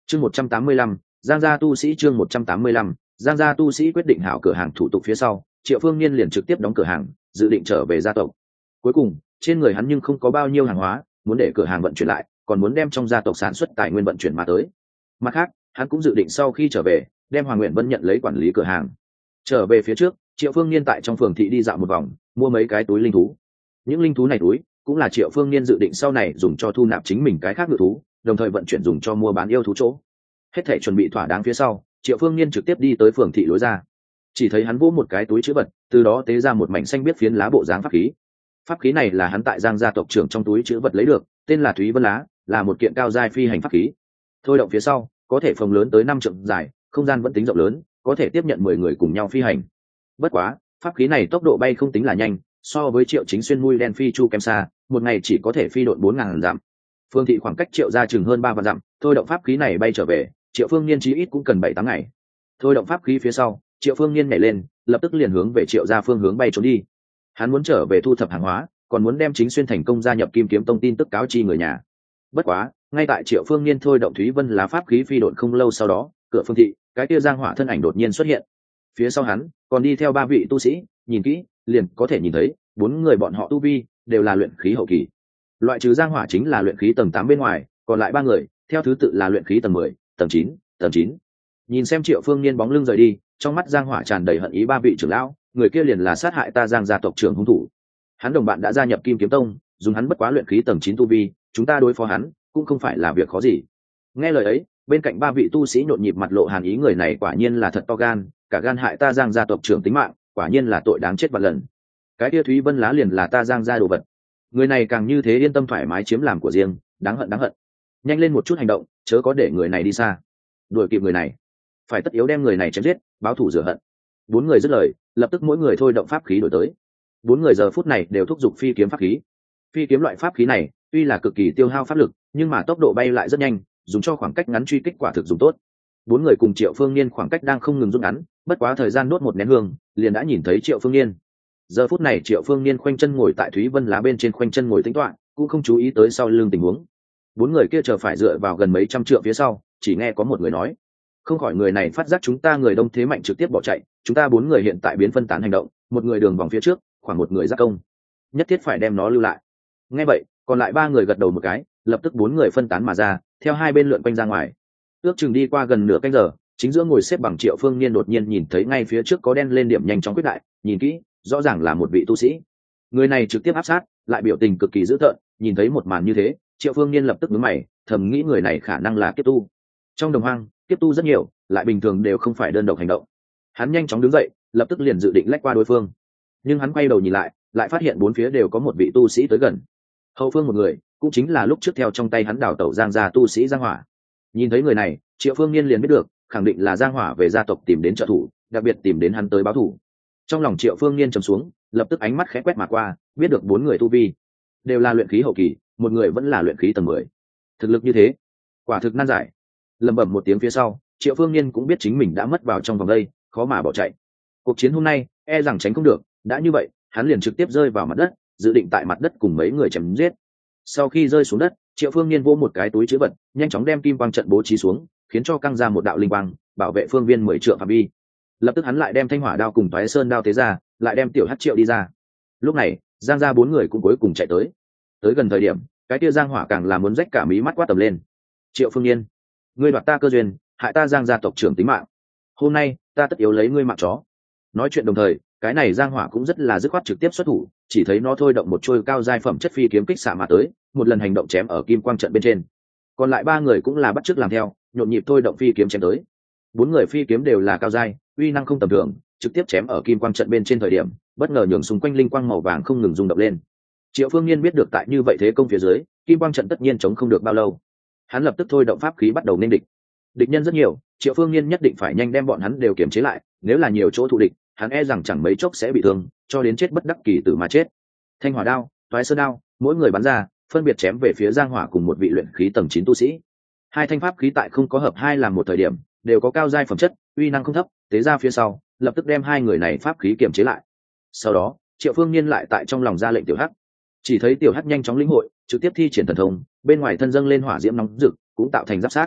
Chương 185, Giang gia tu sĩ chương 185, Giang gia tu sĩ quyết định hảo cửa hàng thủ tục phía sau, Triệu Phương Niên liền trực tiếp đóng cửa hàng, dự định trở về gia tộc. Cuối cùng, trên người hắn nhưng không có bao nhiêu hàng hóa, muốn để cửa hàng vận chuyển lại, còn muốn đem trong gia tộc sản xuất tài nguyên vận chuyển mà tới. Mặt khác, hắn cũng dự định sau khi trở về, đem Hoàng Nguyện Vân nhận lấy quản lý cửa hàng. Trở về phía trước, Triệu Phương Niên tại trong phường thị đi dạo một vòng, mua mấy cái túi linh thú. Những linh thú này túi cũng là Triệu Phương Niên dự định sau này dùng cho thu nạp chính mình cái khác ngự thú, đồng thời vận chuyển dùng cho mua bán yêu thú chỗ. Hết thảy chuẩn bị thỏa đáng phía sau, Triệu Phương Niên trực tiếp đi tới phường thị lối ra. Chỉ thấy hắn vỗ một cái túi trữ vật, từ đó tế ra một mảnh xanh biết phiến lá bộ dáng pháp khí. Pháp khí này là hắn tại Giang gia tộc trưởng trong túi trữ vật lấy được, tên là Thúy Vân Lá, là một kiện cao giai phi hành pháp khí. Thôi động phía sau, có thể phồng lớn tới 5 trượng dài, không gian vẫn tính rộng lớn, có thể tiếp nhận 10 người cùng nhau phi hành. Bất quá, pháp khí này tốc độ bay không tính là nhanh, so với Triệu Chính Xuyên mui đen phi chu kém xa, một ngày chỉ có thể phi độn 4000 dặm. Phương thị khoảng cách Triệu gia chừng hơn 3 vạn dặm, thôi động pháp khí này bay trở về, Triệu Phương Niên chí ít cũng cần 7-8 ngày. Thôi động pháp khí phía sau, Triệu Phương Niên nhảy lên, lập tức liền hướng về Triệu gia phương hướng bay trốn đi. Hắn muốn trở về thu thập hàng hóa, còn muốn đem Chính Xuyên thành công gia nhập Kim Kiếm Tông tin tức cáo chi người nhà. Bất quá, ngay tại Triệu Phương Niên thôi động Thúy Vân Lá pháp khí phi độn không lâu sau đó, cửa phương thị, cái kia Giang Hỏa thân ảnh đột nhiên xuất hiện. Phía sau hắn còn đi theo 3 vị tu sĩ, nhìn kỹ, liền có thể nhìn thấy 4 người bọn họ tu vi đều là luyện khí hậu kỳ. Loại trừ Giang Hỏa chính là luyện khí tầng 8 bên ngoài, còn lại 3 người, theo thứ tự là luyện khí tầng 10, tầng 9, tầng 9. Nhìn xem Triệu Phương Niên bóng lưng rời đi, trong mắt Giang Hỏa tràn đầy hận ý 3 vị trưởng lão, người kia liền là sát hại ta Giang gia tộc trưởng hung thủ. Hắn đồng bạn đã gia nhập Kim Kiếm Tông, dùng hắn bất quá luyện khí tầng 9 tu vi, chúng ta đối phó hắn cũng không phải là việc khó gì. Nghe lời ấy, bên cạnh 3 vị tu sĩ nhộn nhịp mặt lộ hàn ý, người này quả nhiên là thật to gan, cả gan hại ta Giang gia tộc trưởng tính mạng, quả nhiên là tội đáng chết vạn lần. Cái kia Thúy Vân Lá liền là ta Giang gia đồ vật. Người này càng như thế yên tâm thoải mái chiếm làm của riêng, đáng hận đáng hận. Nhanh lên một chút hành động, chớ có để người này đi xa. Đuổi kịp người này, phải tất yếu đem người này chém giết, báo thù rửa hận. 4 người dứt lời, lập tức mỗi người thôi động pháp khí đổi tới. 4 người giờ phút này đều thúc giục phi kiếm pháp khí. Phi kiếm loại pháp khí này tuy là cực kỳ tiêu hao pháp lực, nhưng mà tốc độ bay lại rất nhanh, dùng cho khoảng cách ngắn truy kích quả thực dùng tốt. 4 người cùng Triệu Phương Niên khoảng cách đang không ngừng rút ngắn, bất quá thời gian đốt một nén hương, liền đã nhìn thấy Triệu Phương Niên. Giờ phút này Triệu Phương Niên khoanh chân ngồi tại Thúy Vân Lá bên trên, khoanh chân ngồi tĩnh tọa, cũng không chú ý tới sau lưng tình huống. 4 người kia chờ phải dựa vào gần mấy trăm trượng phía sau, chỉ nghe có một người nói: "Không khỏi người này phát giác chúng ta người đông thế mạnh trực tiếp bỏ chạy, chúng ta 4 người hiện tại biến phân tán hành động, một người đường vòng phía trước, khoảng một người giác công, nhất thiết phải đem nó lưu lại." Nghe vậy, còn lại 3 người gật đầu một cái, lập tức 4 người phân tán mà ra, theo hai bên lượn quanh ra ngoài. Ước chừng đi qua gần nửa canh giờ, chính giữa ngồi xếp bằng Triệu Phương Niên đột nhiên nhìn thấy ngay phía trước có đen lên điểm nhanh chóng quyết đại, nhìn kỹ, rõ ràng là một vị tu sĩ. Người này trực tiếp áp sát, lại biểu tình cực kỳ dữ tợn, nhìn thấy một màn như thế, Triệu Phương Niên lập tức nhướng mày, thầm nghĩ người này khả năng là kiếp tu. Trong đồng hoang, kiếp tu rất nhiều, lại bình thường đều không phải đơn độc hành động. Hắn nhanh chóng đứng dậy, lập tức liền dự định lách qua đối phương. Nhưng hắn quay đầu nhìn lại, lại phát hiện bốn phía đều có một vị tu sĩ tới gần. Hậu phương một người, cũng chính là lúc trước theo trong tay hắn đào tẩu Giang gia tu sĩ Giang Hỏa. Nhìn thấy người này, Triệu Phương Niên liền biết được, khẳng định là Giang Hỏa về gia tộc tìm đến trợ thủ, đặc biệt tìm đến hắn tới báo thủ. Trong lòng Triệu Phương Niên trầm xuống, lập tức ánh mắt khẽ quét mà qua, biết được 4 người tu vi đều là luyện khí hậu kỳ, một người vẫn là luyện khí tầng 10. Thực lực như thế, quả thực nan giải. Lẩm bẩm một tiếng phía sau, Triệu Phương Niên cũng biết chính mình đã mất vào trong vòng đây, khó mà bỏ chạy. Cuộc chiến hôm nay, e rằng tránh không được, đã như vậy, hắn liền trực tiếp rơi vào mặt đất, dự định tại mặt đất cùng mấy người chém giết. Sau khi rơi xuống đất, Triệu Phương Niên vỗ một cái túi trữ vật, nhanh chóng đem kim quang trận bố trí xuống, khiến cho căng ra một đạo linh quang, bảo vệ phương viên 10 trượng phạm vi. Lập tức hắn lại đem thanh hỏa đao cùng toái sơn đao tế ra, lại đem tiểu hắc Triệu đi ra. Lúc này, Giang gia 4 người cũng cuối cùng chạy tới. Tới gần thời điểm, cái kia Giang Hỏa càng là muốn rách cả mí mắt quát tầm lên: "Triệu Phương Niên, ngươi đoạt ta cơ duyên, hại ta Giang gia tộc trưởng tính mạng. Hôm nay, ta tất yếu lấy ngươi mạng chó." Nói chuyện đồng thời, cái này Giang Hỏa cũng rất là dứt khoát trực tiếp xuất thủ, chỉ thấy nó thôi động một trôi cao giai phẩm chất phi kiếm kích xạ mà tới, một lần hành động chém ở kim quang trận bên trên. Còn lại 3 người cũng là bắt chước làm theo, nhộn nhịp thôi động phi kiếm chém tới. 4 người phi kiếm đều là cao giai, uy năng không tầm thường, trực tiếp chém ở kim quang trận bên trên thời điểm, bất ngờ nhường xung quanh linh quang màu vàng không ngừng rung động lên. Triệu Phương Niên biết được tại như vậy thế công phía dưới, kim quang trận tất nhiên chống không được bao lâu. Hắn lập tức thôi động pháp khí bắt đầu nên địch. Địch nhân rất nhiều, Triệu Phương Niên nhất định phải nhanh đem bọn hắn đều kiềm chế lại, nếu là nhiều chỗ thù địch, hắn e rằng chẳng mấy chốc sẽ bị thương, cho đến chết bất đắc kỳ tử mà chết. Thanh hỏa đao, toái sơn đao, mỗi người bắn ra, phân biệt chém về phía Giang Hỏa cùng một vị luyện khí tầng 9 tu sĩ. Hai thanh pháp khí tại không có hợp hai làm một thời điểm, đều có cao giai phẩm chất, uy năng không thấp, tế ra phía sau, lập tức đem hai người này pháp khí kiềm chế lại. Sau đó, Triệu Phương Niên lại tại trong lòng ra lệnh tiểu hắc. Chỉ thấy tiểu hắc nhanh chóng lĩnh hội, trực tiếp thi triển thần thông, bên ngoài thân dâng lên hỏa diễm nóng rực, cũng tạo thành giáp sát.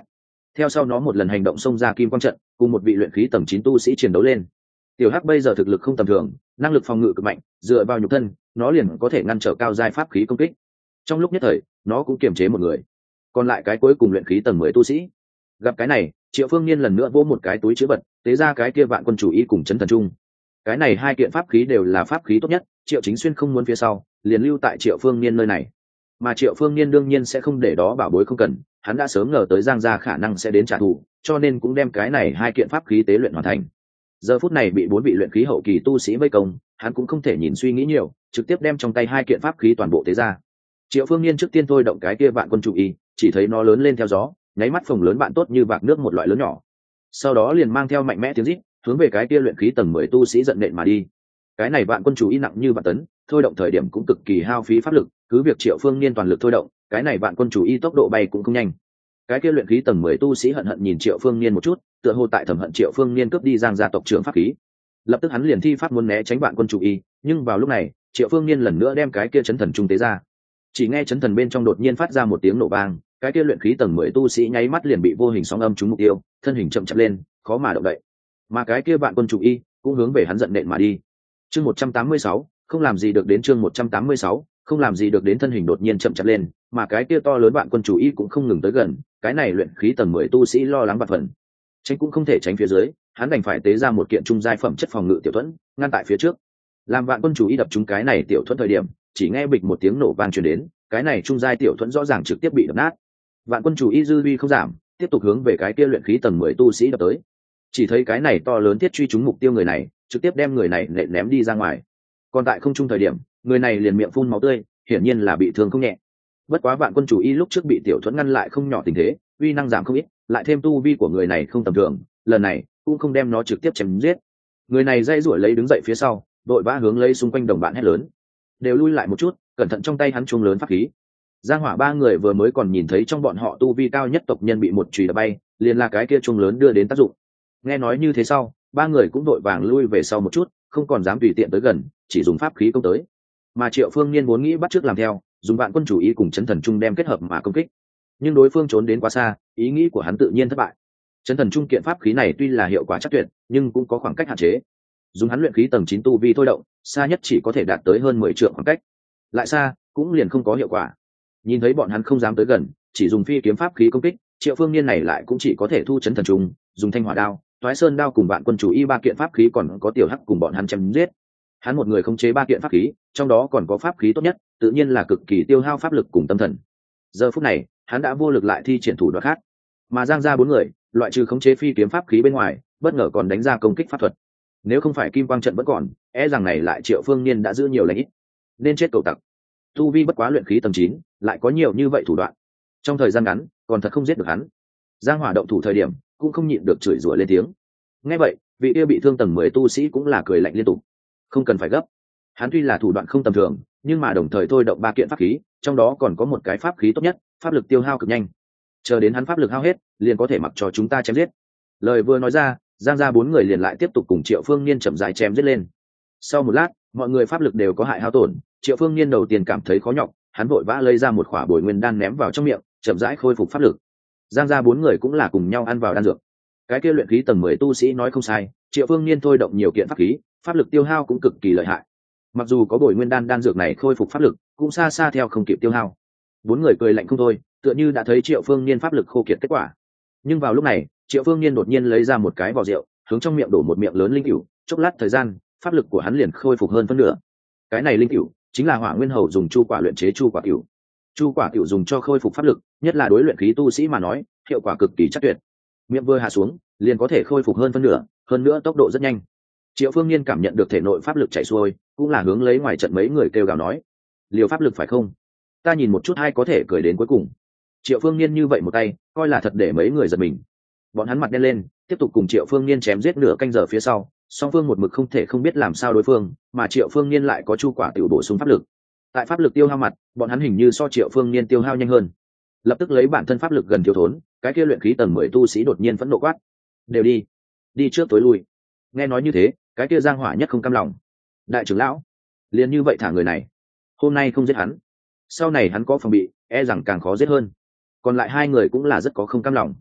theo sau nó một lần hành động xông ra kim quang trận, cùng một vị luyện khí tầng 9 tu sĩ chiến đấu lên. Tiểu hắc bây giờ thực lực không tầm thường, năng lực phòng ngự cực mạnh, dựa vào nhục thân nó liền có thể ngăn trở cao giai pháp khí công kích. Trong lúc nhất thời nó cũng kiềm chế một người, còn lại cái cuối cùng luyện khí tầng 10 tu sĩ. Gặp cái này, Triệu Phương Niên lần nữa vỗ một cái túi chứa vật, tế ra cái kia vạn quân chủ y cùng chấn thần trung. Cái này hai kiện pháp khí đều là pháp khí tốt nhất, Triệu Chính Xuyên không muốn phía sau, liền lưu tại Triệu Phương Niên nơi này. Mà Triệu Phương Niên đương nhiên sẽ không để đó bảo bối không cần, hắn đã sớm ngờ tới Giang gia khả năng sẽ đến trả thù, cho nên cũng đem cái này hai kiện pháp khí tế luyện hoàn thành. Giờ phút này bị bốn vị luyện khí hậu kỳ tu sĩ vây công, hắn cũng không thể nhìn suy nghĩ nhiều, trực tiếp đem trong tay hai kiện pháp khí toàn bộ tế ra. Triệu Phương Niên trước tiên thôi động cái kia vạn quân chủ y, chỉ thấy nó lớn lên theo gió, nháy mắt phồng lớn bạn tốt như vạc nước một loại lớn nhỏ. Sau đó liền mang theo mạnh mẽ tiếng rít, hướng về cái kia luyện khí tầng 10 tu sĩ giận nện mà đi. Cái này vạn quân chủ y nặng như vạn tấn, thôi động thời điểm cũng cực kỳ hao phí pháp lực, cứ việc Triệu Phương Niên toàn lực thôi động, cái này vạn quân chủ y tốc độ bay cũng không nhanh. Cái kia luyện khí tầng 10 tu sĩ hận hận nhìn Triệu Phương Niên một chút, tựa hồ tại thầm hận Triệu Phương Niên cướp đi Giang gia tộc trưởng pháp khí. Lập tức hắn liền thi pháp muốn né tránh vạn quân chủ y, nhưng vào lúc này, Triệu Phương Niên lần nữa đem cái kia chấn thần trung tế ra. Chỉ nghe chấn thần bên trong đột nhiên phát ra một tiếng nổ vang, cái kia luyện khí tầng 10 tu sĩ nháy mắt liền bị vô hình sóng âm trúng mục tiêu, thân hình chậm chạp lên, khó mà động đậy. Mà cái kia vạn quân chủ y cũng hướng về hắn giận nện mà đi. Chương 186, không làm gì được đến chương 186, không làm gì được đến thân hình đột nhiên chậm chạp lên, mà cái kia to lớn vạn quân chủ y cũng không ngừng tới gần, cái này luyện khí tầng 10 tu sĩ lo lắng bạt phần. Tránh cũng không thể tránh phía dưới, hắn đành phải tế ra một kiện trung giai phẩm chất phòng ngự tiểu thuẫn, ngăn tại phía trước. Làm vạn quân chủ y đập trúng cái này tiểu thuẫn thời điểm, chỉ nghe bịch một tiếng nổ vang truyền đến, cái này trung giai tiểu thuẫn rõ ràng trực tiếp bị đập nát. Vạn quân chủ y dư uy không giảm, tiếp tục hướng về cái kia luyện khí tầng 10 tu sĩ đập tới. Chỉ thấy cái này to lớn thiết truy trúng mục tiêu người này, trực tiếp đem người này ném đi ra ngoài. Còn tại không trung thời điểm, người này liền miệng phun máu tươi, hiển nhiên là bị thương không nhẹ. Bất quá vạn quân chủ y lúc trước bị tiểu thuẫn ngăn lại không nhỏ tình thế, uy năng giảm không ít, lại thêm tu vi của người này không tầm thường, lần này cũng không đem nó trực tiếp chém giết. Người này dây rủi lấy đứng dậy phía sau, đội vã hướng lấy xung quanh đồng bạn hét lớn, đều lui lại một chút, cẩn thận trong tay hắn chuông lớn pháp khí. Giang Hỏa ba người vừa mới còn nhìn thấy trong bọn họ tu vi cao nhất tộc nhân bị một chùy đập bay, liền là cái kia chuông lớn đưa đến tác dụng. Nghe nói như thế sau, ba người cũng đội vàng lui về sau một chút, không còn dám tùy tiện tới gần, chỉ dùng pháp khí công tới. Mà Triệu Phương Niên muốn nghĩ bắt chước làm theo, dùng vạn quân chủ ý cùng chấn thần trung đem kết hợp mà công kích, nhưng đối phương trốn đến quá xa, ý nghĩ của hắn tự nhiên thất bại. Chấn thần trung kiện pháp khí này tuy là hiệu quả chắc tuyệt, nhưng cũng có khoảng cách hạn chế. Dùng hắn luyện khí tầng 9 tu vi thôi động, xa nhất chỉ có thể đạt tới hơn 10 trượng khoảng cách, lại xa cũng liền không có hiệu quả. Nhìn thấy bọn hắn không dám tới gần, chỉ dùng phi kiếm pháp khí công kích, Triệu Phương Niên này lại cũng chỉ có thể thu chấn thần trung, dùng thanh hỏa đao, toái sơn đao cùng vạn quân chủ y ba kiện pháp khí, còn có tiểu hắc cùng bọn hắn chém giết. Hắn một người khống chế ba kiện pháp khí, trong đó còn có pháp khí tốt nhất, tự nhiên là cực kỳ tiêu hao pháp lực cùng tâm thần. Giờ phút này, hắn đã vô lực lại thi triển thủ đoạn khác. Mà Giang gia bốn người, loại trừ khống chế phi kiếm pháp khí bên ngoài, bất ngờ còn đánh ra công kích pháp thuật. Nếu không phải kim quang trận vẫn còn, rằng này lại Triệu Phương Niên đã giữ nhiều lãnh ít. Nên chết cầu tặc. Tu vi bất quá luyện khí tầng 9, lại có nhiều như vậy thủ đoạn. Trong thời gian ngắn, còn thật không giết được hắn. Giang Hỏa động thủ thời điểm, cũng không nhịn được chửi rủa lên tiếng. Nghe vậy, vị kia bị thương tầng 10 tu sĩ cũng là cười lạnh liên tục. Không cần phải gấp. Hắn tuy là thủ đoạn không tầm thường, nhưng mà đồng thời thôi động ba kiện pháp khí, trong đó còn có một cái pháp khí tốt nhất, pháp lực tiêu hao cực nhanh. Chờ đến hắn pháp lực hao hết, liền có thể mặc cho chúng ta chém giết. Lời vừa nói ra, Giang gia bốn người liền lại tiếp tục cùng Triệu Phương Niên chậm rãi chém giết lên. Sau một lát, mọi người pháp lực đều có hại hao tổn, Triệu Phương Niên đầu tiên cảm thấy khó nhọc, hắn vội vã lấy ra một khỏa bồi nguyên đan ném vào trong miệng, chậm rãi khôi phục pháp lực. Giang gia bốn người cũng là cùng nhau ăn vào đan dược. Cái kia luyện khí tầng 10 tu sĩ nói không sai, Triệu Phương Niên thôi động nhiều kiện pháp khí, pháp lực tiêu hao cũng cực kỳ lợi hại. Mặc dù có bồi nguyên đan đan dược này khôi phục pháp lực, cũng xa xa theo không kịp tiêu hao. Bốn người cười lạnh không thôi, tựa như đã thấy Triệu Phương Niên pháp lực khô kiệt kết quả. Nhưng vào lúc này, Triệu Phương Niên đột nhiên lấy ra một cái vò rượu, hướng trong miệng đổ một miệng lớn linh cửu, chốc lát thời gian, pháp lực của hắn liền khôi phục hơn phân nửa. Cái này linh cửu chính là Hỏa Nguyên Hầu dùng chu quả luyện chế chu quả cửu. Chu quả cửu dùng cho khôi phục pháp lực, nhất là đối luyện khí tu sĩ mà nói, hiệu quả cực kỳ chắc tuyệt. Miệng vừa hạ xuống, liền có thể khôi phục hơn phân nửa, hơn nữa tốc độ rất nhanh. Triệu Phương Niên cảm nhận được thể nội pháp lực chảy xuôi, cũng là hướng lấy ngoài trận mấy người kêu gào nói: "Liều pháp lực phải không? Ta nhìn một chút hay có thể cười đến cuối cùng." Triệu Phương Niên như vậy một tay, coi là thật để mấy người giật mình. Bọn hắn mặt đen lên, tiếp tục cùng Triệu Phương Niên chém giết nửa canh giờ phía sau, song phương một mực không thể không biết làm sao đối phương, mà Triệu Phương Niên lại có chu quả tiểu bổ sung pháp lực. Tại pháp lực tiêu hao mặt, bọn hắn hình như so Triệu Phương Niên tiêu hao nhanh hơn. Lập tức lấy bản thân pháp lực gần thiếu thốn, cái kia luyện khí tầng 10 tu sĩ đột nhiên phẫn nộ quát: "Đều đi, đi trước tối lui." Nghe nói như thế, cái kia Giang Hỏa nhất không cam lòng. Đại trưởng lão, liền như vậy thả người này, hôm nay không giết hắn, sau này hắn có phòng bị, rằng càng khó giết hơn. Còn lại hai người cũng là rất có không cam lòng.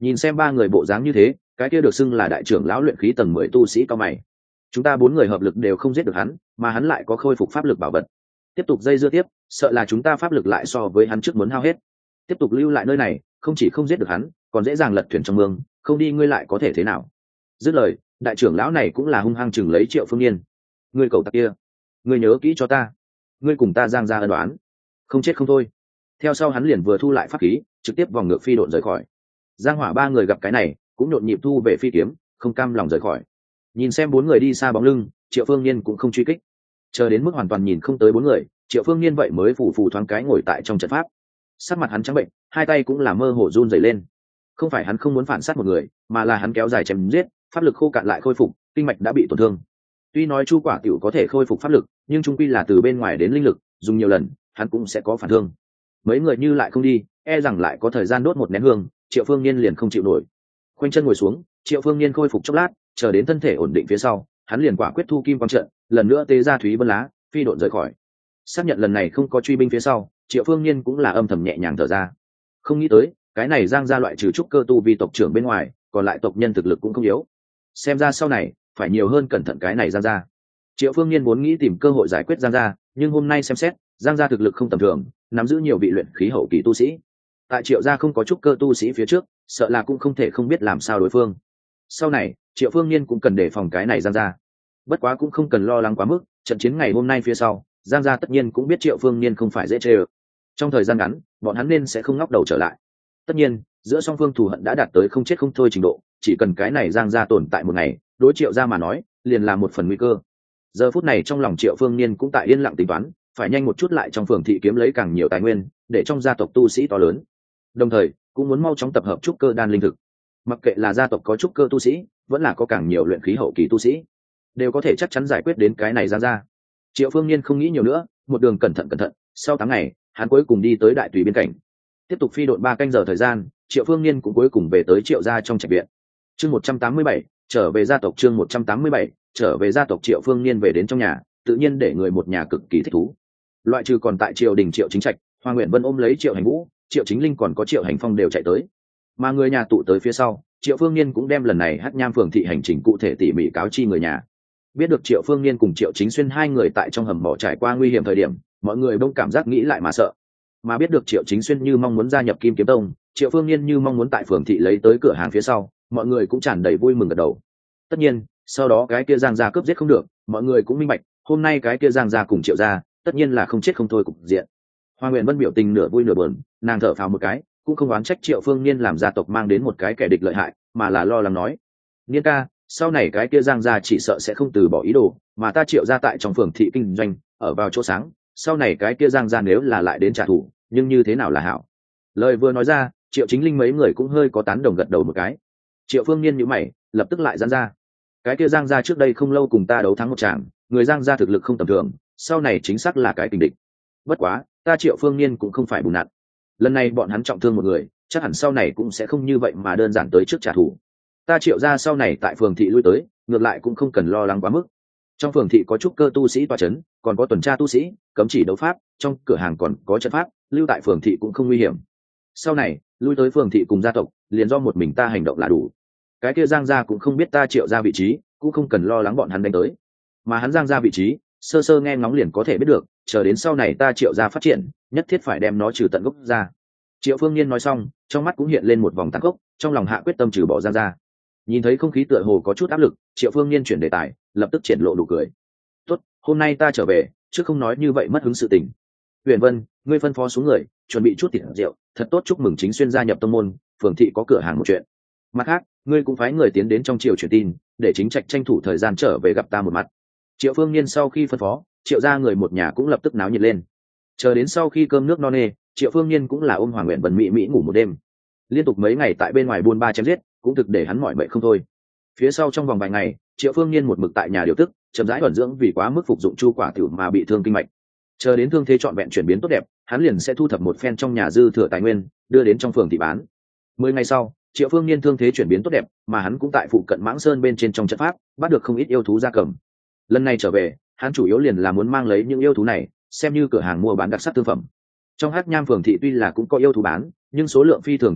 Nhìn xem ba người bộ dáng như thế, cái kia được xưng là đại trưởng lão luyện khí tầng 10 tu sĩ cao mày. Chúng ta bốn người hợp lực đều không giết được hắn, mà hắn lại có khôi phục pháp lực bảo vật. Tiếp tục dây dưa tiếp, sợ là chúng ta pháp lực lại so với hắn trước muốn hao hết. Tiếp tục lưu lại nơi này, không chỉ không giết được hắn, còn dễ dàng lật thuyền trong mương, không đi ngươi lại có thể thế nào? Dứt lời, đại trưởng lão này cũng là hung hăng chừng lấy Triệu Phương Niên. Ngươi cầu tặc kia, ngươi nhớ kỹ cho ta, ngươi cùng ta Giang gia ân đoán, không chết không thôi. Theo sau hắn liền vừa thu lại pháp khí, trực tiếp vòng ngược phi độn rời khỏi. Giang Hỏa ba người gặp cái này, cũng nhộn nhịp thu về phi kiếm, không cam lòng rời khỏi. Nhìn xem bốn người đi xa bóng lưng, Triệu Phương Niên cũng không truy kích. Chờ đến mức hoàn toàn nhìn không tới bốn người, Triệu Phương Niên vậy mới phù phù thoáng cái ngồi tại trong trận pháp. Sắc mặt hắn trắng bệnh, hai tay cũng là mơ hồ run rẩy lên. Không phải hắn không muốn phản sát một người, mà là hắn kéo dài chém giết, pháp lực khô cạn lại khôi phục, kinh mạch đã bị tổn thương. Tuy nói Chu Quả Tiểu có thể khôi phục pháp lực, nhưng chung quy là từ bên ngoài đến linh lực, dùng nhiều lần, hắn cũng sẽ có phản thương. Mấy người như lại không đi, e rằng lại có thời gian đốt một nén hương, Triệu Phương Niên liền không chịu nổi. Khoanh chân ngồi xuống, Triệu Phương Niên khôi phục chốc lát, chờ đến thân thể ổn định phía sau, hắn liền quả quyết thu kim quang trận, lần nữa tế ra Thúy Vân Lá, phi độn rời khỏi. Xác nhận lần này không có truy binh phía sau, Triệu Phương Niên cũng là âm thầm nhẹ nhàng thở ra. Không nghĩ tới, cái này Giang gia loại trừ trúc cơ tu vi tộc trưởng bên ngoài, còn lại tộc nhân thực lực cũng không yếu. Xem ra sau này phải nhiều hơn cẩn thận cái này Giang gia. Triệu Phương Niên vốn nghĩ tìm cơ hội giải quyết Giang gia, nhưng hôm nay xem xét, Giang gia thực lực không tầm thường, nắm giữ nhiều vị luyện khí hậu kỳ tu sĩ. Tại Triệu gia không có trúc cơ tu sĩ phía trước, sợ là cũng không thể không biết làm sao đối phương. Sau này, Triệu Phương Niên cũng cần đề phòng cái này Giang gia. Bất quá cũng không cần lo lắng quá mức, trận chiến ngày hôm nay phía sau, Giang gia tất nhiên cũng biết Triệu Phương Niên không phải dễ chơi. Trong thời gian ngắn, bọn hắn nên sẽ không ngóc đầu trở lại. Tất nhiên, giữa song phương thù hận đã đạt tới không chết không thôi trình độ, chỉ cần cái này Giang gia tồn tại một ngày, đối Triệu gia mà nói, liền là một phần nguy cơ. Giờ phút này trong lòng Triệu Phương Niên cũng tại yên lặng tính toán, phải nhanh một chút lại trong phường thị kiếm lấy càng nhiều tài nguyên, để trong gia tộc tu sĩ to lớn. Đồng thời, cũng muốn mau chóng tập hợp trúc cơ đan linh thực. Mặc kệ là gia tộc có trúc cơ tu sĩ, vẫn là có càng nhiều luyện khí hậu kỳ tu sĩ, đều có thể chắc chắn giải quyết đến cái này Giang gia. Triệu Phương Niên không nghĩ nhiều nữa, một đường cẩn thận, sau 8 ngày, hắn cuối cùng đi tới Đại Tùy biên cảnh. Tiếp tục phi độn 3 canh giờ thời gian, Triệu Phương Niên cũng cuối cùng về tới Triệu gia trong trạch viện. Chương 187, trở về gia tộc. Chương 187, trở về gia tộc. Triệu Phương Niên về đến trong nhà, tự nhiên để người một nhà cực kỳ thích thú. Loại trừ còn tại triều đình Triệu Chính Trạch, Hoa Nguyện Vân ôm lấy Triệu Hành Vũ, Triệu Chính Linh còn có Triệu Hành Phong đều chạy tới. Mà người nhà tụ tới phía sau, Triệu Phương Niên cũng đem lần này Hắc Nham phường thị hành trình cụ thể tỉ mỉ cáo chi người nhà. Biết được Triệu Phương Niên cùng Triệu Chính Xuyên hai người tại trong hầm mỏ trải qua nguy hiểm thời điểm, mọi người bỗng cảm giác nghĩ lại mà sợ. Mà biết được Triệu Chính Xuyên như mong muốn gia nhập Kim Kiếm Tông, Triệu Phương Niên như mong muốn tại phường thị lấy tới cửa hàng phía sau, mọi người cũng tràn đầy vui mừng gật đầu. Tất nhiên, sau đó cái kia Giang gia cướp giết không được, mọi người cũng minh bạch, hôm nay cái kia Giang gia cùng Triệu gia, tất nhiên là không chết không thôi cục diện. Hoa Nguyện Vân biểu tình nửa vui nửa buồn, nàng thở phào một cái, cũng không oán trách Triệu Phương Niên làm gia tộc mang đến một cái kẻ địch lợi hại, mà là lo lắng nói: "Niên ca, sau này cái kia Giang gia chỉ sợ sẽ không từ bỏ ý đồ, mà ta Triệu gia tại trong phường thị kinh doanh, ở vào chỗ sáng, sau này cái kia Giang gia nếu là lại đến trả thù, nhưng như thế nào là hảo?" Lời vừa nói ra, Triệu Chính Linh mấy người cũng hơi có tán đồng gật đầu một cái. Triệu Phương Niên nhíu mày, lập tức lại giãn ra. Cái kia Giang gia trước đây không lâu cùng ta đấu thắng một tràng, người Giang gia thực lực không tầm thường, sau này chính xác là cái kình địch. Bất quá, ta Triệu Phương Niên cũng không phải bùn nặn. Lần này bọn hắn trọng thương một người, chắc hẳn sau này cũng sẽ không như vậy mà đơn giản tới trước trả thù. Ta Triệu gia sau này tại phường thị lui tới, ngược lại cũng không cần lo lắng quá mức. Trong phường thị có trúc cơ tu sĩ tọa chấn, còn có tuần tra tu sĩ, cấm chỉ đấu pháp, trong cửa hàng còn có trận pháp, lưu tại phường thị cũng không nguy hiểm. Sau này, lui tới phường thị cùng gia tộc, liền do một mình ta hành động là đủ. Cái kia Giang gia cũng không biết ta Triệu gia vị trí, cũng không cần lo lắng bọn hắn đánh tới. Mà hắn Giang gia vị trí, sơ sơ nghe ngóng liền có thể biết được, chờ đến sau này ta Triệu gia phát triển, nhất thiết phải đem nó trừ tận gốc ra. Triệu Phương Niên nói xong, trong mắt cũng hiện lên một vòng tàn khốc, trong lòng hạ quyết tâm trừ bỏ Giang gia. Nhìn thấy không khí tựa hồ có chút áp lực, Triệu Phương Niên chuyển đề tài, lập tức triển lộ nụ cười. "Tốt, hôm nay ta trở về, chứ không nói như vậy mất hứng sự tình. Huyền Vân, ngươi phân phó xuống người, chuẩn bị chút thịt rượu, thật tốt chúc mừng Chính Xuyên gia nhập tông môn, phường thị có cửa hàng một chuyện. Mặt khác, ngươi cũng phái người tiến đến trong triều truyền tin, để Chính Trạch tranh thủ thời gian trở về gặp ta một mặt." Triệu Phương Niên sau khi phân phó, Triệu gia người một nhà cũng lập tức náo nhiệt lên. Chờ đến sau khi cơm nước no nê, Triệu Phương Niên cũng là ôm Hoàng Nguyện Vân mỹ ngủ một đêm. Liên tục mấy ngày tại bên ngoài buôn ba chém giết, cũng thực để hắn mỏi mệt không thôi. Phía sau trong vòng vài ngày, Triệu Phương Niên một mực tại nhà điều tức, chậm rãi ẩn dưỡng vì quá mức phục dụng chu quả tiểu mà bị thương kinh mạch. Chờ đến thương thế trọn vẹn chuyển biến tốt đẹp, hắn liền sẽ thu thập một phen trong nhà dư thừa tài nguyên, đưa đến trong phường thị bán. 10 ngày sau, Triệu Phương Niên thương thế chuyển biến tốt đẹp, mà hắn cũng tại phụ cận Mãng Sơn bên trên trong trận pháp, bắt được không ít yêu thú gia cầm. Lần này trở về, hắn chủ yếu liền là muốn mang lấy những yêu thú này, xem như cửa hàng mua bán đặc sắc thương phẩm. Trong Hắc Nham phường thị tuy là cũng có yêu thú bán, nhưng số lượng phi thường thưa thớt,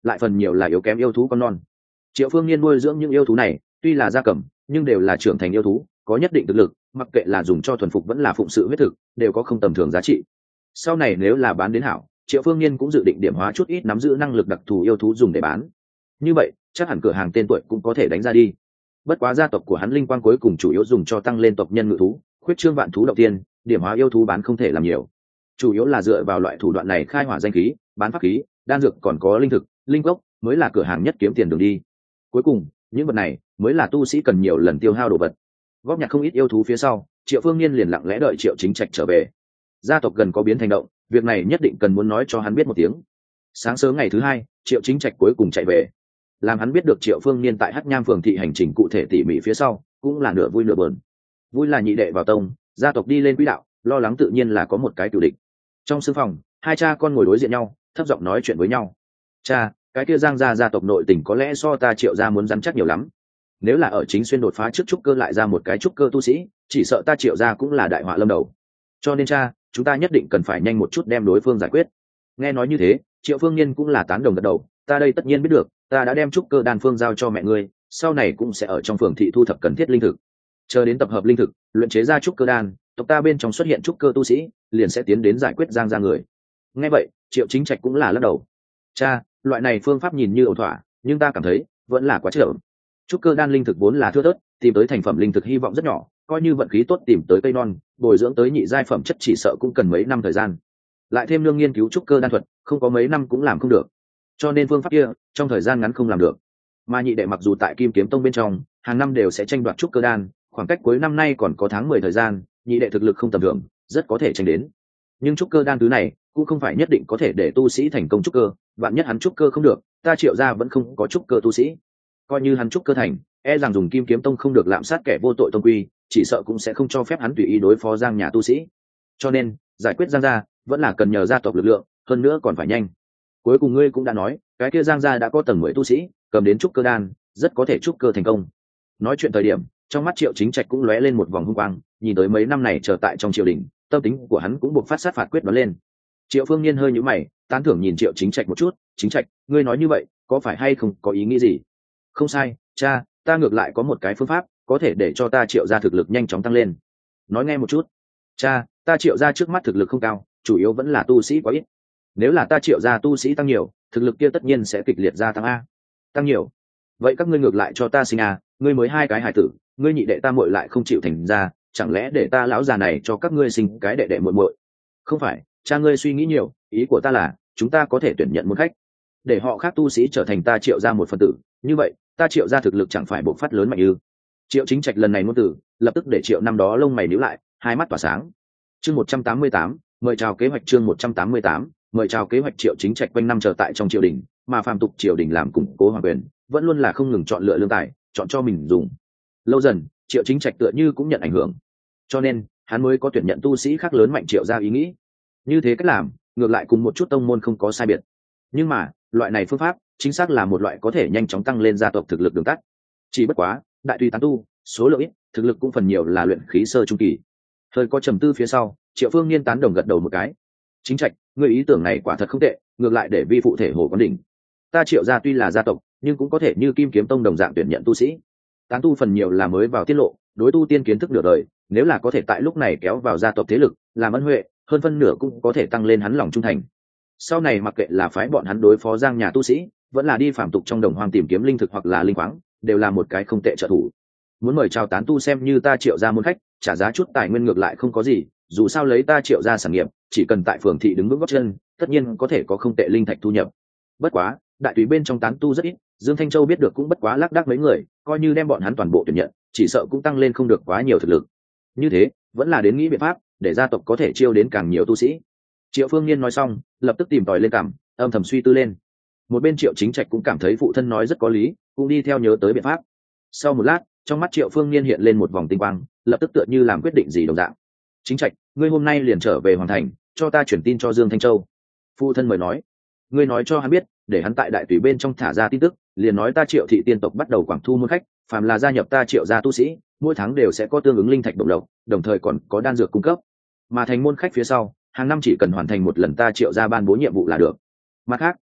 lại phần nhiều là yếu kém yêu thú con non. Triệu Phương Niên nuôi dưỡng những yêu thú này tuy là gia cầm nhưng đều là trưởng thành yêu thú, có nhất định thực lực, mặc kệ là dùng cho thuần phục vẫn là phụng sự huyết thực, đều có không tầm thường giá trị. Sau này nếu là bán đến hảo, Triệu Phương Niên cũng dự định điểm hóa chút ít nắm giữ năng lực đặc thù yêu thú dùng để bán. Như vậy chắc hẳn cửa hàng tên tuổi cũng có thể đánh ra đi. Bất quá gia tộc của hắn linh quang cuối cùng chủ yếu dùng cho tăng lên tộc nhân ngự thú, khuyết trương vạn thú động tiên, điểm hóa yêu thú bán không thể làm nhiều, chủ yếu là dựa vào loại thủ đoạn này khai hỏa danh khí, bán pháp khí, đan dược, còn có linh thực, linh gốc mới là cửa hàng nhất kiếm tiền đường đi. Cuối cùng những vật này mới là tu sĩ cần nhiều lần tiêu hao đồ vật. Góp nhặt không ít yêu thú phía sau, Triệu Phương Niên liền lặng lẽ đợi Triệu Chính Trạch trở về. Gia tộc gần có biến thành động, việc này nhất định cần muốn nói cho hắn biết một tiếng. Sáng sớm ngày thứ hai, Triệu Chính Trạch cuối cùng chạy về, làm hắn biết được Triệu Phương Niên tại Hắc Nham phường thị hành trình cụ thể tỉ mỉ phía sau, cũng là nửa vui nửa buồn. Vui là nhị đệ vào tông, gia tộc đi lên quỹ đạo, lo lắng tự nhiên là có một cái cửu địch. Trong sương phòng, hai cha con ngồi đối diện nhau, thấp giọng nói chuyện với nhau. Cha, cái kia Giang gia gia tộc nội tình có lẽ so ta Triệu gia muốn rắn chắc nhiều lắm. Nếu là ở Chính Xuyên đột phá trước trúc cơ lại ra một cái trúc cơ tu sĩ, chỉ sợ ta Triệu gia cũng là đại họa lâm đầu. Cho nên cha, chúng ta nhất định cần phải nhanh một chút đem đối phương giải quyết. Nghe nói như thế, Triệu Phương Niên cũng là tán đồng gật đầu. Ta đây tất nhiên biết được, ta đã đem trúc cơ đan phương giao cho mẹ ngươi, sau này cũng sẽ ở trong phường thị thu thập cần thiết linh thực. Chờ đến tập hợp linh thực, luyện chế ra trúc cơ đan, tộc ta bên trong xuất hiện trúc cơ tu sĩ, liền sẽ tiến đến giải quyết Giang gia người. Nghe vậy, Triệu Chính Trạch cũng là lắc đầu. Cha, loại này phương pháp nhìn như ổn thỏa, nhưng ta cảm thấy vẫn là quá chậm. Trúc cơ đan linh thực vốn là thưa thớt, tìm tới thành phẩm linh thực hy vọng rất nhỏ, coi như vận khí tốt tìm tới cây non, bồi dưỡng tới nhị giai phẩm chất chỉ sợ cũng cần mấy năm thời gian. Lại thêm nương nghiên cứu trúc cơ đan thuật, không có mấy năm cũng làm không được. Cho nên phương pháp kia, trong thời gian ngắn không làm được. Mà nhị đệ mặc dù tại Kim Kiếm Tông bên trong, hàng năm đều sẽ tranh đoạt trúc cơ đan, khoảng cách cuối năm nay còn có tháng 10 thời gian, nhị đệ thực lực không tầm thường, rất có thể tranh đến. Nhưng trúc cơ đan thứ này cũng không phải nhất định có thể để tu sĩ thành công trúc cơ, vạn nhất hắn trúc cơ không được, ta Triệu gia vẫn không có trúc cơ tu sĩ. Coi như hắn trúc cơ thành, e rằng dùng Kim Kiếm Tông không được lạm sát kẻ vô tội tông quy, chỉ sợ cũng sẽ không cho phép hắn tùy ý đối phó Giang nhà tu sĩ. Cho nên, giải quyết Giang gia vẫn là cần nhờ gia tộc lực lượng, hơn nữa còn phải nhanh. Cuối cùng ngươi cũng đã nói, cái kia Giang gia đã có tầng 10 tu sĩ, cầm đến trúc cơ đan, rất có thể trúc cơ thành công. Nói chuyện thời điểm, trong mắt Triệu Chính Trạch cũng lóe lên một vòng hung quang, nhìn tới mấy năm này chờ tại trong triều đình, tâm tính của hắn cũng buộc phát sát phạt quyết đoán lên. Triệu Phương Niên hơi nhíu mày, tán thưởng nhìn Triệu Chính Trạch một chút. Chính Trạch, ngươi nói như vậy có phải hay không có ý nghĩ gì? Không sai, cha, ta ngược lại có một cái phương pháp có thể để cho ta Triệu gia thực lực nhanh chóng tăng lên. Nói nghe một chút. Cha, ta Triệu gia trước mắt thực lực không cao, chủ yếu vẫn là tu sĩ quá ít. Nếu là ta Triệu gia tu sĩ tăng nhiều, thực lực kia tất nhiên sẽ kịch liệt gia tăng a. Tăng nhiều. Vậy các ngươi ngược lại cho ta sinh a, ngươi mới 2 cái hài tử, ngươi nhị đệ ta muội lại không chịu thành ra, chẳng lẽ để ta lão già này cho các ngươi sinh cái đệ đệ muội muội? Không phải, cha ngươi suy nghĩ nhiều, ý của ta là chúng ta có thể tuyển nhận một khách, để họ khác tu sĩ trở thành ta Triệu gia một phần tử, như vậy ta Triệu gia thực lực chẳng phải bộc phát lớn mạnh ư? Triệu Chính Trạch lần này ngôn từ lập tức để Triệu năm đó lông mày nhíu lại, hai mắt tỏa sáng. Chương 188, mời chào kế hoạch. Chương 188, mời chào kế hoạch. Triệu Chính Trạch quanh năm chờ tại trong triều đình, mà phàm tục triều đình làm củng cố hoàng quyền, vẫn luôn là không ngừng chọn lựa lương tài, chọn cho mình dùng. Lâu dần, Triệu Chính Trạch tựa như cũng nhận ảnh hưởng, cho nên hắn mới có tuyển nhận tu sĩ khác lớn mạnh Triệu gia ý nghĩ. Như thế cách làm ngược lại cùng một chút tông môn không có sai biệt, nhưng mà loại này phương pháp chính xác là một loại có thể nhanh chóng tăng lên gia tộc thực lực đường tắt. Chỉ bất quá đại tùy tán tu số lượng ít, thực lực cũng phần nhiều là luyện khí sơ trung kỳ. Hơi có trầm tư phía sau, Triệu Phương Niên tán đồng gật đầu một cái. Chính Trạch, người ý tưởng này quả thật không tệ, ngược lại để vi phụ thể hồ quán đỉnh. Ta Triệu gia tuy là gia tộc, nhưng cũng có thể như Kim Kiếm Tông đồng dạng tuyển nhận tu sĩ. Tán tu phần nhiều là mới vào tiết lộ, đối tu tiên kiến thức nửa đời, nếu là có thể tại lúc này kéo vào gia tộc thế lực, làm ân huệ, hơn phân nửa cũng có thể tăng lên hắn lòng trung thành. Sau này mặc kệ là phái bọn hắn đối phó Giang nhà tu sĩ, vẫn là đi phàm tục trong đồng hoang tìm kiếm linh thực hoặc là linh khoáng, đều là một cái không tệ trợ thủ. Muốn mời chào tán tu xem như ta Triệu gia môn khách, trả giá chút tài nguyên ngược lại không có gì, dù sao lấy ta Triệu gia sản nghiệp, chỉ cần tại phường thị đứng vững gót chân, tất nhiên có thể có không tệ linh thạch thu nhập. Bất quá, đại tùy bên trong tán tu rất ít, Dương Thanh Châu biết được cũng bất quá lác đác mấy người, coi như đem bọn hắn toàn bộ tuyển nhận, chỉ sợ cũng tăng lên không được quá nhiều thực lực. Như thế, vẫn là đến nghĩ biện pháp để gia tộc có thể chiêu đến càng nhiều tu sĩ. Triệu Phương Niên nói xong, lập tức tìm tòi lên cảm, âm thầm suy tư lên. Một bên Triệu Chính Trạch cũng cảm thấy phụ thân nói rất có lý, cũng đi theo nhớ tới biện pháp. Sau một lát, trong mắt Triệu Phương Niên hiện lên một vòng tinh quang, lập tức tựa như làm quyết định gì đồng dạng. Chính Trạch, ngươi hôm nay liền trở về hoàn thành, cho ta chuyển tin cho Dương Thanh Châu. Phụ thân mời nói, ngươi nói cho hắn biết, để hắn tại đại tùy bên trong thả ra tin tức, liền nói ta Triệu thị tiên tộc bắt đầu quảng thu môn khách, phàm là gia nhập ta Triệu gia tu sĩ, mỗi tháng đều sẽ có tương ứng linh thạch đồng lộc, đồng thời còn có đan dược cung cấp. Mà thành môn khách phía sau, hàng năm chỉ cần hoàn thành một lần ta Triệu gia ban bố nhiệm vụ là được. Mặt khác,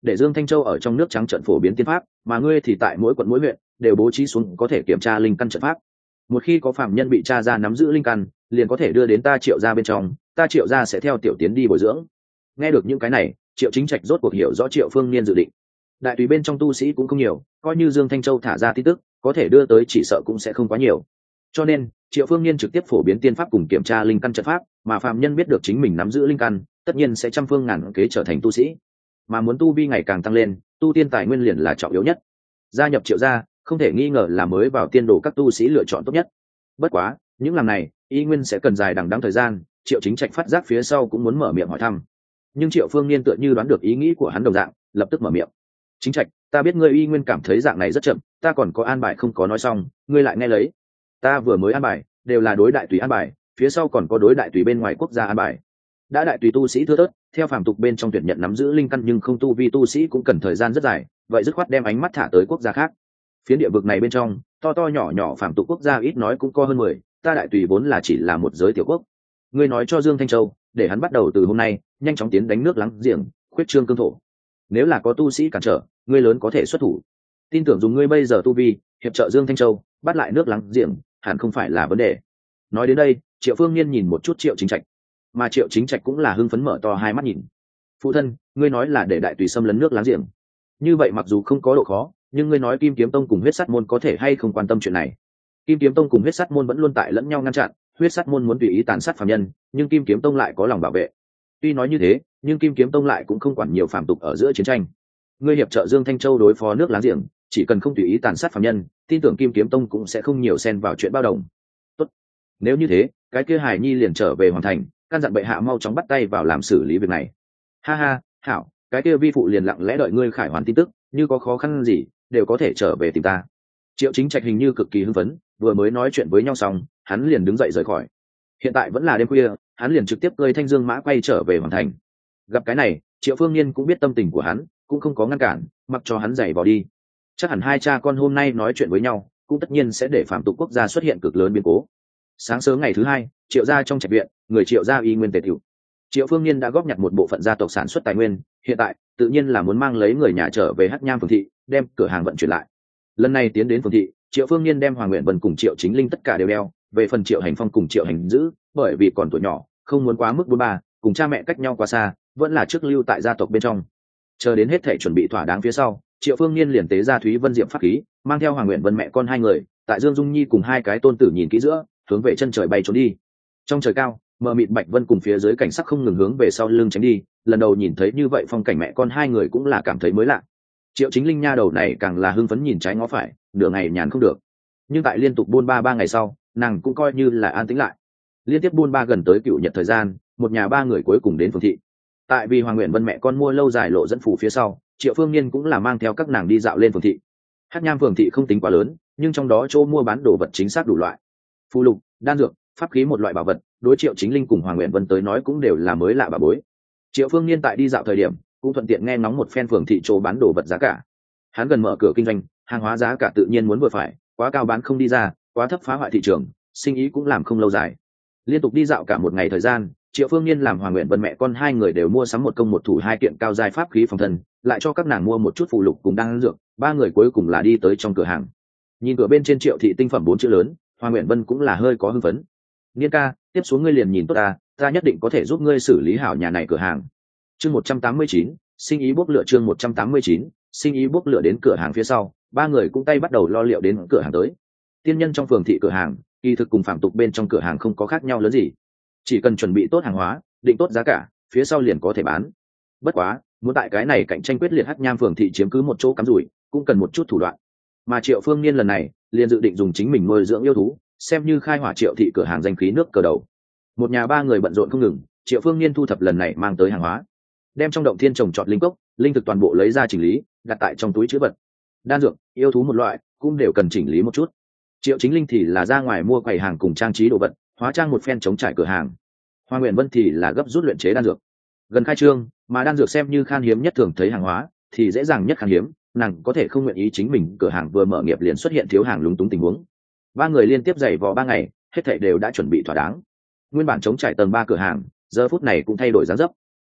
để Dương Thanh Châu ở trong nước trắng trận phổ biến tiên pháp, mà ngươi thì tại mỗi quận mỗi huyện đều bố trí xuống có thể kiểm tra linh căn trận pháp. Một khi có phạm nhân bị tra ra nắm giữ linh căn, liền có thể đưa đến ta Triệu gia bên trong, ta Triệu gia sẽ theo tiểu tiến đi bồi dưỡng. Nghe được những cái này, Triệu Chính Trạch rốt cuộc hiểu rõ Triệu Phương Niên dự định. Đại tùy bên trong tu sĩ cũng không nhiều, coi như Dương Thanh Châu thả ra tin tức, có thể đưa tới chỉ sợ cũng sẽ không quá nhiều. Cho nên Triệu Phương Niên trực tiếp phổ biến tiên pháp cùng kiểm tra linh căn trận pháp, mà phạm nhân biết được chính mình nắm giữ linh căn, tất nhiên sẽ trăm phương ngàn kế trở thành tu sĩ. Mà muốn tu vi ngày càng tăng lên, tu tiên tài nguyên liền là trọng yếu nhất. Gia nhập Triệu gia không thể nghi ngờ là mới vào tiên đồ các tu sĩ lựa chọn tốt nhất. Bất quá những làm này y nguyên sẽ cần dài đằng đẵng thời gian. Triệu Chính Trạch phát giác phía sau cũng muốn mở miệng hỏi thăm, nhưng Triệu Phương Niên tựa như đoán được ý nghĩ của hắn đồng dạng, lập tức mở miệng. Chính Trạch, ta biết ngươi y nguyên cảm thấy dạng này rất chậm, ta còn có an bài không có nói xong, ngươi lại nghe lấy. Ta vừa mới an bài đều là đối đại tùy an bài, phía sau còn có đối đại tùy bên ngoài quốc gia an bài. Đã đại tùy tu sĩ thưa thớt, theo phàm tục bên trong tuyển nhận nắm giữ linh căn nhưng không tu vi tu sĩ cũng cần thời gian rất dài, vậy dứt khoát đem ánh mắt thả tới quốc gia khác. Phiến địa vực này bên trong to to nhỏ nhỏ phàm tục quốc gia ít nói cũng có hơn 10, ta đại tùy vốn là chỉ là một giới tiểu quốc. Ngươi nói cho Dương Thanh Châu để hắn bắt đầu từ hôm nay nhanh chóng tiến đánh nước láng giềng, khuyết trương cương thổ. Nếu là có tu sĩ cản trở, ngươi lớn có thể xuất thủ. Tin tưởng dùng ngươi bây giờ tu vi hiệp trợ Dương Thanh Châu bắt lại nước láng giềng hẳn không phải là vấn đề. Nói đến đây, Triệu Phương Niên nhìn một chút Triệu Chính Trạch, mà Triệu Chính Trạch cũng là hưng phấn mở to hai mắt nhìn. Phụ thân, ngươi nói là để đại tùy xâm lấn nước láng giềng, như vậy mặc dù không có độ khó, nhưng ngươi nói Kim Kiếm Tông cùng Huyết Sắt Môn có thể hay không quan tâm chuyện này? Kim Kiếm Tông cùng Huyết Sắt Môn vẫn luôn tại lẫn nhau ngăn chặn, Huyết Sắt Môn muốn tùy ý tàn sát phàm nhân, nhưng Kim Kiếm Tông lại có lòng bảo vệ. Tuy nói như thế, nhưng Kim Kiếm Tông lại cũng không quản nhiều phàm tục ở giữa chiến tranh. Ngươi hiệp trợ Dương Thanh Châu đối phó nước láng giềng, chỉ cần không tùy ý tàn sát phàm nhân, tin tưởng Kim Kiếm Tông cũng sẽ không nhiều xen vào chuyện bao đồng. Tốt, nếu như thế, cái kia Hải Nhi liền trở về hoàn thành, căn dặn bệ hạ mau chóng bắt tay vào làm xử lý việc này. Ha ha, hảo, cái kia vi phụ liền lặng lẽ đợi ngươi khải hoàn tin tức, như có khó khăn gì đều có thể trở về tìm ta. Triệu Chính Trạch hình như cực kỳ hưng phấn, vừa mới nói chuyện với nhau xong, hắn liền đứng dậy rời khỏi. Hiện tại vẫn là đêm khuya, hắn liền trực tiếp cơi thanh dương mã quay trở về hoàn thành. Gặp cái này, Triệu Phương Niên cũng biết tâm tình của hắn, cũng không có ngăn cản, mặc cho hắn giày vào đi. Chắc hẳn hai cha con hôm nay nói chuyện với nhau, cũng tất nhiên sẽ để phạm tục quốc gia xuất hiện cực lớn biến cố. Sáng sớm ngày thứ hai, Triệu gia trong trạch viện, người Triệu gia y nguyên tề tiểu. Triệu Phương Niên đã góp nhặt một bộ phận gia tộc sản xuất tài nguyên, hiện tại tự nhiên là muốn mang lấy người nhà trở về Hắc Nham phường thị, đem cửa hàng vận chuyển lại. Lần này tiến đến phường thị, Triệu Phương Niên đem Hoàng Nguyện Vân cùng Triệu Chính Linh tất cả đều đeo, về phần Triệu Hành Phong cùng Triệu Hành Dữ, bởi vì còn tuổi nhỏ, không muốn quá mức bôn ba, cùng cha mẹ cách nhau quá xa, vẫn là trước lưu tại gia tộc bên trong. Chờ đến hết thảy chuẩn bị thỏa đáng phía sau, Triệu Phương Niên liền tế ra Thúy Vân Diệm pháp khí, mang theo Hoàng Nguyện Vân mẹ con hai người, tại Dương Dung Nhi cùng hai cái tôn tử nhìn kỹ giữa, hướng về chân trời bay trốn đi. Trong trời cao, mờ mịt bạch vân cùng phía dưới cảnh sắc không ngừng hướng về sau lưng tránh đi, lần đầu nhìn thấy như vậy phong cảnh mẹ con hai người cũng là cảm thấy mới lạ. Triệu Chính Linh nha đầu này càng là hưng phấn nhìn trái ngó phải, nửa ngày nhàn không được. Nhưng tại liên tục buôn ba ngày sau, nàng cũng coi như là an tĩnh lại. Liên tiếp buôn ba gần tới cựu nhật thời gian, một nhà ba người cuối cùng đến phường thị. Tại vì Hoàng Nguyện Vân mẹ con mua lâu dài lộ dẫn phủ phía sau, Triệu Phương Niên cũng là mang theo các nàng đi dạo lên phường thị. Hắc Nham phường thị không tính quá lớn, nhưng trong đó chỗ mua bán đồ vật chính xác đủ loại, phù lục, đan dược, pháp khí một loại bảo vật, đối Triệu Chính Linh cùng Hoàng Nguyện Vân tới nói cũng đều là mới lạ bà bối. Triệu Phương Niên tại đi dạo thời điểm, cũng thuận tiện nghe ngóng một phen phường thị chỗ bán đồ vật giá cả. Hắn gần mở cửa kinh doanh, hàng hóa giá cả tự nhiên muốn vừa phải, quá cao bán không đi ra, quá thấp phá hoại thị trường, sinh ý cũng làm không lâu dài. Liên tục đi dạo cả một ngày thời gian, Triệu Phương Niên làm Hoàng Nguyện Vân mẹ con hai người đều mua sắm một công một thủ hai kiện cao giai pháp khí phòng thân, lại cho các nàng mua một chút phụ lục cùng đan dược. Ba người cuối cùng là đi tới trong cửa hàng. Nhìn cửa bên trên Triệu thị tinh phẩm 4 chữ lớn, Hoàng Nguyện Vân cũng là hơi có hưng phấn. Niên ca, tiếp xuống ngươi liền nhìn tốt ta nhất định có thể giúp ngươi xử lý hảo nhà này cửa hàng. Chương 189, sinh ý bốc lửa. Chương 189, sinh ý bốc lửa. Đến cửa hàng phía sau, ba người cũng tay bắt đầu lo liệu đến cửa hàng tới. Tiên nhân trong phường thị cửa hàng, kỳ thực cùng phạm tục bên trong cửa hàng không có khác nhau lớn gì, chỉ cần chuẩn bị tốt hàng hóa, định tốt giá cả, phía sau liền có thể bán. Bất quá, muốn tại cái này cạnh tranh quyết liệt Hắc Nham phường thị chiếm cứ một chỗ cắm rủi, cũng cần một chút thủ đoạn. Mà Triệu Phương Niên lần này liền dự định dùng chính mình nuôi dưỡng yêu thú, xem như khai hỏa Triệu thị cửa hàng danh khí nước cờ đầu. Một nhà ba người bận rộn không ngừng, Triệu Phương Niên thu thập lần này mang tới hàng hóa, đem trong động thiên trồng trọt linh cốc, linh thực toàn bộ lấy ra chỉnh lý, đặt tại trong túi trữ vật. Đan dược, yêu thú một loại cũng đều cần chỉnh lý một chút. Triệu Chính Linh thì là ra ngoài mua quầy hàng cùng trang trí đồ vật, hóa trang một phen chống trải cửa hàng. Hoa Nguyện Vân thì là gấp rút luyện chế đan dược. Gần khai trương, mà đan dược xem như khan hiếm nhất thường thấy hàng hóa, thì dễ dàng nhất khan hiếm, nàng có thể không nguyện ý chính mình cửa hàng vừa mở nghiệp liền xuất hiện thiếu hàng lúng túng tình huống. Ba người liên tiếp giày vò 3 ngày, hết thảy đều đã chuẩn bị thỏa đáng. Nguyên bản chống trải tầng 3 cửa hàng, giờ phút này cũng thay đổi dáng dấp.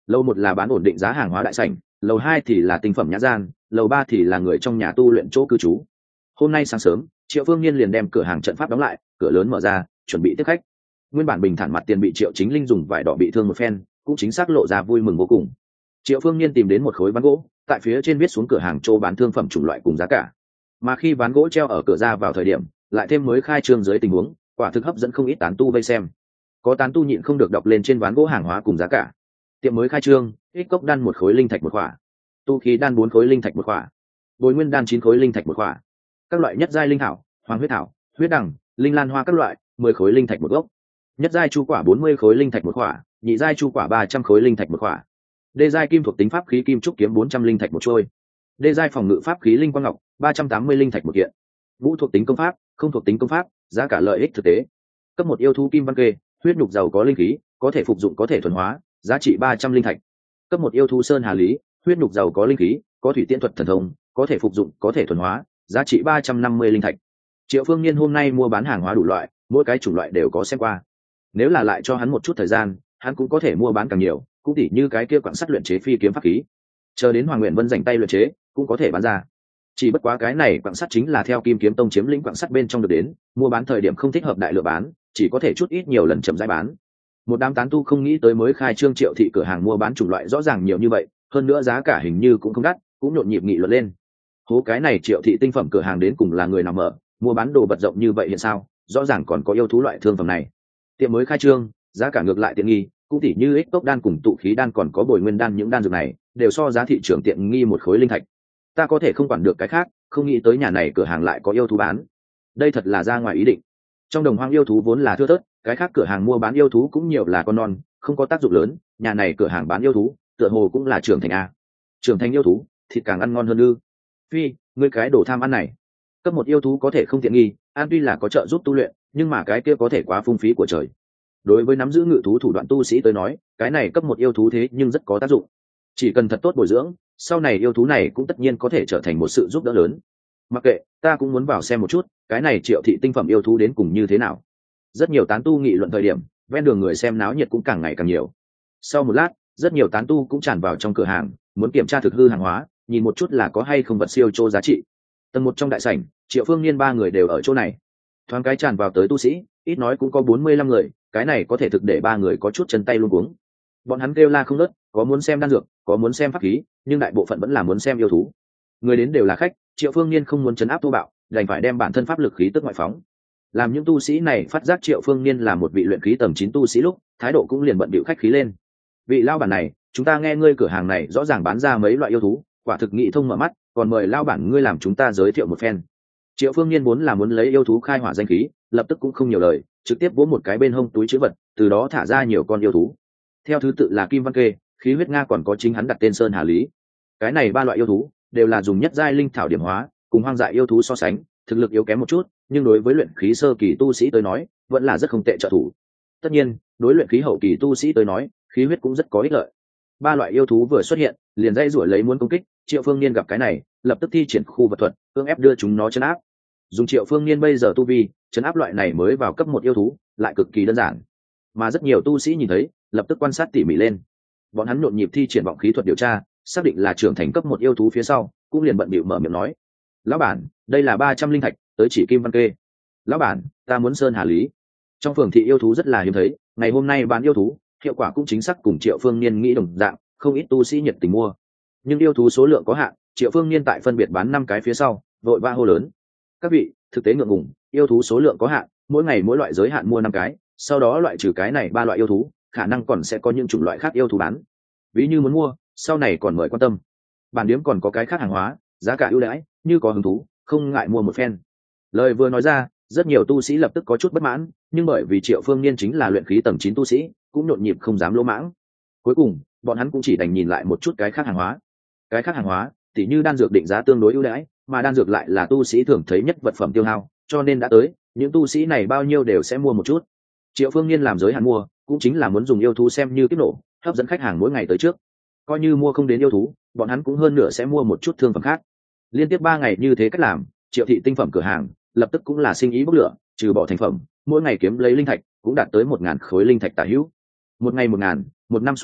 Lầu một là bán ổn định giá hàng hóa đại sảnh, lầu hai thì là tinh phẩm nhã gian, lầu ba thì là người trong nhà tu luyện chỗ cư trú. Hôm nay sáng sớm, Triệu Phương Nhiên liền đem cửa hàng trận pháp đóng lại, cửa lớn mở ra, chuẩn bị tiếp khách. Nguyên bản bình thản mặt tiền bị Triệu Chính Linh dùng vải đỏ bị thương một phen, cũng chính xác lộ ra vui mừng vô cùng. Triệu Phương Nhiên tìm đến một khối ván gỗ, tại phía trên viết xuống cửa hàng chỗ bán thương phẩm chủng loại cùng giá cả. Mà khi ván gỗ treo ở cửa ra vào thời điểm, lại thêm mới khai trương dưới tình huống, quả thực hấp dẫn không ít tán tu vây xem. Có tán tu nhịn không được đọc lên trên ván gỗ hàng hóa cùng giá cả. Tiệm mới khai trương, ích cốc đan 1 khối linh thạch 1 khỏa, tu khí đan 4 khối linh thạch 1 khỏa, bồi nguyên đan 9 khối linh thạch 1 khỏa, các loại nhất giai linh thảo, hoàng huyết thảo, huyết đằng, linh lan hoa các loại 10 khối linh thạch 1 gốc, nhất giai chu quả 40 khối linh thạch 1 khỏa, nhị giai chu quả 300 khối linh thạch 1 khỏa, đê giai kim thuộc tính pháp khí kim trúc kiếm 400 linh thạch 1 trôi, đê giai phòng ngự pháp khí linh quang ngọc 380 linh thạch 1 kiện, vũ thuộc tính công pháp, không thuộc tính công pháp, giá cả lợi ích thực tế. Cấp 1 yêu thú kim văn kê, huyết nhục giàu có linh khí, có thể phục dụng có thể thuần hóa, giá trị 300 linh thạch. Cấp 1 yêu thú sơn hà lý, huyết nhục giàu có linh khí, có thủy tiễn thuật thần thông, có thể phục dụng có thể thuần hóa, giá trị 350 linh thạch. Triệu Phương Nhiên hôm nay mua bán hàng hóa đủ loại, mỗi cái chủng loại đều có xem qua. Nếu là lại cho hắn một chút thời gian, hắn cũng có thể mua bán càng nhiều, cũng tỉ như cái kia quặng sắt luyện chế phi kiếm pháp khí. Chờ đến Hoàng Nguyện Vân rảnh tay luyện chế, cũng có thể bán ra. Chỉ bất quá cái này quặng sắt chính là theo Kim Kiếm Tông chiếm lĩnh quặng sắt bên trong được đến, mua bán thời điểm không thích hợp đại lượng bán, chỉ có thể chút ít nhiều lần chậm rãi bán. Một đám tán tu không nghĩ tới mới khai trương Triệu thị cửa hàng mua bán chủng loại rõ ràng nhiều như vậy, hơn nữa giá cả hình như cũng không đắt, cũng nhộn nhịp nghị luận lên. Hố cái này Triệu thị tinh phẩm cửa hàng đến cùng là người nào mở, mua bán đồ bật rộng như vậy hiện sao, rõ ràng còn có yêu thú loại thương phẩm này. Tiệm mới khai trương, giá cả ngược lại tiện nghi, cũng tỉ như ích cốc đan cùng tụ khí đan còn có bồi nguyên đan, những đan dược này đều so giá thị trường tiện nghi 1 khối linh thạch. Ta có thể không quản được cái khác, không nghĩ tới nhà này cửa hàng lại có yêu thú bán, đây thật là ra ngoài ý định. Trong đồng hoang yêu thú vốn là thưa thớt, cái khác cửa hàng mua bán yêu thú cũng nhiều là con non, không có tác dụng lớn, nhà này cửa hàng bán yêu thú tựa hồ cũng là trưởng thành a. Trưởng thành yêu thú thịt càng ăn ngon hơn ư? Phi, ngươi cái đồ tham ăn này. Cấp 1 yêu thú có thể không tiện nghi, an tuy là có trợ giúp tu luyện, nhưng mà cái kia có thể quá phung phí của trời. Đối với nắm giữ ngự thú thủ đoạn tu sĩ tới nói, cái này cấp 1 yêu thú thế nhưng rất có tác dụng. Chỉ cần thật tốt bồi dưỡng, sau này yêu thú này cũng tất nhiên có thể trở thành một sự giúp đỡ lớn. Mặc kệ, ta cũng muốn vào xem một chút, cái này Triệu thị tinh phẩm yêu thú đến cùng như thế nào. Rất nhiều tán tu nghị luận thời điểm, ven đường người xem náo nhiệt cũng càng ngày càng nhiều. Sau một lát, rất nhiều tán tu cũng tràn vào trong cửa hàng, muốn kiểm tra thực hư hàng hóa, nhìn một chút là có hay không vật siêu chô giá trị. Tầng 1 trong đại sảnh, Triệu Phương Nhiên 3 người đều ở chỗ này. Thoáng cái tràn vào tới tu sĩ, ít nói cũng có 45 người, cái này có thể thực để 3 người có chút chân tay luống cuống. Bọn hắn kêu la không ngớt, có muốn xem đan dược, có muốn xem pháp khí, nhưng đại bộ phận vẫn là muốn xem yêu thú. Người đến đều là khách, Triệu Phương Nhiên không muốn trấn áp thô bạo, đành phải đem bản thân pháp lực khí tức ngoại phóng. Làm những tu sĩ này phát giác Triệu Phương Nhiên là một vị luyện khí tầng 9 tu sĩ lúc, thái độ cũng liền bận bịu khách khí lên. Vị lao bản này, chúng ta nghe ngươi cửa hàng này rõ ràng bán ra mấy loại yêu thú, quả thực nghị thông mở mắt, còn mời lao bản ngươi làm chúng ta giới thiệu một phen. Triệu Phương Nhiên vốn là muốn lấy yêu thú khai hỏa danh khí, lập tức cũng không nhiều lời, trực tiếp vỗ một cái bên hông túi trữ vật, từ đó thả ra nhiều con yêu thú. Theo thứ tự là Kim Văn Kê, Khí Huyết Nga, còn có chính hắn đặt tên Sơn Hà Lý. Cái này 3 loại yêu thú đều là dùng nhất giai linh thảo điểm hóa, cùng hoang dại yêu thú so sánh, thực lực yếu kém một chút, nhưng đối với luyện khí sơ kỳ tu sĩ tới nói, vẫn là rất không tệ trợ thủ. Tất nhiên, đối luyện khí hậu kỳ tu sĩ tới nói, khí huyết cũng rất có ích lợi. 3 loại yêu thú vừa xuất hiện, liền dây rủi lấy muốn công kích, Triệu Phương Nhiên gặp cái này, lập tức thi triển khu vật thuật, cưỡng ép đưa chúng nó trấn áp. Dùng Triệu Phương Nhiên bây giờ tu vi, trấn áp loại này mới vào cấp 1 yêu thú, lại cực kỳ đơn giản. Mà rất nhiều tu sĩ nhìn thấy, lập tức quan sát tỉ mỉ lên. Bọn hắn nhộn nhịp thi triển vọng khí thuật điều tra, xác định là trưởng thành cấp 1 yêu thú phía sau, cũng liền bận bịu mở miệng nói: "Lão bản, đây là 300 linh thạch, tới chỉ Kim Văn Kê." "Lão bản, ta muốn Sơn Hà Lý." Trong phường thị yêu thú rất là hiếm thấy, ngày hôm nay bán yêu thú, hiệu quả cũng chính xác cùng Triệu Phương Nhiên nghĩ đồng dạng, không ít tu sĩ nhiệt tình mua. Nhưng yêu thú số lượng có hạn, Triệu Phương Nhiên tại phân biệt bán 5 cái phía sau, vội vã hô lớn: "Các vị, thực tế ngượng ngùng, yêu thú số lượng có hạn, mỗi ngày mỗi loại giới hạn mua 5 cái, sau đó loại trừ cái này 3 loại yêu thú, khả năng còn sẽ có những chủng loại khác yêu thú bán. Ví như muốn mua, sau này còn mời quan tâm. Bản điếm còn có cái khác hàng hóa, giá cả ưu đãi, như có hứng thú, không ngại mua một phen." Lời vừa nói ra, rất nhiều tu sĩ lập tức có chút bất mãn, nhưng bởi vì Triệu Phương Nhiên chính là luyện khí tầng 9 tu sĩ, cũng nhộn nhịp không dám lỗ mãng. Cuối cùng, bọn hắn cũng chỉ đành nhìn lại một chút cái khác hàng hóa. Cái khác hàng hóa, tỉ như đan dược định giá tương đối ưu đãi, mà đan dược lại là tu sĩ thường thấy nhất vật phẩm tiêu hao, cho nên đã tới, những tu sĩ này bao nhiêu đều sẽ mua một chút. Triệu Phương Nhiên làm giới hạn mua, cũng chính là muốn dùng yêu thú xem như kiếp nổ, hấp dẫn khách hàng mỗi ngày tới trước. Coi như mua không đến yêu thú, bọn hắn cũng hơn nửa sẽ mua một chút thương phẩm khác. Liên tiếp 3 ngày như thế cách làm, Triệu thị tinh phẩm cửa hàng lập tức cũng là sinh ý bốc lửa, trừ bỏ thành phẩm, mỗi ngày kiếm lấy linh thạch cũng đạt tới 1000 khối linh thạch tả hữu. Một ngày 1000, một năm xuống tới,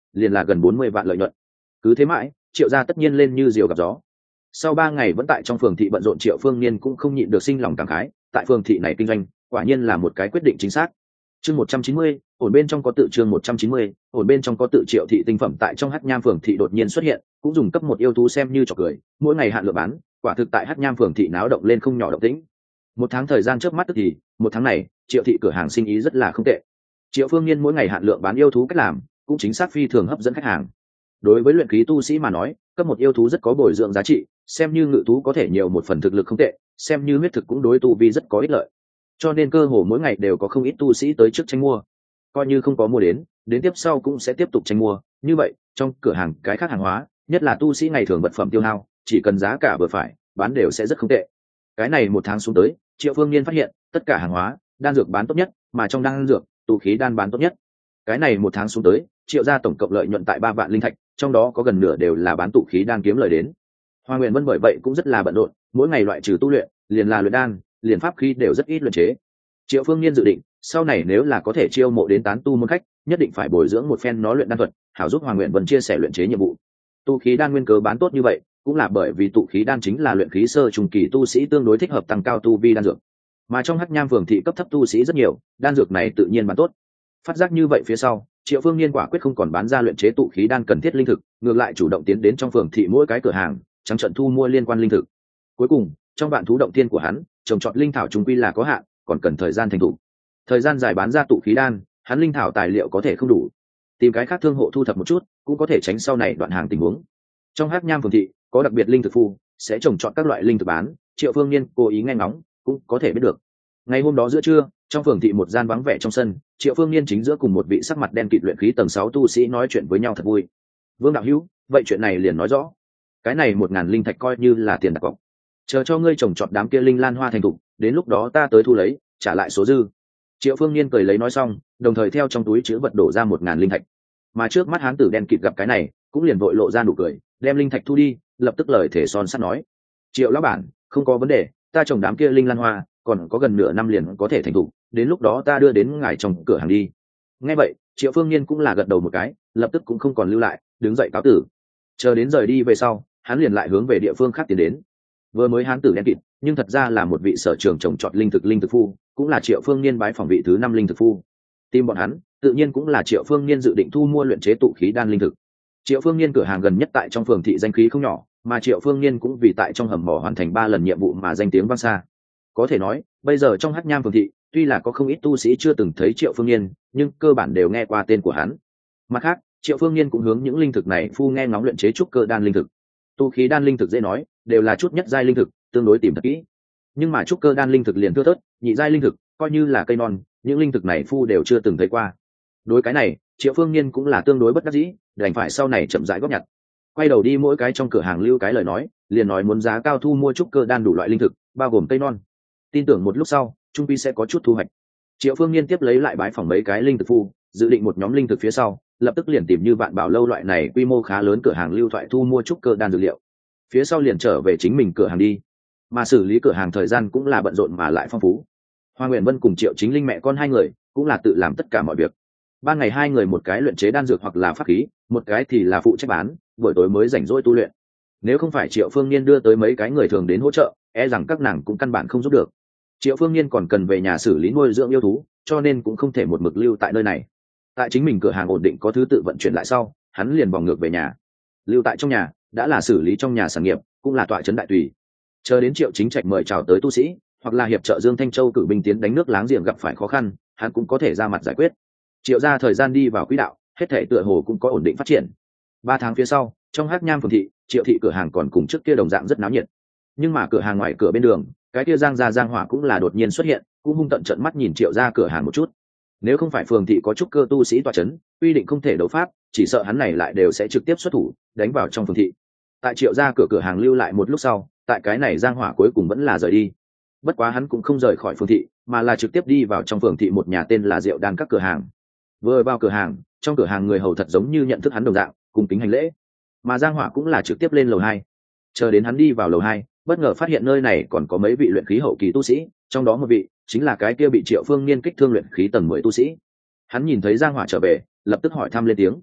liền là gần 40 vạn lợi nhuận. Cứ thế mãi, Triệu gia tất nhiên lên như diều gặp gió. Sau 3 ngày vẫn tại trong phường thị bận rộn, Triệu Phương Niên cũng không nhịn được sinh lòng cảm khái, tại phường thị này kinh doanh, quả nhiên là một cái quyết định chính xác. Chương 190, ổn bên trong có tự chương 190, ổn bên trong có tự. Triệu thị tinh phẩm tại trong Hắc Nham phường thị đột nhiên xuất hiện, cũng dùng cấp một yêu thú xem như trò cười, mỗi ngày hạn lượng bán, quả thực tại Hắc Nham phường thị náo động lên không nhỏ động tĩnh. Một tháng thời gian chớp mắt tức thì, một tháng này, Triệu thị cửa hàng sinh ý rất là không tệ. Triệu Phương Niên mỗi ngày hạn lượng bán yêu thú cách làm, cũng chính xác phi thường hấp dẫn khách hàng. Đối với luyện khí tu sĩ mà nói, cấp một yêu thú rất có bồi dưỡng giá trị, xem như ngự thú có thể nhiều một phần thực lực không tệ, xem như huyết thực cũng đối tu vi rất có ích lợi. Cho nên cơ hồ mỗi ngày đều có không ít tu sĩ tới trước tranh mua. Coi như không có mua đến tiếp sau cũng sẽ tiếp tục tranh mua. Như vậy, trong cửa hàng cái khác hàng hóa, nhất là tu sĩ ngày thường vật phẩm tiêu hao, chỉ cần giá cả vừa phải, bán đều sẽ rất không tệ. Cái này một tháng xuống tới, Triệu Phương Niên phát hiện, tất cả hàng hóa, đan dược bán tốt nhất, mà trong đan dược, tụ khí đan bán tốt nhất. Cái này một tháng xuống tới, Triệu gia tổng cộng lợi nhuận tại 3 vạn linh thạch, trong đó có gần nửa đều là bán tụ khí đan kiếm lời đến. Hoa Nguyên Vân bởi vậy cũng rất là bận rộn, mỗi ngày loại trừ tu luyện, liền là luyện đan, liền pháp khí đều rất ít luyện chế. Triệu Phương Niên dự định, sau này nếu là có thể chiêu mộ đến tán tu môn khách, nhất định phải bồi dưỡng một phen nó luyện đan thuật, hảo giúp Hoa Nguyên Vân chia sẻ luyện chế nhiệm vụ. Tu khí đan nguyên cớ bán tốt như vậy, cũng là bởi vì tụ khí đan chính là luyện khí sơ trung kỳ tu sĩ tương đối thích hợp tăng cao tu vi đan dược. Mà trong Hắc Nham phường thị cấp thấp tu sĩ rất nhiều, đan dược này tự nhiên bán tốt. Phát giác như vậy phía sau, Triệu Phương Niên quả quyết không còn bán ra luyện chế tụ khí đan cần thiết linh thực, ngược lại chủ động tiến đến trong phường thị mỗi cái cửa hàng, trắng trận thu mua liên quan linh thực. Cuối cùng, trong vạn thú động tiên của hắn, trồng trọt linh thảo trùng quy là có hạn, còn cần thời gian thành thủ. Thời gian dài bán ra tụ khí đan, hắn linh thảo tài liệu có thể không đủ, tìm cái khác thương hộ thu thập một chút, cũng có thể tránh sau này đoạn hàng tình huống. Trong Hắc Nham phường thị, có đặc biệt linh thực phu, sẽ trồng trọt các loại linh thực bán, Triệu Phương Niên cố ý nghe ngóng, cũng có thể biết được. Ngày hôm đó giữa trưa, trong phường thị một gian vắng vẻ trong sân, Triệu Phương Niên chính giữa cùng một vị sắc mặt đen kịt luyện khí tầng 6 tu sĩ nói chuyện với nhau thật vui. Vương đạo hữu, vậy chuyện này liền nói rõ. Cái này 1000 linh thạch coi như là tiền đặt cọc. Chờ cho ngươi trồng trọt đám kia linh lan hoa thành thục, đến lúc đó ta tới thu lấy, trả lại số dư. Triệu Phương Niên cười lấy nói xong, đồng thời theo trong túi trữ vật đổ ra 1000 linh thạch. Mà trước mắt hán tử đen kịt gặp cái này, cũng liền vội lộ ra nụ cười, đem linh thạch thu đi, lập tức lời thể son sắt nói: "Triệu lão bản, không có vấn đề, ta trồng đám kia linh lan hoa, còn có gần nửa năm liền có thể thành thục, đến lúc đó ta đưa đến ngài trong cửa hàng đi." Nghe vậy, Triệu Phương Niên cũng là gật đầu một cái, lập tức cũng không còn lưu lại, đứng dậy cáo tử. Chờ đến rời đi về sau, hắn liền lại hướng về địa phương khác tiến đến. Vừa mới hán tử đen kịt, nhưng thật ra là một vị sở trường trồng trọt linh thực phu, cũng là Triệu Phương Niên bái phỏng vị thứ 5 linh thực phu. Tìm bọn hắn, tự nhiên cũng là Triệu Phương Niên dự định thu mua luyện chế tụ khí đan linh thực. Triệu Phương Niên cửa hàng gần nhất tại trong phường thị danh khí không nhỏ, mà Triệu Phương Niên cũng vì tại trong hầm mỏ hoàn thành 3 lần nhiệm vụ mà danh tiếng vang xa. Có thể nói, bây giờ trong Hắc Nham phường thị, tuy là có không ít tu sĩ chưa từng thấy Triệu Phương Niên, nhưng cơ bản đều nghe qua tên của hắn. Mặt khác, Triệu Phương Niên cũng hướng những linh thực này phu nghe ngóng luyện chế trúc cơ đan linh thực. Tu khí đan linh thực dễ nói, đều là chút nhất giai linh thực, tương đối tìm thật kỹ. Nhưng mà trúc cơ đan linh thực liền thưa thớt, nhị giai linh thực, coi như là cây non, những linh thực này phu đều chưa từng thấy qua. Đối cái này, Triệu Phương Niên cũng là tương đối bất đắc dĩ, đành phải sau này chậm rãi góp nhặt. Quay đầu đi mỗi cái trong cửa hàng lưu cái lời nói, liền nói muốn giá cao thu mua trúc cơ đan đủ loại linh thực, bao gồm cây non. Tin tưởng một lúc sau, trung quy sẽ có chút thu hoạch. Triệu Phương Niên tiếp lấy lại bái phỏng mấy cái linh thực phu, dự định một nhóm linh thực phía sau, lập tức liền tìm như Vạn Bảo lâu loại này quy mô khá lớn cửa hàng lưu thoại thu mua trúc cơ đan dược liệu. Phía sau liền trở về chính mình cửa hàng đi. Mà xử lý cửa hàng thời gian cũng là bận rộn mà lại phong phú. Hoa Nguyên Vân cùng Triệu Chính Linh mẹ con hai người cũng là tự làm tất cả mọi việc. Ban ngày hai người một cái luyện chế đan dược hoặc là pháp khí, một cái thì là phụ trách bán, buổi tối mới rảnh rỗi tu luyện. Nếu không phải Triệu Phương Niên đưa tới mấy cái người thường đến hỗ trợ, e rằng các nàng cũng căn bản không giúp được. Triệu Phương Niên còn cần về nhà xử lý nuôi dưỡng yêu thú, cho nên cũng không thể một mực lưu tại nơi này. Tại chính mình cửa hàng ổn định có thứ tự vận chuyển lại sau, hắn liền vòng ngược về nhà. Lưu tại trong nhà đã là xử lý trong nhà sản nghiệp, cũng là tọa trấn đại tùy. Chờ đến Triệu Chính Trạch mời chào tới tu sĩ, hoặc là hiệp trợ Dương Thanh Châu cử binh tiến đánh nước láng giềng gặp phải khó khăn, hắn cũng có thể ra mặt giải quyết. Triệu gia thời gian đi vào quỹ đạo, hết thảy tựa hồ cũng có ổn định phát triển. 3 tháng phía sau, trong Hắc Nham phường thị, Triệu thị cửa hàng còn cùng trước kia đồng dạng rất náo nhiệt. Nhưng mà cửa hàng ngoài cửa bên đường, cái kia Giang gia Giang Hỏa cũng là đột nhiên xuất hiện, cũng hung tận trợn mắt nhìn Triệu gia cửa hàng một chút. Nếu không phải phường thị có chút cơ tu sĩ tọa chấn, quy định không thể đấu pháp, chỉ sợ hắn này lại đều sẽ trực tiếp xuất thủ, đánh vào trong phường thị. Tại Triệu gia cửa hàng lưu lại một lúc sau, tại cái này Giang Hỏa cuối cùng vẫn là rời đi. Bất quá hắn cũng không rời khỏi phường thị, mà là trực tiếp đi vào trong phường thị một nhà tên là Diệu Đan các cửa hàng. Vừa vào cửa hàng, trong cửa hàng người hầu thật giống như nhận thức hắn đồng dạng, cùng kính hành lễ. Mà Giang Hỏa cũng là trực tiếp lên lầu 2. Chờ đến hắn đi vào lầu 2, bất ngờ phát hiện nơi này còn có mấy vị luyện khí hậu kỳ tu sĩ, trong đó một vị chính là cái kia bị Triệu Phương Niên kích thương luyện khí tầng 10 tu sĩ. Hắn nhìn thấy Giang Hỏa trở về, lập tức hỏi thăm lên tiếng.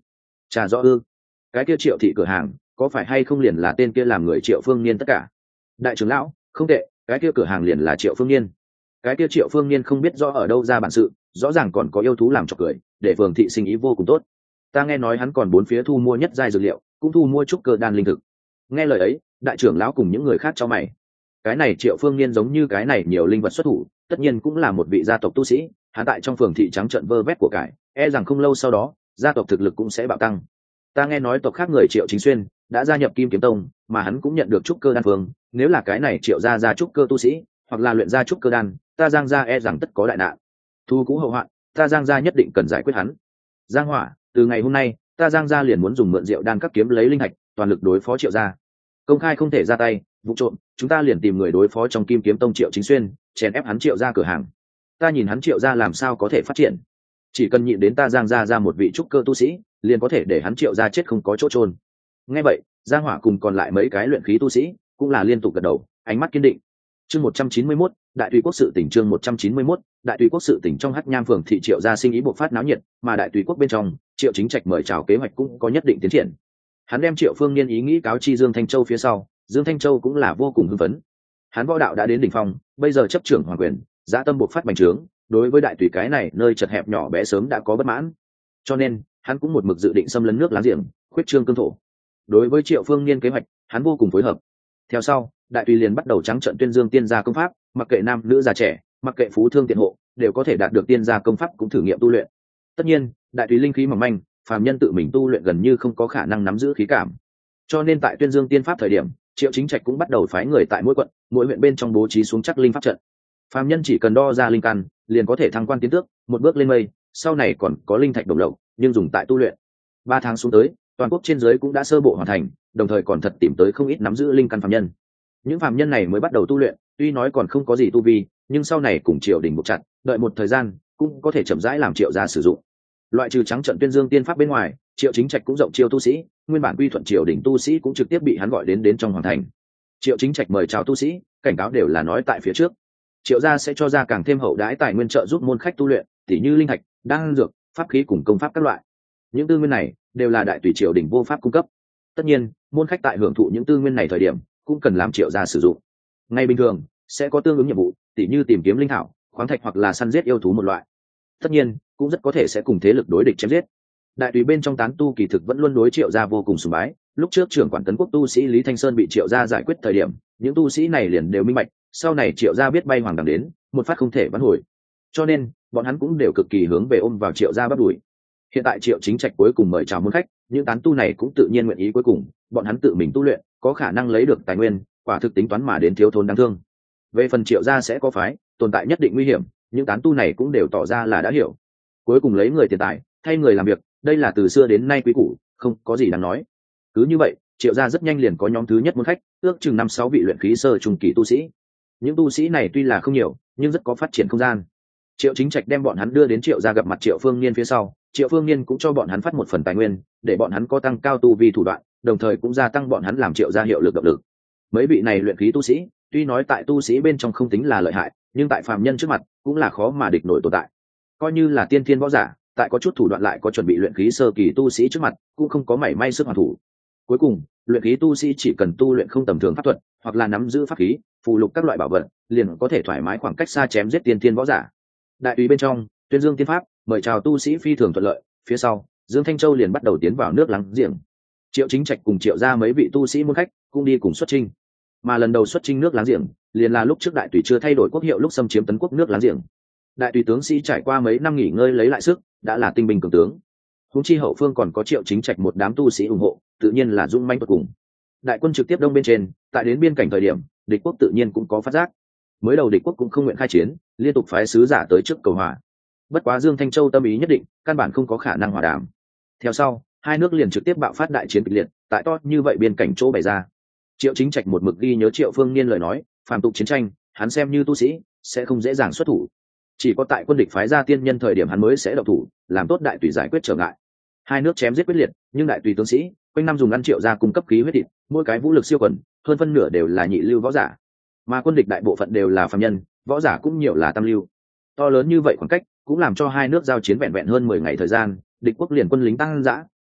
Trà rõ ư? Cái kia Triệu thị cửa hàng có phải hay không liền là tên kia làm người Triệu Phương Niên tất cả? Đại trưởng lão, không tệ, cái kia cửa hàng liền là Triệu Phương Niên. Cái kia Triệu Phương Niên không biết rõ ở đâu ra bản sự, rõ ràng còn có yêu thú làm trò cười, để Phường thị sinh ý vô cùng tốt. Ta nghe nói hắn còn bốn phía thu mua nhất giai dược liệu, cũng thu mua trúc cơ đan linh thực. Nghe lời ấy, đại trưởng lão cùng những người khác cho mày. Cái này Triệu Phương Niên giống như cái này nhiều linh vật xuất thủ, tất nhiên cũng là một vị gia tộc tu sĩ, hắn tại trong phường thị trắng trợn vơ vét của cải, e rằng không lâu sau đó, gia tộc thực lực cũng sẽ bạo tăng. Ta nghe nói tộc khác người Triệu Chính Xuyên đã gia nhập Kim Kiếm Tông, mà hắn cũng nhận được trúc cơ đan phương, nếu là cái này Triệu gia trúc cơ tu sĩ, hoặc là luyện gia trúc cơ đan, ta Giang gia e rằng tất có đại nạn. Thu cũ hậu hoạn, ta Giang gia nhất định cần giải quyết hắn. Giang Hỏa, từ ngày hôm nay, ta Giang gia liền muốn dùng mượn rượu đan các kiếm lấy linh hạch, toàn lực đối phó Triệu gia. Công khai không thể ra tay, vụ trộm, chúng ta liền tìm người đối phó trong Kim Kiếm Tông Triệu Chính Xuyên, chèn ép hắn Triệu gia cửa hàng. Ta nhìn hắn Triệu gia làm sao có thể phát triển. Chỉ cần nhịn đến ta Giang gia ra một vị trúc cơ tu sĩ, liền có thể để hắn Triệu gia chết không có chỗ trôn. Nghe vậy, Giang Hỏa cùng còn lại mấy cái luyện khí tu sĩ cũng là liên tục gật đầu, ánh mắt kiên định. Chương 191, Đại Tùy Quốc sự tỉnh. Chương 191, Đại Tùy Quốc sự tỉnh. Trong Hắc Nham phường thị Triệu gia sinh ý bộc phát náo nhiệt, mà Đại Tùy Quốc bên trong, Triệu Chính Trạch mời chào kế hoạch cũng có nhất định tiến triển. Hắn đem Triệu Phương Niên ý nghĩ cáo chi Dương Thanh Châu phía sau, Dương Thanh Châu cũng là vô cùng hưng phấn. Hắn võ đạo đã đến đỉnh phong, bây giờ chấp trưởng hoàng quyền, dã tâm bộc phát bành trướng, đối với Đại Tùy cái này nơi chật hẹp nhỏ bé sớm đã có bất mãn. Cho nên, hắn cũng một mực dự định xâm lấn nước láng giềng, khuyết trương cương thổ. Đối với Triệu Phương Niên kế hoạch, hắn vô cùng phối hợp. Theo sau, Đại Tùy liền bắt đầu trắng trợn tuyên dương tiên gia công pháp, mặc kệ nam nữ già trẻ, mặc kệ phú thương tiện hộ, đều có thể đạt được tiên gia công pháp cũng thử nghiệm tu luyện. Tất nhiên, Đại Tùy linh khí mỏng manh, phàm nhân tự mình tu luyện gần như không có khả năng nắm giữ khí cảm. Cho nên tại tuyên dương tiên pháp thời điểm, Triệu Chính Trạch cũng bắt đầu phái người tại mỗi quận, mỗi huyện bên trong bố trí xuống chắc linh pháp trận. Phàm nhân chỉ cần đo ra linh căn, liền có thể thăng quan tiến tước, một bước lên mây, sau này còn có linh thạch đồng lộc, nhưng dùng tại tu luyện. 3 tháng xuống tới, toàn quốc trên dưới cũng đã sơ bộ hoàn thành, đồng thời còn thật tìm tới không ít nắm giữ linh căn phàm nhân. Những phàm nhân này mới bắt đầu tu luyện, tuy nói còn không có gì tu vi, nhưng sau này cùng triều đình buộc chặt, đợi một thời gian, cũng có thể chậm rãi làm Triệu gia sử dụng. Loại trừ trắng trận tuyên dương tiên pháp bên ngoài, Triệu Chính Trạch cũng rộng chiêu tu sĩ, nguyên bản quy thuận triều đình tu sĩ cũng trực tiếp bị hắn gọi đến trong hoàng thành. Triệu Chính Trạch mời chào tu sĩ, cảnh cáo đều là nói tại phía trước. Triệu gia sẽ cho ra càng thêm hậu đãi tài nguyên trợ giúp môn khách tu luyện, tỉ như linh thạch, đan dược, pháp khí cùng công pháp các loại. Những tư nguyên này đều là đại tùy triều đình vô pháp cung cấp. Tất nhiên, môn khách tại hưởng thụ những tư nguyên này thời điểm, cũng cần làm Triệu gia sử dụng. Ngay bình thường sẽ có tương ứng nhiệm vụ, tỉ như tìm kiếm linh thảo, khoáng thạch hoặc là săn giết yêu thú một loại. Tất nhiên, cũng rất có thể sẽ cùng thế lực đối địch chém giết. Đại tùy bên trong tán tu kỳ thực vẫn luôn đối Triệu gia vô cùng sùng bái. Lúc trước trưởng quản tấn quốc tu sĩ Lý Thanh Sơn bị Triệu gia giải quyết thời điểm, những tu sĩ này liền đều minh bạch, sau này Triệu gia biết bay hoàng đằng đến, một phát không thể vãn hồi. Cho nên, bọn hắn cũng đều cực kỳ hướng về ôm vào Triệu gia bắt đuổi. Hiện tại Triệu Chính Trạch cuối cùng mời chào môn khách, những tán tu này cũng tự nhiên nguyện ý cuối cùng, bọn hắn tự mình tu luyện, có khả năng lấy được tài nguyên, quả thực tính toán mà đến thiếu thốn đáng thương. Về phần Triệu gia sẽ có phái, tồn tại nhất định nguy hiểm, những tán tu này cũng đều tỏ ra là đã hiểu. Cuối cùng lấy người tiền tài, thay người làm việc, đây là từ xưa đến nay quý củ, không có gì đáng nói. Cứ như vậy, Triệu gia rất nhanh liền có nhóm thứ nhất môn khách, ước chừng 5-6 vị luyện khí sơ trung kỳ tu sĩ. Những tu sĩ này tuy là không nhiều, nhưng rất có phát triển không gian. Triệu Chính Trạch đem bọn hắn đưa đến Triệu gia gặp mặt Triệu Phương Niên phía sau, Triệu Phương Niên cũng cho bọn hắn phát một phần tài nguyên, để bọn hắn có tăng cao tu vi thủ đoạn, đồng thời cũng gia tăng bọn hắn làm Triệu gia hiệu lực động lực. Mấy vị này luyện khí tu sĩ, tuy nói tại tu sĩ bên trong không tính là lợi hại, nhưng tại phàm nhân trước mặt cũng là khó mà địch nổi tồn tại. Coi như là tiên thiên võ giả, tại có chút thủ đoạn lại có chuẩn bị luyện khí sơ kỳ tu sĩ trước mặt, cũng không có mảy may sức hoàn thủ. Cuối cùng, luyện khí tu sĩ chỉ cần tu luyện không tầm thường pháp thuật, hoặc là nắm giữ pháp khí, phù lục các loại bảo vật, liền có thể thoải mái khoảng cách xa chém giết tiên thiên võ giả. Đại tùy bên trong, tuyên dương tiên pháp, mời chào tu sĩ phi thường thuận lợi. Phía sau, Dương Thanh Châu liền bắt đầu tiến vào nước láng giềng. Triệu Chính Trạch cùng Triệu gia mấy vị tu sĩ môn khách cũng đi cùng xuất chinh. Mà lần đầu xuất chinh nước láng giềng, liền là lúc trước đại tùy chưa thay đổi quốc hiệu lúc xâm chiếm tấn quốc nước láng giềng. Đại tùy tướng sĩ trải qua mấy năm nghỉ ngơi lấy lại sức, đã là tinh binh cường tướng. Huống chi hậu phương còn có Triệu Chính Trạch một đám tu sĩ ủng hộ, tự nhiên là dũng mãnh tột cùng. Đại quân trực tiếp đông bên trên, tại đến biên cảnh thời điểm, địch quốc tự nhiên cũng có phát giác. Mới đầu địch quốc cũng không nguyện khai chiến, liên tục phái sứ giả tới trước cầu hòa. Bất quá Dương Thanh Châu tâm ý nhất định, căn bản không có khả năng hòa đàm. Theo sau, hai nước liền trực tiếp bạo phát đại chiến kịch liệt, tại to như vậy biên cảnh chỗ bày ra. Triệu Chính Trạch một mực ghi nhớ Triệu Phương Niên lời nói, phàm tục chiến tranh, hắn xem như tu sĩ, sẽ không dễ dàng xuất thủ. Chỉ có tại quân địch phái ra tiên nhân thời điểm hắn mới sẽ động thủ, làm tốt đại tùy giải quyết trở ngại. Hai nước chém giết quyết liệt, nhưng đại tùy tướng sĩ quanh năm dùng ăn Triệu gia cung cấp khí huyết thịt, mỗi cái vũ lực siêu quần, hơn phân nửa đều là nhị lưu võ giả. Mà quân địch đại bộ phận đều là phàm nhân, võ giả cũng nhiều là tam lưu. To lớn như vậy khoảng cách, cũng làm cho hai nước giao chiến vẹn vẹn hơn 10 ngày thời gian, địch quốc liền quân lính tăng dã,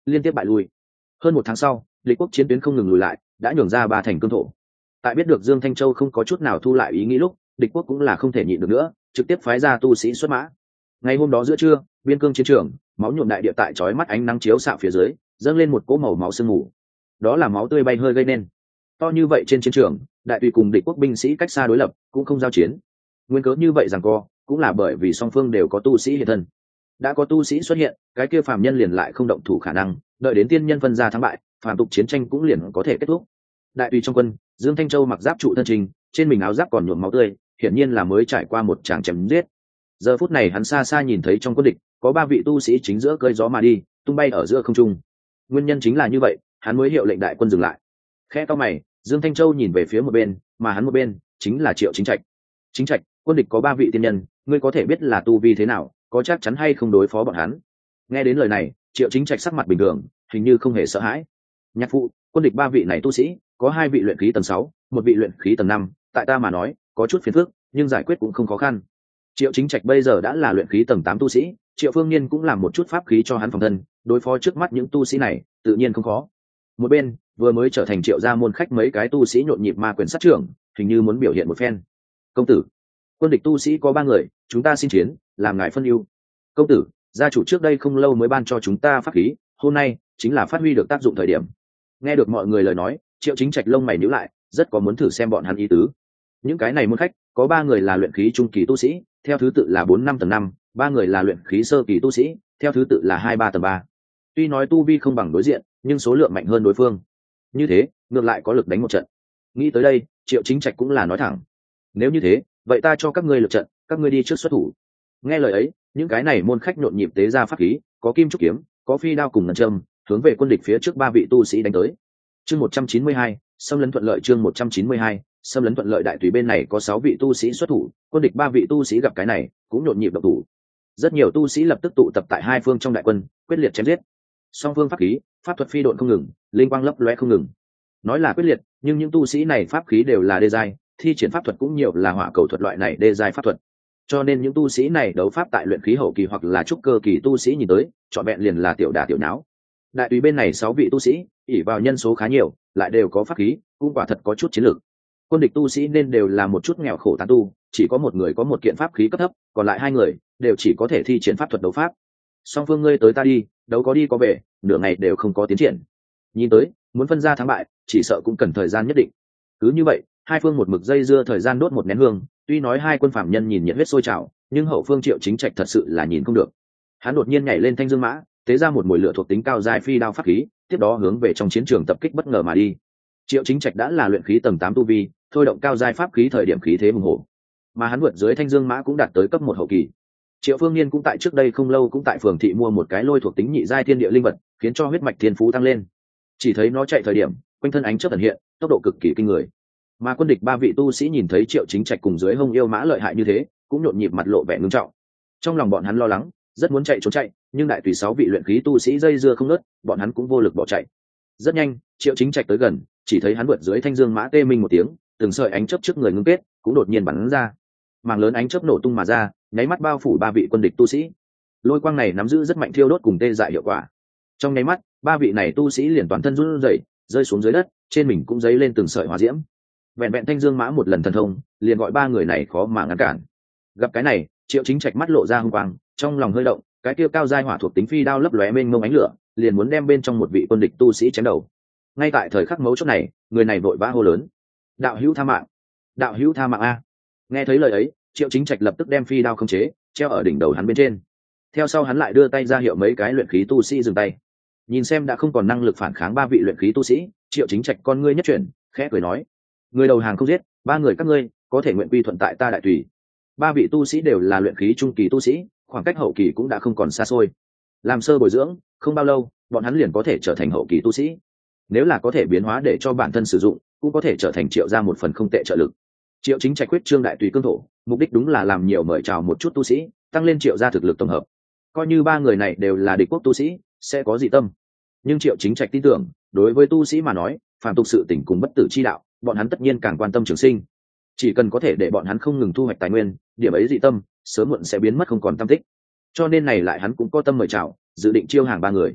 liên tiếp bại lui. Hơn 1 tháng sau, địch quốc chiến tuyến không ngừng lùi lại, đã nhường ra 3 thành cương thổ. Tại biết được Dương Thanh Châu không có chút nào thu lại ý nghĩ lúc, địch quốc cũng là không thể nhịn được nữa, trực tiếp phái ra tu sĩ xuất mã. Ngày hôm đó giữa trưa, biên cương chiến trường, máu nhuộm đại địa tại chói mắt ánh nắng chiếu xạ phía dưới, dâng lên một cỗ màu máu sương mù. Đó là máu tươi bay hơi gây nên. To như vậy trên chiến trường, đại tùy cùng địch quốc binh sĩ cách xa đối lập, cũng không giao chiến. Nguyên cớ như vậy rằng co, cũng là bởi vì song phương đều có tu sĩ hiện thân. Đã có tu sĩ xuất hiện, cái kia phàm nhân liền lại không động thủ khả năng, đợi đến tiên nhân phân ra thắng bại, phàm tục chiến tranh cũng liền có thể kết thúc. Đại tùy trong quân, Dương Thanh Châu mặc giáp trụ thân trình, trên mình áo giáp còn nhuộm máu tươi, hiển nhiên là mới trải qua một tràng chém giết. Giờ phút này hắn xa xa nhìn thấy trong quân địch có 3 vị tu sĩ chính giữa cơi gió mà đi, tung bay ở giữa không trung. Nguyên nhân chính là như vậy, hắn mới hiệu lệnh đại quân dừng lại. Khẽ cau mày, Dương Thanh Châu nhìn về phía một bên, mà hắn một bên chính là Triệu Chính Trạch. Chính Trạch, quân địch có 3 vị tiên nhân, ngươi có thể biết là tu vi thế nào, có chắc chắn hay không đối phó bọn hắn? Nghe đến lời này, Triệu Chính Trạch sắc mặt bình thường, hình như không hề sợ hãi. Nhạc phụ, quân địch 3 vị này tu sĩ, có 2 vị luyện khí tầng 6, một vị luyện khí tầng 5, tại ta mà nói, có chút phiền phức, nhưng giải quyết cũng không khó khăn. Triệu Chính Trạch bây giờ đã là luyện khí tầng 8 tu sĩ, Triệu Phương Nhiên cũng làm một chút pháp khí cho hắn phòng thân, đối phó trước mắt những tu sĩ này, tự nhiên không khó. Một bên, vừa mới trở thành Triệu gia môn khách mấy cái tu sĩ nhộn nhịp ma quyền sát trưởng, hình như muốn biểu hiện một phen. Công tử, quân địch tu sĩ có 3 người, chúng ta xin chiến, làm ngài phân ưu. Công tử, gia chủ trước đây không lâu mới ban cho chúng ta pháp khí, hôm nay chính là phát huy được tác dụng thời điểm. Nghe được mọi người lời nói, Triệu Chính Trạch lông mày nhíu lại, rất có muốn thử xem bọn hắn ý tứ. Những cái này môn khách, có 3 người là luyện khí trung kỳ tu sĩ, theo thứ tự là 4-5 tầng 5, 3 người là luyện khí sơ kỳ tu sĩ, theo thứ tự là 2-3 tầng 3. Tuy nói tu vi không bằng đối diện, nhưng số lượng mạnh hơn đối phương. Như thế, ngược lại có lực đánh một trận. Nghĩ tới đây, Triệu Chính Trạch cũng là nói thẳng. Nếu như thế, vậy ta cho các ngươi lượt trận, các ngươi đi trước xuất thủ. Nghe lời ấy, những cái này môn khách nhộn nhịp tế ra pháp khí, có kim trúc kiếm, có phi đao cùng ngân châm, hướng về quân địch phía trước 3 vị tu sĩ đánh tới. Chương 192, xâm lấn thuận lợi. Chương 192, xâm lấn thuận lợi. Đại tùy bên này có 6 vị tu sĩ xuất thủ, quân địch 3 vị tu sĩ gặp cái này, cũng nhộn nhịp động thủ. Rất nhiều tu sĩ lập tức tụ tập tại hai phương trong đại quân, quyết liệt chém giết. Song phương pháp khí, pháp thuật phi độn không ngừng, linh quang lấp lóe không ngừng. Nói là quyết liệt, nhưng những tu sĩ này pháp khí đều là đê giai, thi triển pháp thuật cũng nhiều là hỏa cầu thuật loại này đê giai pháp thuật. Cho nên những tu sĩ này đấu pháp tại luyện khí hậu kỳ hoặc là trúc cơ kỳ tu sĩ nhìn tới, chọn vẹn liền là tiểu đả tiểu nháo. Đại tùy bên này 6 vị tu sĩ, ỷ vào nhân số khá nhiều, lại đều có pháp khí, cũng quả thật có chút chiến lược. Quân địch tu sĩ nên đều là một chút nghèo khổ tán tu, chỉ có một người có một kiện pháp khí cấp thấp, còn lại 2 người đều chỉ có thể thi triển pháp thuật đấu pháp. Song phương ngươi tới ta đi, đấu có đi có về, nửa ngày đều không có tiến triển. Nhìn tới, muốn phân ra thắng bại, chỉ sợ cũng cần thời gian nhất định. Cứ như vậy, hai phương một mực dây dưa thời gian đốt một nén hương, tuy nói hai quân phạm nhân nhìn nhiệt huyết sôi trào, nhưng hậu phương Triệu Chính Trạch thật sự là nhìn không được. Hắn đột nhiên nhảy lên thanh dương mã, tế ra một mùi lửa thuộc tính cao dài phi đao pháp khí, tiếp đó hướng về trong chiến trường tập kích bất ngờ mà đi. Triệu Chính Trạch đã là luyện khí tầng 8 tu vi, thôi động cao dài pháp khí thời điểm khí thế hùng hổ, mà hắn vượt dưới thanh dương mã cũng đạt tới cấp 1 hậu kỳ. Triệu Phương Nhiên cũng tại trước đây không lâu cũng tại phường thị mua một cái lôi thuộc tính nhị giai thiên địa linh vật, khiến cho huyết mạch thiên phú tăng lên. Chỉ thấy nó chạy thời điểm, quanh thân ánh chớp ẩn hiện, tốc độ cực kỳ kinh người. Mà quân địch 3 vị tu sĩ nhìn thấy Triệu Chính Trạch cùng dưới hông yêu mã lợi hại như thế, cũng nhộn nhịp mặt lộ vẻ ngưng trọng. Trong lòng bọn hắn lo lắng, rất muốn chạy trốn chạy, nhưng đại tùy 6 vị luyện khí tu sĩ dây dưa không ngớt, bọn hắn cũng vô lực bỏ chạy. Rất nhanh, Triệu Chính Trạch tới gần, chỉ thấy hắn vượt dưới thanh dương mã tê minh một tiếng, từng sợi ánh chớp trước người ngưng kết, cũng đột nhiên bắn ra. Mảng lớn ánh chớp nổ tung mà ra, nháy mắt bao phủ 3 vị quân địch tu sĩ. Lôi quang này nắm giữ rất mạnh thiêu đốt cùng tê dại hiệu quả. Trong nháy mắt, 3 vị này tu sĩ liền toàn thân run rẩy, rơi xuống dưới đất, trên mình cũng dấy lên từng sợi hỏa diễm. Vẹn vẹn thanh dương mã một lần thần thông, liền gọi 3 người này khó mà ngăn cản. Gặp cái này, Triệu Chính Trạch mắt lộ ra hung quang, trong lòng hơi động, cái kia cao giai hỏa thuộc tính phi đao lấp lóe mênh mông ánh lửa, liền muốn đem bên trong một vị quân địch tu sĩ chém đầu. Ngay tại thời khắc mấu chốt này, người này vội vã hô lớn: "Đạo hữu tha mạng! Đạo hữu tha mạng a!" Nghe thấy lời ấy, Triệu Chính Trạch lập tức đem phi đao khống chế, treo ở đỉnh đầu hắn bên trên. Theo sau hắn lại đưa tay ra hiệu mấy cái luyện khí tu sĩ dừng tay. Nhìn xem đã không còn năng lực phản kháng 3 vị luyện khí tu sĩ, Triệu Chính Trạch con ngươi nhất chuyển, khẽ cười nói: "Người đầu hàng không giết, 3 người các ngươi có thể nguyện quy thuận tại ta đại tùy." 3 vị tu sĩ đều là luyện khí trung kỳ tu sĩ, khoảng cách hậu kỳ cũng đã không còn xa xôi. Làm sơ bồi dưỡng, không bao lâu, bọn hắn liền có thể trở thành hậu kỳ tu sĩ. Nếu là có thể biến hóa để cho bản thân sử dụng, cũng có thể trở thành Triệu gia một phần không tệ trợ lực. Triệu Chính Trạch quyết trương đại tùy cương thổ, mục đích đúng là làm nhiều mời chào một chút tu sĩ, tăng lên Triệu gia thực lực tổng hợp. Coi như 3 người này đều là địch quốc tu sĩ, sẽ có dị tâm. Nhưng Triệu Chính Trạch tin tưởng, đối với tu sĩ mà nói, phàm tục sự tỉnh cùng bất tử chi đạo, bọn hắn tất nhiên càng quan tâm trường sinh. Chỉ cần có thể để bọn hắn không ngừng thu hoạch tài nguyên, điểm ấy dị tâm sớm muộn sẽ biến mất không còn tâm tích. Cho nên này lại hắn cũng có tâm mời chào, dự định chiêu hàng 3 người.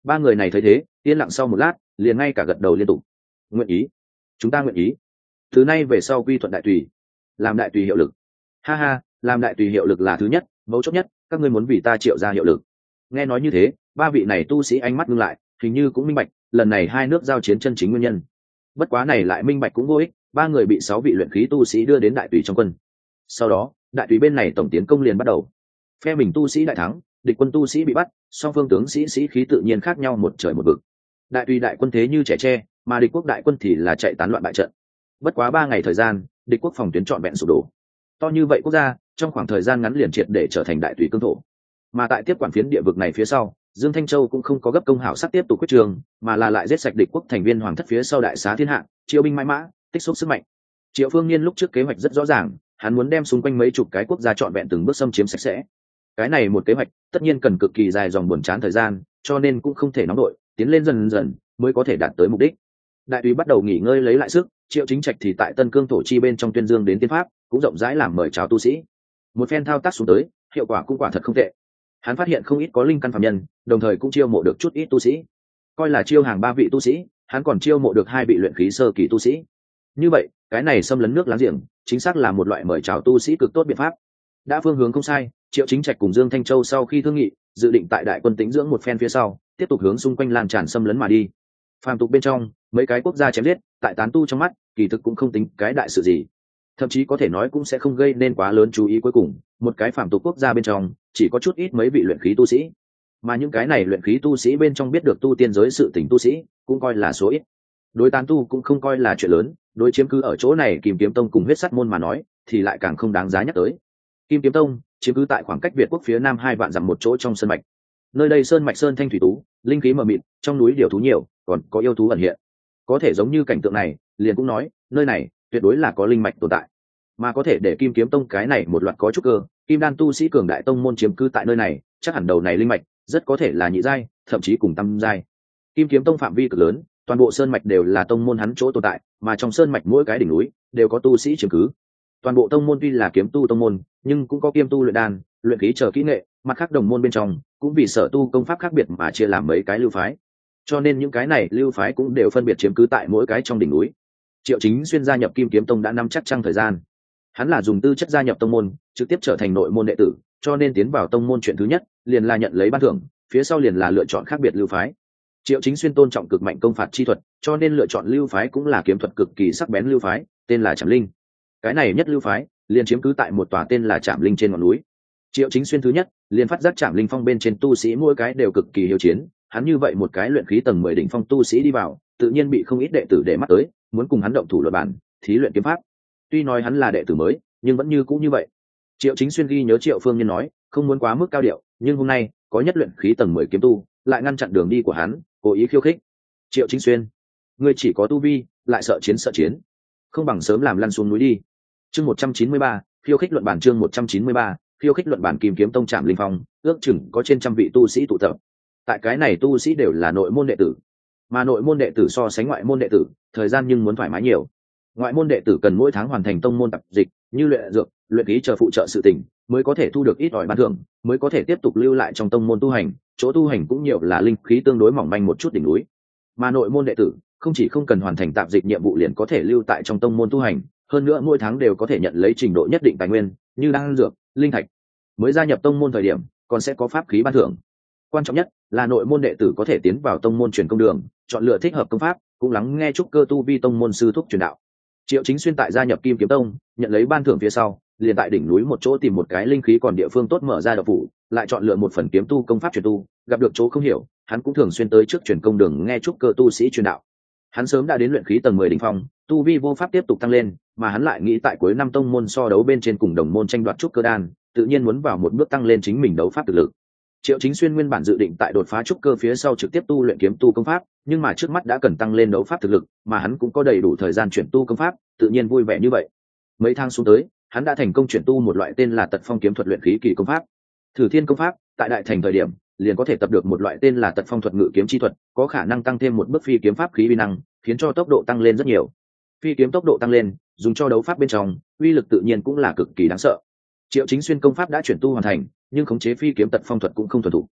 Ba người này thấy thế yên lặng sau một lát liền ngay cả gật đầu liên tục. Nguyện ý, chúng ta nguyện ý. Từ nay về sau quy thuận đại tùy, làm đại tùy hiệu lực. Ha ha, làm đại tùy hiệu lực là thứ nhất, mấu chốt nhất, các ngươi muốn vì ta Triệu ra hiệu lực. Nghe nói như thế, ba vị này tu sĩ ánh mắt ngưng lại, hình như cũng minh bạch lần này hai nước giao chiến chân chính nguyên nhân. Bất quá này lại minh bạch cũng vô ích, ba người bị 6 vị luyện khí tu sĩ đưa đến đại tùy trong quân. Sau đó đại tùy bên này tổng tiến công liền bắt đầu. Phe mình tu sĩ đại thắng, địch quân tu sĩ bị bắt, song phương tướng sĩ khí tự nhiên khác nhau một trời một vực. Đại tùy đại quân thế như trẻ tre, mà địch quốc đại quân thì là chạy tán loạn bại trận. Bất quá 3 ngày thời gian, địch quốc phòng tuyến trọn vẹn sụp đổ. To như vậy quốc gia, trong khoảng thời gian ngắn liền triệt để trở thành đại tùy cương thổ. Mà tại tiếp quản phiến địa vực này phía sau, Dương Thanh Châu cũng không có gấp công hảo sắc tiếp tục quyết trường, mà là lại giết sạch địch quốc thành viên hoàng thất phía sau đại xá thiên hạ, chiêu binh mãi mã, tích xúc sức mạnh. Triệu Phương Nhiên lúc trước kế hoạch rất rõ ràng, hắn muốn đem xung quanh mấy chục cái quốc gia trọn vẹn từng bước xâm chiếm sạch sẽ. Cái này một kế hoạch, tất nhiên cần cực kỳ dài dòng buồn chán thời gian, cho nên cũng không thể nóng đội, tiến lên dần dần mới có thể đạt tới mục đích. Đại tùy bắt đầu nghỉ ngơi lấy lại sức, Triệu Chính Trạch thì tại Tân Cương thổ chi bên trong tuyên dương đến tiên pháp, cũng rộng rãi làm mời chào tu sĩ. Một phen thao tác xuống tới, hiệu quả cũng quả thật không tệ. Hắn phát hiện không ít có linh căn phàm nhân, đồng thời cũng chiêu mộ được chút ít tu sĩ. Coi là chiêu hàng 3 vị tu sĩ, hắn còn chiêu mộ được 2 vị luyện khí sơ kỳ tu sĩ. Như vậy, cái này xâm lấn nước láng giềng, chính xác là một loại mời chào tu sĩ cực tốt biện pháp. Đã phương hướng không sai, Triệu Chính Trạch cùng Dương Thanh Châu sau khi thương nghị, dự định tại đại quân tĩnh dưỡng một phen phía sau, tiếp tục hướng xung quanh lan tràn xâm lấn mà đi. Phàm tục bên trong, mấy cái quốc gia chém giết, tại tán tu trong mắt, kỳ thực cũng không tính cái đại sự gì. Thậm chí có thể nói cũng sẽ không gây nên quá lớn chú ý, cuối cùng, một cái phàm tục quốc gia bên trong, chỉ có chút ít mấy vị luyện khí tu sĩ. Mà những cái này luyện khí tu sĩ bên trong biết được tu tiên giới sự tình tu sĩ, cũng coi là số ít. Đối tán tu cũng không coi là chuyện lớn, đối chiếm cứ ở chỗ này Kim Kiếm Tông cùng Huyết Sắt môn mà nói, thì lại càng không đáng giá nhắc tới. Kim Kiếm Tông chiếm cứ tại khoảng cách Việt quốc phía nam 2 vạn dặm một chỗ trong sơn mạch. Nơi đây sơn mạch sơn thanh thủy tú, linh khí mờ mịt, trong núi điều thú nhiều, còn có yêu thú ẩn hiện. Có thể giống như cảnh tượng này, liền cũng nói, nơi này tuyệt đối là có linh mạch tồn tại. Mà có thể để Kim Kiếm Tông cái này một loạt có chút cơ, kim đan tu sĩ cường đại tông môn chiếm cứ tại nơi này, chắc hẳn đầu này linh mạch rất có thể là nhị giai, thậm chí cùng tam giai. Kim Kiếm Tông phạm vi cực lớn, toàn bộ sơn mạch đều là tông môn hắn chỗ tồn tại, mà trong sơn mạch mỗi cái đỉnh núi đều có tu sĩ chiếm cứ. Toàn bộ tông môn tuy là kiếm tu tông môn, nhưng cũng có kiêm tu luyện đan, luyện khí chờ kỹ nghệ, mặt khác đồng môn bên trong cũng vì sở tu công pháp khác biệt mà chia làm mấy cái lưu phái. Cho nên những cái này lưu phái cũng đều phân biệt chiếm cứ tại mỗi cái trong đỉnh núi. Triệu Chính Xuyên gia nhập Kim Kiếm Tông đã năm chắc chăng thời gian. Hắn là dùng tư chất gia nhập tông môn, trực tiếp trở thành nội môn đệ tử, cho nên tiến vào tông môn chuyện thứ nhất liền là nhận lấy ban thưởng, phía sau liền là lựa chọn khác biệt lưu phái. Triệu Chính Xuyên tôn trọng cực mạnh công phạt chi thuật, cho nên lựa chọn lưu phái cũng là kiếm thuật cực kỳ sắc bén lưu phái, tên là Trảm Linh. Cái này nhất lưu phái liền chiếm cứ tại một tòa tên là Trảm Linh trên ngọn núi. Triệu Chính Xuyên thứ nhất liền phát giác Trảm Linh phong bên trên tu sĩ mỗi cái đều cực kỳ hiếu chiến, hắn như vậy một cái luyện khí tầng 10 đỉnh phong tu sĩ đi vào, tự nhiên bị không ít đệ tử để mắt tới, muốn cùng hắn động thủ luận bản, thí luyện kiếm pháp. Tuy nói hắn là đệ tử mới, nhưng vẫn như cũ như vậy. Triệu Chính Xuyên ghi nhớ Triệu Phương Nhiên nói, không muốn quá mức cao điệu, nhưng hôm nay có nhất luyện khí tầng 10 kiếm tu, lại ngăn chặn đường đi của hắn, cố ý khiêu khích. Triệu Chính Xuyên, ngươi chỉ có tu vi, lại sợ chiến, không bằng sớm làm lăn xuống núi đi. Chương 193, khiêu khích luận bản. Chương 193, khiêu khích luận bản. Kim Kiếm Tông Trảm Linh phong, ước chừng có trên trăm vị tu sĩ tụ tập. Tại cái này tu sĩ đều là nội môn đệ tử, mà nội môn đệ tử so sánh ngoại môn đệ tử, thời gian nhưng muốn thoải mái nhiều. Ngoại môn đệ tử cần mỗi tháng hoàn thành tông môn tập dịch, như luyện dược, luyện khí chờ phụ trợ sự tình, mới có thể thu được ít ỏi ban thưởng, mới có thể tiếp tục lưu lại trong tông môn tu hành. Chỗ tu hành cũng nhiều là linh khí tương đối mỏng manh một chút đỉnh núi. Mà nội môn đệ tử không chỉ không cần hoàn thành tạp dịch nhiệm vụ liền có thể lưu tại trong tông môn tu hành, hơn nữa mỗi tháng đều có thể nhận lấy trình độ nhất định tài nguyên, như đan dược, linh thạch. Mới gia nhập tông môn thời điểm, còn sẽ có pháp khí ban thưởng. Quan trọng nhất là nội môn đệ tử có thể tiến vào tông môn truyền công đường, chọn lựa thích hợp công pháp, cũng lắng nghe trúc cơ tu vi tông môn sư thúc truyền đạo. Triệu Chính Xuyên tại gia nhập Kim Kiếm Tông, nhận lấy ban thưởng phía sau, liền tại đỉnh núi một chỗ tìm một cái linh khí còn địa phương tốt mở ra đạo phủ, lại chọn lựa một phần kiếm tu công pháp truyền tu, gặp được chỗ không hiểu, hắn cũng thường xuyên tới trước truyền công đường nghe trúc cơ tu sĩ truyền đạo. Hắn sớm đã đến luyện khí tầng 10 đỉnh phong, tu vi vô pháp tiếp tục tăng lên, mà hắn lại nghĩ tại cuối năm tông môn so đấu bên trên cùng đồng môn tranh đoạt trúc cơ đan, tự nhiên muốn vào một bước tăng lên chính mình đấu pháp thực lực. Triệu Chính Xuyên nguyên bản dự định tại đột phá trúc cơ phía sau trực tiếp tu luyện kiếm tu công pháp, nhưng mà trước mắt đã cần tăng lên đấu pháp thực lực, mà hắn cũng có đầy đủ thời gian chuyển tu công pháp, tự nhiên vui vẻ như vậy. Mấy tháng xuống tới, hắn đã thành công chuyển tu một loại tên là Tật Phong kiếm thuật luyện khí kỳ công pháp. Thử Thiên công pháp, tại đại thành thời điểm, liền có thể tập được một loại tên là Tật Phong thuật ngự kiếm chi thuật, có khả năng tăng thêm một bước phi kiếm pháp khí uy năng, khiến cho tốc độ tăng lên rất nhiều. Phi kiếm tốc độ tăng lên, dùng cho đấu pháp bên trong, uy lực tự nhiên cũng là cực kỳ đáng sợ. Triệu Chính Xuyên công pháp đã chuyển tu hoàn thành, nhưng khống chế phi kiếm Tật Phong thuật cũng không thuần thục.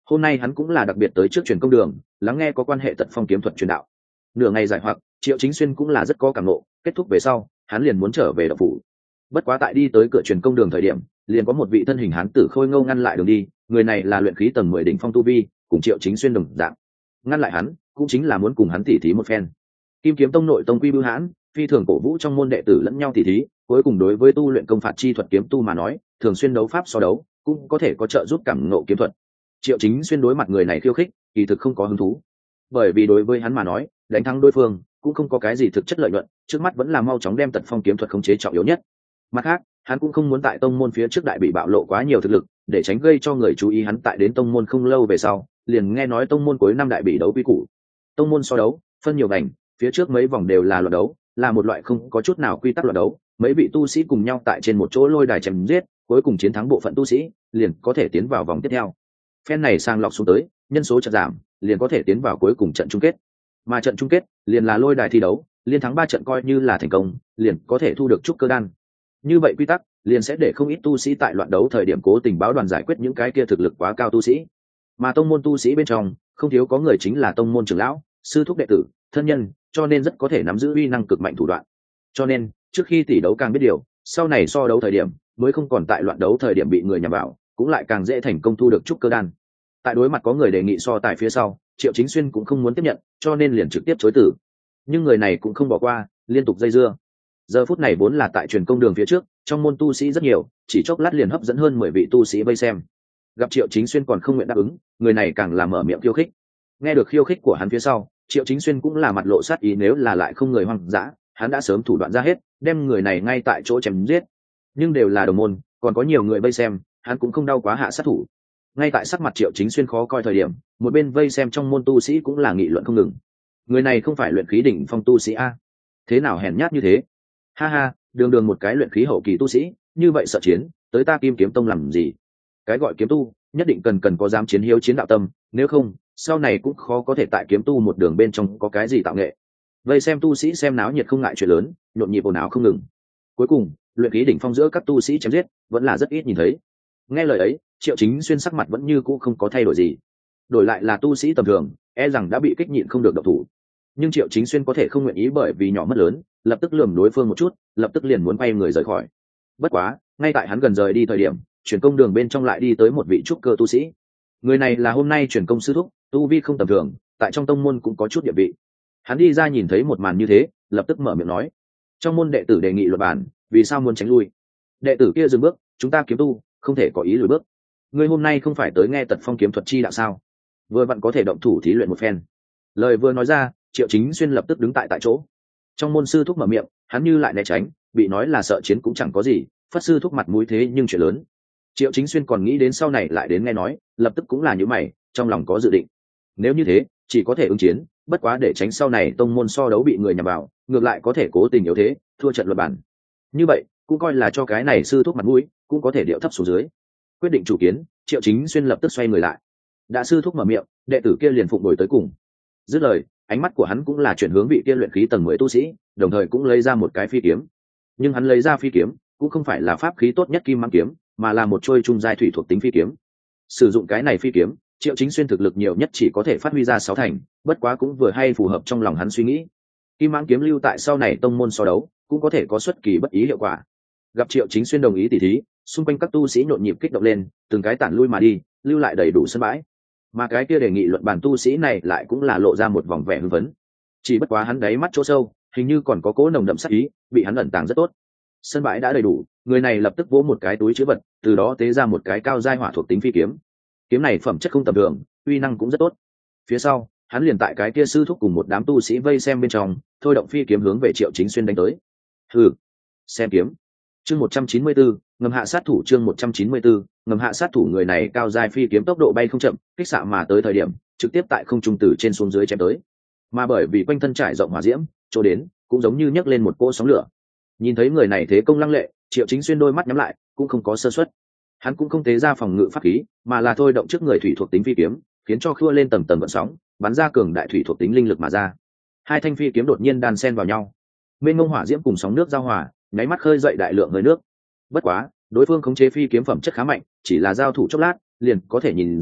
hôm nay hắn cũng là đặc biệt tới trước truyền công đường lắng nghe có quan hệ tật phong kiếm thuật truyền đạo. Nửa ngày giải hoặc, Triệu Chính Xuyên cũng là rất có cảm nộ, kết thúc về sau hắn liền muốn trở về đậu phủ. Bất quá tại đi tới cửa truyền công đường thời điểm, liền có một vị thân hình hán tử khôi ngô ngăn lại đường đi. Người này là luyện khí tầng 10 đỉnh phong tu vi, cùng Triệu Chính Xuyên đồng dạng. Ngăn lại hắn cũng chính là muốn cùng hắn tỉ thí một phen. Kim Kiếm Tông nội tông quy bưu hãn, phi thường cổ vũ trong môn đệ tử lẫn nhau tỉ thí, cuối cùng đối với tu luyện công phạt chi thuật kiếm tu mà nói, thường xuyên đấu pháp so đấu, cũng có thể có trợ giúp cảm ngộ kiếm thuật. Triệu Chính Xuyên đối mặt người này khiêu khích, kỳ thực không có hứng thú, bởi vì đối với hắn mà nói, đánh thắng đối phương cũng không có cái gì thực chất lợi nhuận, trước mắt vẫn là mau chóng đem tật phong kiếm thuật khống chế trọng yếu nhất. Mặt khác, hắn cũng không muốn tại tông môn phía trước đại bị bạo lộ quá nhiều thực lực, để tránh gây cho người chú ý hắn tại đến tông môn không lâu về sau, liền nghe nói tông môn cuối năm đại bị đấu quy củ. Tông môn so đấu, phân nhiều ngành, phía trước mấy vòng đều là luận đấu, là một loại không có chút nào quy tắc luận đấu, mấy vị tu sĩ cùng nhau tại trên một chỗ lôi đài chém giết, cuối cùng chiến thắng bộ phận tu sĩ, liền có thể tiến vào vòng tiếp theo. Phen này sang lọc xuống tới, nhân số chợt giảm, liền có thể tiến vào cuối cùng trận chung kết. Mà trận chung kết, liền là lôi đài thi đấu, liên thắng 3 trận coi như là thành công, liền có thể thu được trúc cơ đan. Như vậy quy tắc, liền sẽ để không ít tu sĩ tại loạn đấu thời điểm cố tình báo đoàn giải quyết những cái kia thực lực quá cao tu sĩ. Mà tông môn tu sĩ bên trong, không thiếu có người chính là tông môn trưởng lão, sư thúc đệ tử, thân nhân, cho nên rất có thể nắm giữ uy năng cực mạnh thủ đoạn. Cho nên, trước khi tỷ đấu càng biết điều, sau này so đấu thời điểm, mới không còn tại loạn đấu thời điểm bị người nhằm vào, cũng lại càng dễ thành công thu được trúc cơ đan. Tại đối mặt có người đề nghị so tài phía sau, Triệu Chính Xuyên cũng không muốn tiếp nhận, cho nên liền trực tiếp chối từ. Nhưng người này cũng không bỏ qua, liên tục dây dưa. Giờ phút này vốn là tại truyền công đường phía trước, trong môn tu sĩ rất nhiều, chỉ chốc lát liền hấp dẫn hơn 10 vị tu sĩ vây xem. Gặp Triệu Chính Xuyên còn không nguyện đáp ứng, người này càng làm mở miệng khiêu khích. Nghe được khiêu khích của hắn phía sau, Triệu Chính Xuyên cũng là mặt lộ sát ý, nếu là lại không người hoang dã, hắn đã sớm thủ đoạn ra hết, đem người này ngay tại chỗ chém giết. Nhưng đều là đồng môn, còn có nhiều người vây xem, hắn cũng không đau quá hạ sát thủ. Ngay tại sắc mặt Triệu Chính Xuyên khó coi thời điểm, một bên vây xem trong môn tu sĩ cũng là nghị luận không ngừng. Người này không phải luyện khí đỉnh phong tu sĩ a? Thế nào hèn nhát như thế? Ha ha, đường đường một cái luyện khí hậu kỳ tu sĩ, như vậy sợ chiến, tới ta Kim Kiếm Tông làm gì? Cái gọi kiếm tu, nhất định cần có dám chiến hiếu chiến đạo tâm, nếu không, sau này cũng khó có thể tại kiếm tu một đường bên trong có cái gì tạo nghệ. Vây xem tu sĩ xem náo nhiệt không ngại chuyện lớn, nhộn nhịp ồn ào không ngừng. Cuối cùng, luyện khí đỉnh phong giữa các tu sĩ chém giết, vẫn là rất ít nhìn thấy. Nghe lời ấy, Triệu Chính Xuyên sắc mặt vẫn như cũ không có thay đổi gì. Đổi lại là tu sĩ tầm thường, e rằng đã bị kích nhịn không được động thủ. Nhưng Triệu Chính Xuyên có thể không nguyện ý bởi vì nhỏ mất lớn, lập tức lườm đối phương một chút, lập tức liền muốn quay người rời khỏi. Bất quá, ngay tại hắn gần rời đi thời điểm, truyền công đường bên trong lại đi tới một vị trúc cơ tu sĩ. Người này là hôm nay truyền công sư thúc, tu vi không tầm thường, tại trong tông môn cũng có chút địa vị. Hắn đi ra nhìn thấy một màn như thế, lập tức mở miệng nói: "Trong môn đệ tử đề nghị luận bàn, vì sao muốn tránh lui?" Đệ tử kia dừng bước: "Chúng ta kiếm tu, không thể có ý lùi bước. Ngươi hôm nay không phải tới nghe tật phong kiếm thuật chi đạo sao? Vừa vặn có thể động thủ thí luyện một phen." Lời vừa nói ra, Triệu Chính Xuyên lập tức đứng tại chỗ. Trong môn sư thúc mở miệng, hắn như lại né tránh, bị nói là sợ chiến cũng chẳng có gì, phất sư thúc mặt mũi thế nhưng chuyện lớn. Triệu Chính Xuyên còn nghĩ đến sau này lại đến nghe nói, lập tức cũng là như mày, trong lòng có dự định. Nếu như thế, chỉ có thể ứng chiến, bất quá để tránh sau này tông môn so đấu bị người nhằm vào, ngược lại có thể cố tình yếu thế, thua trận luật bản. Như vậy, cũng coi là cho cái này sư thúc mặt mũi, cũng có thể điệu thấp xuống dưới. Quyết định chủ kiến, Triệu Chính Xuyên lập tức xoay người lại. Đã sư thúc mở miệng, đệ tử kia liền phụng đổi tới cùng. Dứt lời, ánh mắt của hắn cũng là chuyển hướng vị kia luyện khí tầng 10 tu sĩ, đồng thời cũng lấy ra một cái phi kiếm. Nhưng hắn lấy ra phi kiếm, cũng không phải là pháp khí tốt nhất kim mang kiếm, mà là một trôi trung giai thủy thuộc tính phi kiếm. Sử dụng cái này phi kiếm, Triệu Chính Xuyên thực lực nhiều nhất chỉ có thể phát huy ra 6 thành, bất quá cũng vừa hay phù hợp trong lòng hắn suy nghĩ. Kim mãng kiếm lưu tại sau này tông môn so đấu, cũng có thể có xuất kỳ bất ý hiệu quả. Gặp Triệu Chính Xuyên đồng ý tỉ thí, xung quanh các tu sĩ nhộn nhịp kích động lên, từng cái tản lui mà đi, lưu lại đầy đủ sân bãi. Mà cái kia đề nghị luận bàn tu sĩ này lại cũng là lộ ra một vòng vẻ hưng phấn. Chỉ bất quá hắn đáy mắt chỗ sâu, hình như còn có cố nồng đậm sát ý, bị hắn ẩn tàng rất tốt. Sân bãi đã đầy đủ, người này lập tức vỗ một cái túi chứa vật, từ đó tế ra một cái cao giai hỏa thuộc tính phi kiếm. Kiếm này phẩm chất không tầm thường, uy năng cũng rất tốt. Phía sau, hắn liền tại cái kia sư thúc cùng một đám tu sĩ vây xem bên trong, thôi động phi kiếm hướng về Triệu Chính Xuyên đánh tới. Hừ, xem kiếm. Chương 194, ngầm hạ sát thủ. Chương 194, ngầm hạ sát thủ. Người này cao giai phi kiếm tốc độ bay không chậm, kích xạ mà tới thời điểm, trực tiếp tại không trung từ trên xuống dưới chém tới. Mà bởi vì quanh thân trải rộng hỏa diễm, chỗ đến cũng giống như nhấc lên một cỗ sóng lửa. Nhìn thấy người này thế công lăng lệ, Triệu Chính Xuyên đôi mắt nhắm lại, cũng không có sơ suất. Hắn cũng không tế ra phòng ngự pháp khí, mà là thôi động trước người thủy thuộc tính phi kiếm, khiến cho khua lên tầng tầng gợn sóng, bắn ra cường đại thủy thuộc tính linh lực mà ra. Hai thanh phi kiếm đột nhiên đan xen vào nhau, mênh mông hỏa diễm cùng sóng nước giao hòa, nháy mắt khơi dậy đại lượng hơi nước. Bất quá, đối phương khống chế phi kiếm phẩm chất khá mạnh, chỉ là giao thủ chốc lát, liền có thể nhìn ra,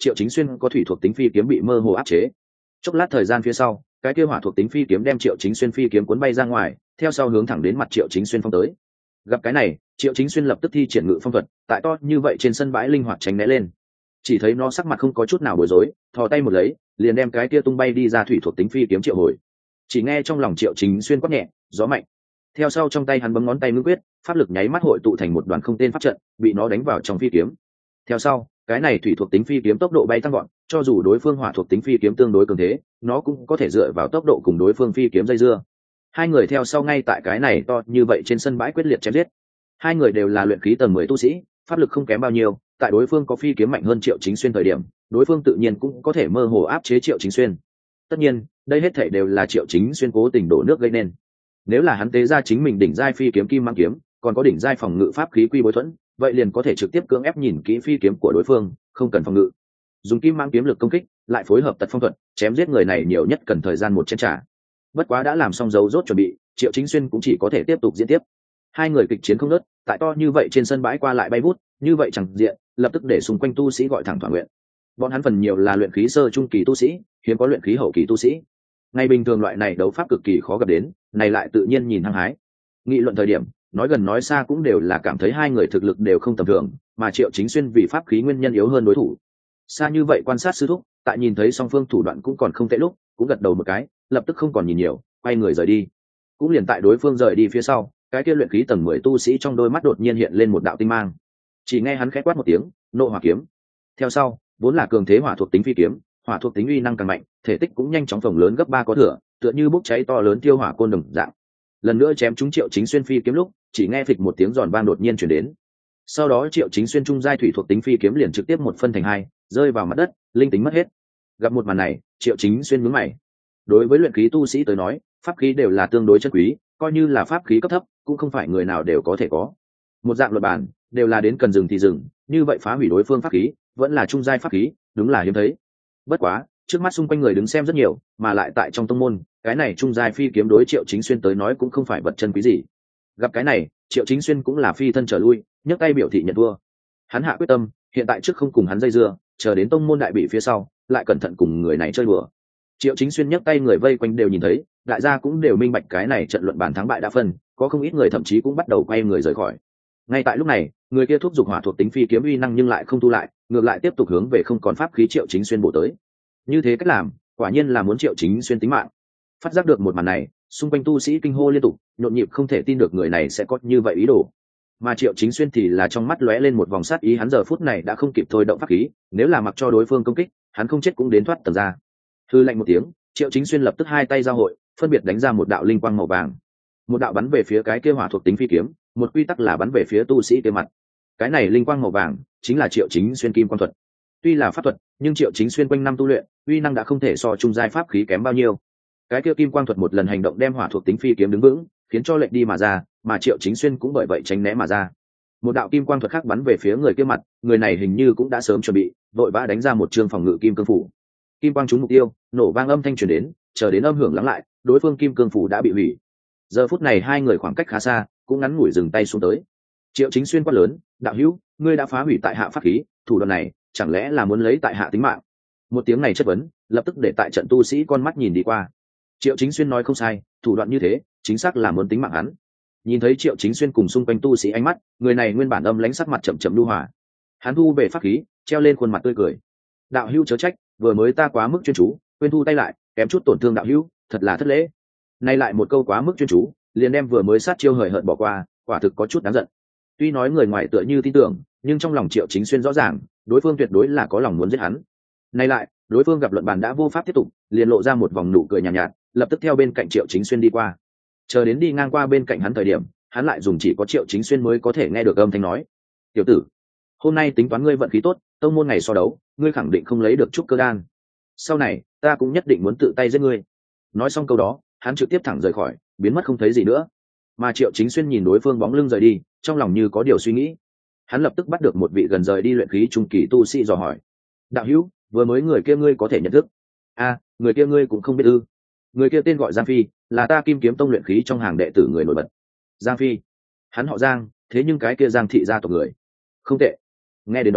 Triệu Chính Xuyên có thủy thuộc tính phi kiếm bị mơ hồ áp chế. Chốc lát thời gian phía sau, cái kia hỏa thuộc tính phi kiếm đem Triệu Chính Xuyên phi kiếm cuốn bay ra ngoài, theo sau hướng thẳng đến mặt Triệu Chính Xuyên phong tới. Gặp cái này, Triệu Chính Xuyên lập tức thi triển ngự phong thuật, tại to như vậy trên sân bãi linh hoạt tránh né lên. Chỉ thấy nó sắc mặt không có chút nào bối rối, thò tay một lấy, liền đem cái kia tung bay đi ra thủy thuộc tính phi kiếm triệu hồi. Chỉ nghe trong lòng Triệu Chính Xuyên quát nhẹ, gió mạnh. Theo sau trong tay hắn bấm ngón tay ngưng quyết, pháp lực nháy mắt hội tụ thành một đoàn không tên pháp trận, bị nó đánh vào trong phi kiếm. Theo sau, cái này thủy thuộc tính phi kiếm tốc độ bay tăng gọn, cho dù đối phương hỏa thuộc tính phi kiếm tương đối cường thế, nó cũng có thể dựa vào tốc độ cùng đối phương phi kiếm dây dưa. Hai người theo sau ngay tại cái này to như vậy trên sân bãi quyết liệt chém giết. Hai người đều là luyện khí tầng 10 tu sĩ, pháp lực không kém bao nhiêu, tại đối phương có phi kiếm mạnh hơn Triệu Chính Xuyên thời điểm, đối phương tự nhiên cũng có thể mơ hồ áp chế Triệu Chính Xuyên. Tất nhiên, đây hết thảy đều là Triệu Chính Xuyên cố tình đổ nước gây nên. Nếu là hắn tế ra chính mình đỉnh giai phi kiếm kim mang kiếm, còn có đỉnh giai phòng ngự pháp khí quy bối thuẫn, vậy liền có thể trực tiếp cưỡng ép nhìn kỹ phi kiếm của đối phương, không cần phòng ngự. Dùng kim mang kiếm lực công kích, lại phối hợp tật phong thuật, chém giết người này nhiều nhất cần thời gian một chén trà. Bất quá đã làm xong dấu rốt chuẩn bị, Triệu Chính Xuyên cũng chỉ có thể tiếp tục diễn tiếp. Hai người kịch chiến không ngớt, tại to như vậy trên sân bãi qua lại bay vút, như vậy chẳng diện, lập tức để xung quanh tu sĩ gọi thẳng thỏa nguyện. Bọn hắn phần nhiều là luyện khí sơ trung kỳ tu sĩ, hiếm có luyện khí hậu kỳ tu sĩ. Ngày bình thường loại này đấu pháp cực kỳ khó gặp đến, này lại tự nhiên nhìn hăng hái. Nghị luận thời điểm, nói gần nói xa cũng đều là cảm thấy hai người thực lực đều không tầm thường, mà Triệu Chính Xuyên vì pháp khí nguyên nhân yếu hơn đối thủ. Xa như vậy quan sát sư thúc, tại nhìn thấy song phương thủ đoạn cũng còn không tệ lúc, cũng gật đầu một cái, lập tức không còn nhìn nhiều, quay người rời đi. Cũng liền tại đối phương rời đi phía sau, cái kia luyện khí tầng 10 tu sĩ trong đôi mắt đột nhiên hiện lên một đạo tinh mang. Chỉ nghe hắn khẽ quát một tiếng, nộ hỏa kiếm. Theo sau, vốn là cường thế hỏa thuộc tính phi kiếm, hỏa thuộc tính uy năng càng mạnh, thể tích cũng nhanh chóng phồng lớn gấp 3 có thừa, tựa như bốc cháy to lớn tiêu hỏa côn đồng dạng. Lần nữa chém trúng Triệu Chính Xuyên phi kiếm lúc, chỉ nghe phịch một tiếng giòn vang đột nhiên truyền đến. Sau đó Triệu Chính Xuyên trung giai thủy thuộc tính phi kiếm liền trực tiếp một phân thành hai, rơi vào mặt đất, linh tính mất hết. Gặp một màn này, Triệu Chính Xuyên nhướng mày. Đối với luyện khí tu sĩ tới nói, pháp khí đều là tương đối chân quý, coi như là pháp khí cấp thấp, cũng không phải người nào đều có thể có. Một dạng luật bản, đều là đến cần dừng thì dừng, như vậy phá hủy đối phương pháp khí, vẫn là trung giai pháp khí, đúng là hiếm thấy. Bất quá, trước mắt xung quanh người đứng xem rất nhiều, mà lại tại trong tông môn, cái này trung giai phi kiếm đối Triệu Chính Xuyên tới nói cũng không phải vật chân quý gì. Gặp cái này, Triệu Chính Xuyên cũng là phi thân trở lui, nhấc tay biểu thị nhận thua. Hắn hạ quyết tâm, hiện tại trước không cùng hắn dây dưa, chờ đến tông môn đại bị phía sau, lại cẩn thận cùng người này chơi đùa. Triệu Chính Xuyên nhấc tay, người vây quanh đều nhìn thấy, đại gia cũng đều minh bạch cái này trận luận bàn thắng bại đã phân, có không ít người thậm chí cũng bắt đầu quay người rời khỏi. Ngay tại lúc này, người kia thúc giục hỏa thuộc tính phi kiếm uy năng nhưng lại không thu lại, ngược lại tiếp tục hướng về không còn pháp khí Triệu Chính Xuyên bổ tới. Như thế cách làm, quả nhiên là muốn Triệu Chính Xuyên tính mạng. Phát giác được một màn này, xung quanh tu sĩ kinh hô liên tục, nhộn nhịp không thể tin được người này sẽ có như vậy ý đồ. Mà Triệu Chính Xuyên thì là trong mắt lóe lên một vòng sát ý, hắn giờ phút này đã không kịp thôi động pháp khí, nếu là mặc cho đối phương công kích, hắn không chết cũng đến thoát tầng ra. Hư lạnh một tiếng, Triệu Chính Xuyên lập tức hai tay giao hội, phân biệt đánh ra một đạo linh quang màu vàng. Một đạo bắn về phía cái kia hỏa thuộc tính phi kiếm, một quy tắc là bắn về phía tu sĩ kia mặt. Cái này linh quang màu vàng chính là Triệu Chính Xuyên kim quang thuật. Tuy là pháp thuật, nhưng Triệu Chính Xuyên quanh năm tu luyện, uy năng đã không thể so trung giai pháp khí kém bao nhiêu. Cái kia kim quang thuật một lần hành động đem hỏa thuộc tính phi kiếm đứng vững, khiến cho lệnh đi mà ra, mà Triệu Chính Xuyên cũng bởi vậy tránh né mà ra. Một đạo kim quang thuật khác bắn về phía người kia mặt, người này hình như cũng đã sớm chuẩn bị, vội vã đánh ra một chương phòng ngự kim cương phủ. Kim quang trúng mục tiêu, nổ vang âm thanh truyền đến, chờ đến âm hưởng lắng lại, đối phương kim cương phủ đã bị hủy. Giờ phút này hai người khoảng cách khá xa, cũng ngắn ngủi dừng tay xuống tới. Triệu Chính Xuyên quát lớn, đạo hữu, ngươi đã phá hủy tại hạ pháp khí, thủ đoạn này chẳng lẽ là muốn lấy tại hạ tính mạng? Một tiếng này chất vấn, lập tức để tại trận tu sĩ con mắt nhìn đi qua. Triệu Chính Xuyên nói không sai, thủ đoạn như thế, chính xác là muốn tính mạng hắn. Nhìn thấy Triệu Chính Xuyên cùng xung quanh tu sĩ ánh mắt, người này nguyên bản âm lãnh sắc mặt chậm chậm lưu hòa. Hắn thu về pháp khí, treo lên khuôn mặt tươi cười. Đạo hữu chớ trách, vừa mới ta quá mức chuyên chú, quên thu tay lại, kém chút tổn thương đạo hữu, thật là thất lễ. Nay lại một câu quá mức chuyên chú, liền đem vừa mới sát chiêu hời hợt bỏ qua, quả thực có chút đáng giận. Tuy nói người ngoài tựa như tin tưởng, nhưng trong lòng Triệu Chính Xuyên rõ ràng, đối phương tuyệt đối là có lòng muốn giết hắn. Nay lại, đối phương gặp luận bàn đã vô pháp tiếp tục, liền lộ ra một vòng nụ cười nhàn nhạt, lập tức theo bên cạnh Triệu Chính Xuyên đi qua. Chờ đến đi ngang qua bên cạnh hắn thời điểm, hắn lại dùng chỉ có Triệu Chính Xuyên mới có thể nghe được âm thanh nói: "Tiểu tử, hôm nay tính toán ngươi vận khí tốt, tông môn ngày so đấu, ngươi khẳng định không lấy được trúc cơ đan. Sau này, ta cũng nhất định muốn tự tay giết ngươi." Nói xong câu đó, hắn trực tiếp thẳng rời khỏi, biến mất không thấy gì nữa. Mà Triệu Chính Xuyên nhìn đối phương bóng lưng rời đi, trong lòng như có điều suy nghĩ. Hắn lập tức bắt được một vị gần rời đi luyện khí trung kỳ tu sĩ dò hỏi: "Đạo hữu, vừa mới người kia ngươi có thể nhận thức?" "A, người kia ngươi cũng không biết ư?" "Người kia tên gọi Giang Phi, là ta Kim Kiếm Tông luyện khí trong hàng đệ tử người nổi bật." "Giang Phi?" Hắn họ Giang, thế nhưng cái kia Giang thị gia tộc người. Không tệ. Nghe đến đó,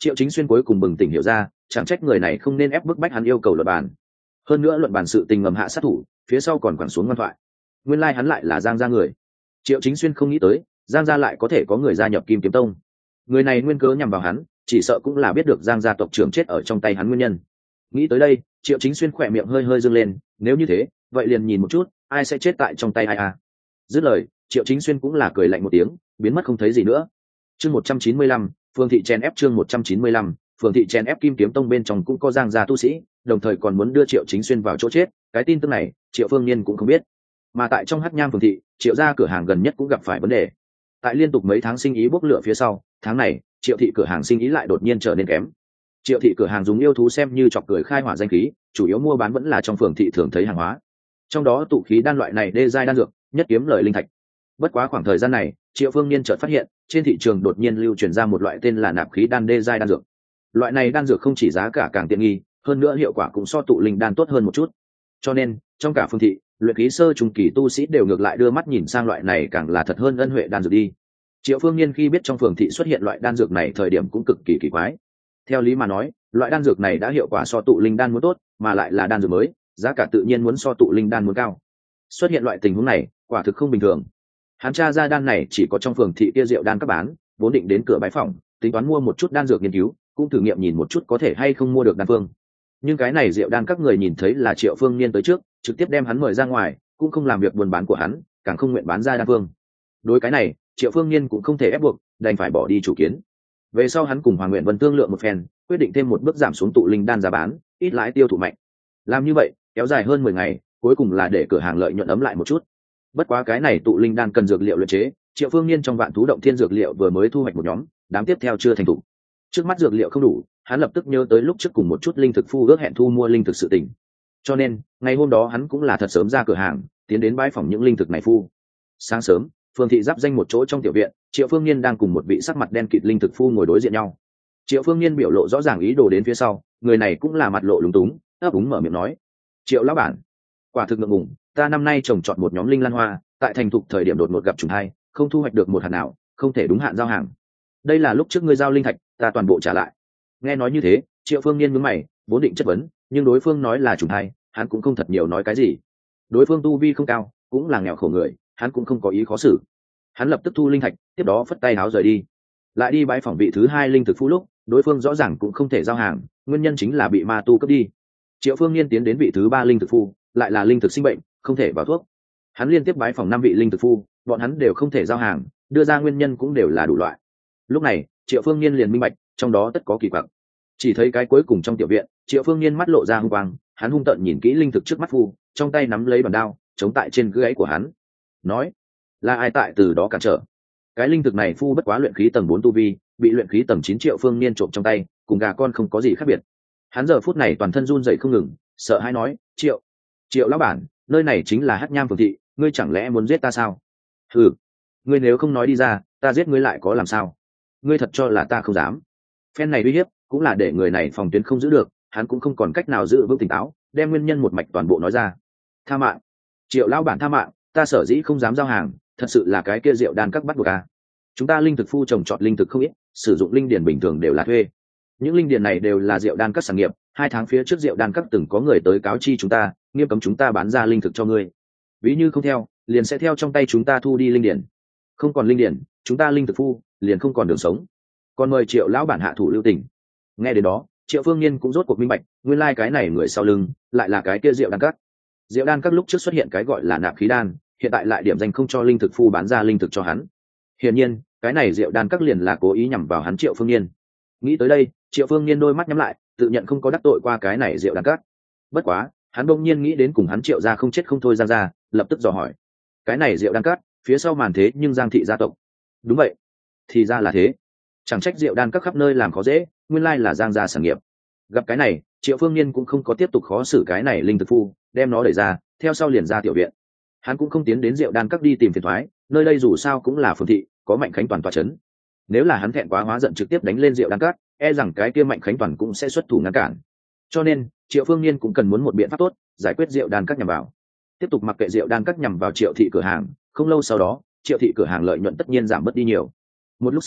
Triệu Chính Xuyên cuối cùng bừng tỉnh hiểu ra, chẳng trách người này không nên ép bức bách hắn yêu cầu luận bàn. Hơn nữa luận bàn sự tình ngầm hạ sát thủ, phía sau còn quẳng xuống ngoan thoại. Nguyên lai hắn lại là Giang gia người. Triệu Chính Xuyên không nghĩ tới, Giang gia lại có thể có người gia nhập Kim Kiếm Tông. Người này nguyên cớ nhằm vào hắn, chỉ sợ cũng là biết được Giang gia tộc trưởng chết ở trong tay hắn nguyên nhân. Nghĩ tới đây, Triệu Chính Xuyên khỏe miệng hơi hơi dương lên, nếu như thế, vậy liền nhìn một chút, ai sẽ chết tại trong tay ai à. Dứt lời, Triệu Chính Xuyên cũng là cười lạnh một tiếng, biến mất không thấy gì nữa. Chương 195, Phương thị chen ép chương 195, Phương thị chen ép Kim Kiếm Tông bên trong cũng có Giang gia tu sĩ, đồng thời còn muốn đưa Triệu Chính Xuyên vào chỗ chết, cái tin tức này, Triệu Phương Niên cũng không biết. Mà tại trong Hắc Nham Phường thị, Triệu gia cửa hàng gần nhất cũng gặp phải vấn đề. Tại liên tục mấy tháng sinh ý bốc lửa phía sau, tháng này, Triệu thị cửa hàng sinh ý lại đột nhiên trở nên kém. Triệu thị cửa hàng dùng yêu thú xem như chọc cười khai hỏa danh khí, chủ yếu mua bán vẫn là trong phường thị thường thấy hàng hóa. Trong đó tụ khí đan loại này đê giai đan dược, nhất kiếm lời linh thạch. Bất quá khoảng thời gian này, Triệu Phương Niên chợt phát hiện, trên thị trường đột nhiên lưu truyền ra một loại tên là nạp khí đan đê giai đan dược. Loại này đan dược không chỉ giá cả càng tiện nghi, hơn nữa hiệu quả cũng so tụ linh đan tốt hơn một chút. Cho nên, trong cả phương thị, luyện khí sơ trung kỳ tu sĩ đều ngược lại đưa mắt nhìn sang loại này càng là thật hơn ân huệ đan dược đi. Triệu Phương Niên khi biết trong phường thị xuất hiện loại đan dược này thời điểm cũng cực kỳ kỳ quái. Theo lý mà nói, loại đan dược này đã hiệu quả so tụ linh đan muốn tốt, mà lại là đan dược mới, giá cả tự nhiên muốn so tụ linh đan muốn cao. Xuất hiện loại tình huống này, quả thực không bình thường. Hắn tra ra đan này chỉ có trong phường thị kia rượu đan các bán, vốn định đến cửa bái phòng, tính toán mua một chút đan dược nghiên cứu, cũng thử nghiệm nhìn một chút có thể hay không mua được đan phương. Nhưng cái này rượu đan các người nhìn thấy là Triệu Phương Niên tới trước, trực tiếp đem hắn mời ra ngoài, cũng không làm việc buôn bán của hắn, càng không nguyện bán ra đan phương. Đối cái này, Triệu Phương Niên cũng không thể ép buộc, đành phải bỏ đi chủ kiến. Về sau hắn cùng Hoàng Nguyện Vân thương lượng một phen, quyết định thêm một bước giảm xuống tụ linh đan giá bán, ít lãi tiêu thụ mạnh. Làm như vậy, kéo dài hơn 10 ngày, cuối cùng là để cửa hàng lợi nhuận ấm lại một chút. Bất quá cái này tụ linh đan cần dược liệu luyện chế, Triệu Phương Niên trong Vạn Thú động thiên dược liệu vừa mới thu hoạch một nhóm, đám tiếp theo chưa thành thủ. Trước mắt dược liệu không đủ, hắn lập tức nhớ tới lúc trước cùng một chút linh thực phu ước hẹn thu mua linh thực sự tình. Cho nên, ngày hôm đó hắn cũng là thật sớm ra cửa hàng, tiến đến bãi phòng những linh thực này phu. Sáng sớm, Phương thị giáp danh một chỗ trong tiểu viện, Triệu Phương Niên đang cùng một vị sắc mặt đen kịt linh thực phu ngồi đối diện nhau. Triệu Phương Niên biểu lộ rõ ràng ý đồ đến phía sau, người này cũng là mặt lộ lúng túng, ấp úng mở miệng nói: "Triệu lão bản, quả thực ngượng ngùng, ta năm nay trồng trọt một nhóm linh lan hoa, tại thành thục thời điểm đột ngột gặp trùng thai, không thu hoạch được một hạt nào, không thể đúng hạn giao hàng. Đây là lúc trước ngươi giao linh thạch, ta toàn bộ trả lại." Nghe nói như thế, Triệu Phương Niên nhướng mày, vốn định chất vấn, nhưng đối phương nói là trùng thai, hắn cũng không thật nhiều nói cái gì. Đối phương tu vi không cao, cũng là nghèo khổ người, hắn cũng không có ý khó xử. Hắn lập tức thu linh thạch, tiếp đó phất tay áo rời đi. Lại đi bãi phòng vị thứ hai linh thực phu lúc, đối phương rõ ràng cũng không thể giao hàng, nguyên nhân chính là bị ma tu cướp đi. Triệu Phương Niên tiến đến vị thứ ba linh thực phu, lại là linh thực sinh bệnh, không thể vào thuốc. Hắn liên tiếp bái phòng 5 vị linh thực phu, bọn hắn đều không thể giao hàng, đưa ra nguyên nhân cũng đều là đủ loại. Lúc này, Triệu Phương Niên liền minh bạch, trong đó tất có kỳ quặc. Chỉ thấy cái cuối cùng trong tiểu viện, Triệu Phương Niên mắt lộ ra hung quang, hắn hung tợn nhìn kỹ linh thực trước mắt phu, trong tay nắm lấy bàn đao, chống tại trên gáy của hắn, nói: "Là ai tại từ đó cản trở?" Cái linh thực này phu bất quá luyện khí tầng 4 tu vi, bị luyện khí tầng 9 Triệu Phương Niên trộm trong tay, cùng gà con không có gì khác biệt. Hắn giờ phút này toàn thân run rẩy không ngừng, sợ hãi nói: Triệu lão bản, nơi này chính là Hắc Nham Phường thị, ngươi chẳng lẽ muốn giết ta sao?" "Ừ, ngươi nếu không nói đi ra, ta giết ngươi lại có làm sao? Ngươi thật cho là ta không dám?" Phen này uy hiếp cũng là để người này phòng tuyến không giữ được, hắn cũng không còn cách nào giữ vững tỉnh táo, đem nguyên nhân một mạch toàn bộ nói ra. "Tha mạng, Triệu lão bản tha mạng, ta sở dĩ không dám giao hàng, thật sự là cái kia rượu đan các bắt buộc à. Chúng ta linh thực phu trồng trọt linh thực không ít, sử dụng linh điền bình thường đều là thuê. Những linh điền này đều là rượu đan các sản nghiệp, 2 tháng phía trước rượu đan các từng có người tới cáo chi chúng ta, nghiêm cấm chúng ta bán ra linh thực cho ngươi. Ví như không theo, liền sẽ theo trong tay chúng ta thu đi linh điền. Không còn linh điền, chúng ta linh thực phu liền không còn đường sống. Còn mời Triệu lão bản hạ thủ lưu tình." Nghe đến đó, Triệu Phương Niên cũng rốt cuộc minh bạch, nguyên lai cái này người sau lưng lại là cái kia rượu đan các. Rượu đan các lúc trước xuất hiện cái gọi là nạp khí đan, hiện tại lại điểm danh không cho linh thực phu bán ra linh thực cho hắn. Hiển nhiên, cái này rượu đan các liền là cố ý nhằm vào hắn Triệu Phương Niên. Nghĩ tới đây, Triệu Phương Niên đôi mắt nhắm lại, tự nhận không có đắc tội qua cái này rượu đan các. Bất quá, hắn bỗng nhiên nghĩ đến cùng hắn Triệu gia không chết không thôi Giang gia, lập tức dò hỏi: "Cái này rượu đan các, phía sau màn thế nhưng Giang thị gia tộc?" "Đúng vậy." "Thì ra là thế. Chẳng trách rượu đan các khắp nơi làm khó dễ, nguyên lai là Giang gia sản nghiệp." Gặp cái này, Triệu Phương Niên cũng không có tiếp tục khó xử cái này linh thực phu, đem nó đẩy ra, theo sau liền ra tiểu viện. Hắn cũng không tiến đến rượu đan các đi tìm phiền toái, nơi đây dù sao cũng là phường thị, có Mạnh Khánh Toàn tọa chấn. Nếu là hắn thẹn quá hóa giận trực tiếp đánh lên rượu đan các, e rằng cái kia Mạnh Khánh Toàn cũng sẽ xuất thủ ngăn cản. Cho nên, Triệu Phương Niên cũng cần muốn một biện pháp tốt, giải quyết rượu đan các nhằm vào. Tiếp tục mặc kệ rượu đan các nhằm vào Triệu thị cửa hàng, không lâu sau đó, Triệu thị cửa hàng lợi nhuận tất nhiên giảm bớt đi nhiều. Một lúc sau,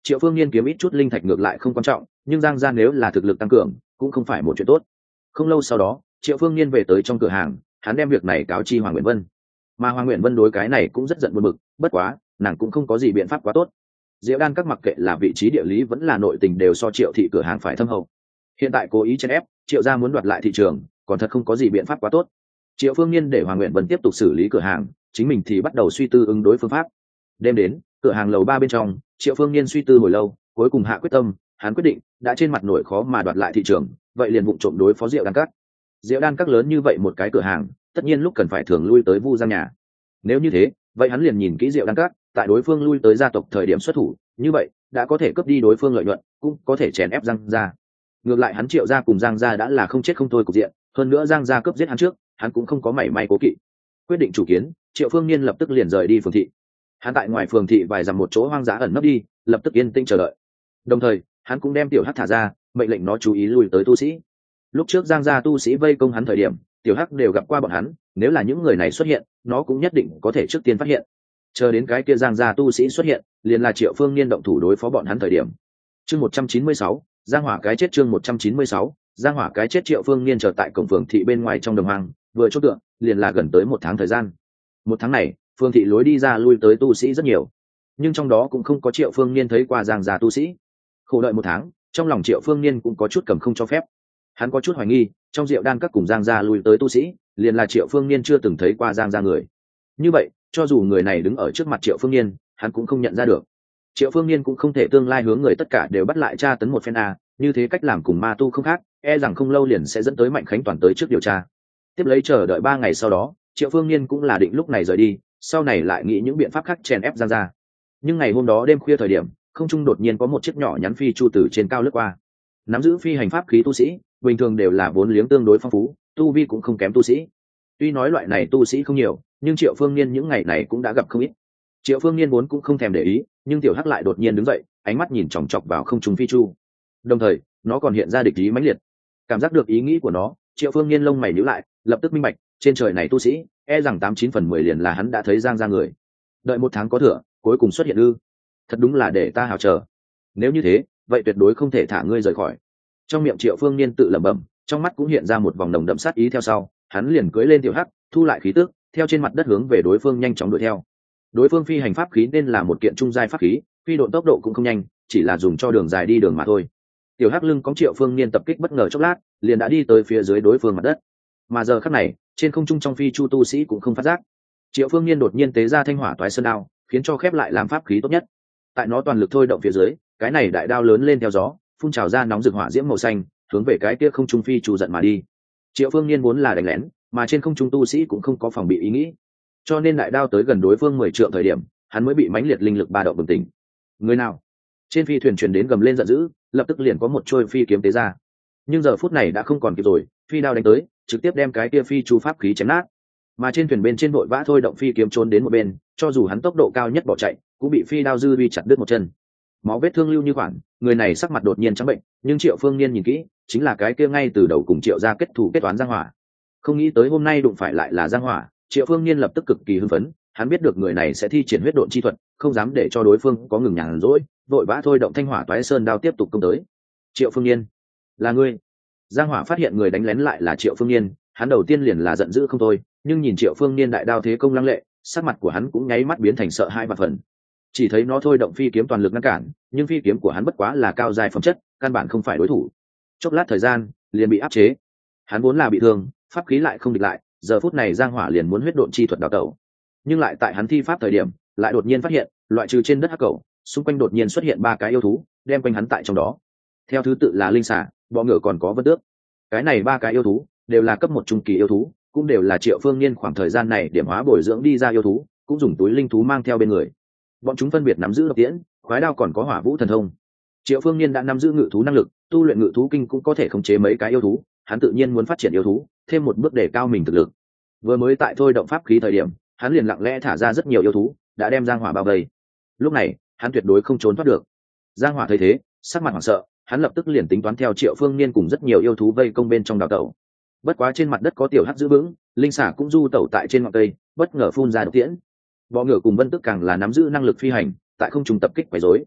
Triệu Phương Nhiên kiếm ít chút linh thạch ngược lại không quan trọng, nhưng Giang gia nếu là thực lực tăng cường cũng không phải một chuyện tốt. Không lâu sau đó, Triệu Phương Nhiên về tới trong cửa hàng, hắn đem việc này cáo chi Hoàng Nguyện Vân. Mà Hoàng Nguyện Vân đối cái này cũng rất giận buồn bực, bất quá nàng cũng không có gì biện pháp quá tốt. Diệu Đan các mặc kệ là vị trí địa lý vẫn là nội tình đều so Triệu thị cửa hàng phải thâm hậu. Hiện tại cố ý chèn ép, Triệu gia muốn đoạt lại thị trường, còn thật không có gì biện pháp quá tốt. Triệu Phương Nhiên để Hoàng Nguyện Vân tiếp tục xử lý cửa hàng, chính mình thì bắt đầu suy tư ứng đối phương pháp. Đêm đến, cửa hàng lầu 3 bên trong, Triệu Phương Nhiên suy tư hồi lâu, cuối cùng hạ quyết tâm, hắn quyết định, đã trên mặt nổi khó mà đoạt lại thị trường, vậy liền vụng trộm đối phó Diệu Đan các. Diệu Đan các lớn như vậy một cái cửa hàng, tất nhiên lúc cần phải thường lui tới Vu Giang nhà. Nếu như thế, vậy hắn liền nhìn kỹ Diệu Đan các, tại đối phương lui tới gia tộc thời điểm xuất thủ, như vậy đã có thể cướp đi đối phương lợi nhuận, cũng có thể chèn ép Giang gia. Ngược lại hắn Triệu gia cùng Giang gia đã là không chết không thôi cục diện, hơn nữa Giang gia cướp giết hắn trước, hắn cũng không có mảy may cố kỵ. Quyết định chủ kiến, Triệu Phương Nhiên lập tức liền rời đi phường thị. Hắn tại ngoài phường thị vài dặm một chỗ hoang dã ẩn nấp đi, lập tức yên tĩnh chờ đợi. Đồng thời, hắn cũng đem tiểu hắc thả ra, mệnh lệnh nó chú ý lui tới tu sĩ. Lúc trước Giang gia tu sĩ vây công hắn thời điểm, tiểu hắc đều gặp qua bọn hắn, nếu là những người này xuất hiện, nó cũng nhất định có thể trước tiên phát hiện. Chờ đến cái kia Giang gia tu sĩ xuất hiện, liền là Triệu Phương Nhiên động thủ đối phó bọn hắn thời điểm. Chương 196, Giang Hỏa cái chết. Chương 196, Giang Hỏa cái chết. Triệu Phương Nhiên chờ tại cổng phường thị bên ngoài trong đồng hoang, vừa chốt tượng, liền là gần tới 1 tháng thời gian. 1 tháng này, phường thị lối đi ra lui tới tu sĩ rất nhiều, nhưng trong đó cũng không có Triệu Phương Nhiên thấy qua Giang gia tu sĩ. Khổ đợi 1 tháng, trong lòng Triệu Phương Nhiên cũng có chút cầm không cho phép. Hắn có chút hoài nghi, trong Diệu Đan các cùng Giang gia lui tới tu sĩ, liền là Triệu Phương Nhiên chưa từng thấy qua Giang gia người. Như vậy, cho dù người này đứng ở trước mặt Triệu Phương Nhiên, hắn cũng không nhận ra được. Triệu Phương Nhiên cũng không thể tương lai hướng người tất cả đều bắt lại tra tấn một phen a, như thế cách làm cùng ma tu không khác, e rằng không lâu liền sẽ dẫn tới Mạnh Khánh toàn tới trước điều tra. Tiếp lấy chờ đợi 3 ngày sau đó, Triệu Phương Nhiên cũng là định lúc này rời đi, sau này lại nghĩ những biện pháp khác chèn ép Giang gia. Nhưng ngày hôm đó đêm khuya thời điểm, không trung đột nhiên có một chiếc nhỏ nhắn phi chu từ trên cao lướt qua. Nắm giữ phi hành pháp khí tu sĩ, bình thường đều là vốn liếng tương đối phong phú, tu vi cũng không kém tu sĩ. Tuy nói loại này tu sĩ không nhiều, nhưng Triệu Phương Nhiên những ngày này cũng đã gặp không ít. Triệu Phương Nhiên vốn cũng không thèm để ý, nhưng tiểu hắc lại đột nhiên đứng dậy, ánh mắt nhìn chòng chọc vào không trung phi chu. Đồng thời, nó còn hiện ra địch ý mãnh liệt. Cảm giác được ý nghĩ của nó, Triệu Phương Nhiên lông mày nhíu lại, lập tức minh bạch, trên trời này tu sĩ, e rằng 89 phần 10 liền là hắn đã thấy Giang gia người. Đợi 1 tháng có thừa, cuối cùng xuất hiện ư? Thật đúng là để ta hào chờ. Nếu như thế, vậy tuyệt đối không thể thả ngươi rời khỏi. Trong miệng Triệu Phương Nhiên tự lẩm bẩm, trong mắt cũng hiện ra một vòng nồng đậm sát ý theo sau, hắn liền cưỡi lên tiểu hắc, thu lại khí tức, theo trên mặt đất hướng về đối phương nhanh chóng đuổi theo. Đối phương phi hành pháp khí nên là một kiện trung giai pháp khí, phi độn tốc độ cũng không nhanh, chỉ là dùng cho đường dài đi đường mà thôi. Tiểu hắc lưng cõng Triệu Phương Nhiên tập kích bất ngờ chốc lát, liền đã đi tới phía dưới đối phương mặt đất. Mà giờ khắc này, trên không trung trong phi chu tu sĩ cũng không phát giác. Triệu Phương Nhiên đột nhiên tế ra thanh hỏa toái sơn đao, khiến cho khép lại làm pháp khí tốt nhất. Tại nó toàn lực thôi động phía dưới, cái này đại đao lớn lên theo gió, phun trào ra nóng rực hỏa diễm màu xanh, hướng về cái kia không trung phi chu giận mà đi. Triệu Phương Nhiên vốn là đánh lén, mà trên không trung tu sĩ cũng không có phòng bị ý nghĩ, cho nên đại đao tới gần đối phương 10 trượng thời điểm, hắn mới bị mãnh liệt linh lực ba động bừng tỉnh. Người nào? Trên phi thuyền truyền đến gầm lên giận dữ, lập tức liền có một trôi phi kiếm tế ra. Nhưng giờ phút này đã không còn kịp rồi, phi đao đánh tới, trực tiếp đem cái kia phi chu pháp khí chém nát. Mà trên thuyền bên trên vội vã thôi động phi kiếm trốn đến một bên, cho dù hắn tốc độ cao nhất bỏ chạy, cũng bị phi đao dư uy chặt đứt một chân. Máu vết thương lưu như khoản, người này sắc mặt đột nhiên trắng bệnh, nhưng Triệu Phương Nhiên nhìn kỹ, chính là cái kia ngay từ đầu cùng Triệu gia kết thù kết toán Giang Hỏa. Không nghĩ tới hôm nay đụng phải lại là Giang Hỏa, Triệu Phương Nhiên lập tức cực kỳ hưng phấn, hắn biết được người này sẽ thi triển huyết độn chi thuật, không dám để cho đối phương có ngừng nhàn rỗi, vội vã thôi động thanh hỏa toái sơn đao tiếp tục công tới. Triệu Phương Nhiên, là ngươi? Giang Hỏa phát hiện người đánh lén lại là Triệu Phương Nhiên, hắn đầu tiên liền là giận dữ không thôi, nhưng nhìn Triệu Phương Nhiên đại đao thế công lăng lệ, sắc mặt của hắn cũng nháy mắt biến thành sợ hãi và phần. Chỉ thấy nó thôi động phi kiếm toàn lực ngăn cản, nhưng phi kiếm của hắn bất quá là cao giai phẩm chất, căn bản không phải đối thủ. Chốc lát thời gian, liền bị áp chế. Hắn vốn là bị thương, pháp khí lại không địch lại, giờ phút này Giang Hỏa liền muốn huyết độn chi thuật đào tẩu. Nhưng lại tại hắn thi pháp thời điểm, lại đột nhiên phát hiện, loại trừ trên đất hắc cầu, xung quanh đột nhiên xuất hiện 3 cái yêu thú, đem quanh hắn tại trong đó. Theo thứ tự là linh xà, bọ ngựa còn có vân tước. Cái này 3 cái yêu thú đều là cấp 1 trung kỳ yêu thú, cũng đều là Triệu Phương Nhiên khoảng thời gian này điểm hóa bồi dưỡng đi ra yêu thú, cũng dùng túi linh thú mang theo bên người. Bọn chúng phân biệt nắm giữ độc tiễn, khoái đao còn có hỏa vũ thần thông. Triệu Phương Nhiên đã nắm giữ ngự thú năng lực, tu luyện ngự thú kinh cũng có thể khống chế mấy cái yêu thú, hắn tự nhiên muốn phát triển yêu thú, thêm một bước để cao mình thực lực. Vừa mới tại thôi động pháp khí thời điểm, hắn liền lặng lẽ thả ra rất nhiều yêu thú, đã đem Giang Hỏa bao vây. Lúc này, hắn tuyệt đối không trốn thoát được. Giang Hỏa thấy thế, sắc mặt hoảng sợ, hắn lập tức liền tính toán theo Triệu Phương Nhiên cùng rất nhiều yêu thú vây công bên trong đào tẩu. Bất quá trên mặt đất có tiểu hắc giữ vững, linh xà cũng du tẩu tại trên ngọn cây, bất ngờ phun ra độc tiễn. Bọ ngựa cùng vân tức càng là nắm giữ năng lực phi hành, tại không trùng tập kích quấy rối.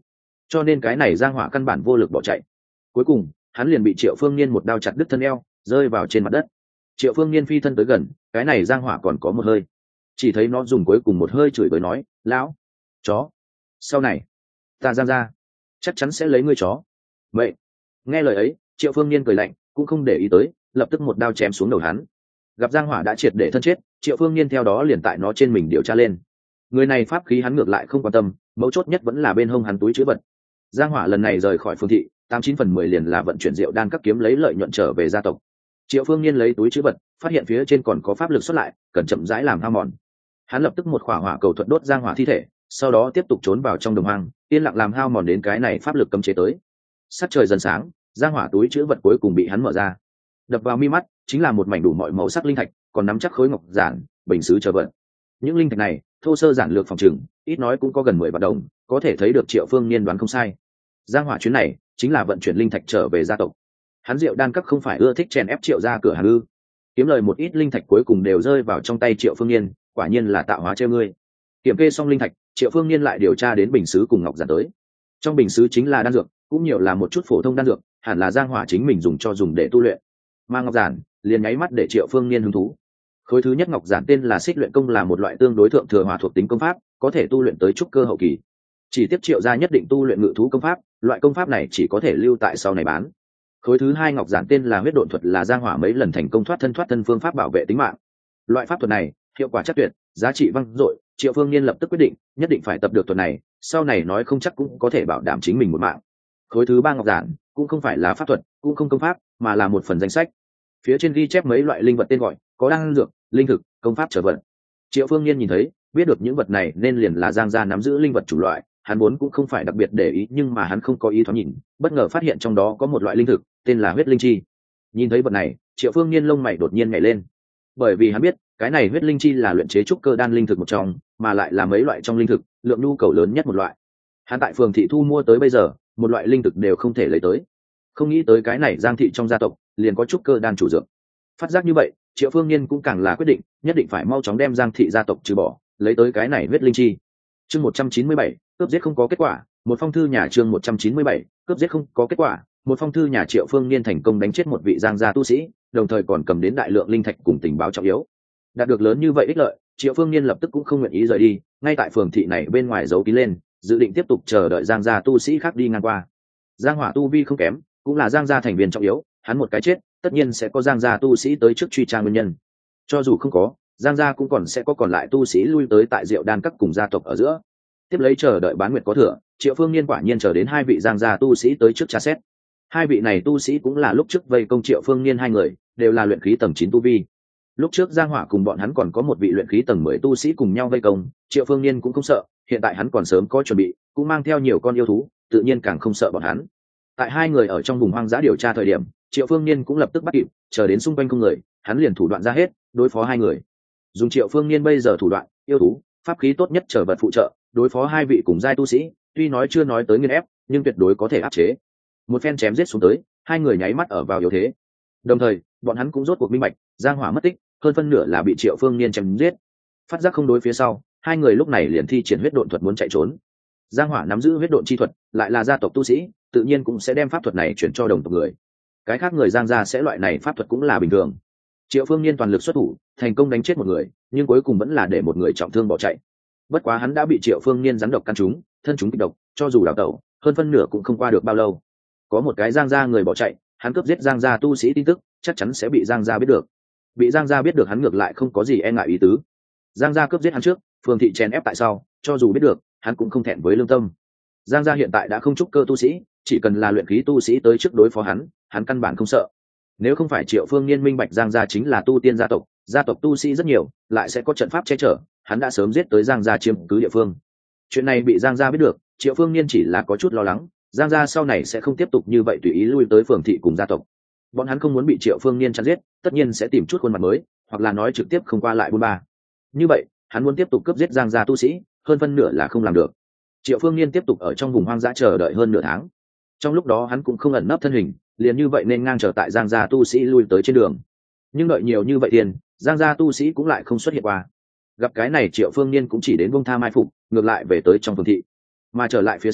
cho nên cái này giang hỏa căn bản vô lực bỏ chạy. Cuối cùng hắn liền bị Triệu Phương Niên một đao chặt đứt thân eo, rơi vào trên mặt đất. Triệu Phương Niên phi thân tới gần, cái này giang hỏa còn có một hơi, chỉ thấy nó dùng cuối cùng một hơi chửi bới nói: lão chó, sau này ta giang ra chắc chắn sẽ lấy ngươi chó. Vậy nghe lời ấy, Triệu Phương Niên cười lạnh, cũng không để ý tới, lập tức một đao chém xuống đầu hắn. Gặp giang hỏa đã triệt để thân chết, Triệu Phương Niên theo đó liền tại nó trên mình điều tra lên. Người này pháp khí hắn ngược lại không quan tâm, mấu chốt nhất vẫn là bên hông hắn túi chữ vật. Giang hỏa lần này rời khỏi phương thị 89/10 liền là vận chuyển rượu đan các kiếm lấy lợi nhuận trở về gia tộc. Triệu Phương Niên lấy túi chữ vật, phát hiện phía trên còn có pháp lực xuất lại, cần chậm rãi làm hao mòn. Hắn lập tức một khỏa hỏa cầu thuật đốt giang hỏa thi thể, sau đó tiếp tục trốn vào trong đồng hoang, yên lặng làm hao mòn đến cái này pháp lực cấm chế tới. Sắc trời dần sáng, giang hỏa túi chữ vật cuối cùng bị hắn mở ra. Đập vào mi mắt chính là một mảnh đủ mọi màu sắc linh thạch, còn nắm chắc khối ngọc giản, bình sứ chờ vận. Những linh thạch này thô sơ giản lược phòng trừng, ít nói cũng có gần 10 vạn đồng, có thể thấy được Triệu Phương Niên đoán không sai. Giang hỏa chuyến này chính là vận chuyển linh thạch trở về gia tộc. Hắn rượu đan các không phải ưa thích chèn ép Triệu gia cửa hàng ư? Kiếm lời một ít linh thạch cuối cùng đều rơi vào trong tay Triệu Phương Niên, quả nhiên là tạo hóa trêu ngươi. Kiểm kê xong linh thạch, Triệu Phương Niên lại điều tra đến bình sứ cùng ngọc giản tới. Trong bình sứ chính là đan dược, cũng nhiều là một chút phổ thông đan dược, hẳn là giang hỏa chính mình dùng để tu luyện. Mà ngọc giản liền nháy mắt để Triệu Phương Niên hứng thú. Khối thứ nhất ngọc giản tên là Xích Luyện Công, là một loại tương đối thượng thừa hỏa thuộc tính công pháp, có thể tu luyện tới trúc cơ hậu kỳ. Chỉ tiếp Triệu gia nhất định tu luyện ngự thú công pháp, loại công pháp này chỉ có thể lưu tại sau này bán. Khối thứ hai ngọc giản tên là Huyết Độn Thuật, là giang hỏa mấy lần thành công thoát thân phương pháp bảo vệ tính mạng. Loại pháp thuật này hiệu quả chắc tuyệt, giá trị vang dội, Triệu Phương Niên lập tức quyết định nhất định phải tập được thuật này, sau này nói không chắc cũng có thể bảo đảm chính mình một mạng. Khối thứ ba ngọc giản cũng không phải là pháp thuật, cũng không công pháp, mà là một phần danh sách. Phía trên ghi chép mấy loại linh vật tên gọi, có đan dược, linh thực, công pháp trở vật. Triệu Phương Niên nhìn thấy, biết được những vật này nên liền là giang gia nắm giữ linh vật chủ loại, hắn vốn cũng không phải đặc biệt để ý, nhưng mà hắn không có ý thoáng nhìn, bất ngờ phát hiện trong đó có một loại linh thực tên là huyết linh chi. Nhìn thấy vật này, Triệu Phương Niên lông mày đột nhiên nhảy lên, bởi vì hắn biết cái này huyết linh chi là luyện chế trúc cơ đan linh thực một trong, mà lại là mấy loại trong linh thực lượng nhu cầu lớn nhất một loại. Hắn tại phường thị thu mua tới bây giờ, một loại linh thực đều không thể lấy tới, không nghĩ tới cái này giang thị trong gia tộc liền có trúc cơ đan chủ dược. Phát giác như vậy, Triệu Phương Niên cũng càng là quyết định nhất định phải mau chóng đem giang thị gia tộc trừ bỏ, lấy tới cái này huyết linh chi. Chương 197, cướp giết không có kết quả, một phong thư nhà. Chương 197, cướp giết không có kết quả, một phong thư nhà. Triệu Phương Niên thành công đánh chết một vị giang gia tu sĩ, đồng thời còn cầm đến đại lượng linh thạch cùng tình báo trọng yếu. Đạt được lớn như vậy ích lợi, Triệu Phương Niên lập tức cũng không nguyện ý rời đi, ngay tại phường thị này bên ngoài giấu kín lên, dự định tiếp tục chờ đợi giang gia tu sĩ khác đi ngang qua. Giang hỏa tu vi không kém, cũng là giang gia thành viên trọng yếu, hắn một cái chết tất nhiên sẽ có giang gia tu sĩ tới trước truy tra nguyên nhân. Cho dù không có, giang gia cũng còn sẽ có còn lại tu sĩ lui tới tại Diệu Đan các cùng gia tộc ở giữa. Tiếp lấy chờ đợi bán nguyệt có thừa, Triệu Phương Niên quả nhiên chờ đến hai vị giang gia tu sĩ tới trước tra xét. Hai vị này tu sĩ cũng là lúc trước vây công Triệu Phương Niên, hai người đều là luyện khí tầng 9 tu vi. Lúc trước giang hỏa cùng bọn hắn còn có một vị luyện khí tầng 10 tu sĩ cùng nhau vây công, Triệu Phương Niên cũng không sợ, hiện tại hắn còn sớm có chuẩn bị, cũng mang theo nhiều con yêu thú, tự nhiên càng không sợ bọn hắn. Tại hai người ở trong vùng hoang dã điều tra thời điểm, Triệu Phương Niên cũng lập tức bắt kịp, chờ đến xung quanh không người, hắn liền thủ đoạn ra hết, đối phó hai người. Dùng Triệu Phương Niên bây giờ thủ đoạn, yêu thú, pháp khí tốt nhất trở vật phụ trợ, đối phó hai vị cùng giai tu sĩ, tuy nói chưa nói tới nghiền ép, nhưng tuyệt đối có thể áp chế. Một phen chém giết xuống tới, hai người nháy mắt ở vào yếu thế. Đồng thời, bọn hắn cũng rốt cuộc minh bạch, giang hỏa mất tích, hơn phân nửa là bị Triệu Phương Niên chém giết. Phát giác không đối phía sau, hai người lúc này liền thi triển huyết độn thuật muốn chạy trốn. Giang hỏa nắm giữ huyết độn chi thuật, lại là gia tộc tu sĩ, tự nhiên cũng sẽ đem pháp thuật này chuyển cho đồng tộc người. Cái khác người giang gia sẽ loại này pháp thuật cũng là bình thường. Triệu Phương Niên toàn lực xuất thủ, thành công đánh chết một người, nhưng cuối cùng vẫn là để một người trọng thương bỏ chạy. Bất quá hắn đã bị Triệu Phương Niên rắn độc căn trúng, thân chúng kịch độc, cho dù đào tẩu, hơn phân nửa cũng không qua được bao lâu. Có một cái giang gia người bỏ chạy, hắn cướp giết giang gia tu sĩ tin tức, chắc chắn sẽ bị giang gia biết được. Bị giang gia biết được hắn ngược lại không có gì e ngại ý tứ. Giang gia cướp giết hắn trước, phường thị chèn ép tại sau, cho dù biết được, hắn cũng không thẹn với lương tâm. Giang gia hiện tại đã không trúc cơ tu sĩ, chỉ cần là luyện khí tu sĩ tới trước đối phó hắn căn bản không sợ. Nếu không phải Triệu Phương Niên minh bạch giang gia chính là tu tiên gia tộc tu sĩ rất nhiều, lại sẽ có trận pháp che chở, hắn đã sớm giết tới giang gia chiếm cứ địa phương. Chuyện này bị giang gia biết được, Triệu Phương Niên chỉ là có chút lo lắng, giang gia sau này sẽ không tiếp tục như vậy tùy ý lui tới phường thị cùng gia tộc. Bọn hắn không muốn bị Triệu Phương Niên chặn giết, tất nhiên sẽ tìm chút khuôn mặt mới, hoặc là nói trực tiếp không qua lại buôn ba. Như vậy, hắn muốn tiếp tục cướp giết giang gia tu sĩ, hơn phân nửa là không làm được. Triệu Phương Niên tiếp tục ở trong vùng hoang dã chờ đợi hơn nửa tháng. Trong lúc đó hắn cũng không ẩn nấp thân hình, liền như vậy nên ngang trở tại giang gia tu sĩ lui tới trên đường. Nhưng đợi nhiều như vậy tiền, giang gia tu sĩ cũng lại không xuất hiện qua. Gặp cái này Triệu Phương Niên cũng chỉ đến buông tha mai phục, ngược lại về tới trong phường thị. Mà trở lại phía sau,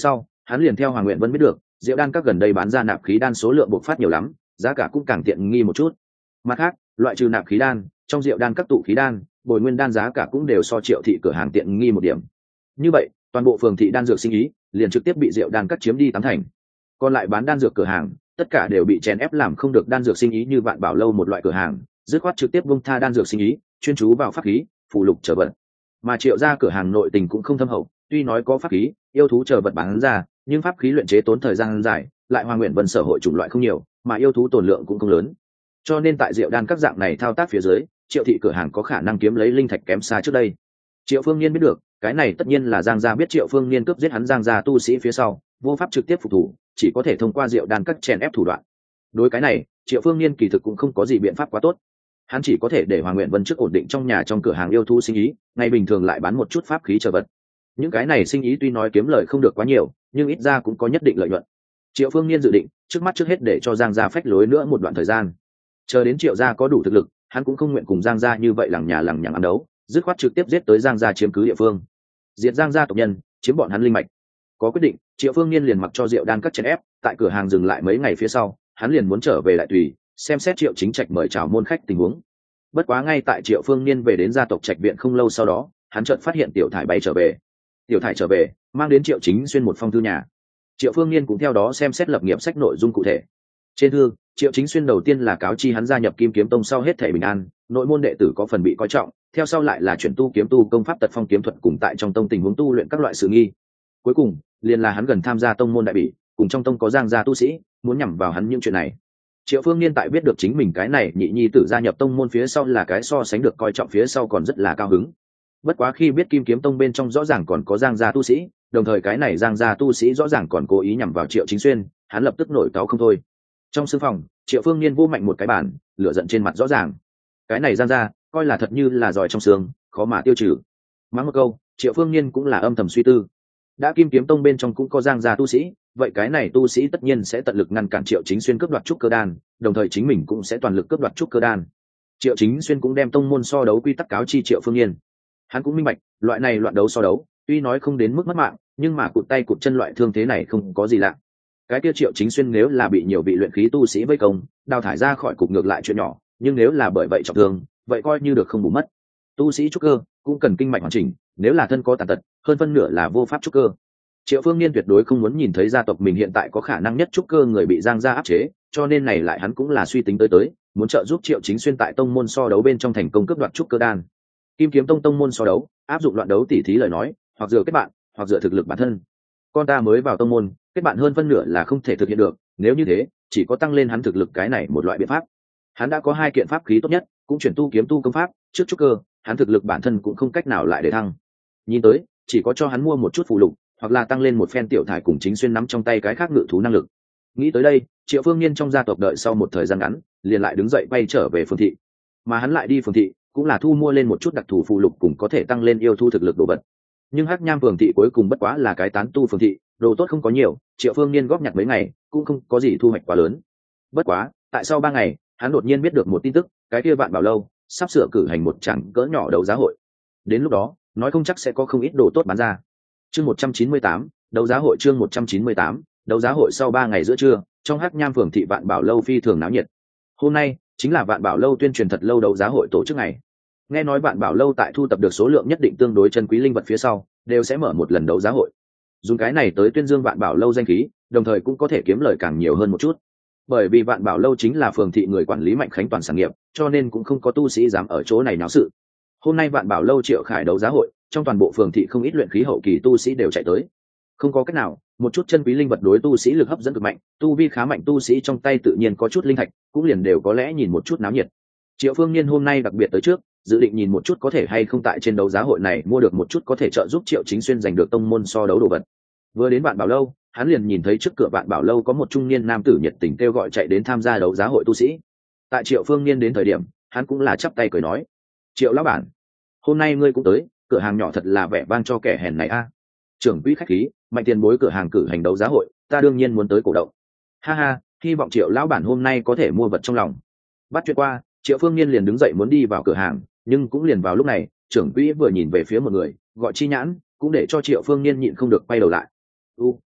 hắn liền theo Hoàng Nguyện Vân biết được rượu đan các gần đây bán ra nạp khí đan số lượng bộc phát nhiều lắm, giá cả cũng càng tiện nghi một chút. Mặt khác, loại trừ nạp khí đan, trong rượu đan các tụ khí đan, bồi nguyên đan giá cả cũng đều so Triệu thị cửa hàng tiện nghi một điểm. Như vậy, toàn bộ phường thị đan dược sinh ý liền trực tiếp bị rượu đan các chiếm đi 80%. Còn lại bán đan dược cửa hàng, tất cả đều bị chèn ép làm không được đan dược sinh ý như Vạn Bảo lâu một loại cửa hàng, dứt khoát trực tiếp buông tha đan dược sinh ý, chuyên chú vào pháp khí, phụ lục trở vật. Mà Triệu gia cửa hàng nội tình cũng không thâm hậu, tuy nói có pháp khí, yêu thú trở vật bán ra, nhưng pháp khí luyện chế tốn thời gian dài, lại Hoa Nguyện Vân sở hội chủng loại không nhiều, mà yêu thú tồn lượng cũng không lớn. Cho nên tại rượu đan các dạng này thao tác phía dưới, Triệu thị cửa hàng có khả năng kiếm lấy linh thạch kém xa trước đây. Triệu Phương Niên biết được, cái này tất nhiên là Giang gia biết Triệu Phương Niên cướp giết hắn Giang gia tu sĩ phía sau, vô pháp trực tiếp phục thủ, chỉ có thể thông qua rượu đan các chèn ép thủ đoạn. Đối cái này, Triệu Phương Niên kỳ thực cũng không có gì biện pháp quá tốt. Hắn chỉ có thể để Hoàng Nguyện Vân trước ổn định trong nhà trong cửa hàng yêu thú sinh ý, ngày bình thường lại bán một chút pháp khí trở vật. Những cái này sinh ý tuy nói kiếm lời không được quá nhiều, nhưng ít ra cũng có nhất định lợi nhuận. Triệu Phương Niên dự định trước mắt trước hết để cho Giang gia phách lối nữa một đoạn thời gian, chờ đến Triệu gia có đủ thực lực, hắn cũng không nguyện cùng Giang gia như vậy lằng nhà lằng nhằng ăn đấu, dứt khoát trực tiếp giết tới Giang gia chiếm cứ địa phương, diệt Giang gia tộc nhân, chiếm bọn hắn linh mạch. Có quyết định, Triệu Phương Niên liền mặc cho rượu đan các chèn ép, tại cửa hàng dừng lại mấy ngày phía sau, hắn liền muốn trở về Đại Tùy, xem xét Triệu Chính Trạch mời chào môn khách tình huống. Bất quá ngay tại Triệu Phương Niên về đến gia tộc Trạch viện không lâu sau đó, hắn chợt phát hiện Tiểu Thải bay trở về. Tiểu Thải trở về, mang đến Triệu Chính Xuyên một phong thư nhà. Triệu Phương Niên cũng theo đó xem xét lập nghiệp sách nội dung cụ thể. Trên thư, Triệu Chính Xuyên đầu tiên là cáo chi hắn gia nhập Kim Kiếm Tông sau hết thảy bình an, nội môn đệ tử có phần bị coi trọng, theo sau lại là chuyển tu kiếm tu công pháp tật phong kiếm thuật cùng tại trong tông tình huống tu luyện các loại sự nghi. Cuối cùng, liền là hắn gần tham gia tông môn đại bỉ, cùng trong tông có Giang gia tu sĩ, muốn nhằm vào hắn những chuyện này. Triệu Phương Niên tại biết được chính mình cái này nhị nhi tử gia nhập tông môn phía sau là cái so sánh được coi trọng phía sau còn rất là cao hứng. Bất quá khi biết Kim Kiếm Tông bên trong rõ ràng còn có Giang gia tu sĩ, đồng thời cái này Giang gia tu sĩ rõ ràng còn cố ý nhằm vào Triệu Chính Xuyên, hắn lập tức nổi cáu không thôi. Trong sương phòng, Triệu Phương Niên vô mạnh một cái bàn, lửa giận trên mặt rõ ràng. Cái này Giang gia, coi là thật như là giỏi trong xương, khó mà tiêu trừ. Mắng một câu, Triệu Phương Niên cũng là âm thầm suy tư. Đã Kim Kiếm Tông bên trong cũng có Giang gia tu sĩ, vậy cái này tu sĩ tất nhiên sẽ tận lực ngăn cản Triệu Chính Xuyên cướp đoạt trúc cơ đan, đồng thời chính mình cũng sẽ toàn lực cướp đoạt trúc cơ đan. Triệu Chính Xuyên cũng đem tông môn so đấu quy tắc cáo chi Triệu Phương Niên. Hắn cũng minh bạch, loại này loạn đấu so đấu, tuy nói không đến mức mất mạng, nhưng mà cụt tay cụt chân loại thương thế này không có gì lạ. Cái kia Triệu Chính Xuyên nếu là bị nhiều vị luyện khí tu sĩ vây công, đào thải ra khỏi cục ngược lại chuyện nhỏ, nhưng nếu là bởi vậy trọng thương, vậy coi như được không bù mất. Tu sĩ trúc cơ cũng cần kinh mạch hoàn chỉnh, nếu là thân có tàn tật, hơn phân nửa là vô pháp trúc cơ. Triệu Phương Niên tuyệt đối không muốn nhìn thấy gia tộc mình hiện tại có khả năng nhất trúc cơ người bị Giang gia áp chế, cho nên này lại hắn cũng là suy tính tới, muốn trợ giúp Triệu Chính Xuyên tại tông môn so đấu bên trong thành công cướp đoạt trúc cơ đan. Kim Kiếm Tông tông môn so đấu, áp dụng loạn đấu tỉ thí lời nói, hoặc dựa kết bạn, hoặc dựa thực lực bản thân. Con ta mới vào tông môn, kết bạn hơn phân nửa là không thể thực hiện được, nếu như thế, chỉ có tăng lên hắn thực lực cái này một loại biện pháp. Hắn đã có 2 kiện pháp khí tốt nhất, cũng chuyển tu kiếm tu công pháp, trước trúc cơ, hắn thực lực bản thân cũng không cách nào lại để thăng. Nhìn tới, chỉ có cho hắn mua một chút phụ lục, hoặc là tăng lên một phen Tiểu Thải cùng Chính Xuyên nắm trong tay cái khác ngự thú năng lực. Nghĩ tới đây, Triệu Phương Niên trong gia tộc đợi sau một thời gian ngắn, liền lại đứng dậy bay trở về phường thị. Mà hắn lại đi phường thị, cũng là thu mua lên một chút đặc thù phụ lục cùng có thể tăng lên yêu thu thực lực đồ vật. Nhưng Hắc Nham phường thị cuối cùng bất quá là cái tán tu phường thị, đồ tốt không có nhiều, Triệu Phương Niên góp nhặt mấy ngày, cũng không có gì thu hoạch quá lớn. Bất quá, tại sau 3 ngày, hắn đột nhiên biết được một tin tức, cái kia Vạn Bảo lâu sắp sửa cử hành một tràng cỡ nhỏ đấu giá hội. Đến lúc đó, nói không chắc sẽ có không ít đồ tốt bán ra. Chương 198, đấu giá hội chương 198, đấu giá hội sau 3 ngày giữa trưa, trong Hắc Nham phường thị Vạn Bảo lâu phi thường náo nhiệt. Hôm nay chính là Vạn Bảo lâu tuyên truyền thật lâu đấu giá hội tổ chức ngày. Nghe nói Vạn Bảo lâu tại thu tập được số lượng nhất định tương đối chân quý linh vật phía sau, đều sẽ mở một lần đấu giá hội. Dùng cái này tới tuyên dương Vạn Bảo lâu danh khí, đồng thời cũng có thể kiếm lời càng nhiều hơn một chút. Bởi vì Vạn Bảo lâu chính là phường thị người quản lý Mạnh Khánh toàn sản nghiệp, cho nên cũng không có tu sĩ dám ở chỗ này náo sự. Hôm nay Vạn Bảo lâu triệu khải đấu giá hội, trong toàn bộ phường thị không ít luyện khí hậu kỳ tu sĩ đều chạy tới. Không có cách nào, một chút chân quý linh vật đối tu sĩ lực hấp dẫn cực mạnh, tu vi khá mạnh tu sĩ trong tay tự nhiên có chút linh thạch, cũng liền đều có lẽ nhìn một chút náo nhiệt. Triệu Phương Niên hôm nay đặc biệt tới trước, dự định nhìn một chút có thể hay không tại trên đấu giá hội này mua được một chút có thể trợ giúp Triệu Chính Xuyên giành được tông môn so đấu đồ vật. Vừa đến Vạn Bảo lâu, hắn liền nhìn thấy trước cửa Vạn Bảo lâu có một trung niên nam tử nhiệt tình kêu gọi chạy đến tham gia đấu giá hội tu sĩ. Tại Triệu Phương Niên đến thời điểm, hắn cũng là chắp tay cười nói: "Triệu lão bản, hôm nay ngươi cũng tới, cửa hàng nhỏ thật là vẻ vang cho kẻ hèn này a." Trưởng quỹ khách khí, Mạnh tiền bối cửa hàng cử hành đấu giá hội, ta đương nhiên muốn tới cổ động. Ha ha, hy vọng Triệu lão bản hôm nay có thể mua vật trong lòng. Bắt chuyện qua, Triệu Phương Niên liền đứng dậy muốn đi vào cửa hàng, nhưng cũng liền vào lúc này, trưởng quỹ vừa nhìn về phía một người, gọi Chi Nhãn, cũng để cho Triệu Phương Niên nhịn không được quay đầu lại.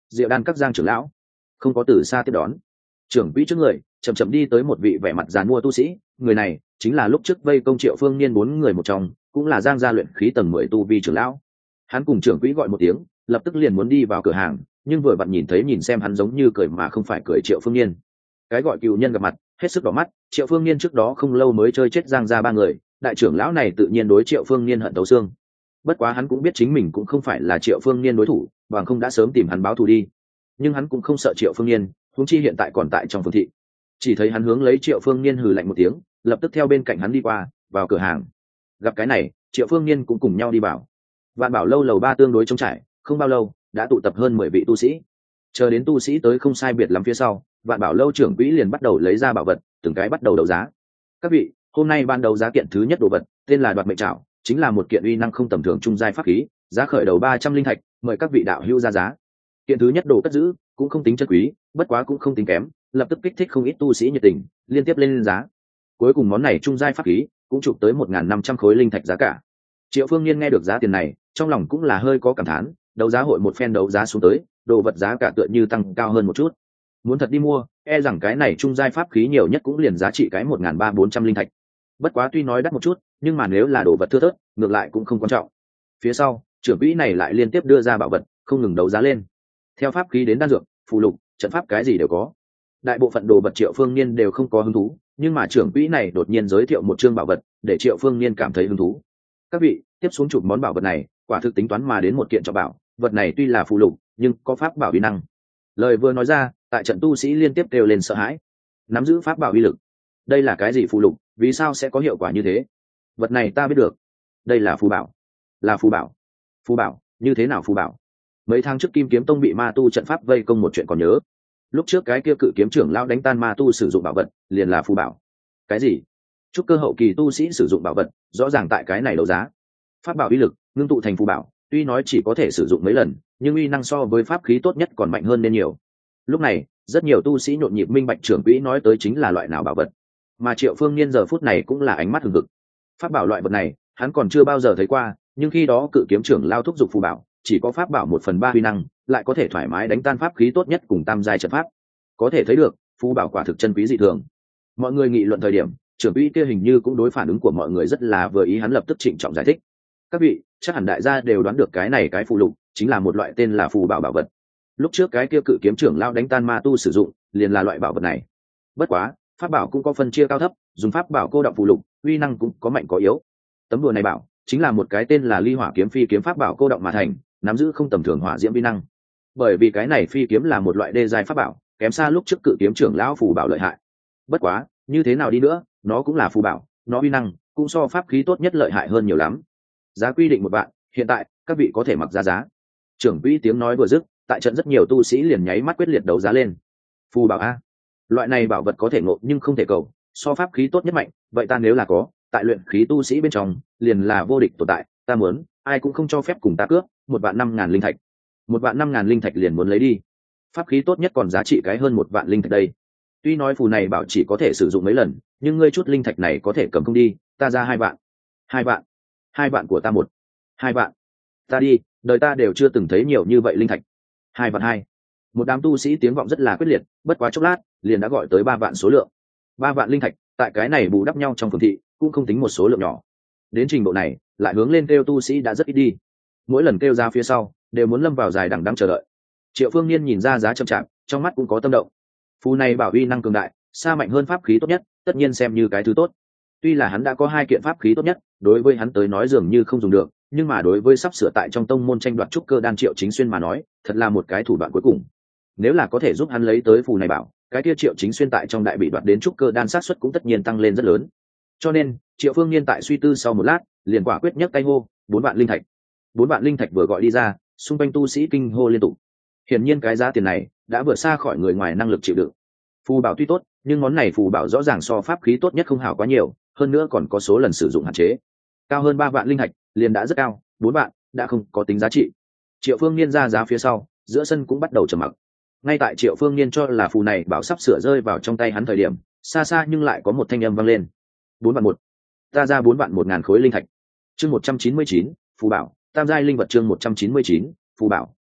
Diệu Đan các Giang trưởng lão không có từ xa tiếp đón. Trưởng quỹ trước người chậm chậm đi tới một vị vẻ mặt giàn mua tu sĩ, người này chính là lúc trước vây công Triệu Phương Niên 4 người một trong, cũng là Giang gia luyện khí tầng 10 tu vi trưởng lão. Hắn cùng trưởng quỹ gọi một tiếng, lập tức liền muốn đi vào cửa hàng, nhưng vừa vặn nhìn xem hắn giống như cười mà không phải cười Triệu Phương Niên. Cái gọi cựu nhân gặp mặt, hết sức đỏ mắt. Triệu Phương Niên trước đó không lâu mới chơi chết Giang gia 3 người, đại trưởng lão này tự nhiên đối Triệu Phương Niên hận thấu xương. Bất quá hắn cũng biết chính mình cũng không phải là Triệu Phương Niên đối thủ, bằng không đã sớm tìm hắn báo thù đi. Nhưng hắn cũng không sợ Triệu Phương Niên, huống chi hiện tại còn tại trong phường thị. Chỉ thấy hắn hướng lấy Triệu Phương Niên hừ lạnh một tiếng, lập tức theo bên cạnh hắn đi qua, vào cửa hàng. Gặp cái này, Triệu Phương Niên cũng cùng nhau đi vào. Vạn Bảo lâu lầu 3 tương đối trống trải, không bao lâu đã tụ tập hơn 10 vị tu sĩ. Chờ đến tu sĩ tới không sai biệt lắm phía sau, Vạn Bảo lâu trưởng quỹ liền bắt đầu lấy ra bảo vật, từng cái bắt đầu đấu giá. Các vị, hôm nay ban đầu giá kiện thứ nhất đồ vật, tên là Đoạt Mệnh Trảo, chính là một kiện uy năng không tầm thường trung giai pháp khí, giá khởi đầu 300 linh thạch, mời các vị đạo hữu ra giá. Kiện thứ nhất đồ cất giữ, cũng không tính chân quý, bất quá cũng không tính kém, lập tức kích thích không ít tu sĩ nhiệt tình, liên tiếp lên giá. Cuối cùng món này trung giai pháp khí cũng chụp tới 1.500 khối linh thạch giá cả. Triệu Phương Niên nghe được giá tiền này, trong lòng cũng là hơi có cảm thán, đấu giá hội một phen đấu giá xuống tới, đồ vật giá cả tựa như tăng cao hơn một chút. Muốn thật đi mua, e rằng cái này trung giai pháp khí nhiều nhất cũng liền giá trị cái 1.300-400 linh thạch. Bất quá tuy nói đắt một chút, nhưng mà nếu là đồ vật thưa thớt, ngược lại cũng không quan trọng. Phía sau, trưởng quỹ này lại liên tiếp đưa ra bảo vật, không ngừng đấu giá lên. Theo pháp khí đến đan dược, phù lục, trận pháp cái gì đều có. Đại bộ phận đồ vật Triệu Phương Niên đều không có hứng thú, nhưng mà trưởng quỹ này đột nhiên giới thiệu một chương bảo vật, để Triệu Phương Niên cảm thấy hứng thú. Các vị, tiếp xuống chụp món bảo vật này, quả thực tính toán mà đến một kiện trọng bảo, vật này tuy là phù lục, nhưng có pháp bảo uy năng. Lời vừa nói ra, tại trận tu sĩ liên tiếp kêu lên sợ hãi. Nắm giữ pháp bảo uy lực, đây là cái gì phù lục, vì sao sẽ có hiệu quả như thế? Vật này ta biết được, đây là phù bảo. Là phù bảo? Phù bảo? Như thế nào phù bảo? Mấy tháng trước Kim Kiếm Tông bị ma tu trận pháp vây công một chuyện còn nhớ. Lúc trước cái kia cự kiếm trưởng lão đánh tan ma tu sử dụng bảo vật, liền là phù bảo. Cái gì? Chúc cơ hậu kỳ tu sĩ sử dụng bảo vật, rõ ràng tại cái này đấu giá. Pháp bảo uy lực ngưng tụ thành phù bảo, tuy nói chỉ có thể sử dụng mấy lần, nhưng uy năng so với pháp khí tốt nhất còn mạnh hơn nên nhiều. Lúc này, rất nhiều tu sĩ nhộn nhịp minh bạch trưởng quỹ nói tới chính là loại nào bảo vật. Mà Triệu Phương Niên giờ phút này cũng là ánh mắt hừng hực. Pháp bảo loại vật này, hắn còn chưa bao giờ thấy qua, nhưng khi đó cự kiếm trưởng lao thúc giục phù bảo, chỉ có pháp bảo 1/3 uy năng, lại có thể thoải mái đánh tan pháp khí tốt nhất cùng tam giai trận pháp. Có thể thấy được, phù bảo quả thực chân quý dị thường. Mọi người nghị luận thời điểm, trưởng quỹ kia hình như cũng đối phản ứng của mọi người rất là vừa ý, hắn lập tức trịnh trọng giải thích. Các vị, chắc hẳn đại gia đều đoán được cái này cái phù lục chính là một loại tên là phù bảo bảo vật. Lúc trước cái kia cự kiếm trưởng lao đánh tan ma tu sử dụng, liền là loại bảo vật này. Bất quá, pháp bảo cũng có phân chia cao thấp, dùng pháp bảo cô động phù lục, uy năng cũng có mạnh có yếu. Tấm đùa này bảo chính là một cái tên là Ly Hỏa kiếm phi kiếm pháp bảo cô động mà thành, nắm giữ không tầm thường hỏa diễm uy năng. Bởi vì cái này phi kiếm là một loại đê giai pháp bảo, kém xa lúc trước cự kiếm trưởng lão phù bảo lợi hại. Bất quá, như thế nào đi nữa, nó cũng là phù bảo, nó uy năng cũng so pháp khí tốt nhất lợi hại hơn nhiều lắm. Giá quy định 1 vạn, hiện tại các vị có thể mặc ra giá. Trưởng quỹ tiếng nói vừa dứt, tại trận rất nhiều tu sĩ liền nháy mắt quyết liệt đấu giá lên. Phù bảo a, loại này bảo vật có thể ngộ nhưng không thể cầu, so pháp khí tốt nhất mạnh, vậy ta nếu là có, tại luyện khí tu sĩ bên trong liền là vô địch tồn tại, ta muốn ai cũng không cho phép cùng ta cướp. 1.500.000 linh thạch, 1.500.000 linh thạch liền muốn lấy đi. Pháp khí tốt nhất còn giá trị cái hơn 1 vạn linh thạch đây. Tuy nói phù này bảo chỉ có thể sử dụng mấy lần, nhưng ngươi chút linh thạch này có thể cầm không đi, ta ra 2 vạn. 2 vạn? 2 vạn của ta 2 vạn. Ta đi, đời ta đều chưa từng thấy nhiều như vậy linh thạch. 2 vạn 2. Một đám tu sĩ tiếng vọng rất là quyết liệt, bất quá chốc lát liền đã gọi tới 3 vạn số lượng. 3 vạn linh thạch, tại cái này bù đắp nhau trong phường thị, cũng không tính một số lượng nhỏ. Đến trình độ này, lại hướng lên kêu tu sĩ đã rất ít đi. Mỗi lần kêu ra phía sau, đều muốn lâm vào dài đằng đẵng chờ đợi. Triệu Phương Niên nhìn ra giá chậm chạp, trong mắt cũng có tâm động. Phù này bảo uy năng cường đại, xa mạnh hơn pháp khí tốt nhất, tất nhiên xem như cái thứ tốt. Tuy là hắn đã có 2 kiện pháp khí tốt nhất, đối với hắn tới nói dường như không dùng được, nhưng mà đối với sắp sửa tại trong tông môn tranh đoạt trúc cơ đan Triệu Chính Xuyên mà nói, thật là một cái thủ đoạn cuối cùng. Nếu là có thể giúp hắn lấy tới phù này bảo, cái kia Triệu Chính Xuyên tại trong đại bị đoạt đến trúc cơ đan xác suất cũng tất nhiên tăng lên rất lớn. Cho nên, Triệu Phương Niên tại suy tư sau một lát, liền quả quyết nhấc tay hô, 4 vạn linh thạch. 4 vạn linh thạch vừa gọi đi ra, xung quanh tu sĩ kinh hô liên tục. Hiển nhiên cái giá tiền này đã vượt xa khỏi người ngoài năng lực chịu đựng. Phù bảo tuy tốt, nhưng món này phù bảo rõ ràng so pháp khí tốt nhất không hảo quá nhiều, hơn nữa còn có số lần sử dụng hạn chế. Cao hơn 3 vạn linh thạch, liền đã rất cao, 4 vạn đã không có tính giá trị. Triệu Phương Niên ra giá phía sau, giữa sân cũng bắt đầu trầm mặc. Ngay tại Triệu Phương Niên cho là phù này bảo sắp sửa rơi vào trong tay hắn thời điểm, xa xa nhưng lại có một thanh âm vang lên. 4 vạn 1. Ta ra 4 vạn 1.000 khối linh thạch. Chương 199, phù bảo, tam giai linh vật chương 199, phù bảo,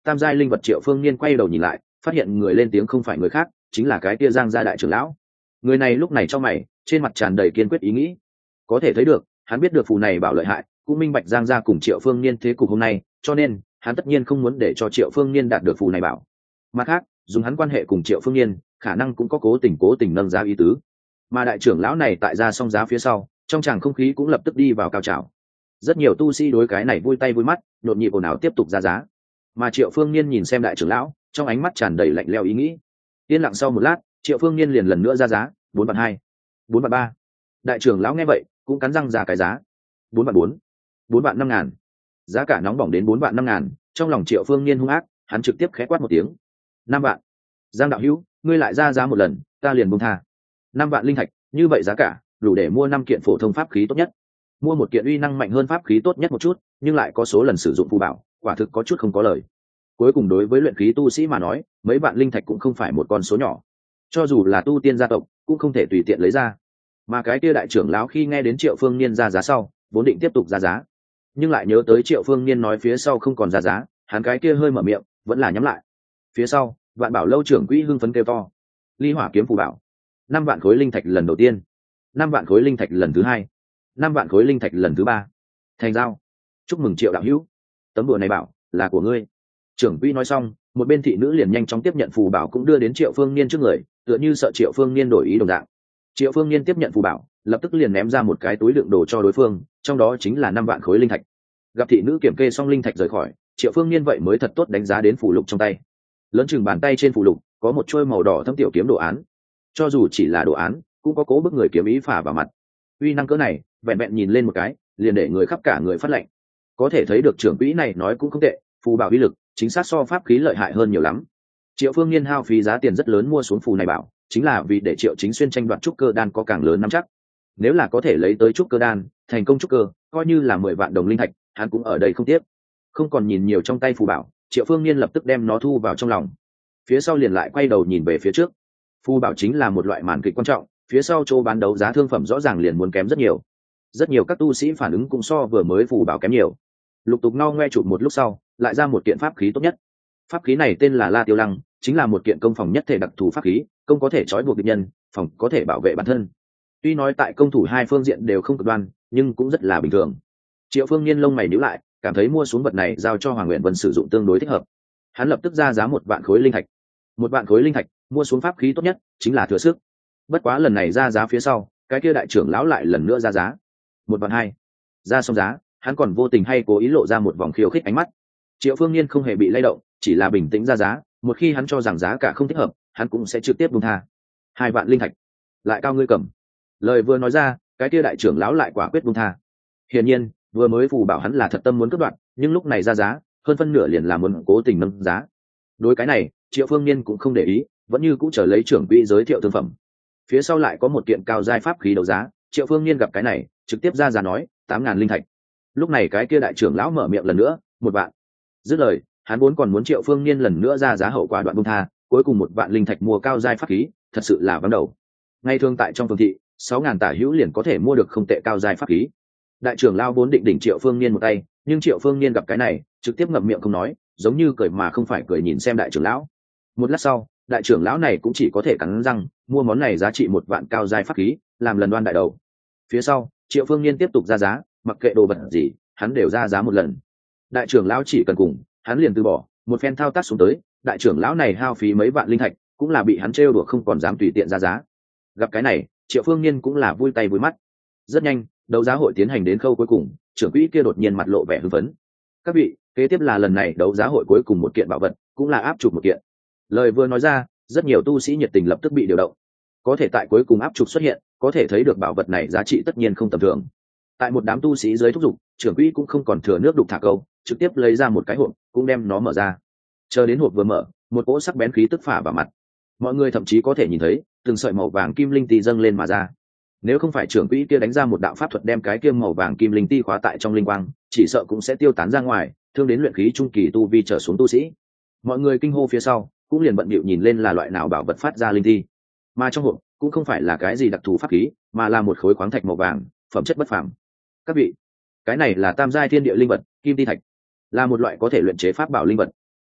tam giai linh vật. Triệu Phương Niên quay đầu nhìn lại, phát hiện người lên tiếng không phải người khác, chính là cái kia Giang gia đại trưởng lão. Người này lúc này trong mày, trên mặt tràn đầy kiên quyết ý nghĩ. Có thể thấy được, hắn biết được phù này bảo lợi hại, cũng minh bạch Giang gia cùng Triệu Phương Niên thế cục hôm nay, cho nên hắn tất nhiên không muốn để cho Triệu Phương Niên đạt được phù này bảo. Mặt khác, dùng hắn quan hệ cùng Triệu Phương Niên, khả năng cũng có cố tình nâng giá ý tứ. Mà đại trưởng lão này tại ra xong giá phía sau, trong tràng không khí cũng lập tức đi vào cao trào. Rất nhiều tu sĩ đối cái này vui tay vui mắt, nhộn nhịp ồn ào tiếp tục ra giá. Mà Triệu Phương Niên nhìn xem đại trưởng lão, trong ánh mắt tràn đầy lạnh lẽo ý nghĩ. Yên lặng sau một lát, Triệu Phương Niên liền lần nữa ra giá, 4.200.000, 4.300.000. Đại trưởng lão nghe vậy, cũng cắn răng ra cái giá, 4.400.000, 4.500.000. Giá cả nóng bỏng đến 4.500.000, trong lòng Triệu Phương Niên hung ác, hắn trực tiếp khẽ quát một tiếng, 5 vạn. Giang đạo hữu, ngươi lại ra giá một lần, ta liền buông tha. 5 vạn linh thạch, như vậy giá cả đủ để mua 5 kiện phổ thông pháp khí tốt nhất. Mua một kiện uy năng mạnh hơn pháp khí tốt nhất một chút, nhưng lại có số lần sử dụng phù bảo, quả thực có chút không có lời. Cuối cùng đối với luyện khí tu sĩ mà nói, mấy vạn linh thạch cũng không phải một con số nhỏ. Cho dù là tu tiên gia tộc, cũng không thể tùy tiện lấy ra. Mà cái kia đại trưởng lão khi nghe đến Triệu Phương Niên ra giá sau, vốn định tiếp tục ra giá, nhưng lại nhớ tới Triệu Phương Niên nói phía sau không còn ra giá, hắn cái kia hơi mở miệng, vẫn là nhắm lại. Phía sau, Vạn Bảo lâu trưởng quỹ hưng phấn kêu to, Ly Hỏa kiếm phù bảo, 5 vạn khối linh thạch lần đầu tiên, 5 vạn khối linh thạch lần thứ hai, 5 vạn khối linh thạch lần thứ ba. Thành giao. Chúc mừng Triệu đạo hữu, tấm đùa này bảo là của ngươi. Trưởng quỹ nói xong, một bên thị nữ liền nhanh chóng tiếp nhận phù bảo cũng đưa đến Triệu Phương Niên trước người, tựa như sợ Triệu Phương Niên đổi ý đồng dạng. Triệu Phương Niên tiếp nhận phù bảo, lập tức liền ném ra một cái túi đựng đồ cho đối phương, trong đó chính là 5 vạn khối linh thạch. Gặp thị nữ kiểm kê xong linh thạch rời khỏi, Triệu Phương Niên vậy mới thật tốt đánh giá đến phù lục trong tay. Lớn chừng bàn tay trên phù lục có một chuôi màu đỏ thâm tiểu kiếm đồ án, cho dù chỉ là đồ án, cũng có cố bức người kiếm ý phả vào mặt. Uy năng cỡ này, vẹn vẹn nhìn lên một cái, liền để người khắp cả người phát lạnh. Có thể thấy được trưởng quỹ này nói cũng không tệ, phù bảo uy lực chính xác so pháp khí lợi hại hơn nhiều lắm. Triệu Phương Niên hao phí giá tiền rất lớn mua xuống phù này bảo, chính là vì để Triệu Chính Xuyên tranh đoạt trúc cơ đan có càng lớn nắm chắc. Nếu là có thể lấy tới trúc cơ đan, thành công trúc cơ, coi như là 10 vạn đồng linh thạch, hắn cũng ở đây không tiếc. Không còn nhìn nhiều trong tay phù bảo, Triệu Phương Niên lập tức đem nó thu vào trong lòng. Phía sau liền lại quay đầu nhìn về phía trước. Phù bảo chính là một loại màn kịch quan trọng, phía sau chỗ bán đấu giá thương phẩm rõ ràng liền muốn kém rất nhiều. Rất nhiều các tu sĩ phản ứng cũng so vừa mới phù bảo kém nhiều. Lục tục ngao ngoe chụp một lúc sau, lại ra một kiện pháp khí tốt nhất. Pháp khí này tên là La Tiêu Lăng, chính là một kiện công phòng nhất thể đặc thù pháp khí, công có thể trói buộc địch nhân, phòng có thể bảo vệ bản thân. Tuy nói tại công thủ hai phương diện đều không cực đoan, nhưng cũng rất là bình thường. Triệu Phương Niên lông mày nhíu lại, cảm thấy mua xuống vật này giao cho Hoàng Nguyện Vân sử dụng tương đối thích hợp. Hắn lập tức ra giá 1 vạn khối linh thạch. 1 vạn khối linh thạch, mua xuống pháp khí tốt nhất, chính là thừa sức. Bất quá lần này ra giá phía sau, cái kia đại trưởng lão lại lần nữa ra giá. 1.200.000. Ra xong giá, hắn còn vô tình hay cố ý lộ ra một vòng khiêu khích ánh mắt. Triệu Phương Niên không hề bị lay động, chỉ là bình tĩnh ra giá, một khi hắn cho rằng giá cả không thích hợp, hắn cũng sẽ trực tiếp buông tha. 2 vạn linh thạch, lại cao ngươi cầm. Lời vừa nói ra, cái kia đại trưởng lão lại quả quyết buông tha. Hiển nhiên, vừa mới phù bảo hắn là thật tâm muốn cướp đoạt, nhưng lúc này ra giá, hơn phân nửa liền là muốn cố tình nâng giá. Đối cái này, Triệu Phương Niên cũng không để ý, vẫn như cũ chờ lấy trưởng quỹ giới thiệu thương phẩm. Phía sau lại có một kiện cao giai pháp khí đấu giá, Triệu Phương Niên gặp cái này, trực tiếp ra giá nói 8.000 linh thạch. Lúc này cái kia đại trưởng lão mở miệng lần nữa, 1 vạn. Dứt lời, hắn vốn còn muốn Triệu Phương Niên lần nữa ra giá hậu quả đoạn buông tha, cuối cùng 1 vạn linh thạch mua cao giai pháp khí, thật sự là vắng đầu. Ngay thường tại trong phường thị, 6.000 tả hữu liền có thể mua được không tệ cao giai pháp khí. Đại trưởng lão vốn định đỉnh Triệu Phương Niên một tay, nhưng Triệu Phương Niên gặp cái này, trực tiếp ngậm miệng không nói, giống như cười mà không phải cười nhìn xem đại trưởng lão. Một lát sau, đại trưởng lão này cũng chỉ có thể cắn răng mua món này giá trị 1 vạn cao giai pháp khí, làm lần đoan đại đầu. Phía sau, Triệu Phương Niên tiếp tục ra giá, mặc kệ đồ vật gì, hắn đều ra giá một lần. Đại trưởng lão chỉ cần cùng, hắn liền từ bỏ, một phen thao tác xuống tới, đại trưởng lão này hao phí mấy vạn linh thạch, cũng là bị hắn trêu đùa không còn dám tùy tiện ra giá. Gặp cái này, Triệu Phương Niên cũng là vui tay vui mắt. Rất nhanh, đấu giá hội tiến hành đến khâu cuối cùng, trưởng quỹ kia đột nhiên mặt lộ vẻ hưng phấn. Các vị, kế tiếp là lần này đấu giá hội cuối cùng một kiện bảo vật, cũng là áp trục một kiện. Lời vừa nói ra, rất nhiều tu sĩ nhiệt tình lập tức bị điều động. Có thể tại cuối cùng áp trục xuất hiện, có thể thấy được bảo vật này giá trị tất nhiên không tầm thường. Tại một đám tu sĩ dưới thúc giục, trưởng quỹ cũng không còn thừa nước đục thả câu, trực tiếp lấy ra một cái hộp, cũng đem nó mở ra. Chờ đến hộp vừa mở, một cỗ sắc bén khí tức phả vào mặt. Mọi người thậm chí có thể nhìn thấy từng sợi màu vàng kim linh ti dâng lên mà ra. Nếu không phải trưởng quỹ kia đánh ra một đạo pháp thuật đem cái kia màu vàng kim linh ti khóa tại trong linh quang, chỉ sợ cũng sẽ tiêu tán ra ngoài, thương đến luyện khí trung kỳ tu vi trở xuống tu sĩ. Mọi người kinh hô phía sau, cũng liền bận bịu nhìn lên là loại nào bảo vật phát ra linh ti. Mà trong hộp cũng không phải là cái gì đặc thù pháp khí, mà là một khối khoáng thạch màu vàng, phẩm chất bất phàm. Các vị, cái này là tam giai thiên địa linh vật, kim ti thạch, là một loại có thể luyện chế pháp bảo linh vật.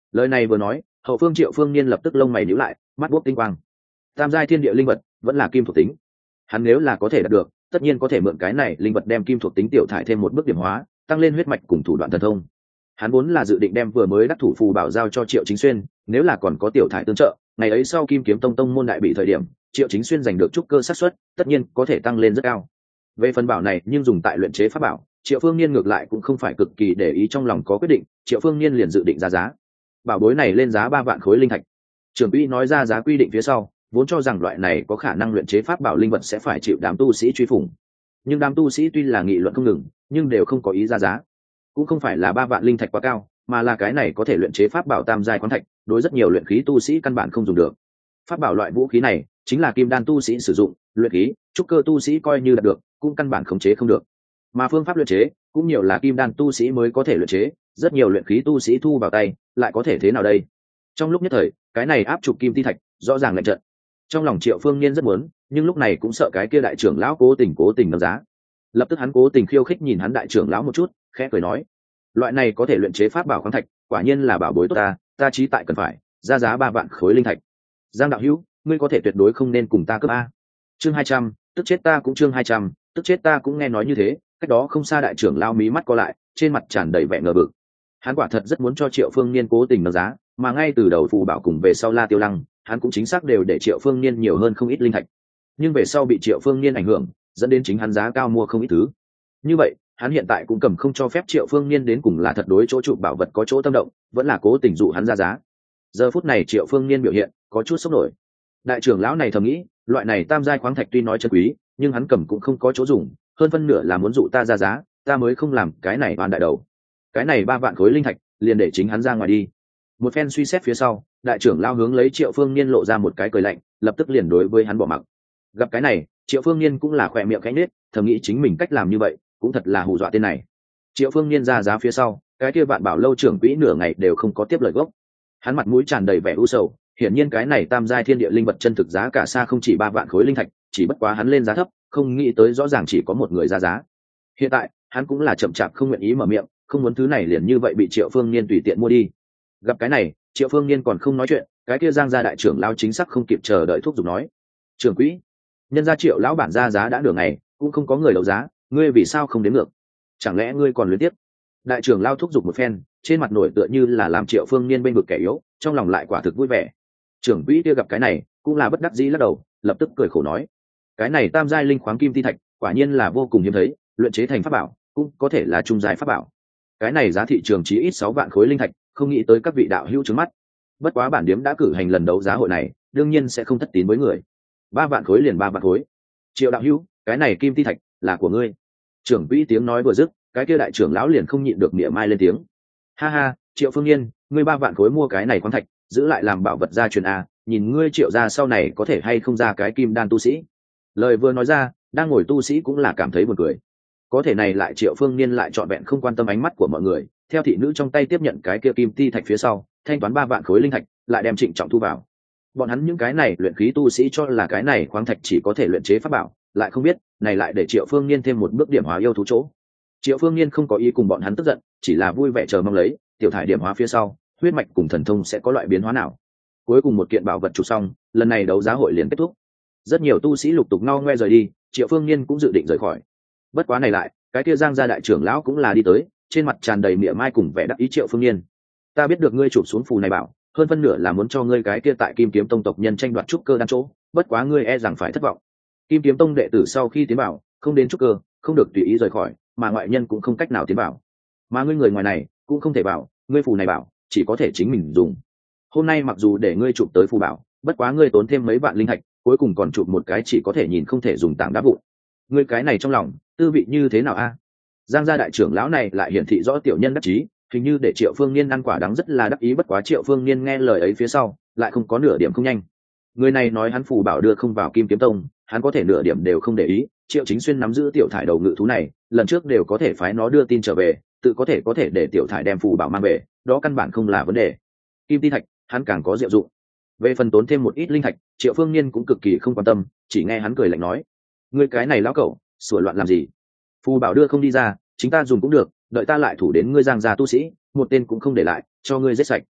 Lời này vừa nói, hậu phương Triệu Phương Niên lập tức lông mày nhíu lại, mắt buốc tinh quang. Tam giai thiên địa linh vật vẫn là kim thuộc tính, hắn nếu là có thể đạt được, tất nhiên có thể mượn cái này linh vật đem kim thuộc tính tiểu thải thêm một bước điểm hóa, tăng lên huyết mạch cùng thủ đoạn thần thông. Hắn vốn là dự định đem vừa mới đắc thủ phù bảo giao cho Triệu Chính Xuyên, nếu là còn có tiểu thải tương trợ, ngày ấy sau Kim Kiếm Tông môn đại bị thời điểm, Triệu Chính Xuyên giành được trúc cơ xác suất, tất nhiên có thể tăng lên rất cao. Về phần bảo này, nhưng dùng tại luyện chế pháp bảo, Triệu Phương Niên ngược lại cũng không phải cực kỳ để ý, trong lòng có quyết định, Triệu Phương Niên liền dự định ra giá. Bảo bối này lên giá 3 vạn khối linh thạch. Trưởng quỹ nói ra giá quy định phía sau, vốn cho rằng loại này có khả năng luyện chế pháp bảo linh vật sẽ phải chịu đám tu sĩ truy phủng. Nhưng đám tu sĩ tuy là nghị luận không ngừng, nhưng đều không có ý ra giá. Cũng không phải là 3 vạn linh thạch quá cao, mà là cái này có thể luyện chế pháp bảo tam giai khoáng thạch, đối rất nhiều luyện khí tu sĩ căn bản không dùng được. Pháp bảo loại vũ khí này chính là kim đan tu sĩ sử dụng, luyện khí, trúc cơ tu sĩ coi như đạt được, cũng căn bản khống chế không được. Mà phương pháp luyện chế cũng nhiều là kim đan tu sĩ mới có thể luyện chế, rất nhiều luyện khí tu sĩ thu vào tay, lại có thể thế nào đây? Trong lúc nhất thời, cái này áp trục kim ti thạch, rõ ràng lệnh trận. Trong lòng Triệu Phương Niên rất muốn, nhưng lúc này cũng sợ cái kia đại trưởng lão cố tình nâng giá. Lập tức hắn cố tình khiêu khích nhìn hắn đại trưởng lão một chút, khẽ cười nói: loại này có thể luyện chế pháp bảo khoáng thạch, quả nhiên là bảo bối tốt ta chí tại cần phải ra giá 3 vạn khối linh thạch. Giang đạo hữu, ngươi có thể tuyệt đối không nên cùng ta cướp a. Chương 200, tức chết ta cũng chương 200, tức chết ta cũng. Nghe nói như thế, cách đó không xa đại trưởng lão mí mắt co lại, trên mặt tràn đầy vẻ ngờ vực. Hắn quả thật rất muốn cho Triệu Phương Niên cố tình nâng giá, mà ngay từ đầu phù bảo cùng về sau La Tiêu Lăng, hắn cũng chính xác đều để Triệu Phương Niên nhiều hơn không ít linh thạch. Nhưng về sau bị Triệu Phương Niên ảnh hưởng, dẫn đến chính hắn giá cao mua không ít thứ. Như vậy, hắn hiện tại cũng cầm không cho phép Triệu Phương Niên đến cùng là thật đối chỗ trụ bảo vật có chỗ tâm động, vẫn là cố tình dụ hắn ra giá. Giờ phút này Triệu Phương Niên biểu hiện có chút sốc nổi. Đại trưởng lão này thầm nghĩ, loại này tam giai khoáng thạch tuy nói chân quý, nhưng hắn cầm cũng không có chỗ dùng, hơn phân nửa là muốn dụ ta ra giá, ta mới không làm cái này oan đại đầu. Cái này 3 vạn khối linh thạch, liền để chính hắn ra ngoài đi. Một phen suy xét phía sau, đại trưởng lão hướng lấy Triệu Phương Niên lộ ra một cái cười lạnh, lập tức liền đối với hắn bỏ mặc. Gặp cái này, Triệu Phương Niên cũng là khỏe miệng khẽ nhếch, thầm nghĩ chính mình cách làm như vậy cũng thật là hù dọa tên này. Triệu Phương Niên ra giá phía sau, cái kia Vạn Bảo lâu trưởng quỹ nửa ngày đều không có tiếp lời gốc. Hắn mặt mũi tràn đầy vẻ u sầu, hiển nhiên cái này tam giai thiên địa linh vật chân thực giá cả xa không chỉ 3 vạn khối linh thạch, chỉ bất quá hắn lên giá thấp, không nghĩ tới rõ ràng chỉ có một người ra giá. Hiện tại, hắn cũng là chậm chạp không nguyện ý mở miệng, không muốn thứ này liền như vậy bị Triệu Phương Niên tùy tiện mua đi. Gặp cái này, Triệu Phương Niên còn không nói chuyện, cái kia Giang gia đại trưởng lão chính xác không kịp chờ đợi thúc giục nói: "Trưởng quỹ, nhân gia Triệu lão bản ra giá đã nửa ngày, cũng không có người đấu giá, ngươi vì sao không đến ngược? Chẳng lẽ ngươi còn luyến tiếp?" Đại trưởng lão thúc giục một phen, trên mặt nổi tựa như là làm Triệu Phương Niên bên vực kẻ yếu, trong lòng lại quả thực vui vẻ. Trưởng quỹ kia gặp cái này, cũng là bất đắc dĩ lắc đầu, lập tức cười khổ nói: "Cái này tam giai linh khoáng kim ti thạch, quả nhiên là vô cùng hiếm thấy, luyện chế thành pháp bảo, cũng có thể là trung giai pháp bảo. Cái này giá thị trường chí ít 6 vạn khối linh thạch, không nghĩ tới các vị đạo hữu trước mắt. Bất quá bản điếm đã cử hành lần đấu giá hội này, đương nhiên sẽ không thất tín với người. 3 vạn khối liền 3 vạn khối. Triệu đạo hữu, cái này kim ti thạch là của ngươi." Trưởng quỹ tiếng nói vừa dứt, cái kia đại trưởng lão liền không nhịn được mỉa mai lên tiếng: "Ha ha, Triệu Phương Niên, ngươi 3 vạn khối mua cái này khoáng thạch, giữ lại làm bảo vật gia truyền a, nhìn ngươi Triệu gia sau này có thể hay không ra cái kim đan tu sĩ." Lời vừa nói ra, đang ngồi tu sĩ cũng là cảm thấy buồn cười. Có thể này lại Triệu Phương Niên lại trọn vẹn không quan tâm ánh mắt của mọi người, theo thị nữ trong tay tiếp nhận cái kia kim ti thạch phía sau, thanh toán 3 vạn khối linh thạch, lại đem trịnh trọng thu vào. Bọn hắn những cái này luyện khí tu sĩ cho là cái này khoáng thạch chỉ có thể luyện chế pháp bảo, lại không biết này lại để Triệu Phương Niên thêm một bước điểm hóa yêu thú chỗ. Triệu Phương Niên không có ý cùng bọn hắn tức giận, chỉ là vui vẻ chờ mong lấy tiểu thải điểm hóa phía sau, huyết mạch cùng thần thông sẽ có loại biến hóa nào. Cuối cùng một kiện bảo vật chụp xong, lần này đấu giá hội liền kết thúc. Rất nhiều tu sĩ lục tục ngao ngoe rời đi, Triệu Phương Niên cũng dự định rời khỏi. Bất quá này lại, cái kia Giang gia đại trưởng lão cũng là đi tới, trên mặt tràn đầy mỉa mai cùng vẻ đắc ý: "Triệu Phương Niên, ta biết được ngươi chụp xuống phù này bảo, hơn phân nửa là muốn cho ngươi cái kia tại Kim Kiếm Tông tộc nhân tranh đoạt trúc cơ đan chỗ, bất quá ngươi e rằng phải thất vọng. Kim Kiếm Tông đệ tử sau khi tiến bảo, không đến trúc cơ, không được tùy ý rời khỏi, mà ngoại nhân cũng không cách nào tiến bảo. Mà ngươi người ngoài này cũng không thể bảo, ngươi phù này bảo chỉ có thể chính mình dùng. Hôm nay mặc dù để ngươi chụp tới phù bảo, bất quá ngươi tốn thêm mấy vạn linh thạch, cuối cùng còn chụp một cái chỉ có thể nhìn không thể dùng tảng đá vụn. Ngươi cái này trong lòng tư vị như thế nào a?" Giang gia đại trưởng lão này lại hiển thị rõ tiểu nhân đắc chí, hình như để Triệu Phương Niên ăn quả đắng rất là đắc ý. Bất quá Triệu Phương Niên nghe lời ấy phía sau, lại không có nửa điểm không nhanh. Người này nói hắn phù bảo đưa không vào Kim Kiếm Tông, hắn có thể nửa điểm đều không để ý. Triệu Chính Xuyên nắm giữ tiểu thải đầu ngự thú này, lần trước đều có thể phái nó đưa tin trở về, tự có thể để tiểu thải đem phù bảo mang về, đó căn bản không là vấn đề. Kim ti thạch, hắn càng có diệu dụng. Về phần tốn thêm một ít linh thạch, Triệu Phương Niên cũng cực kỳ không quan tâm, chỉ nghe hắn cười lạnh nói: "Ngươi cái này lão cẩu, sủa loạn làm gì? Phù bảo đưa không đi ra, chính ta dùng cũng được, đợi ta lại thủ đến ngươi Giang gia tu sĩ, một tên cũng không để lại, cho ngươi giết sạch."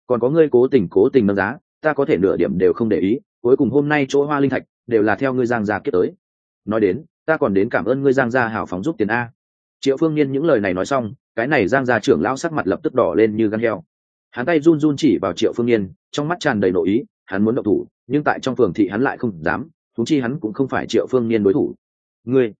còn có ngươi cố tình nâng giá, ta có thể nửa điểm đều không để ý, cuối cùng hôm nay chỗ hoa linh thạch đều là theo ngươi Giang gia kiếp tới. Nói đến, ta còn đến cảm ơn ngươi Giang gia hào phóng giúp tiền a. Triệu Phương Niên những lời này nói xong, cái này Giang gia trưởng lão sắc mặt lập tức đỏ lên như gan heo. Hắn tay run run chỉ vào Triệu Phương Niên, trong mắt tràn đầy nội ý, hắn muốn động thủ, nhưng tại trong phường thị hắn lại không dám, huống chi hắn cũng không phải Triệu Phương Niên đối thủ. Ngươi,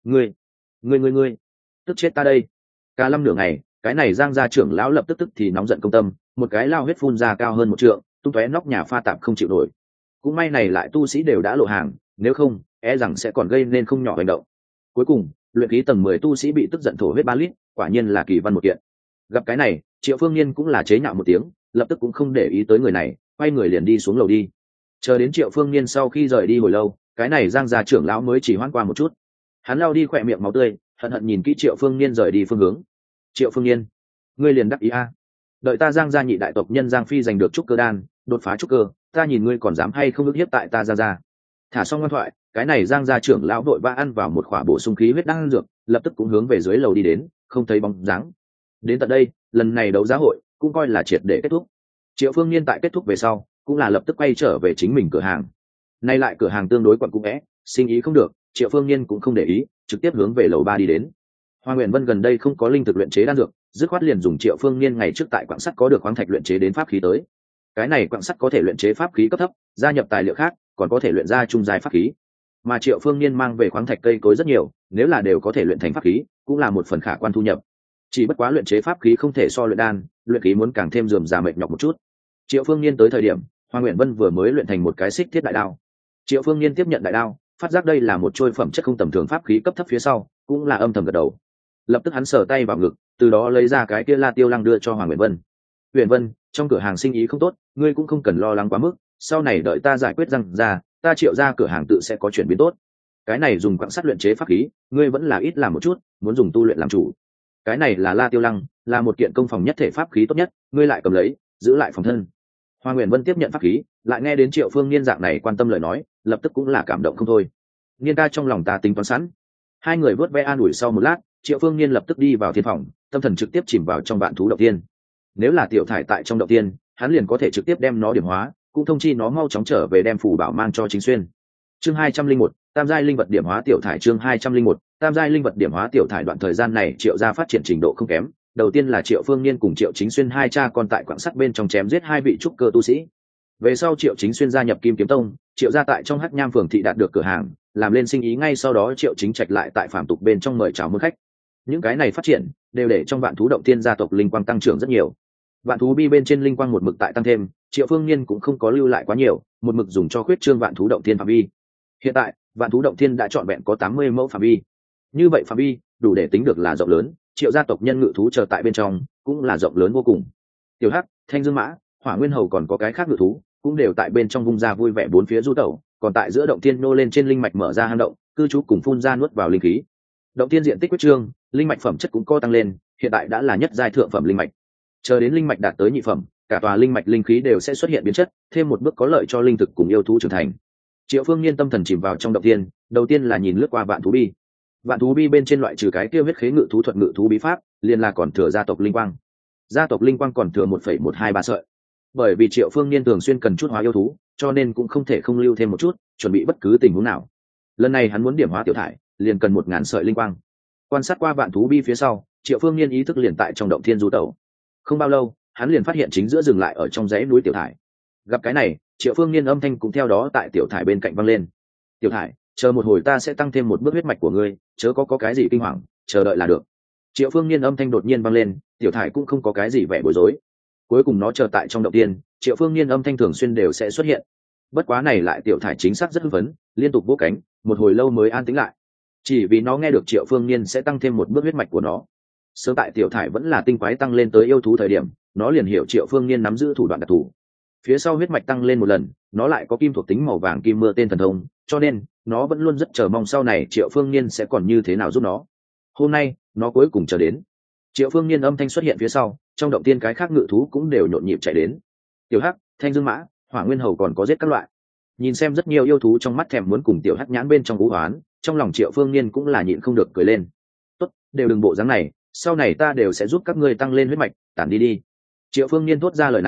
ngươi, tức chết ta đây. Cả lâm nửa ngày, cái này Giang gia trưởng lão lập tức thì nóng giận công tâm, một cái lao huyết phun ra cao hơn 1 trượng, tung tóe nóc nhà pha tạp không chịu nổi. Cũng may này lại tu sĩ đều đã lộ hàng, nếu không, e rằng sẽ còn gây nên không nhỏ hành động. Cuối cùng, luyện khí tầng 10 tu sĩ bị tức giận thổ huyết 3 lít, quả nhiên là kỳ văn một kiện. Gặp cái này, Triệu Phương Niên cũng là chế nhạo một tiếng, lập tức cũng không để ý tới người này, quay người liền đi xuống lầu đi. Chờ đến Triệu Phương Niên sau khi rời đi hồi lâu, cái này Giang gia trưởng lão mới chỉ hoãn qua một chút. Hắn lao đi khỏe miệng máu tươi, hận hận nhìn kỹ Triệu Phương Niên rời đi phương hướng. Triệu Phương Niên, ngươi liền đắc ý a? Đợi ta Giang gia nhị đại tộc nhân Giang Phi giành được trúc cơ đan, đột phá trúc cơ, ta nhìn ngươi còn dám hay không ức hiếp tại ta Giang gia. Thả xong ngoan thoại, cái này Giang gia trưởng lão vội vã ăn vào một khỏa bổ sung khí huyết đan dược, lập tức cũng hướng về dưới lầu đi đến, không thấy bóng dáng. Đến tận đây, lần này đấu giá hội cũng coi là triệt để kết thúc. Triệu Phương Niên tại kết thúc về sau, cũng là lập tức quay trở về chính mình cửa hàng. Nay lại cửa hàng tương đối quặn cũ é, sinh ý không được, Triệu Phương Niên cũng không để ý, trực tiếp hướng về lầu 3 đi đến. Hoa Nguyện Vân gần đây không có linh thực luyện chế đan dược, dứt khoát liền dùng Triệu Phương Niên ngày trước tại quặng sắt có được khoáng thạch luyện chế đến pháp khí tới. Cái này quặng sắt có thể luyện chế pháp khí cấp thấp, gia nhập tài liệu khác, còn có thể luyện ra trung giai pháp khí. Mà Triệu Phương Niên mang về khoáng thạch cây cối rất nhiều, nếu là đều có thể luyện thành pháp khí, cũng là một phần khả quan thu nhập. Chỉ bất quá luyện chế pháp khí không thể so luyện đan, luyện khí muốn càng thêm rườm rà mệt nhọc một chút. Triệu Phương Niên tới thời điểm, Hoa Nguyện Vân vừa mới luyện thành một cái xích thiết đại đao. Triệu Phương Niên tiếp nhận đại đao, phát giác đây là một trôi phẩm chất không tầm thường pháp khí cấp thấp phía sau, cũng là âm thầm gật đầu. Lập tức hắn sờ tay vào ngực, từ đó lấy ra cái kia La Tiêu Lăng đưa cho Hoàng Nguyện Vân. Huyền Vân, trong cửa hàng sinh ý không tốt, ngươi cũng không cần lo lắng quá mức, sau này đợi ta giải quyết răng ra, ta Triệu ra cửa hàng tự sẽ có chuyển biến tốt. Cái này dùng quặng sắt luyện chế pháp khí, ngươi vẫn là ít làm một chút, muốn dùng tu luyện làm chủ. Cái này là La Tiêu Lăng, là một kiện công phòng nhất thể pháp khí tốt nhất, ngươi lại cầm lấy, giữ lại phòng thân. Hoa Nguyện Vân tiếp nhận pháp khí, lại nghe đến Triệu Phương Niên dạng này quan tâm lời nói, lập tức cũng là cảm động không thôi. Niên ca trong lòng ta tính toán sẵn. Hai người vớt ve an ủi sau một lát, Triệu Phương Niên lập tức đi vào thiên phòng, tâm thần trực tiếp chìm vào trong vạn thú động tiên. Nếu là tiểu thải tại trong động tiên, hắn liền có thể trực tiếp đem nó điểm hóa, cũng thông chi nó mau chóng trở về đem phù bảo mang cho Chính Xuyên. Chương 201, Tam giai linh vật điểm hóa tiểu thải. Chương 201, Tam giai linh vật điểm hóa tiểu thải. Đoạn thời gian này Triệu gia phát triển trình độ không kém. Đầu tiên là Triệu Phương Niên cùng Triệu Chính Xuyên hai cha con tại quặng sắt bên trong chém giết 2 vị trúc cơ tu sĩ. Về sau Triệu Chính Xuyên gia nhập Kim Kiếm Tông, Triệu gia tại trong Hắc Nham phường thị đạt được cửa hàng, làm lên sinh ý, ngay sau đó Triệu Chính Trạch lại tại phàm tục bên trong mời chào môn khách. Những cái này phát triển đều để trong vạn thú động tiên gia tộc linh quang tăng trưởng rất nhiều. Vạn thú bi bên trên linh quang một mực tại tăng thêm, Triệu Phương Niên cũng không có lưu lại quá nhiều, một mực dùng cho khuyết trương vạn thú động tiên phạm vi. Hiện tại, vạn thú động tiên đã trọn vẹn có 80 mẫu phạm vi. Như vậy phạm vi đủ để tính được là rộng lớn, Triệu gia tộc nhân ngự thú chờ tại bên trong cũng là rộng lớn vô cùng. Tiểu Hắc, Thanh Dương Mã, Hỏa Nguyên Hầu còn có cái khác ngự thú, cũng đều tại bên trong vung ra vui vẻ bốn phía du tẩu, còn tại giữa động tiên nô lên trên linh mạch mở ra hang động, cư trú cùng phun ra nuốt vào linh khí. Động tiên diện tích quyết trương, linh mạch phẩm chất cũng co tăng lên, hiện tại đã là nhất giai thượng phẩm linh mạch. Chờ đến linh mạch đạt tới nhị phẩm, cả tòa linh mạch linh khí đều sẽ xuất hiện biến chất, thêm một bước có lợi cho linh thực cùng yêu thú trưởng thành. Triệu Phương Niên tâm thần chìm vào trong động tiên, đầu tiên là nhìn lướt qua vạn thú bi. Vạn thú bi bên trên loại trừ cái kia huyết khế ngự thú thuật ngự thú bí pháp, liền là còn thừa gia tộc linh quang. Gia tộc linh quang còn thừa 1,123 sợi. Bởi vì Triệu Phương Niên thường xuyên cần chút hóa yêu thú, cho nên cũng không thể không lưu thêm một chút, chuẩn bị bất cứ tình huống nào. Lần này hắn muốn điểm hóa tiểu thải, liền cần 1000 sợi linh quang. Quan sát qua vạn thú bi phía sau, Triệu Phương Niên ý thức liền tại trong động thiên du tẩu. Không bao lâu, hắn liền phát hiện chính giữa dừng lại ở trong dãy núi tiểu thải. Gặp cái này, Triệu Phương Niên âm thanh cũng theo đó tại tiểu thải bên cạnh vang lên. Tiểu thải, chờ một hồi ta sẽ tăng thêm một bước huyết mạch của ngươi, chớ có cái gì kinh hoàng, chờ đợi là được. Triệu Phương Niên âm thanh đột nhiên vang lên, tiểu thải cũng không có cái gì vẻ bối rối. Cuối cùng nó chờ tại trong động tiên, Triệu Phương Niên âm thanh thường xuyên đều sẽ xuất hiện. Bất quá này lại tiểu thải chính xác rất hưng phấn, liên tục vỗ cánh, một hồi lâu mới an tĩnh lại. Chỉ vì nó nghe được Triệu Phương Niên sẽ tăng thêm một bước huyết mạch của nó. Sớm tại tiểu thải vẫn là tinh quái tăng lên tới yêu thú thời điểm, nó liền hiểu Triệu Phương Niên nắm giữ thủ đoạn đặc thù. Phía sau huyết mạch tăng lên một lần, nó lại có kim thuộc tính màu vàng kim mưa tên thần thông, cho nên nó vẫn luôn rất chờ mong sau này Triệu Phương Niên sẽ còn như thế nào giúp nó. Hôm nay, nó cuối cùng chờ đến. Triệu Phương Niên âm thanh xuất hiện phía sau, trong động tiên cái khác ngự thú cũng đều nhộn nhịp chạy đến. Tiểu Hắc, Thanh Dương Mã, Hỏa Nguyên Hầu còn có giết các loại. Nhìn xem rất nhiều yêu thú trong mắt thèm muốn cùng Tiểu Hắc nhãn bên trong vũ hoán, trong lòng Triệu Phương Niên cũng là nhịn không được cười lên. Tốt, đều đừng bộ dáng này, sau này ta đều sẽ giúp các ngươi tăng lên huyết mạch, tản đi đi. Triệu Phương Niên thốt ra lời này,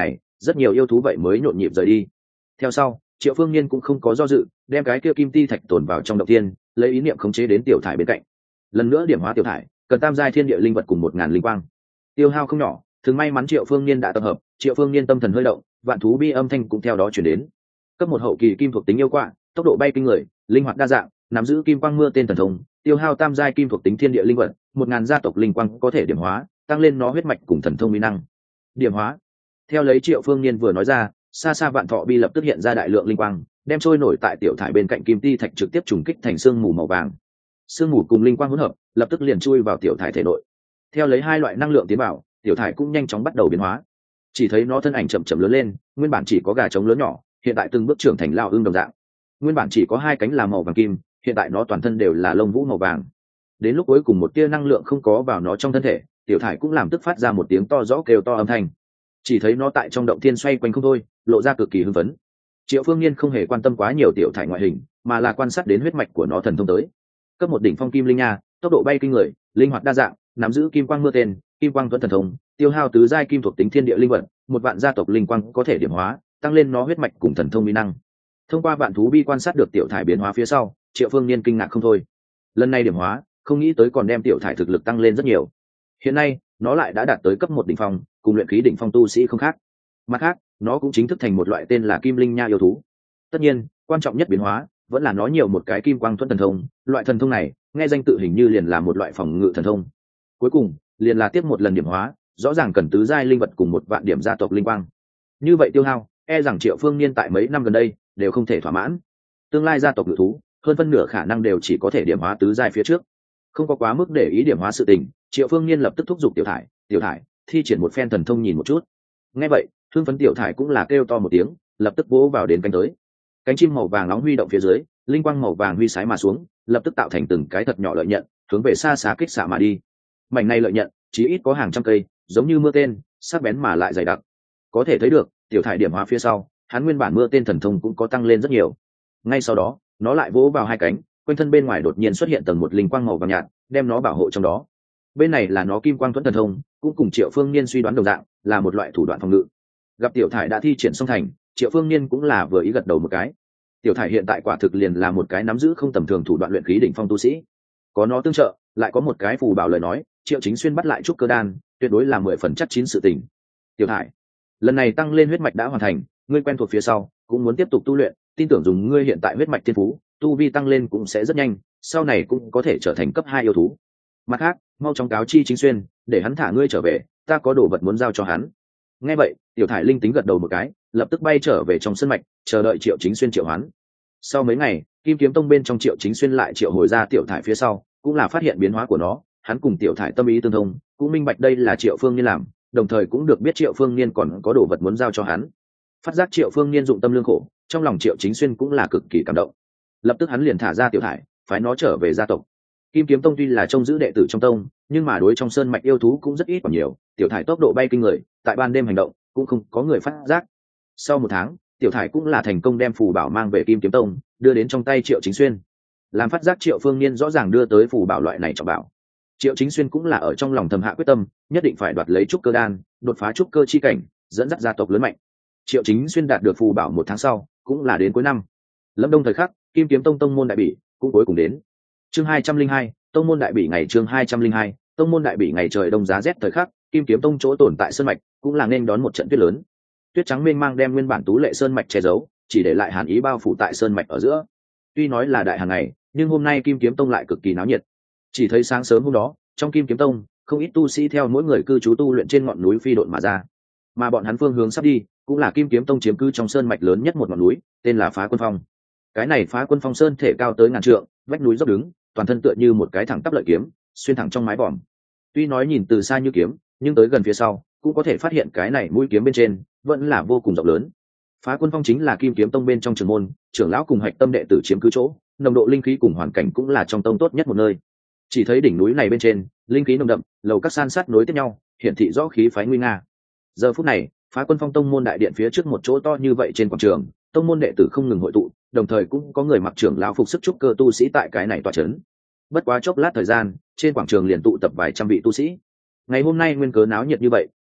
rất nhiều yêu thú vậy mới nhộn nhịp rời đi. Theo sau, Triệu Phương Niên cũng không có do dự, đem cái kia kim ti thạch tồn vào trong động tiên, lấy ý niệm khống chế đến tiểu thải bên cạnh. Lần nữa điểm hóa tiểu thải, cần tam giai thiên địa linh vật cùng 1000 linh quang. Tiêu hao không nhỏ, thường may mắn Triệu Phương Niên đã tập hợp, Triệu Phương Niên tâm thần hơi động, vạn thú bi âm thanh cũng theo đó truyền đến. Cấp một hậu kỳ kim thuộc tính yêu quạ, tốc độ bay kinh người, linh hoạt đa dạng, nắm giữ kim quang mưa tên thần thông, tiêu hao tam giai kim thuộc tính thiên địa linh vật, 1000 gia tộc linh quang có thể điểm hóa, tăng lên nó huyết mạch cùng thần thông uy năng. Điểm hóa. Theo lấy Triệu Phương Niên vừa nói ra, xa xa vạn thọ bi lập tức hiện ra đại lượng linh quang, đem trôi nổi tại tiểu thải bên cạnh kim ti thạch trực tiếp trùng kích thành sương mù màu vàng. Sương mù cùng linh quang hỗn hợp, lập tức liền chui vào tiểu thải thể nội. Theo lấy hai loại năng lượng tiến vào, tiểu thải cũng nhanh chóng bắt đầu biến hóa. Chỉ thấy nó thân ảnh chậm chậm lớn lên, nguyên bản chỉ có gà trống lớn nhỏ, hiện tại từng bước trưởng thành lao ưng đồng dạng. Nguyên bản chỉ có hai cánh là màu vàng kim, hiện tại nó toàn thân đều là lông vũ màu vàng. Đến lúc cuối cùng một tia năng lượng không có vào nó trong thân thể, tiểu thải cũng làm tức phát ra một tiếng to rõ kêu to âm thanh. Chỉ thấy nó tại trong động thiên xoay quanh không thôi, lộ ra cực kỳ hưng phấn. Triệu Phương Niên không hề quan tâm quá nhiều tiểu thải ngoại hình, mà là quan sát đến huyết mạch của nó thần thông tới. Cấp một đỉnh phong kim linh nha, tốc độ bay kinh người, linh hoạt đa dạng, nắm giữ kim quang mưa tên, kim quang thuẫn thần thông, tiêu hao tứ giai kim thuộc tính thiên địa linh vật, 1000 gia tộc linh quang có thể điểm hóa, tăng lên nó huyết mạch cùng thần thông uy năng. Thông qua vạn thú bi quan sát được tiểu thải biến hóa phía sau, Triệu Phương Niên kinh ngạc không thôi. Lần này điểm hóa, không nghĩ tới còn đem tiểu thải thực lực tăng lên rất nhiều. Hiện nay, nó lại đã đạt tới cấp một đỉnh phong, cùng luyện khí đỉnh phong tu sĩ không khác. Mặt khác, nó cũng chính thức thành một loại tên là kim linh nha yêu thú. Tất nhiên, quan trọng nhất biến hóa vẫn là nó nhiều một cái kim quang thuẫn thần thông, loại thần thông này, nghe danh tự hình như liền là một loại phòng ngự thần thông. Cuối cùng, liền là tiếp một lần điểm hóa, rõ ràng cần tứ giai linh vật cùng 1 vạn điểm gia tộc linh quang. Như vậy tiêu hao, e rằng Triệu Phương Niên tại mấy năm gần đây đều không thể thỏa mãn. Tương lai gia tộc ngự thú, hơn phân nửa khả năng đều chỉ có thể điểm hóa tứ giai phía trước. Không có quá mức để ý điểm hóa sự tình, Triệu Phương Niên lập tức thúc giục tiểu thải, thi triển một phen thần thông nhìn một chút. Nghe vậy, hương phấn tiểu thải cũng là kêu to một tiếng, lập tức vỗ vào đến cánh tới. Cánh chim màu vàng nóng huy động phía dưới, linh quang màu vàng huy sái mà xuống, lập tức tạo thành từng cái thật nhỏ lợi nhận, hướng về xa xa kích xạ mà đi. Mảnh này lợi nhận, chí ít có hàng trăm cây, giống như mưa tên, sắc bén mà lại dày đặc. Có thể thấy được, tiểu thải điểm hóa phía sau, hắn nguyên bản mưa tên thần thông cũng có tăng lên rất nhiều. Ngay sau đó, nó lại vỗ vào hai cánh, quanh thân bên ngoài đột nhiên xuất hiện tầng một linh quang màu vàng nhạt, đem nó bảo hộ trong đó. Bên này là nó kim quang thuẫn thần thông, cũng cùng Triệu Phương Niên suy đoán đồng dạng, là một loại thủ đoạn phòng ngự. Gặp tiểu thải đã thi triển xong thành, Triệu Phương Niên cũng là vừa ý gật đầu một cái. Tiểu thải hiện tại quả thực liền là một cái nắm giữ không tầm thường thủ đoạn luyện khí đỉnh phong tu sĩ. Có nó tương trợ, lại có một cái phù bảo lời nói, Triệu Chính Xuyên bắt lại trúc cơ đan, tuyệt đối là 10 phần chắc chín sự tình. Tiểu thải, lần này tăng lên huyết mạch đã hoàn thành, ngươi quen thuộc phía sau, cũng muốn tiếp tục tu luyện, tin tưởng dùng ngươi hiện tại huyết mạch thiên phú, tu vi tăng lên cũng sẽ rất nhanh, sau này cũng có thể trở thành cấp 2 yêu thú. Mặt khác, mau chóng cáo chi Chính Xuyên, để hắn thả ngươi trở về, ta có đồ vật muốn giao cho hắn. Nghe vậy, tiểu thải linh tính gật đầu một cái, lập tức bay trở về trong sân mạch, chờ đợi Triệu Chính Xuyên triệu hoán. Sau mấy ngày, Kim Kiếm Tông bên trong Triệu Chính Xuyên lại triệu hồi ra tiểu thải phía sau, cũng là phát hiện biến hóa của nó, hắn cùng tiểu thải tâm ý tương thông, cũng minh bạch đây là Triệu Phương Niên làm, đồng thời cũng được biết Triệu Phương Niên còn có đồ vật muốn giao cho hắn. Phát giác Triệu Phương Niên dụng tâm lương khổ, trong lòng Triệu Chính Xuyên cũng là cực kỳ cảm động. Lập tức hắn liền thả ra tiểu thải, phái nó trở về gia tộc. Kim Kiếm Tông tuy là trông giữ đệ tử trong tông, nhưng mà đối trong sơn mạch yêu thú cũng rất ít còn nhiều, tiểu thải tốc độ bay kinh người, tại ban đêm hành động cũng không có người phát giác. Sau 1 tháng, tiểu thải cũng là thành công đem phù bảo mang về Kim Kiếm Tông, đưa đến trong tay Triệu Chính Xuyên. Làm phát giác Triệu Phương Niên rõ ràng đưa tới phù bảo loại này trọng bảo, Triệu Chính Xuyên cũng là ở trong lòng thầm hạ quyết tâm, nhất định phải đoạt lấy trúc cơ đan, đột phá trúc cơ chi cảnh, dẫn dắt gia tộc lớn mạnh. Triệu Chính Xuyên đạt được phù bảo 1 tháng sau, cũng là đến cuối năm. Lâm Đông thời khắc, Kim Kiếm Tông tông môn đại bỉ cũng cuối cùng đến. Chương 202, tông môn đại bỉ ngày chương 202, tông môn đại bỉ ngày trời đông giá rét thời khắc, Kim Kiếm Tông chỗ tồn tại sơn mạch, cũng là nên đón một trận tuyết lớn. Tuyết trắng mênh mang đem nguyên bản tú lệ sơn mạch che giấu, chỉ để lại hàn ý bao phủ tại sơn mạch ở giữa. Tuy nói là đại hàng ngày, nhưng hôm nay Kim Kiếm Tông lại cực kỳ náo nhiệt. Chỉ thấy sáng sớm hôm đó, trong Kim Kiếm Tông, không ít tu sĩ theo mỗi người cư trú tu luyện trên ngọn núi phi độn mà ra. Mà bọn hắn phương hướng sắp đi, cũng là Kim Kiếm Tông chiếm cư trong sơn mạch lớn nhất một ngọn núi, tên là Phá Quân Phong. Cái này Phá Quân Phong sơn thể cao tới ngàn trượng, vách núi dốc đứng, toàn thân tựa như một cái thẳng tắp lợi kiếm, xuyên thẳng trong mái vòm. Tuy nói nhìn từ xa như kiếm, nhưng tới gần phía sau, cũng có thể phát hiện cái này mũi kiếm bên trên vẫn là vô cùng rộng lớn. Phá Quân Phong chính là Kim Kiếm Tông bên trong trưởng môn, trưởng lão cùng hạch tâm đệ tử chiếm cứ chỗ, nồng độ linh khí cùng hoàn cảnh cũng là trong tông tốt nhất một nơi. Chỉ thấy đỉnh núi này bên trên, linh khí nồng đậm, lầu các san sát nối tiếp nhau, hiển thị rõ khí phái nguy nga. Giờ phút này, Phá Quân Phong tông môn đại điện phía trước một chỗ to như vậy trên quảng trường, tông môn đệ tử không ngừng hội tụ, đồng thời cũng có người mặc trưởng lão phục sức trúc cơ tu sĩ tại cái này tọa trấn. Bất quá chốc lát thời gian, trên quảng trường liền tụ tập vài trăm vị tu sĩ. Ngày hôm nay nguyên cớ náo nhiệt như vậy,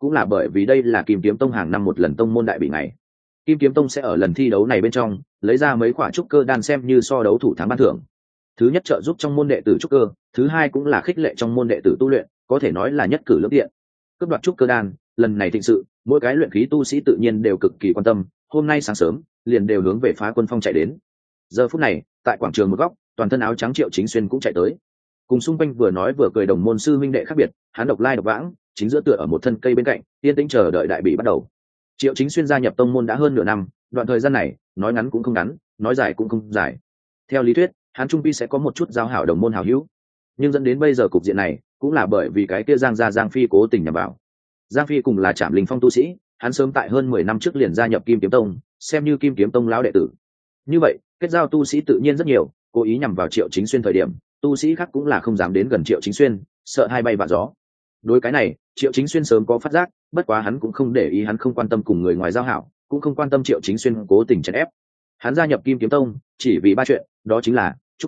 cũng là bởi vì đây là Kim Kiếm Tông hàng năm một lần tông môn đại bị ngày. Kim Kiếm Tông sẽ ở lần thi đấu này bên trong lấy ra mấy quả trúc cơ đan xem như so đấu thủ thắng ban thưởng. Thứ nhất trợ giúp trong môn đệ tử trúc cơ, thứ hai cũng là khích lệ trong môn đệ tử tu luyện, có thể nói là nhất cử lưỡng tiện. Cướp đoạt trúc cơ đan, lần này thịnh sự, mỗi cái luyện khí tu sĩ tự nhiên đều cực kỳ quan tâm, hôm nay sáng sớm, liền đều hướng về Phá Quân Phong chạy đến. Giờ phút này, tại quảng trường một góc, toàn thân áo trắng Triệu Chính Xuyên cũng chạy tới. Cùng xung quanh vừa nói vừa cười đồng môn sư huynh đệ khác biệt, hắn độc lai độc vãng, chính giữa tựa ở một thân cây bên cạnh, yên tĩnh chờ đợi đại bị bắt đầu. Triệu Chính Xuyên gia nhập tông môn đã hơn nửa năm, đoạn thời gian này, nói ngắn cũng không ngắn, nói dài cũng không dài. Theo lý thuyết, hắn trung pi sẽ có một chút giao hảo đồng môn hảo hữu, nhưng dẫn đến bây giờ cục diện này, cũng là bởi vì cái kia Giang gia Giang Phi cố tình nhằm vào. Giang Phi cùng là Trảm Linh Phong tu sĩ, hắn sớm tại hơn 10 năm trước liền gia nhập Kim Kiếm Tông, xem như Kim Kiếm Tông lão đệ tử. Như vậy, kết giao tu sĩ tự nhiên rất nhiều, cố ý nhằm vào Triệu Chính Xuyên thời điểm, tu sĩ khác cũng là không dám đến gần Triệu Chính Xuyên, sợ hai bay vạ gió. Đối cái này, Triệu Chính Xuyên sớm có phát giác, bất quá hắn cũng không để ý, hắn không quan tâm cùng người ngoài giao hảo, cũng không quan tâm Triệu Chính Xuyên cố tình chèn ép. Hắn gia nhập Kim Kiếm Tông chỉ vì ba chuyện, đó chính là trúc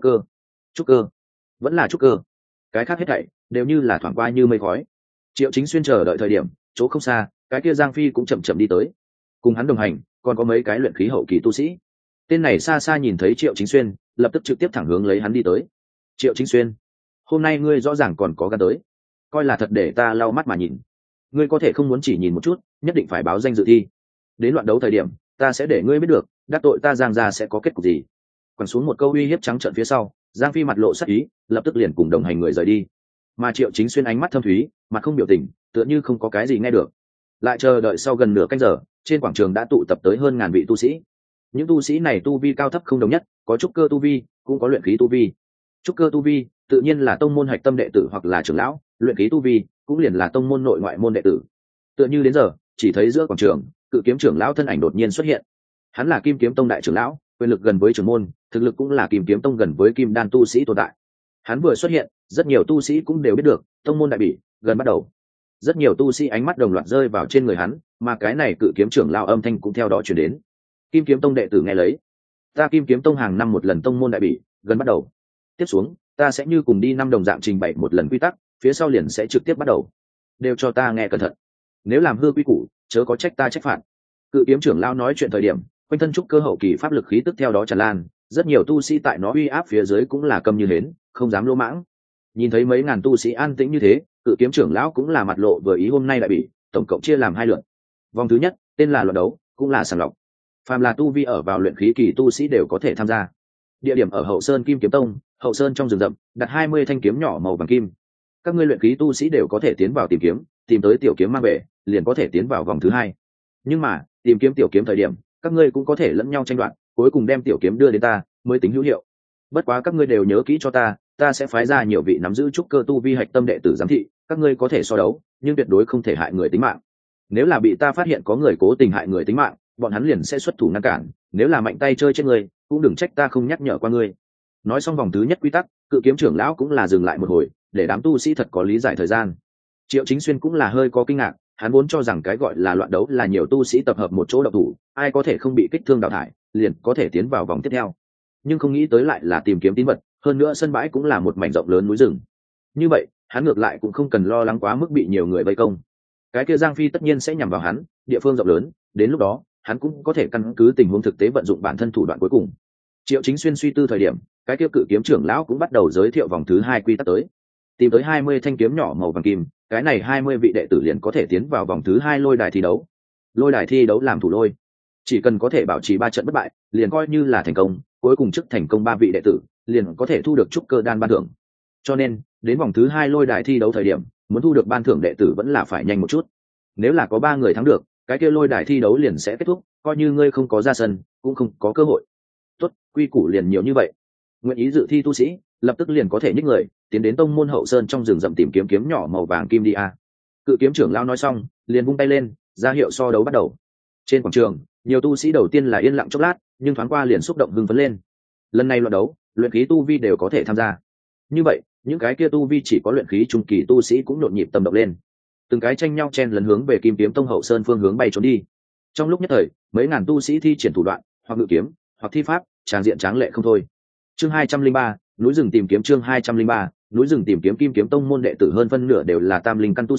cơ, vẫn là trúc cơ. Cái khác hết thảy đều như là thoảng qua như mây khói. Triệu Chính Xuyên chờ đợi thời điểm, chỗ không xa, cái kia Giang Phi cũng chậm chậm đi tới. Cùng hắn đồng hành, còn có mấy cái luyện khí hậu kỳ tu sĩ. Tên này xa xa nhìn thấy Triệu Chính Xuyên, lập tức trực tiếp thẳng hướng lấy hắn đi tới. Triệu Chính Xuyên, hôm nay ngươi rõ ràng còn có gan tới, coi là thật để ta lau mắt mà nhìn. Ngươi có thể không muốn chỉ nhìn một chút, nhất định phải báo danh dự thi. Đến loạn đấu thời điểm, ta sẽ để ngươi biết được, đắc tội ta Giang gia sẽ có kết cục gì. Quẳng xuống một câu uy hiếp trắng trợn phía sau, Giang Phi mặt lộ sắc ý, lập tức liền cùng đồng hành người rời đi. Mà Triệu Chính Xuyên ánh mắt thâm thúy, mặt không biểu tình, tựa như không có cái gì nghe được. Lại chờ đợi sau gần nửa canh giờ, trên quảng trường đã tụ tập tới hơn ngàn vị tu sĩ. Những tu sĩ này tu vi cao thấp không đồng nhất, có trúc cơ tu vi, cũng có luyện khí tu vi. Trúc cơ tu vi tự nhiên là tông môn hạch tâm đệ tử hoặc là trưởng lão, luyện khí tu vi cũng liền là tông môn nội ngoại môn đệ tử. Tựa như đến giờ, chỉ thấy giữa quảng trường, Cự Kiếm trưởng lão thân ảnh đột nhiên xuất hiện. Hắn là Kim Kiếm Tông đại trưởng lão, quyền lực gần với trưởng môn, thực lực cũng là Kim Kiếm Tông gần với Kim Đan tu sĩ tồn tại. Hắn vừa xuất hiện, rất nhiều tu sĩ cũng đều biết được, tông môn đại bỉ gần bắt đầu. Rất nhiều tu sĩ ánh mắt đồng loạt rơi vào trên người hắn, mà cái này Cự Kiếm trưởng lão âm thanh cũng theo đó truyền đến. Kim Kiếm Tông đệ tử nghe lấy, ta Kim Kiếm Tông hàng năm một lần tông môn đại bỉ gần bắt đầu. Tiếp xuống, ta sẽ như cùng đi năm đồng dạng trình bày một lần quy tắc, phía sau liền sẽ trực tiếp bắt đầu. Đều cho ta nghe cẩn thận, nếu làm hư quy củ, chớ có trách ta trách phạt. Cự Kiếm trưởng lão nói chuyện thời điểm, quanh thân trúc cơ hậu kỳ pháp lực khí tức theo đó tràn lan, rất nhiều tu sĩ tại nó uy áp phía dưới cũng là câm như hến, không dám lỗ mãng. Nhìn thấy mấy ngàn tu sĩ an tĩnh như thế, Cự Kiếm trưởng lão cũng là mặt lộ vừa ý. Hôm nay đại bỉ tổng cộng chia làm 2 lượt. Vòng thứ nhất tên là luận đấu, cũng là sàng lọc, phàm là tu vi ở vào luyện khí kỳ tu sĩ đều có thể tham gia. Địa điểm ở Hậu Sơn Kim Kiếm Tông, Hậu Sơn trong rừng rậm, đặt 20 thanh kiếm nhỏ màu vàng kim. Các ngươi luyện khí tu sĩ đều có thể tiến vào tìm kiếm, tìm tới tiểu kiếm mang về, liền có thể tiến vào vòng thứ 2. Nhưng mà, tìm kiếm tiểu kiếm thời điểm, các ngươi cũng có thể lẫn nhau tranh đoạt, cuối cùng đem tiểu kiếm đưa đến ta, mới tính hữu hiệu. Bất quá các ngươi đều nhớ kỹ cho ta sẽ phái ra nhiều vị nắm giữ trúc cơ tu vi hạch tâm đệ tử giám thị, các ngươi có thể so đấu, nhưng tuyệt đối không thể hại người tính mạng. Nếu là bị ta phát hiện có người cố tình hại người tính mạng, bọn hắn liền sẽ xuất thủ ngăn cản, nếu là mạnh tay chơi chết người, cũng đừng trách ta không nhắc nhở qua ngươi. Nói xong vòng thứ nhất quy tắc, Cự Kiếm trưởng lão cũng là dừng lại một hồi, để đám tu sĩ thật có lý giải thời gian. Triệu Chính Xuyên cũng là hơi có kinh ngạc, hắn vốn cho rằng cái gọi là loạn đấu là nhiều tu sĩ tập hợp một chỗ độc thủ, ai có thể không bị kích thương đào thải, liền có thể tiến vào vòng tiếp theo. Nhưng không nghĩ tới lại là tìm kiếm tín vật, hơn nữa sân bãi cũng là một mảnh rộng lớn núi rừng. Như vậy, hắn ngược lại cũng không cần lo lắng quá mức bị nhiều người vây công. Cái kia Giang Phi tất nhiên sẽ nhằm vào hắn, địa phương rộng lớn, đến lúc đó, hắn cũng có thể căn cứ tình huống thực tế vận dụng bản thân thủ đoạn cuối cùng. Triệu Chính Xuyên suy tư thời điểm, cái kia Cự Kiếm trưởng lão cũng bắt đầu giới thiệu vòng thứ 2 quy tắc tới. Tìm tới 20 thanh kiếm nhỏ màu vàng kim, cái này 20 vị đệ tử liền có thể tiến vào vòng thứ 2 lôi đài thi đấu. Lôi đài thi đấu làm thủ lôi, chỉ cần có thể bảo trì 3 trận bất bại, liền coi như là thành công, cuối cùng trước thành công 3 vị đệ tử, liền có thể thu được trúc cơ đan ban thưởng. Cho nên, đến vòng thứ 2 lôi đài thi đấu thời điểm, muốn thu được ban thưởng đệ tử vẫn là phải nhanh một chút. Nếu là có 3 người thắng được, cái kia lôi đài thi đấu liền sẽ kết thúc, coi như ngươi không có ra sân, cũng không có cơ hội. Tốt, quy củ liền nhiều như vậy. Nguyện ý dự thi tu sĩ, lập tức liền có thể nhích người tiến đến tông môn Hậu Sơn trong rừng rậm tìm kiếm kiếm nhỏ màu vàng kim đi a. Cự Kiếm trưởng lão nói xong, liền vung tay lên, ra hiệu so đấu bắt đầu. Trên quảng trường, nhiều tu sĩ đầu tiên là yên lặng chốc lát, nhưng thoáng qua liền xúc động hưng phấn lên. Lần này luận đấu, luyện khí tu vi đều có thể tham gia. Như vậy, những cái kia tu vi chỉ có luyện khí trung kỳ tu sĩ cũng nhộn nhịp tâm động lên. Từng cái tranh nhau chen lấn hướng về Kim Kiếm Tông Hậu Sơn phương hướng bay trốn đi. Trong lúc nhất thời, mấy ngàn tu sĩ thi triển thủ đoạn, hoặc ngự kiếm, hoặc thi pháp, tràng diện tráng lệ không thôi. Chương 203, núi rừng tìm kiếm. Chương 203, núi rừng tìm kiếm. Kim Kiếm Tông môn đệ tử hơn phân nửa đều là tam linh căn tu sĩ,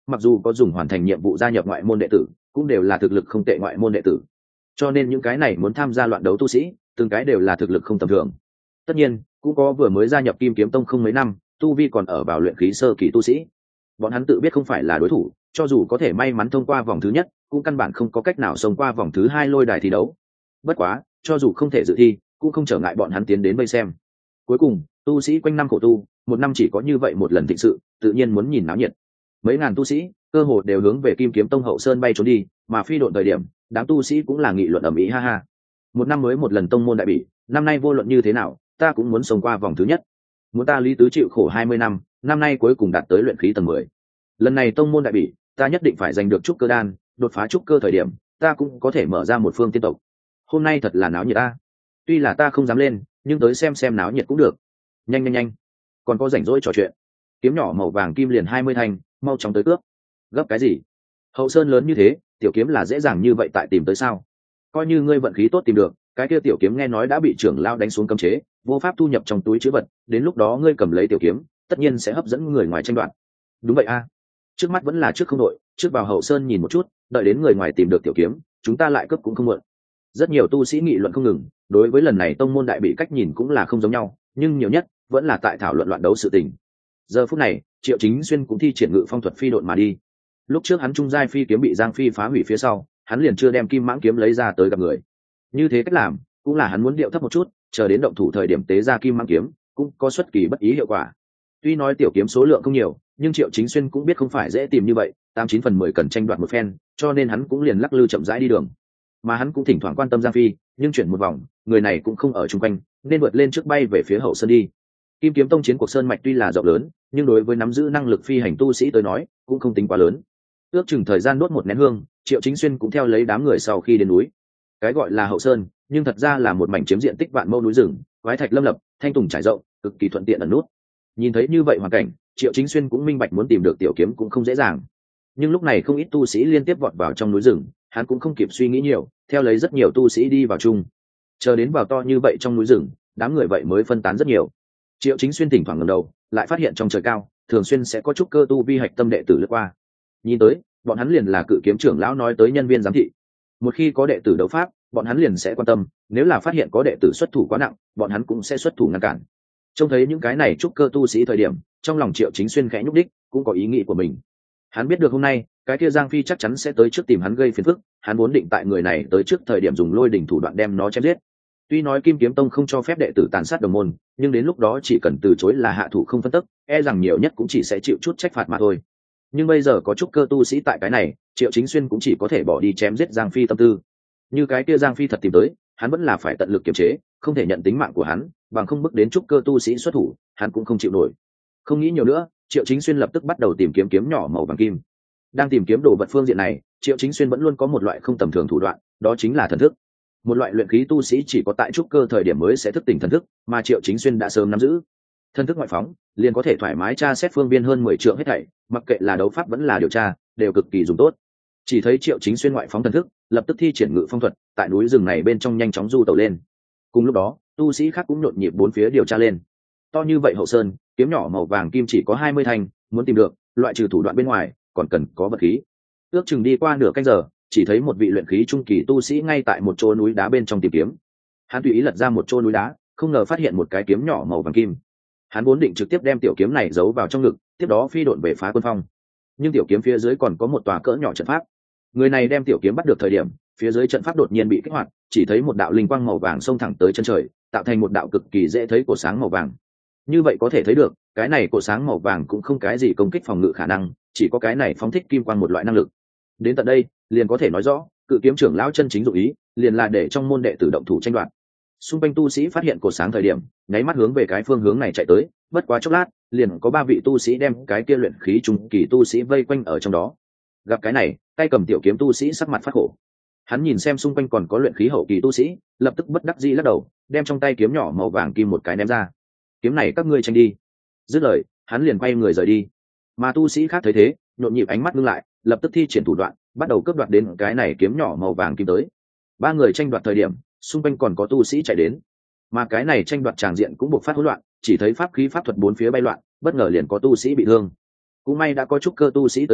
mặc dù có dùng hoàn thành nhiệm vụ gia nhập ngoại môn đệ tử cũng đều là thực lực không tệ ngoại môn đệ tử, cho nên những cái này muốn tham gia loạn đấu tu sĩ từng cái đều là thực lực không tầm thường. Tất nhiên cũng có vừa mới gia nhập Kim Kiếm Tông không mấy năm, tu vi còn ở vào luyện khí sơ kỳ tu sĩ, bọn hắn tự biết không phải là đối thủ, cho dù có thể may mắn thông qua vòng thứ nhất cũng căn bản không có cách nào xông qua vòng thứ hai lôi đài thi đấu. Bất quá cho dù không thể dự thi cũng không trở ngại bọn hắn tiến đến vây xem. Cuối cùng tu sĩ quanh năm khổ tu, một năm chỉ có như vậy một lần thịnh sự, tự nhiên muốn nhìn náo nhiệt. Mấy ngàn tu sĩ cơ hồ đều hướng về Kim Kiếm Tông hậu sơn bay trốn đi, mà phi độn thời điểm đám tu sĩ cũng là nghị luận ầm ĩ ha ha. Một năm mới một lần tông môn đại bỉ, năm nay vô luận như thế nào ta cũng muốn xông qua vòng thứ nhất. Muốn ta Lý Tứ chịu khổ 20 năm, năm nay cuối cùng đạt tới luyện khí tầng 10. Lần này tông môn đại bỉ ta nhất định phải giành được trúc cơ đan, đột phá trúc cơ thời điểm ta cũng có thể mở ra một phương tiên tộc. Hôm nay thật là náo nhiệt ta, tuy là ta không dám lên nhưng tới xem náo nhiệt cũng được. Nhanh còn có rảnh rỗi trò chuyện. Kiếm nhỏ màu vàng kim liền 20 thanh, mau chóng tới cướp. Gấp cái gì? Hậu sơn lớn như thế, tiểu kiếm là dễ dàng như vậy tại tìm tới sao? Coi như ngươi vận khí tốt tìm được, cái kia tiểu kiếm nghe nói đã bị trưởng lao đánh xuống cấm chế, vô pháp thu nhập trong túi trữ vật, đến lúc đó ngươi cầm lấy tiểu kiếm tất nhiên sẽ hấp dẫn người ngoài tranh đoạt. Đúng vậy a, trước mắt vẫn là trước không đội, trước vào hậu sơn nhìn một chút, đợi đến người ngoài tìm được tiểu kiếm chúng ta lại cướp cũng không muộn. Rất nhiều tu sĩ nghị luận không ngừng, đối với lần này tông môn đại bị cách nhìn cũng là không giống nhau, nhưng nhiều nhất vẫn là tại thảo luận loạn đấu sự tình. Giờ phút này Triệu Chính Xuyên cũng thi triển ngự phong thuật phi độn mà đi. Lúc trước hắn trung giai phi kiếm bị Giang Phi phá hủy phía sau, hắn liền chưa đem kim mãng kiếm lấy ra tới gặp người. Như thế cách làm cũng là hắn muốn điệu thấp một chút, chờ đến động thủ thời điểm tế ra kim mãng kiếm cũng có xuất kỳ bất ý hiệu quả. Tuy nói tiểu kiếm số lượng không nhiều, nhưng Triệu Chính Xuyên cũng biết không phải dễ tìm như vậy, 89/10 cần tranh đoạt một phen, cho nên hắn cũng liền lắc lư chậm rãi đi đường. Mà hắn cũng thỉnh thoảng quan tâm Giang Phi, nhưng chuyển một vòng người này cũng không ở chung quanh, nên vượt lên trước bay về phía hậu sơn đi. Kim Kiếm Tông chiến cuộc sơn mạch tuy là rộng lớn, nhưng đối với nắm giữ năng lực phi hành tu sĩ tới nói cũng không tính quá lớn. Ước chừng thời gian đốt một nén hương, Triệu Chính Xuyên cũng theo lấy đám người sau khi đến núi. Cái gọi là hậu sơn nhưng thật ra là một mảnh chiếm diện tích vạn mâu núi rừng, quái thạch lâm lập, thanh tùng trải rộng, cực kỳ thuận tiện ẩn nút. Nhìn thấy như vậy hoàn cảnh, Triệu Chính Xuyên cũng minh bạch muốn tìm được tiểu kiếm cũng không dễ dàng. Nhưng lúc này không ít tu sĩ liên tiếp vọt vào trong núi rừng, hắn cũng không kịp suy nghĩ nhiều, theo lấy rất nhiều tu sĩ đi vào chung. Chờ đến vào to như vậy trong núi rừng, đám người vậy mới phân tán rất nhiều. Triệu Chính Xuyên thỉnh thoảng ngẩng đầu, lại phát hiện trong trời cao thường xuyên sẽ có chút cơ tu vi hạch tâm đệ tử lướt qua. Nhìn tới bọn hắn liền là Cự Kiếm trưởng lão nói tới nhân viên giám thị. Một khi có đệ tử đấu pháp, bọn hắn liền sẽ quan tâm, nếu là phát hiện có đệ tử xuất thủ quá nặng, bọn hắn cũng sẽ xuất thủ ngăn cản. Trông thấy những cái này trúc cơ tu sĩ thời điểm, trong lòng Triệu Chính Xuyên khẽ nhúc đích, cũng có ý nghĩ của mình. Hắn biết được hôm nay cái kia Giang Phi chắc chắn sẽ tới trước tìm hắn gây phiền phức, hắn muốn định tại người này tới trước thời điểm dùng lôi đỉnh thủ đoạn đem nó chém giết. Tuy nói Kim Kiếm Tông không cho phép đệ tử tàn sát đồng môn, nhưng đến lúc đó chỉ cần từ chối là hạ thủ không phân tức, e rằng nhiều nhất cũng chỉ sẽ chịu chút trách phạt mà thôi. Nhưng bây giờ có trúc cơ tu sĩ tại cái này, Triệu Chính Xuyên cũng chỉ có thể bỏ đi chém giết Giang Phi tâm tư. Như cái kia Giang Phi thật tìm tới, hắn vẫn là phải tận lực kiềm chế, không thể nhận tính mạng của hắn, bằng không bước đến trúc cơ tu sĩ xuất thủ, hắn cũng không chịu nổi. Không nghĩ nhiều nữa, Triệu Chính Xuyên lập tức bắt đầu tìm kiếm kiếm nhỏ màu vàng kim. Đang tìm kiếm đồ vật phương diện này, Triệu Chính Xuyên vẫn luôn có một loại không tầm thường thủ đoạn, đó chính là thần thức. Một loại luyện khí tu sĩ chỉ có tại trúc cơ thời điểm mới sẽ thức tỉnh thần thức, mà Triệu Chính Xuyên đã sớm nắm giữ. Thần thức ngoại phóng, liền có thể thoải mái tra xét phương viên hơn 10 trượng hết thảy, mặc kệ là đấu pháp vẫn là điều tra, đều cực kỳ dùng tốt. Chỉ thấy Triệu Chính Xuyên ngoại phóng thần thức, lập tức thi triển ngự phong thuật, tại núi rừng này bên trong nhanh chóng du tàu lên. Cùng lúc đó, tu sĩ khác cũng nhộn nhịp bốn phía điều tra lên. To như vậy hậu sơn, kiếm nhỏ màu vàng kim chỉ có 20 thanh, muốn tìm được, loại trừ thủ đoạn bên ngoài, còn cần có vật khí. Ước chừng đi qua nửa canh giờ, chỉ thấy một vị luyện khí trung kỳ tu sĩ ngay tại một chỗ núi đá bên trong tìm kiếm. Hắn tùy ý lật ra một chỗ núi đá, không ngờ phát hiện một cái kiếm nhỏ màu vàng kim. Hắn vốn định trực tiếp đem tiểu kiếm này giấu vào trong ngực, tiếp đó phi độn về phá quân phong. Nhưng tiểu kiếm phía dưới còn có một tòa cỡ nhỏ trận pháp. Người này đem tiểu kiếm bắt được thời điểm, phía dưới trận pháp đột nhiên bị kích hoạt, chỉ thấy một đạo linh quang màu vàng xông thẳng tới chân trời, tạo thành một đạo cực kỳ dễ thấy cổ sáng màu vàng. Như vậy có thể thấy được, cái này cổ sáng màu vàng cũng không cái gì công kích phòng ngự khả năng, chỉ có cái này phóng thích kim quang một loại năng lực. Đến tận đây, liền có thể nói rõ, Cự Kiếm trưởng lão chân chính dụng ý, liền là để trong môn đệ tử động thủ tranh đoạt. Xung quanh tu sĩ phát hiện cổ sáng thời điểm, nháy mắt hướng về cái phương hướng này chạy tới, bất quá chốc lát, liền có 3 vị tu sĩ đem cái kia luyện khí trung kỳ tu sĩ vây quanh ở trong đó. Gặp cái này, tay cầm tiểu kiếm tu sĩ sắc mặt phát khổ. Hắn nhìn xem xung quanh còn có luyện khí hậu kỳ tu sĩ, lập tức bất đắc dĩ lắc đầu, đem trong tay kiếm nhỏ màu vàng kim một cái ném ra. Kiếm này các ngươi tranh đi. Dứt lời, hắn liền quay người rời đi. Mà tu sĩ khác thấy thế, nhộn nhịp ánh mắt ngưng lại, lập tức thi triển thủ đoạn, bắt đầu cướp đoạt đến cái này kiếm nhỏ màu vàng kim tới. 3 người tranh đoạt thời điểm, xung quanh còn có tu sĩ chạy đến, mà cái này tranh đoạt tràng diện cũng buộc phát hỗn loạn, chỉ thấy pháp khí pháp thuật bốn phía bay loạn, bất ngờ liền có tu sĩ bị thương. Cũng may đã có trúc cơ tu sĩ tới trước,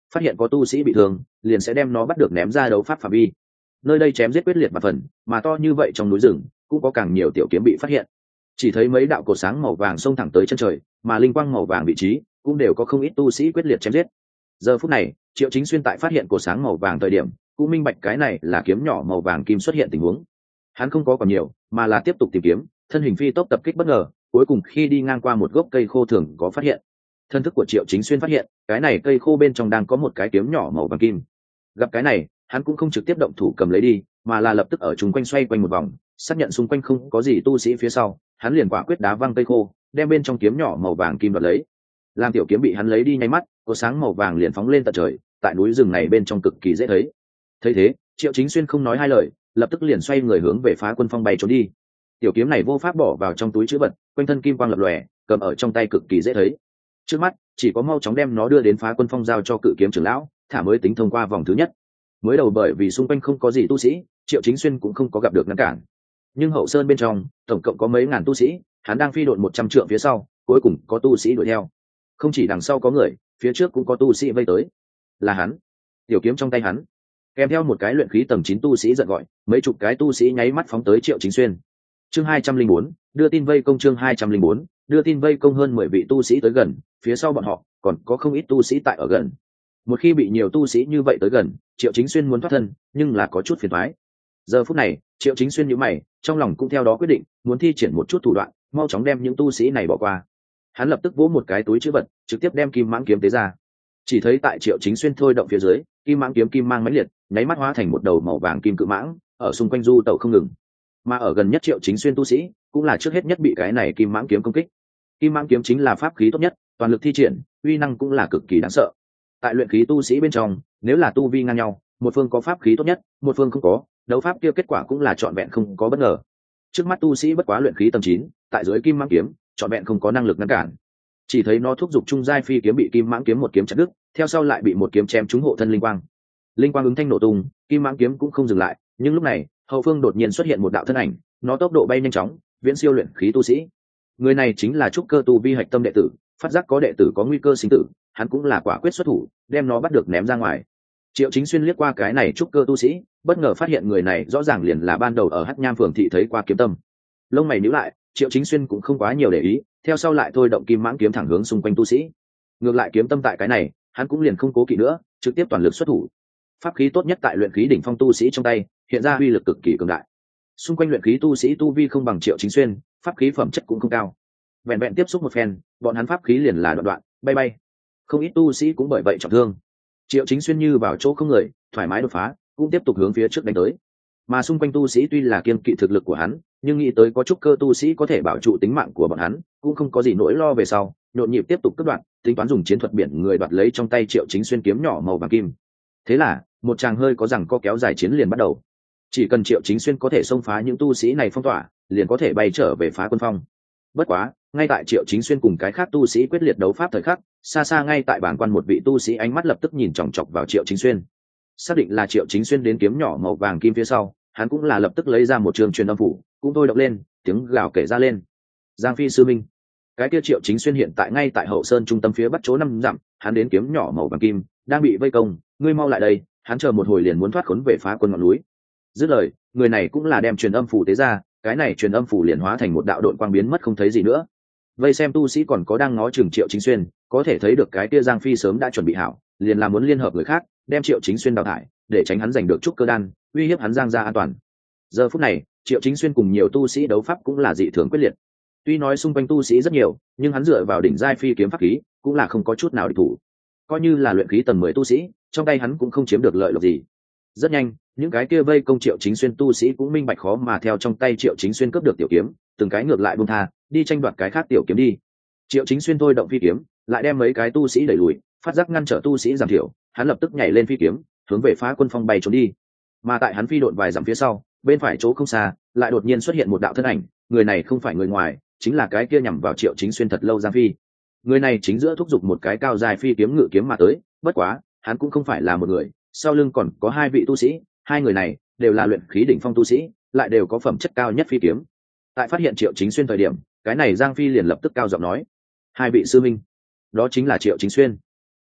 phát hiện có tu sĩ bị thương liền sẽ đem nó bắt được ném ra đấu pháp phạm vi. Nơi đây chém giết quyết liệt và phần mà to như vậy, trong núi rừng cũng có càng nhiều tiểu kiếm bị phát hiện. Chỉ thấy mấy đạo cột sáng màu vàng xông thẳng tới chân trời, mà linh quang màu vàng vị trí cũng đều có không ít tu sĩ quyết liệt chém giết. Giờ phút này Triệu Chính Xuyên tại phát hiện cột sáng màu vàng thời điểm cũng minh bạch cái này là kiếm nhỏ màu vàng kim xuất hiện tình huống. Hắn không có còn nhiều mà là tiếp tục tìm kiếm, thân hình phi tốc tập kích bất ngờ, cuối cùng khi đi ngang qua một gốc cây khô thường có phát hiện. Thân thức của Triệu Chính Xuyên phát hiện cái này cây khô bên trong đang có một cái kiếm nhỏ màu vàng kim. Gặp cái này hắn cũng không trực tiếp động thủ cầm lấy đi, mà là lập tức ở chung quanh xoay quanh một vòng, xác nhận xung quanh không có gì tu sĩ phía sau, hắn liền quả quyết đá văng cây khô, đem bên trong kiếm nhỏ màu vàng kim đoạt lấy. Làm tiểu kiếm bị hắn lấy đi nháy mắt, có sáng màu vàng liền phóng lên tận trời, tại núi rừng này bên trong cực kỳ dễ thấy. Thấy thế Triệu Chính Xuyên không nói hai lời, lập tức liền xoay người hướng về Phá Quân Phong bay trốn đi. Tiểu kiếm này vô pháp bỏ vào trong túi trữ vật, quanh thân kim quang lập lòe, cầm ở trong tay cực kỳ dễ thấy. Trước mắt chỉ có mau chóng đem nó đưa đến Phá Quân Phong giao cho Cự Kiếm trưởng lão, thả mới tính thông qua vòng thứ nhất. Mới đầu bởi vì xung quanh không có gì tu sĩ, Triệu Chính Xuyên cũng không có gặp được ngăn cản. Nhưng hậu sơn bên trong tổng cộng có mấy ngàn tu sĩ, hắn đang phi độn 100 trượng phía sau, cuối cùng có tu sĩ đuổi theo. Không chỉ đằng sau có người, phía trước cũng có tu sĩ vây tới. Là hắn. Tiểu kiếm trong tay hắn kèm theo một cái luyện khí tầng 9 tu sĩ giận gọi, mấy chục cái tu sĩ nháy mắt phóng tới Triệu Chính Xuyên. Chương 204, đưa tin vây công. Chương 204, đưa tin vây công. Hơn 10 vị tu sĩ tới gần, phía sau bọn họ còn có không ít tu sĩ tại ở gần. Một khi bị nhiều tu sĩ như vậy tới gần, Triệu Chính Xuyên muốn thoát thân nhưng là có chút phiền toái. Giờ phút này Triệu Chính Xuyên nhíu mày, trong lòng cũng theo đó quyết định muốn thi triển một chút thủ đoạn, mau chóng đem những tu sĩ này bỏ qua. Hắn lập tức vỗ một cái túi trữ vật, trực tiếp đem kim mãng kiếm tế ra. Chỉ thấy tại Triệu Chính Xuyên thôi động phía dưới, kim mãng kiếm kim mang mãnh liệt, nháy mắt hóa thành một đầu màu vàng kim cự mãng, ở xung quanh du tẩu không ngừng. Mà ở gần nhất Triệu Chính Xuyên tu sĩ cũng là trước hết nhất bị cái này kim mãng kiếm công kích. Kim mãng kiếm chính là pháp khí tốt nhất, toàn lực thi triển, uy năng cũng là cực kỳ đáng sợ. Tại luyện khí tu sĩ bên trong, nếu là tu vi ngang nhau, một phương có pháp khí tốt nhất, một phương không có, đấu pháp kia kết quả cũng là trọn vẹn không có bất ngờ. Trước mắt tu sĩ bất quá luyện khí tầng 9, tại dưới kim mãng kiếm trọn vẹn không có năng lực ngăn cản. Chỉ thấy nó thúc giục trung giai phi kiếm bị kim mãng kiếm một kiếm chặt đứt, theo sau lại bị một kiếm chém trúng hộ thân linh quang. Linh quang ứng thanh nổ tung, kim mãng kiếm cũng không dừng lại, nhưng lúc này hậu phương đột nhiên xuất hiện một đạo thân ảnh, nó tốc độ bay nhanh chóng, viễn siêu luyện khí tu sĩ. Người này chính là trúc cơ tu vi hạch tâm đệ tử, phát giác có đệ tử có nguy cơ sinh tử, hắn cũng là quả quyết xuất thủ, đem nó bắt được ném ra ngoài. Triệu Chính Xuyên liếc qua cái này trúc cơ tu sĩ, bất ngờ phát hiện người này rõ ràng liền là ban đầu ở Hắc Nham phường thị thấy qua Kiếm Tâm. Lông mày nhíu lại, Triệu Chính Xuyên cũng không quá nhiều để ý, theo sau lại thôi động kim mãng kiếm thẳng hướng xung quanh tu sĩ. Ngược lại Kiếm Tâm tại cái này, hắn cũng liền không cố kỵ nữa, trực tiếp toàn lực xuất thủ. Pháp khí tốt nhất tại luyện khí đỉnh phong tu sĩ trong tay, hiện ra uy lực cực kỳ cường đại. Xung quanh luyện khí tu sĩ tu vi không bằng Triệu Chính Xuyên, pháp khí phẩm chất cũng không cao. Vẹn vẹn tiếp xúc một phen, bọn hắn pháp khí liền là đoạn đoạn, bay bay. Không ít tu sĩ cũng bởi vậy trọng thương. Triệu Chính Xuyên như vào chỗ không người, thoải mái đột phá, cũng tiếp tục hướng phía trước đánh tới. Mà xung quanh tu sĩ tuy là kiêng kỵ thực lực của hắn, nhưng nghĩ tới có trúc cơ tu sĩ có thể bảo trụ tính mạng của bọn hắn, cũng không có gì nỗi lo về sau, nhộn nhịp tiếp tục cắt đoạn, tính toán dùng chiến thuật biển người đoạt lấy trong tay Triệu Chính Xuyên kiếm nhỏ màu vàng kim. Thế là, một tràng hơi có rằng co kéo dài chiến liền bắt đầu. Chỉ cần Triệu Chính Xuyên có thể xông phá những tu sĩ này phong tỏa, liền có thể bay trở về Phá Quân Phong. Bất quá, ngay tại Triệu Chính Xuyên cùng cái khác tu sĩ quyết liệt đấu pháp thời khắc, xa xa ngay tại bản quan một vị tu sĩ ánh mắt lập tức nhìn chòng chọc vào Triệu Chính Xuyên. Xác định là Triệu Chính Xuyên đến kiếm nhỏ màu vàng kim phía sau, hắn cũng là lập tức lấy ra một trường truyền âm phủ, cũng thôi động lên, tiếng gào kể ra lên. Giang Phi sư minh. Cái kia Triệu Chính Xuyên hiện tại ngay tại hậu sơn trung tâm phía bắc chỗ 5 dặm, hắn đến kiếm nhỏ màu vàng kim, đang bị vây công, ngươi mau lại đây, hắn chờ một hồi liền muốn thoát khốn về Phá Quân ngọn núi. Dứt lời, người này cũng là đem truyền âm phủ tế ra, cái này truyền âm phủ liền hóa thành một đạo độn quang biến mất không thấy gì nữa. Vây xem tu sĩ còn có đang ngó chừng Triệu Chính Xuyên, có thể thấy được cái kia Giang Phi sớm đã chuẩn bị hảo, liền là muốn liên hợp người khác, đem Triệu Chính Xuyên đào thải, để tránh hắn giành được trúc cơ đan, uy hiếp hắn Giang gia an toàn. Giờ phút này, Triệu Chính Xuyên cùng nhiều tu sĩ đấu pháp cũng là dị thường quyết liệt. Tuy nói xung quanh tu sĩ rất nhiều, nhưng hắn dựa vào đỉnh giai phi kiếm pháp khí, cũng là không có chút nào địch thủ. Coi như là luyện khí tầng 10 tu sĩ, trong tay hắn cũng không chiếm được lợi lộc gì. Rất nhanh, những cái kia vây công Triệu Chính Xuyên tu sĩ cũng minh bạch khó mà theo trong tay Triệu Chính Xuyên cướp được tiểu kiếm, từng cái ngược lại buông tha, đi tranh đoạt cái khác tiểu kiếm đi. Triệu Chính Xuyên thôi động phi kiếm, lại đem mấy cái tu sĩ đẩy lùi, phát giác ngăn trở tu sĩ giảm thiểu, hắn lập tức nhảy lên phi kiếm, hướng về Phá Quân Phong bay trốn đi. Mà tại hắn phi độn vài dặm phía sau, bên phải chỗ không xa, lại đột nhiên xuất hiện một đạo thân ảnh, người này không phải người ngoài, chính là cái kia nhằm vào Triệu Chính Xuyên thật lâu Giang Phi. Người này chính giữa thúc giục một cái cao dài phi kiếm ngự kiếm mà tới, bất quá, hắn cũng không phải là một người, sau lưng còn có hai vị tu sĩ, hai người này đều là luyện khí đỉnh phong tu sĩ, lại đều có phẩm chất cao nhất phi kiếm. Tại phát hiện Triệu Chính Xuyên thời điểm, cái này Giang Phi liền lập tức cao giọng nói: "Hai vị sư minh." Đó chính là Triệu Chính Xuyên.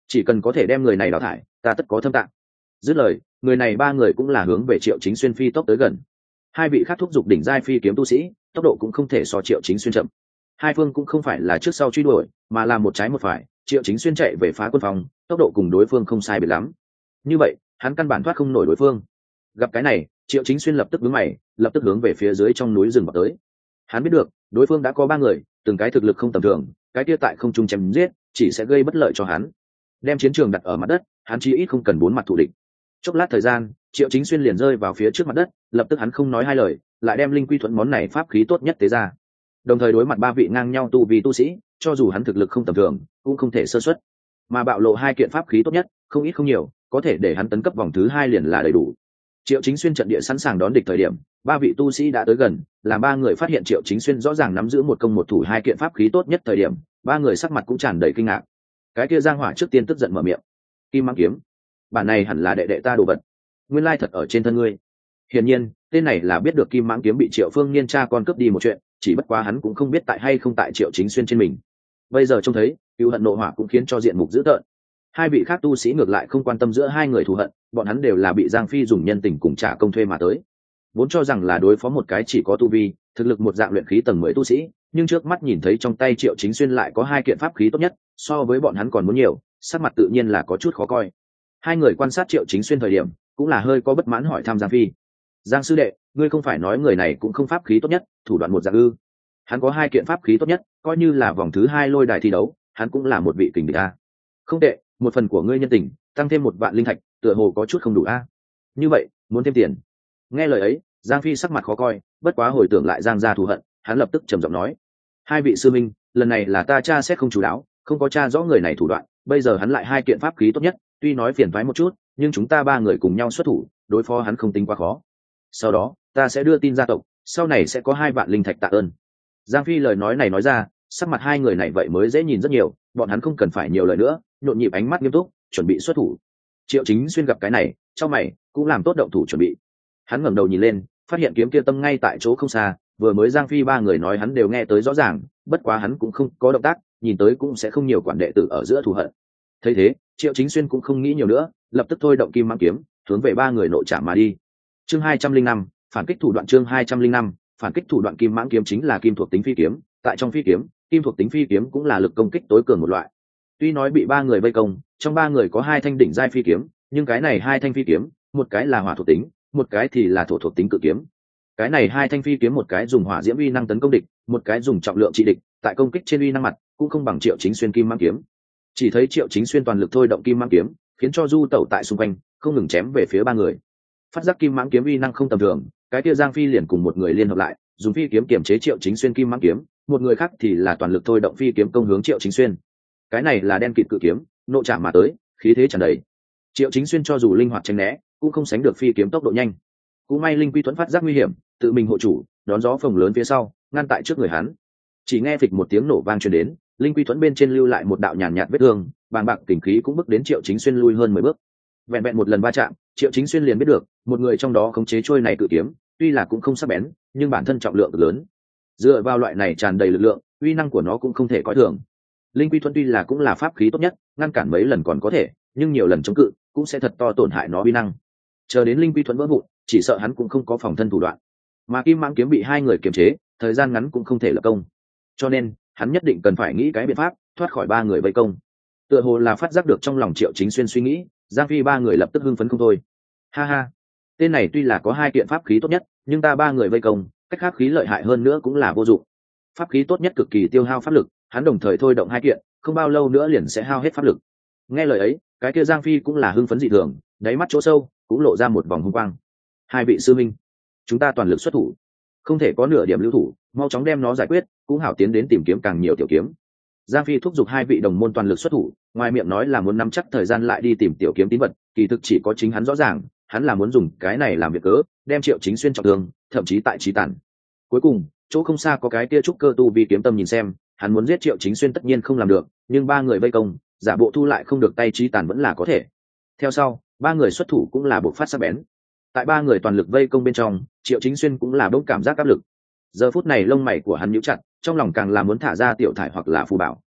chỉ cần có thể đem người này đào thải ta tất có thâm tạng. Dứt lời, người này ba người cũng là hướng về Triệu Chính Xuyên phi tốc tới gần. Hai vị khác thúc giục đỉnh giai phi kiếm tu sĩ, tốc độ cũng không thể so Triệu Chính Xuyên chậm. Hai phương cũng không phải là trước sau truy đuổi, mà là một trái một phải, Triệu Chính Xuyên chạy về phá quân phòng, tốc độ cùng đối phương không sai biệt lắm. Như vậy, hắn căn bản thoát không nổi đối phương. Gặp cái này, Triệu Chính Xuyên lập tức đứng mày, lập tức hướng về phía dưới trong núi rừng vào tới. Hắn biết được, đối phương đã có ba người, từng cái thực lực không tầm thường, cái kia tại không trung chém giết, chỉ sẽ gây bất lợi cho hắn. Đem chiến trường đặt ở mặt đất, hắn chí ít không cần bốn mặt thủ địch. Chốc lát thời gian, Triệu Chính Xuyên liền rơi vào phía trước mặt đất, lập tức hắn không nói hai lời, lại đem linh quy thuẫn món này pháp khí tốt nhất tế ra. Đồng thời đối mặt ba vị ngang nhau tu vi tu sĩ, cho dù hắn thực lực không tầm thường, cũng không thể sơ suất. Mà bạo lộ hai kiện pháp khí tốt nhất, không ít không nhiều, có thể để hắn tấn cấp vòng thứ 2 liền là đầy đủ. Triệu Chính Xuyên trận địa sẵn sàng đón địch thời điểm, ba vị tu sĩ đã tới gần, làm ba người phát hiện Triệu Chính Xuyên rõ ràng nắm giữ một công một thủ hai kiện pháp khí tốt nhất thời điểm, ba người sắc mặt cũng tràn đầy kinh ngạc. Cái kia Giang Hỏa trước tiên tức giận mở miệng: "Kim Mãng kiếm, bản này hẳn là đệ đệ ta đồ vật, nguyên lai thật ở trên thân ngươi." Hiển nhiên, tên này là biết được Kim Mãng kiếm bị Triệu Phương Niên cha con cướp đi một chuyện, chỉ bất quá hắn cũng không biết tại hay không tại Triệu Chính Xuyên trên mình. Bây giờ trông thấy, cừu hận nộ hỏa cũng khiến cho diện mục dữ tợn. Hai vị khác tu sĩ ngược lại không quan tâm giữa hai người thù hận, bọn hắn đều là bị Giang Phi dùng nhân tình cùng trả công thuê mà tới. Vốn cho rằng là đối phó một cái chỉ có tu vi, thực lực một dạng luyện khí tầng 10 tu sĩ, nhưng trước mắt nhìn thấy trong tay Triệu Chính Xuyên lại có hai kiện pháp khí tốt nhất, so với bọn hắn còn muốn nhiều, sắc mặt tự nhiên là có chút khó coi. Hai người quan sát Triệu Chính Xuyên thời điểm, cũng là hơi có bất mãn hỏi thăm Giang Phi: "Giang sư đệ, ngươi không phải nói người này cũng không pháp khí tốt nhất, thủ đoạn một dạng ư? Hắn có hai kiện pháp khí tốt nhất, coi như là vòng thứ 2 lôi đài thi đấu, hắn cũng là một vị kình địch a." "Không tệ, một phần của ngươi nhân tình, tăng thêm 1 vạn linh thạch, tựa hồ có chút không đủ a." "Như vậy, muốn thêm tiền?" Nghe lời ấy, Giang Phi sắc mặt khó coi, bất quá hồi tưởng lại Giang gia thù hận, hắn lập tức trầm giọng nói: "Hai vị sư minh, lần này là ta tra xét không chú đáo, không có tra rõ người này thủ đoạn, bây giờ hắn lại hai kiện pháp khí tốt nhất, tuy nói phiền toái một chút, nhưng chúng ta ba người cùng nhau xuất thủ, đối phó hắn không tính quá khó. Sau đó, ta sẽ đưa tin gia tộc, sau này sẽ có 2 vạn linh thạch tạ ơn." Giang Phi lời nói này nói ra, sắc mặt hai người này vậy mới dễ nhìn rất nhiều, bọn hắn không cần phải nhiều lời nữa, nhộn nhịp ánh mắt nghiêm túc, chuẩn bị xuất thủ. Triệu Chính Xuyên gặp cái này, trong mày cũng làm tốt động thủ chuẩn bị. Hắn ngẩng đầu nhìn lên, phát hiện kiếm kia tâm ngay tại chỗ không xa, vừa mới Giang Phi ba người nói hắn đều nghe tới rõ ràng, bất quá hắn cũng không có động tác, nhìn tới cũng sẽ không nhiều quản đệ tử ở giữa thù hận. Thấy thế, Triệu Chính Xuyên cũng không nghĩ nhiều nữa, lập tức thôi động Kim Mãng kiếm, hướng về ba người nội trảm mà đi. Chương 205, phản kích thủ đoạn. Chương 205, phản kích thủ đoạn. Kim Mãng kiếm chính là kim thuộc tính phi kiếm, tại trong phi kiếm, kim thuộc tính phi kiếm cũng là lực công kích tối cường một loại. Tuy nói bị ba người vây công, trong ba người có 2 thanh đỉnh giai phi kiếm, nhưng cái này 2 thanh phi kiếm, một cái là hỏa thuộc tính, một cái thì là thổ thuộc tính cự kiếm. Cái này 2 thanh phi kiếm một cái dùng hỏa diễm uy năng tấn công địch, một cái dùng trọng lượng trị địch, tại công kích trên uy năng mặt cũng không bằng Triệu Chính Xuyên Kim Mãng kiếm. Chỉ thấy Triệu Chính Xuyên toàn lực thôi động Kim Mãng kiếm, khiến cho du tẩu tại xung quanh, không ngừng chém về phía ba người. Phát giác Kim Mãng kiếm uy năng không tầm thường, cái kia Giang Phi liền cùng một người liên hợp lại, dùng phi kiếm kiềm chế Triệu Chính Xuyên Kim Mãng kiếm, một người khác thì là toàn lực thôi động phi kiếm công hướng Triệu Chính Xuyên. Cái này là đen kịt cự kiếm, nộ chạm mà tới, khí thế tràn đầy. Triệu Chính Xuyên cho dù linh hoạt tránh né, cũng không sánh được phi kiếm tốc độ nhanh. Cũng may linh quy thuẫn phát giác nguy hiểm, tự mình hộ chủ, đón gió phồng lớn phía sau, ngăn tại trước người hắn. Chỉ nghe phịch một tiếng nổ vang truyền đến, linh quy thuẫn bên trên lưu lại một đạo nhàn nhạt vết thương, bàng bạc kình khí cũng bước đến Triệu Chính Xuyên lui hơn 10 bước. Vẹn vẹn một lần va chạm, Triệu Chính Xuyên liền biết được, một người trong đó khống chế trôi này cự kiếm, tuy là cũng không sắc bén, nhưng bản thân trọng lượng cực lớn. Dựa vào loại này tràn đầy lực lượng, uy năng của nó cũng không thể coi thường. Linh quy thuẫn tuy là cũng là pháp khí tốt nhất, ngăn cản mấy lần còn có thể, nhưng nhiều lần chống cự, cũng sẽ thật to tổn hại nó uy năng. Chờ đến linh quy thuẫn vỡ vụn, chỉ sợ hắn cũng không có phòng thân thủ đoạn. Mà Kim Mãng kiếm bị hai người kiềm chế, thời gian ngắn cũng không thể lập công. Cho nên, hắn nhất định cần phải nghĩ cái biện pháp thoát khỏi ba người vây công. Tựa hồ là phát giác được trong lòng Triệu Chính Xuyên suy nghĩ, Giang Phi ba người lập tức hưng phấn không thôi. Ha ha, tên này tuy là có 2 kiện pháp khí tốt nhất, nhưng ta ba người vây công, cách pháp khí lợi hại hơn nữa cũng là vô dụng. Pháp khí tốt nhất cực kỳ tiêu hao pháp lực, hắn đồng thời thôi động 2 kiện, không bao lâu nữa liền sẽ hao hết pháp lực. Nghe lời ấy, cái kia Giang Phi cũng là hưng phấn dị thường, đáy mắt chỗ sâu cũng lộ ra một vòng hung quang. Hai vị sư minh, chúng ta toàn lực xuất thủ, không thể có nửa điểm lưu thủ, mau chóng đem nó giải quyết, cũng hảo tiến đến tìm kiếm càng nhiều tiểu kiếm. Giang Phi thúc giục hai vị đồng môn toàn lực xuất thủ, ngoài miệng nói là muốn nắm chắc thời gian lại đi tìm tiểu kiếm tín vật, kỳ thực chỉ có chính hắn rõ ràng, hắn là muốn dùng cái này làm việc cớ, đem Triệu Chính Xuyên trọng thương, thậm chí tại chí tàn. Cuối cùng, chỗ không xa có cái kia trúc cơ tu vi kiếm tâm nhìn xem, hắn muốn giết Triệu Chính Xuyên tất nhiên không làm được, nhưng ba người vây công, giả bộ thu lại không được tay chí tàn vẫn là có thể. Theo sau, ba người xuất thủ cũng là buộc phát sắc bén. Tại ba người toàn lực vây công bên trong, Triệu Chính Xuyên cũng là bỗng cảm giác áp lực. Giờ phút này lông mày của hắn nhíu chặt, trong lòng càng là muốn thả ra tiểu thải hoặc là phù bảo.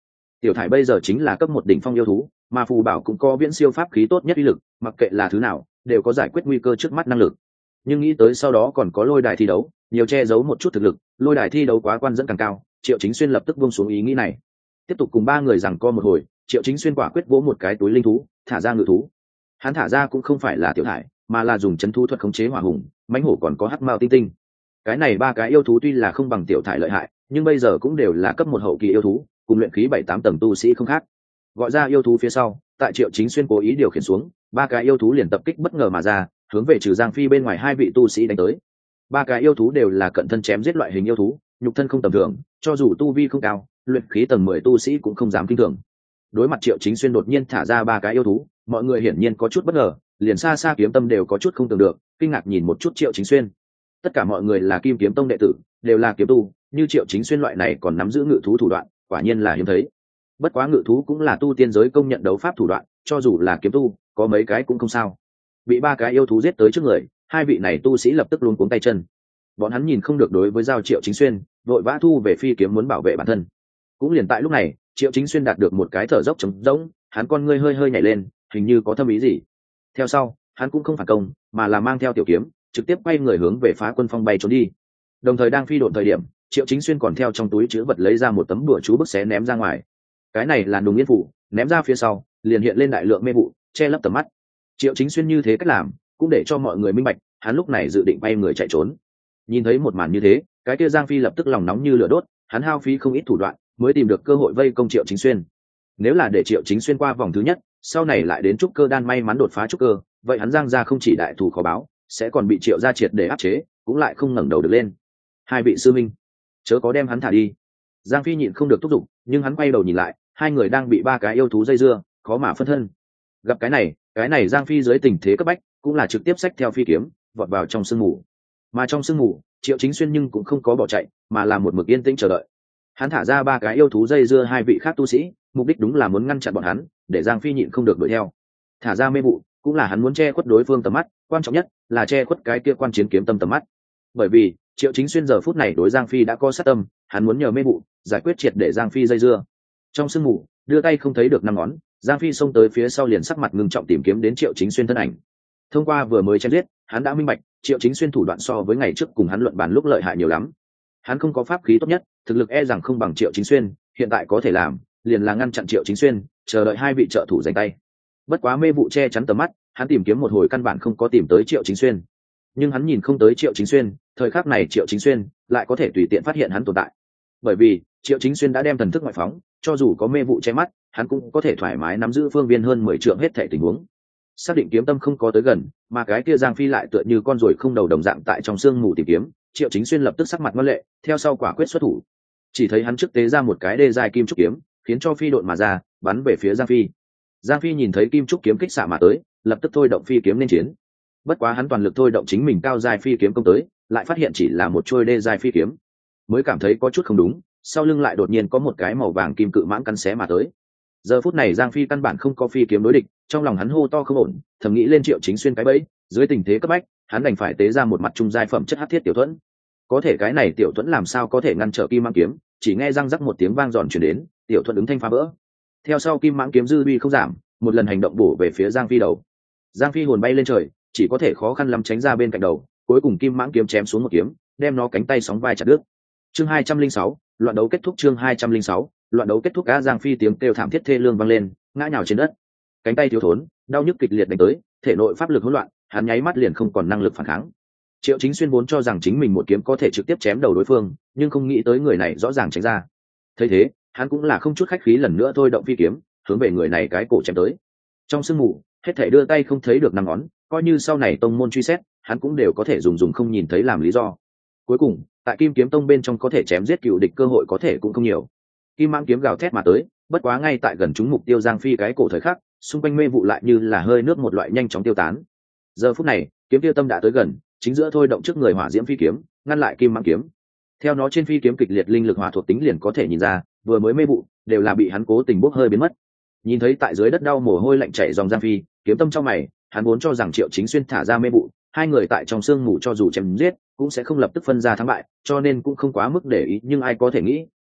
Tiểu thải bây giờ chính là cấp một đỉnh phong yêu thú, mà phù bảo cũng có viễn siêu pháp khí tốt nhất uy lực, mặc kệ là thứ nào đều có giải quyết nguy cơ trước mắt năng lực. Nhưng nghĩ tới sau đó còn có lôi đài thi đấu, nhiều che giấu một chút thực lực, lôi đài thi đấu quá quan dẫn càng cao, Triệu Chính Xuyên lập tức buông xuống ý nghĩ này. Tiếp tục cùng ba người giằng co một hồi, Triệu Chính Xuyên quả quyết vỗ một cái túi linh thú, thả ra ngự thú. Hắn thả ra cũng không phải là tiểu thải, mà là dùng chấn thu thuật khống chế hỏa hùng, mãnh hổ còn có hắc mao tinh tinh. Cái này ba cái yêu thú tuy là không bằng tiểu thải lợi hại, nhưng bây giờ cũng đều là cấp một hậu kỳ yêu thú, cùng luyện khí 7-8 tầng tu sĩ không khác. Gọi ra yêu thú phía sau, tại Triệu Chính Xuyên cố ý điều khiển xuống, ba cái yêu thú liền tập kích bất ngờ mà ra, hướng về trừ Giang Phi bên ngoài hai vị tu sĩ đánh tới. Ba cái yêu thú đều là cận thân chém giết loại hình yêu thú, nhục thân không tầm thường, cho dù tu vi không cao, luyện khí tầng 10 tu sĩ cũng không dám kinh thường. Đối mặt Triệu Chính Xuyên đột nhiên thả ra ba cái yêu thú, mọi người hiển nhiên có chút bất ngờ, liền xa xa kiếm tâm đều có chút không tưởng được, kinh ngạc nhìn một chút Triệu Chính Xuyên. Tất cả mọi người là Kim Kiếm Tông đệ tử, đều là kiếm tu, như Triệu Chính Xuyên loại này còn nắm giữ ngự thú thủ đoạn, quả nhiên là hiếm thấy. Bất quá ngự thú cũng là tu tiên giới công nhận đấu pháp thủ đoạn, cho dù là kiếm tu, có mấy cái cũng không sao. Bị ba cái yêu thú giết tới trước người, hai vị này tu sĩ lập tức luống cuống tay chân. Bọn hắn nhìn không được đối với giao Triệu Chính Xuyên, vội vã thu về phi kiếm muốn bảo vệ bản thân. Cũng liền tại lúc này, Triệu Chính Xuyên đạt được một cái thở dốc trống rỗng, hắn con ngươi hơi hơi nhảy lên, hình như có thâm ý gì. Theo sau, hắn cũng không phản công, mà là mang theo tiểu kiếm, trực tiếp quay người hướng về Phá Quân Phong bay trốn đi. Đồng thời đang phi độn thời điểm, Triệu Chính Xuyên còn theo trong túi chứa vật lấy ra một tấm bùa chú bức xé ném ra ngoài. Cái này là Đùng Yên phủ, ném ra phía sau, liền hiện lên đại lượng mê vụ, che lấp tầm mắt. Triệu Chính Xuyên như thế cách làm, cũng để cho mọi người minh bạch, hắn lúc này dự định bay người chạy trốn. Nhìn thấy một màn như thế, cái kia Giang Phi lập tức lòng nóng như lửa đốt, hắn hao phí không ít thủ đoạn, mới tìm được cơ hội vây công Triệu Chính Xuyên. Nếu là để Triệu Chính Xuyên qua vòng thứ nhất, sau này lại đến trúc cơ đan may mắn đột phá trúc cơ, vậy hắn Giang gia không chỉ đại thù khó báo, sẽ còn bị Triệu gia triệt để áp chế, cũng lại không ngẩng đầu được lên. Hai vị sư minh, chớ có đem hắn thả đi. Giang Phi nhịn không được thúc giục, nhưng hắn quay đầu nhìn lại, hai người đang bị ba cái yêu thú dây dưa, khó mà phân thân. Gặp cái này Giang Phi dưới tình thế cấp bách, cũng là trực tiếp xách theo phi kiếm, vọt vào trong sương mù. Mà trong sương mù, Triệu Chính Xuyên nhưng cũng không có bỏ chạy, mà là một mực yên tĩnh chờ đợi. Hắn thả ra ba cái yêu thú dây dưa hai vị khác tu sĩ, mục đích đúng là muốn ngăn chặn bọn hắn, để Giang Phi nhịn không được đuổi theo. Thả ra mê vụ, cũng là hắn muốn che khuất đối phương tầm mắt, quan trọng nhất là che khuất cái kia quan chiến kiếm tâm tầm mắt. Bởi vì Triệu Chính Xuyên giờ phút này đối Giang Phi đã có sát tâm, hắn muốn nhờ mê vụ giải quyết triệt để Giang Phi dây dưa. Trong sương mù, đưa tay không thấy được năm ngón, Giang Phi xông tới phía sau liền sắc mặt ngưng trọng tìm kiếm đến Triệu Chính Xuyên thân ảnh. Thông qua vừa mới chém giết, hắn đã minh bạch, Triệu Chính Xuyên thủ đoạn so với ngày trước cùng hắn luận bàn lúc lợi hại nhiều lắm. Hắn không có pháp khí tốt nhất, thực lực e rằng không bằng Triệu Chính Xuyên, hiện tại có thể làm, liền là ngăn chặn Triệu Chính Xuyên, chờ đợi hai vị trợ thủ giành tay. Bất quá mê vụ che chắn tầm mắt, hắn tìm kiếm một hồi căn bản không có tìm tới Triệu Chính Xuyên. Nhưng hắn nhìn không tới Triệu Chính Xuyên, thời khắc này Triệu Chính Xuyên lại có thể tùy tiện phát hiện hắn tồn tại. Bởi vì Triệu Chính Xuyên đã đem thần thức ngoại phóng, cho dù có mê vụ che mắt, hắn cũng có thể thoải mái nắm giữ phương viên hơn 10 trượng hết thảy tình huống. Xác định kiếm tâm không có tới gần, mà cái kia Giang Phi lại tựa như con ruồi không đầu đồng dạng tại trong sương mù tìm kiếm, Triệu Chính Xuyên lập tức sắc mặt ngoan lệ, theo sau quả quyết xuất thủ. Chỉ thấy hắn trước tế ra một cái đê dài kim trúc kiếm, khiến cho phi độn mà ra, bắn về phía Giang Phi. Giang Phi nhìn thấy kim trúc kiếm kích xạ mà tới, lập tức thôi động phi kiếm lên chiến. Bất quá hắn toàn lực thôi động chính mình cao dài phi kiếm công tới, lại phát hiện chỉ là một trôi đê dài phi kiếm, mới cảm thấy có chút không đúng, sau lưng lại đột nhiên có một cái màu vàng kim cự mãng cắn xé mà tới. Giờ phút này Giang Phi căn bản không có phi kiếm đối địch, trong lòng hắn hô to không ổn, thầm nghĩ lên Triệu Chính Xuyên cái bẫy, dưới tình thế cấp bách, hắn đành phải tế ra một mặt trung giai phẩm chất hắc thiết tiểu thuẫn. Có thể cái này tiểu thuẫn làm sao có thể ngăn trở kim mãng kiếm, chỉ nghe răng rắc một tiếng vang giòn truyền đến, tiểu thuẫn ứng thanh phá vỡ. Theo sau kim mãng kiếm dư uy không giảm, một lần hành động bổ về phía Giang Phi đầu. Giang Phi hồn bay lên trời, chỉ có thể khó khăn lắm tránh ra bên cạnh đầu, cuối cùng kim mãng kiếm chém xuống một kiếm, đem nó cánh tay sóng vai chặt đứt. Chương 206, loạn đấu kết thúc. Chương 206, loạn đấu kết thúc. Giang Phi tiếng kêu thảm thiết thê lương vang lên, ngã nhào trên đất, cánh tay thiếu thốn, đau nhức kịch liệt đánh tới, thể nội pháp lực hỗn loạn, hắn nháy mắt liền không còn năng lực phản kháng. Triệu Chính Xuyên vốn cho rằng chính mình một kiếm có thể trực tiếp chém đầu đối phương, nhưng không nghĩ tới người này rõ ràng tránh ra. Thấy thế, hắn cũng là không chút khách khí lần nữa thôi động phi kiếm, hướng về người này cái cổ chém tới. Trong sương mù, hết thảy đưa tay không thấy được năm ngón, coi như sau này tông môn truy xét, hắn cũng đều có thể dùng không nhìn thấy làm lý do. Cuối cùng, tại Kim Kiếm Tông bên trong có thể chém giết cựu địch cơ hội có thể cũng không nhiều. Kim mãng kiếm gào thét mà tới, bất quá ngay tại gần trúng mục tiêu Giang Phi cái cổ thời khắc, xung quanh mê vụ lại như là hơi nước một loại nhanh chóng tiêu tán. Giờ phút này, kiếm tiêu tâm đã tới gần, chính giữa thôi động trước người hỏa diễm phi kiếm, ngăn lại kim mãng kiếm. Theo nó trên phi kiếm kịch liệt linh lực hỏa thuộc tính liền có thể nhìn ra, vừa mới mê vụ đều là bị hắn cố tình bốc hơi biến mất. Nhìn thấy tại dưới đất đau mồ hôi lạnh chảy dòng Giang Phi, kiếm tâm trong mày, hắn vốn cho rằng Triệu Chính Xuyên thả ra mê vụ, hai người tại trong sương mù cho dù chém giết cũng sẽ không lập tức phân ra thắng bại, cho nên cũng không quá mức để ý, nhưng ai có thể nghĩ,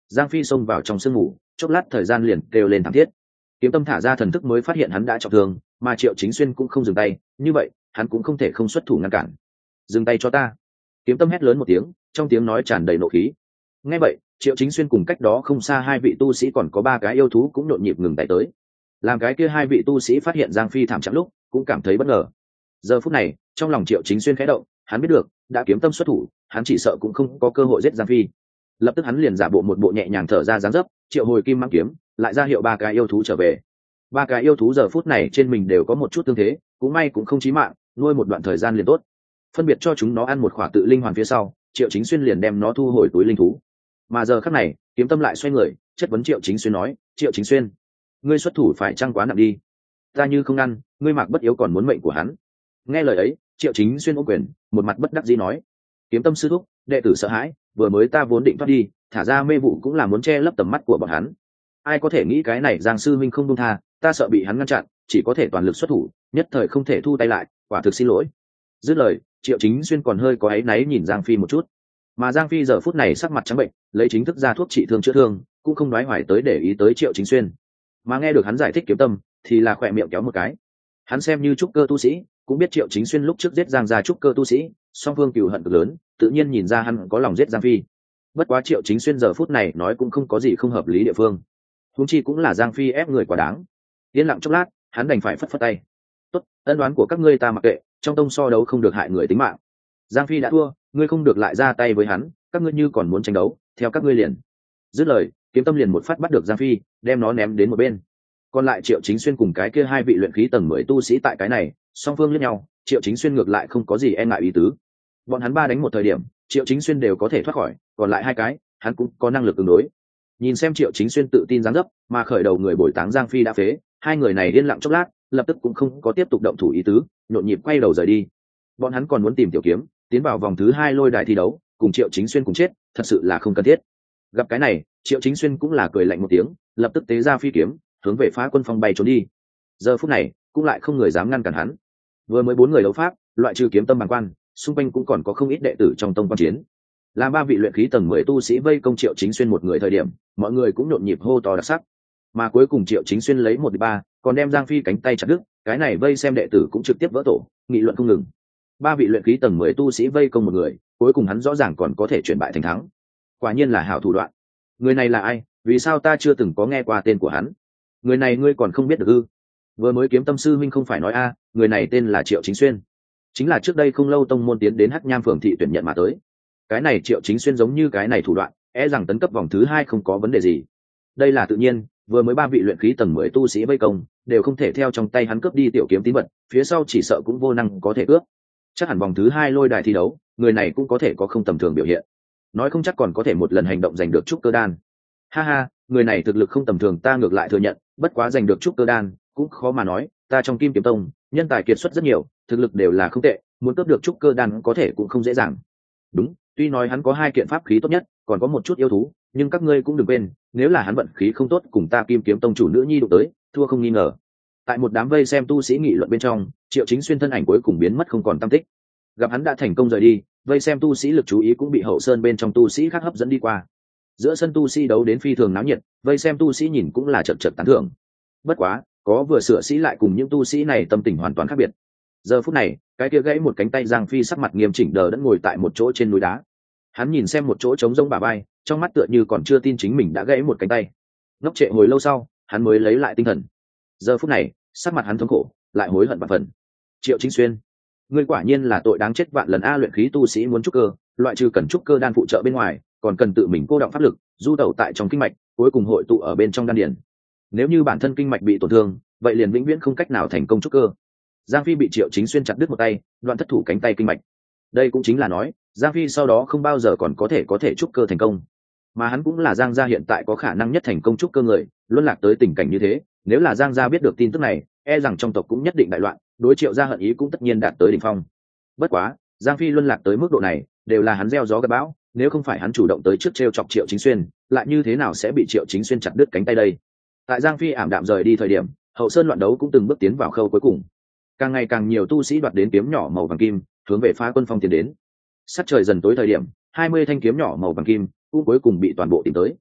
Giang Phi xông vào trong sương ngủ, chốc lát thời gian liền kêu lên thảm thiết. Kiếm Tâm thả ra thần thức mới phát hiện hắn đã trọng thương, mà Triệu Chính Xuyên cũng không dừng tay, như vậy hắn cũng không thể không xuất thủ ngăn cản. Dừng tay cho ta! Kiếm Tâm hét lớn một tiếng, trong tiếng nói tràn đầy nộ khí. Nghe vậy, Triệu Chính Xuyên cùng cách đó không xa hai vị tu sĩ còn có ba cái yêu thú cũng nhộn nhịp ngừng tay tới. Làm cái kia hai vị tu sĩ phát hiện Giang Phi thảm trạng lúc, cũng cảm thấy bất ngờ. Giờ phút này, trong lòng Triệu Chính Xuyên khẽ động, hắn biết được, đã Kiếm Tâm xuất thủ, hắn chỉ sợ cũng không có cơ hội giết Giang Phi. Lập tức hắn liền giả bộ một bộ nhẹ nhàng thở ra dáng dấp, triệu hồi kim mang kiếm, lại ra hiệu ba cái yêu thú trở về. Ba cái yêu thú giờ phút này trên mình đều có một chút thương thế, cũng may cũng không chí mạng, nuôi một đoạn thời gian liền tốt. Phân biệt cho chúng nó ăn một khỏa tự linh hoàn phía sau, Triệu Chính Xuyên liền đem nó thu hồi túi linh thú. Mà giờ khắc này, Kiếm Tâm lại xoay người, chất vấn Triệu Chính Xuyên nói, Triệu Chính Xuyên, ngươi xuất thủ phải chăng quá nặng đi? Ta như không ngăn, ngươi Mạc Bất Yếu còn muốn mệnh của hắn. Nghe lời ấy, Triệu Chính Xuyên ôm quyền, một mặt bất đắc dĩ nói, Kiếm Tâm sư thúc, đệ tử sợ hãi, vừa mới ta vốn định thoát đi, thả ra mê vụ cũng là muốn che lấp tầm mắt của bọn hắn. Ai có thể nghĩ cái này Giang sư minh không buông tha, ta sợ bị hắn ngăn chặn, chỉ có thể toàn lực xuất thủ, nhất thời không thể thu tay lại, quả thực xin lỗi. Dứt lời, Triệu Chính Xuyên còn hơi có áy náy nhìn Giang Phi một chút. Mà Giang Phi giờ phút này sắc mặt trắng bệnh, lấy chính thức ra thuốc trị thương chữa thương, cũng không đoái hoài tới để ý tới Triệu Chính Xuyên. Mà nghe được hắn giải thích Kiếm Tâm, thì là khỏe miệng kéo một cái. Hắn xem như trúc cơ tu sĩ, cũng biết Triệu Chính Xuyên lúc trước giết Giang gia trúc cơ tu sĩ, song phương cừu hận cực lớn, tự nhiên nhìn ra hắn có lòng giết Giang Phi. Bất quá Triệu Chính Xuyên giờ phút này nói cũng không có gì không hợp lý địa phương. Huống chi cũng là Giang Phi ép người quá đáng. Yên lặng chốc lát, hắn đành phải phất phất tay. Tốt, ân đoán của các ngươi ta mặc kệ, trong tông so đấu không được hại người tính mạng. Giang Phi đã thua, ngươi không được lại ra tay với hắn, các ngươi như còn muốn tranh đấu, theo các ngươi liền. Dứt lời, Kiếm Tâm liền một phát bắt được Giang Phi, đem nó ném đến một bên. Còn lại Triệu Chính Xuyên cùng cái kia hai vị luyện khí tầng 10 tu sĩ tại cái này, song phương liếc nhau, Triệu Chính Xuyên ngược lại không có gì e ngại ý tứ. Bọn hắn ba đánh một thời điểm, Triệu Chính Xuyên đều có thể thoát khỏi, còn lại hai cái, hắn cũng có năng lực ứng đối. Nhìn xem Triệu Chính Xuyên tự tin dáng dấp, mà khởi đầu người bồi táng Giang Phi đã phế, hai người này yên lặng chốc lát, lập tức cũng không có tiếp tục động thủ ý tứ, nhộn nhịp quay đầu rời đi. Bọn hắn còn muốn tìm Tiểu Kiếm, tiến vào vòng thứ 2 lôi đài thi đấu, cùng Triệu Chính Xuyên cùng chết, thật sự là không cần thiết. Gặp cái này, Triệu Chính Xuyên cũng là cười lạnh một tiếng, lập tức tế ra phi kiếm, hướng về Phá Quân Phong bay trốn đi. Giờ phút này, cũng lại không người dám ngăn cản hắn. Vừa mới 4 người đấu pháp, loại trừ Kiếm Tâm bàng quan, xung quanh cũng còn có không ít đệ tử trong tông quan chiến. Làm ba vị luyện khí tầng 10 tu sĩ vây công Triệu Chính Xuyên một người thời điểm, mọi người cũng nhộn nhịp hô to đặc sắc. Mà cuối cùng Triệu Chính Xuyên lấy 1-3, còn đem Giang Phi cánh tay chặt đứt, cái này vây xem đệ tử cũng trực tiếp vỡ tổ, nghị luận không ngừng. Ba vị luyện khí tầng 10 tu sĩ vây công một người, cuối cùng hắn rõ ràng còn có thể chuyển bại thành thắng. Quả nhiên là hảo thủ đoạn. Người này là ai, vì sao ta chưa từng có nghe qua tên của hắn? Người này ngươi còn không biết được ư? Vừa mới Kiếm Tâm sư huynh không phải nói a, người này tên là Triệu Chính Xuyên. Chính là trước đây không lâu tông môn tiến đến Hắc Nham phường thị tuyển nhận mà tới. Cái này Triệu Chính Xuyên giống như cái này thủ đoạn, e rằng tấn cấp vòng thứ 2 không có vấn đề gì. Đây là tự nhiên, vừa mới ba vị luyện khí tầng 10 tu sĩ vây công, đều không thể theo trong tay hắn cướp đi tiểu kiếm tín vật, phía sau chỉ sợ cũng vô năng có thể cướp. Chắc hẳn vòng thứ 2 lôi đài thi đấu, người này cũng có thể có không tầm thường biểu hiện. Nói không chắc còn có thể một lần hành động giành được trúc cơ đan. Ha ha, người này thực lực không tầm thường ta ngược lại thừa nhận, bất quá giành được trúc cơ đan cũng khó mà nói, ta trong Kim Kiếm Tông, nhân tài kiệt xuất rất nhiều, thực lực đều là không tệ, muốn cướp được trúc cơ đan có thể cũng không dễ dàng. Đúng, tuy nói hắn có 2 kiện pháp khí tốt nhất, còn có một chút yêu thú, nhưng các ngươi cũng đừng quên, nếu là hắn vận khí không tốt cùng ta Kim Kiếm Tông chủ nữ nhi đụng tới, thua không nghi ngờ. Tại một đám vây xem tu sĩ nghị luận bên trong, Triệu Chính Xuyên thân ảnh cuối cùng biến mất không còn tăm tích. Gặp hắn đã thành công rời đi, vây xem tu sĩ lực chú ý cũng bị hậu sơn bên trong tu sĩ khác hấp dẫn đi qua. Giữa sân tu sĩ đấu đến phi thường náo nhiệt, vây xem tu sĩ nhìn cũng là chật chật tán thưởng. Bất quá, có vừa sửa sĩ lại cùng những tu sĩ này tâm tình hoàn toàn khác biệt. Giờ phút này, cái kia gãy một cánh tay Giang Phi sắc mặt nghiêm chỉnh đờ đẫn ngồi tại một chỗ trên núi đá. Hắn nhìn xem một chỗ trống rỗng bả vai, trong mắt tựa như còn chưa tin chính mình đã gãy một cánh tay. Ngốc trệ hồi lâu sau, hắn mới lấy lại tinh thần. Giờ phút này, sắc mặt hắn thống khổ, lại hối hận vạn phần. Triệu Chính Xuyên, ngươi quả nhiên là tội đáng chết vạn lần a, luyện khí tu sĩ muốn trúc cơ, loại trừ cần trúc cơ đan phụ trợ bên ngoài, còn cần tự mình cô động pháp lực, du tẩu tại trong kinh mạch, cuối cùng hội tụ ở bên trong đan điền. Nếu như bản thân kinh mạch bị tổn thương, vậy liền vĩnh viễn không cách nào thành công trúc cơ. Giang Phi bị Triệu Chính Xuyên chặt đứt một tay, đoạn thất thủ cánh tay kinh mạch. Đây cũng chính là nói, Giang Phi sau đó không bao giờ còn có thể trúc cơ thành công. Mà hắn cũng là Giang gia hiện tại có khả năng nhất thành công trúc cơ người, luôn lạc tới tình cảnh như thế, nếu là Giang gia biết được tin tức này, e rằng trong tộc cũng nhất định đại loạn, đối Triệu gia hận ý cũng tất nhiên đạt tới đỉnh phong. Bất quá, Giang Phi luân lạc tới mức độ này, đều là hắn gieo gió gặt bão, nếu không phải hắn chủ động tới trước trêu chọc Triệu Chính Xuyên, lại như thế nào sẽ bị Triệu Chính Xuyên chặt đứt cánh tay đây? Tại Giang Phi ảm đạm rời đi thời điểm, hậu sơn loạn đấu cũng từng bước tiến vào khâu cuối cùng. Càng ngày càng nhiều tu sĩ đoạt đến kiếm nhỏ màu vàng kim, hướng về Phá Quân Phong tiến đến. Sắc trời dần tối thời điểm, 20 thanh kiếm nhỏ màu vàng kim cũng cuối cùng bị toàn bộ tìm tới.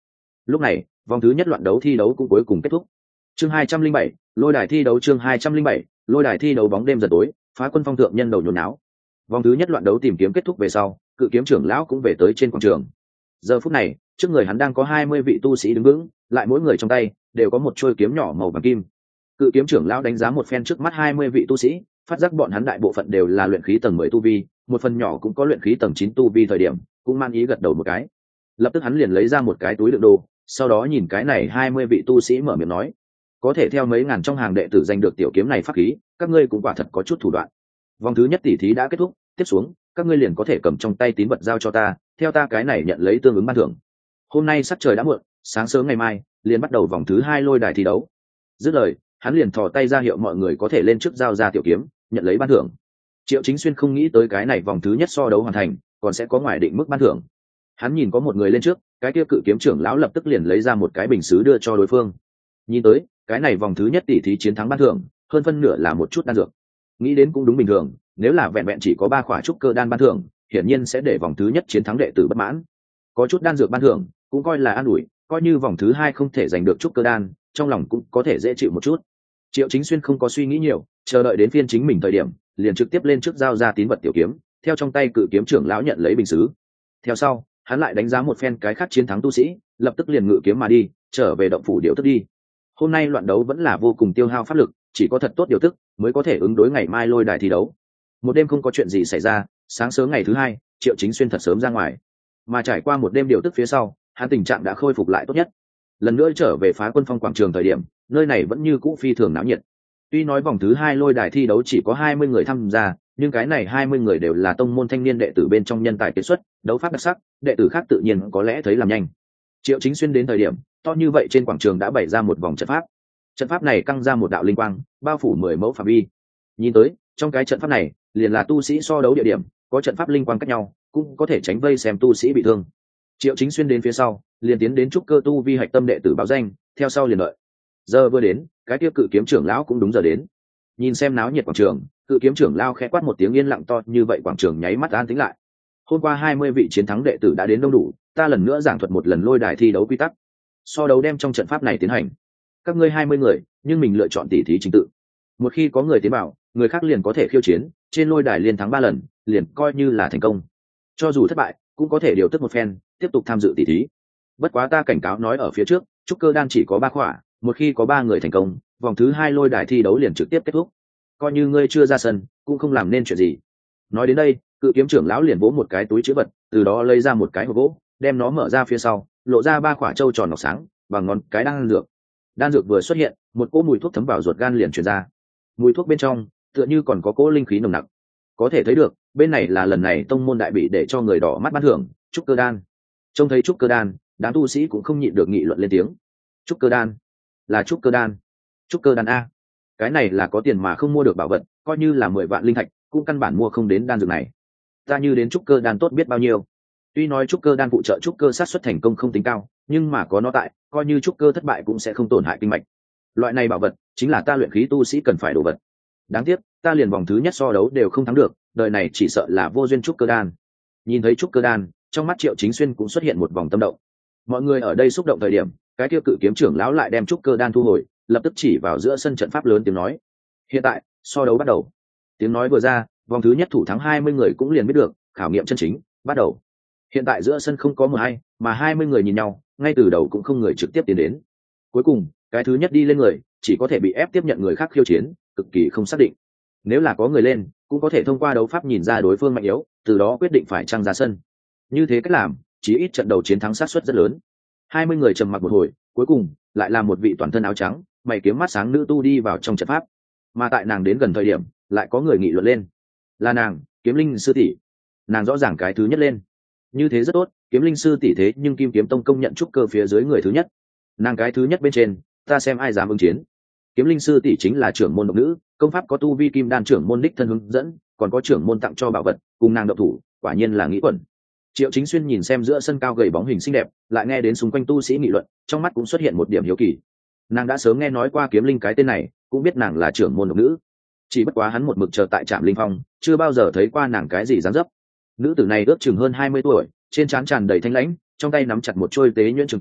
Lúc này vòng thứ nhất loạn đấu thi đấu cũng cuối cùng kết thúc. Chương 207, lôi đài thi đấu. Chương 207, lôi đài thi đấu. Bóng đêm dần tối, Phá Quân Phong thượng nhân đầu nhốn náo. Vòng thứ nhất loạn đấu tìm kiếm kết thúc về sau, cự kiếm trưởng lão cũng về tới trên quảng trường. Giờ phút này, trước người hắn đang có 20 vị tu sĩ đứng vững, lại mỗi người trong tay đều có một chuôi kiếm nhỏ màu vàng kim. Cự kiếm trưởng lão đánh giá một phen trước mắt 20 vị tu sĩ, phát giác bọn hắn đại bộ phận đều là luyện khí tầng 10 tu vi, một phần nhỏ cũng có luyện khí tầng 9 tu vi thời điểm, cũng man ý gật đầu một cái. Lập tức hắn liền lấy ra một cái túi đựng đồ, sau đó nhìn cái này 20 vị tu sĩ mở miệng nói: "Có thể theo mấy ngàn trong hàng đệ tử giành được tiểu kiếm này pháp khí, các ngươi cũng quả thật có chút thủ đoạn. Vòng thứ nhất tỷ thí đã kết thúc, tiếp xuống, các ngươi liền có thể cầm trong tay tín vật giao cho ta, theo ta cái này nhận lấy tương ứng ban thưởng. Hôm nay sắc trời đã muộn, sáng sớm ngày mai liền bắt đầu vòng thứ 2 lôi đài thi đấu." Dứt lời, hắn liền thò tay ra hiệu mọi người có thể lên trước giao ra tiểu kiếm, nhận lấy ban thưởng. Triệu Chính Xuyên không nghĩ tới cái này vòng thứ nhất so đấu hoàn thành, còn sẽ có ngoài định mức ban thưởng. Hắn nhìn có một người lên trước, cái kia cự kiếm trưởng lão lập tức liền lấy ra một cái bình sứ đưa cho đối phương. Nhìn tới, cái này vòng thứ nhất tỷ thí chiến thắng ban thưởng, hơn phân nửa là một chút đan dược. Nghĩ đến cũng đúng bình thường, nếu là vẹn vẹn chỉ có 3 khỏa trúc cơ đan ban thưởng, hiển nhiên sẽ để vòng thứ nhất chiến thắng đệ tử bất mãn. Có chút đan dược ban thưởng, cũng coi là an ủi, coi như vòng thứ 2 không thể giành được trúc cơ đan, trong lòng cũng có thể dễ chịu một chút. Triệu Chính Xuyên không có suy nghĩ nhiều, chờ đợi đến phiên chính mình thời điểm, liền trực tiếp lên trước giao ra tín vật tiểu kiếm, theo trong tay cự kiếm trưởng lão nhận lấy bình sứ. Theo sau, hắn lại đánh giá một phen cái khác chiến thắng tu sĩ, lập tức liền ngự kiếm mà đi, trở về động phủ điều tức đi. Hôm nay loạn đấu vẫn là vô cùng tiêu hao pháp lực, chỉ có thật tốt điều tức mới có thể ứng đối ngày mai lôi đài thi đấu. Một đêm không có chuyện gì xảy ra, sáng sớm ngày thứ 2, Triệu Chính Xuyên thật sớm ra ngoài. Mà trải qua một đêm điều tức phía sau, hắn tình trạng đã khôi phục lại tốt nhất. Lần nữa trở về Phá Quân Phong quảng trường thời điểm, nơi này vẫn như cũ phi thường náo nhiệt. Tuy nói vòng thứ 2 lôi đài thi đấu chỉ có 20 người tham gia, nhưng cái này 20 người đều là tông môn thanh niên đệ tử bên trong nhân tài kiệt xuất, đấu pháp đặc sắc, đệ tử khác tự nhiên có lẽ thấy làm nhanh. Triệu Chính Xuyên đến thời điểm, to như vậy trên quảng trường đã bày ra một vòng trận pháp. Trận pháp này căng ra một đạo linh quang, bao phủ 10 mẫu phạm vi. Nhìn tới, trong cái trận pháp này, liền là tu sĩ so đấu địa điểm, có trận pháp linh quang cách nhau, cũng có thể tránh vây xem tu sĩ bị thương. Triệu Chính Xuyên đến phía sau, liền tiến đến trúc cơ tu vi hạch tâm đệ tử báo danh, theo sau liền đợi. Giờ vừa đến, cái tiêu cự kiếm trưởng lão cũng đúng giờ đến. Nhìn xem náo nhiệt quảng trường, cự kiếm trưởng lão khẽ quát một tiếng yên lặng to như vậy, quảng trường nháy mắt an tĩnh lại. Hôm qua 20 vị chiến thắng đệ tử đã đến đông đủ, ta lần nữa giảng thuật một lần lôi đài thi đấu quy tắc. So đấu đem trong trận pháp này tiến hành. Các ngươi 20 người, nhưng mình lựa chọn tỉ thí trình tự. Một khi có người tiến vào, người khác liền có thể khiêu chiến, trên lôi đài liên thắng 3 lần, liền coi như là thành công. Cho dù thất bại, cũng có thể điều tức một phen, tiếp tục tham dự tỉ thí. Bất quá ta cảnh cáo nói ở phía trước, trúc cơ đan chỉ có 3 khỏa, một khi có 3 người thành công, vòng thứ 2 lôi đài thi đấu liền trực tiếp kết thúc. Coi như ngươi chưa ra sân, cũng không làm nên chuyện gì. Nói đến đây, cự kiếm trưởng lão liền vỗ một cái túi trữ vật, từ đó lấy ra một cái hộp gỗ, đem nó mở ra phía sau, lộ ra 3 khỏa châu tròn ngọc sáng, bằng ngón cái đan dược. Đan dược vừa xuất hiện, một cỗ mùi thuốc thấm vào ruột gan liền truyền ra. Mùi thuốc bên trong, tựa như còn có cỗ linh khí nồng nặc. Có thể thấy được, bên này là lần này tông môn đại bị để cho người đỏ mắt ban thưởng, trúc cơ đan. Trông thấy trúc cơ đan, đám tu sĩ cũng không nhịn được nghị luận lên tiếng. Trúc cơ đan, là trúc cơ đan. Trúc cơ đan a, cái này là có tiền mà không mua được bảo vật, coi như là 10 vạn linh thạch, cũng căn bản mua không đến đan dược này. Ta như đến trúc cơ đan tốt biết bao nhiêu. Tuy nói trúc cơ đan phụ trợ trúc cơ sát suất thành công không tính cao, nhưng mà có nó tại, coi như trúc cơ thất bại cũng sẽ không tổn hại kinh mạch. Loại này bảo vật chính là ta luyện khí tu sĩ cần phải đồ vật. Đáng tiếc, ta liền vòng thứ nhất so đấu đều không thắng được, đời này chỉ sợ là vô duyên trúc cơ đan. Nhìn thấy trúc cơ đan, trong mắt Triệu Chính Xuyên cũng xuất hiện một vòng tâm động. Mọi người ở đây xúc động thời điểm, cái kia cự kiếm trưởng lão lại đem trúc cơ đan thu hồi, lập tức chỉ vào giữa sân trận pháp lớn tiếng nói: "Hiện tại, so đấu bắt đầu." Tiếng nói vừa ra, vòng thứ nhất thủ thắng 20 người cũng liền biết được, khảo nghiệm chân chính bắt đầu. Hiện tại giữa sân không có 12, mà 20 người nhìn nhau, ngay từ đầu cũng không người trực tiếp tiến đến. Cuối cùng, cái thứ nhất đi lên người, chỉ có thể bị ép tiếp nhận người khác khiêu chiến, cực kỳ không xác định. Nếu là có người lên, cũng có thể thông qua đấu pháp nhìn ra đối phương mạnh yếu, từ đó quyết định phải chăng ra sân. Như thế cách làm, chí ít trận đầu chiến thắng xác suất rất lớn. 20 người trầm mặc một hồi, cuối cùng lại là một vị toàn thân áo trắng, mày kiếm mắt sáng nữ tu đi vào trong trận pháp. Mà tại nàng đến gần thời điểm, lại có người nghị luận lên. Là nàng, Kiếm Linh sư tỷ. Nàng rõ ràng cái thứ nhất lên. Như thế rất tốt, Kiếm Linh sư tỷ thế nhưng Kim Kiếm Tông công nhận trúc cơ phía dưới người thứ nhất. Nàng cái thứ nhất bên trên, ta xem ai dám ứng chiến. Kiếm Linh sư tỷ chính là trưởng môn độc nữ, công pháp có tu vi kim đan trưởng môn đích thân hướng dẫn, còn có trưởng môn tặng cho bảo vật, cùng nàng độc thủ, quả nhiên là nghĩ quẩn. Triệu Chính Xuyên nhìn xem giữa sân cao gầy bóng hình xinh đẹp, lại nghe đến xung quanh tu sĩ nghị luận, trong mắt cũng xuất hiện một điểm hiếu kỳ. Nàng đã sớm nghe nói qua Kiếm Linh cái tên này, cũng biết nàng là trưởng môn độc nữ. Chỉ bất quá hắn một mực chờ tại Trạm Linh Phong, chưa bao giờ thấy qua nàng cái gì dáng dấp. Nữ tử này ước chừng hơn 20 tuổi, trên trán tràn đầy thanh lãnh, trong tay nắm chặt một trôi tế nhuyễn trường kiếm,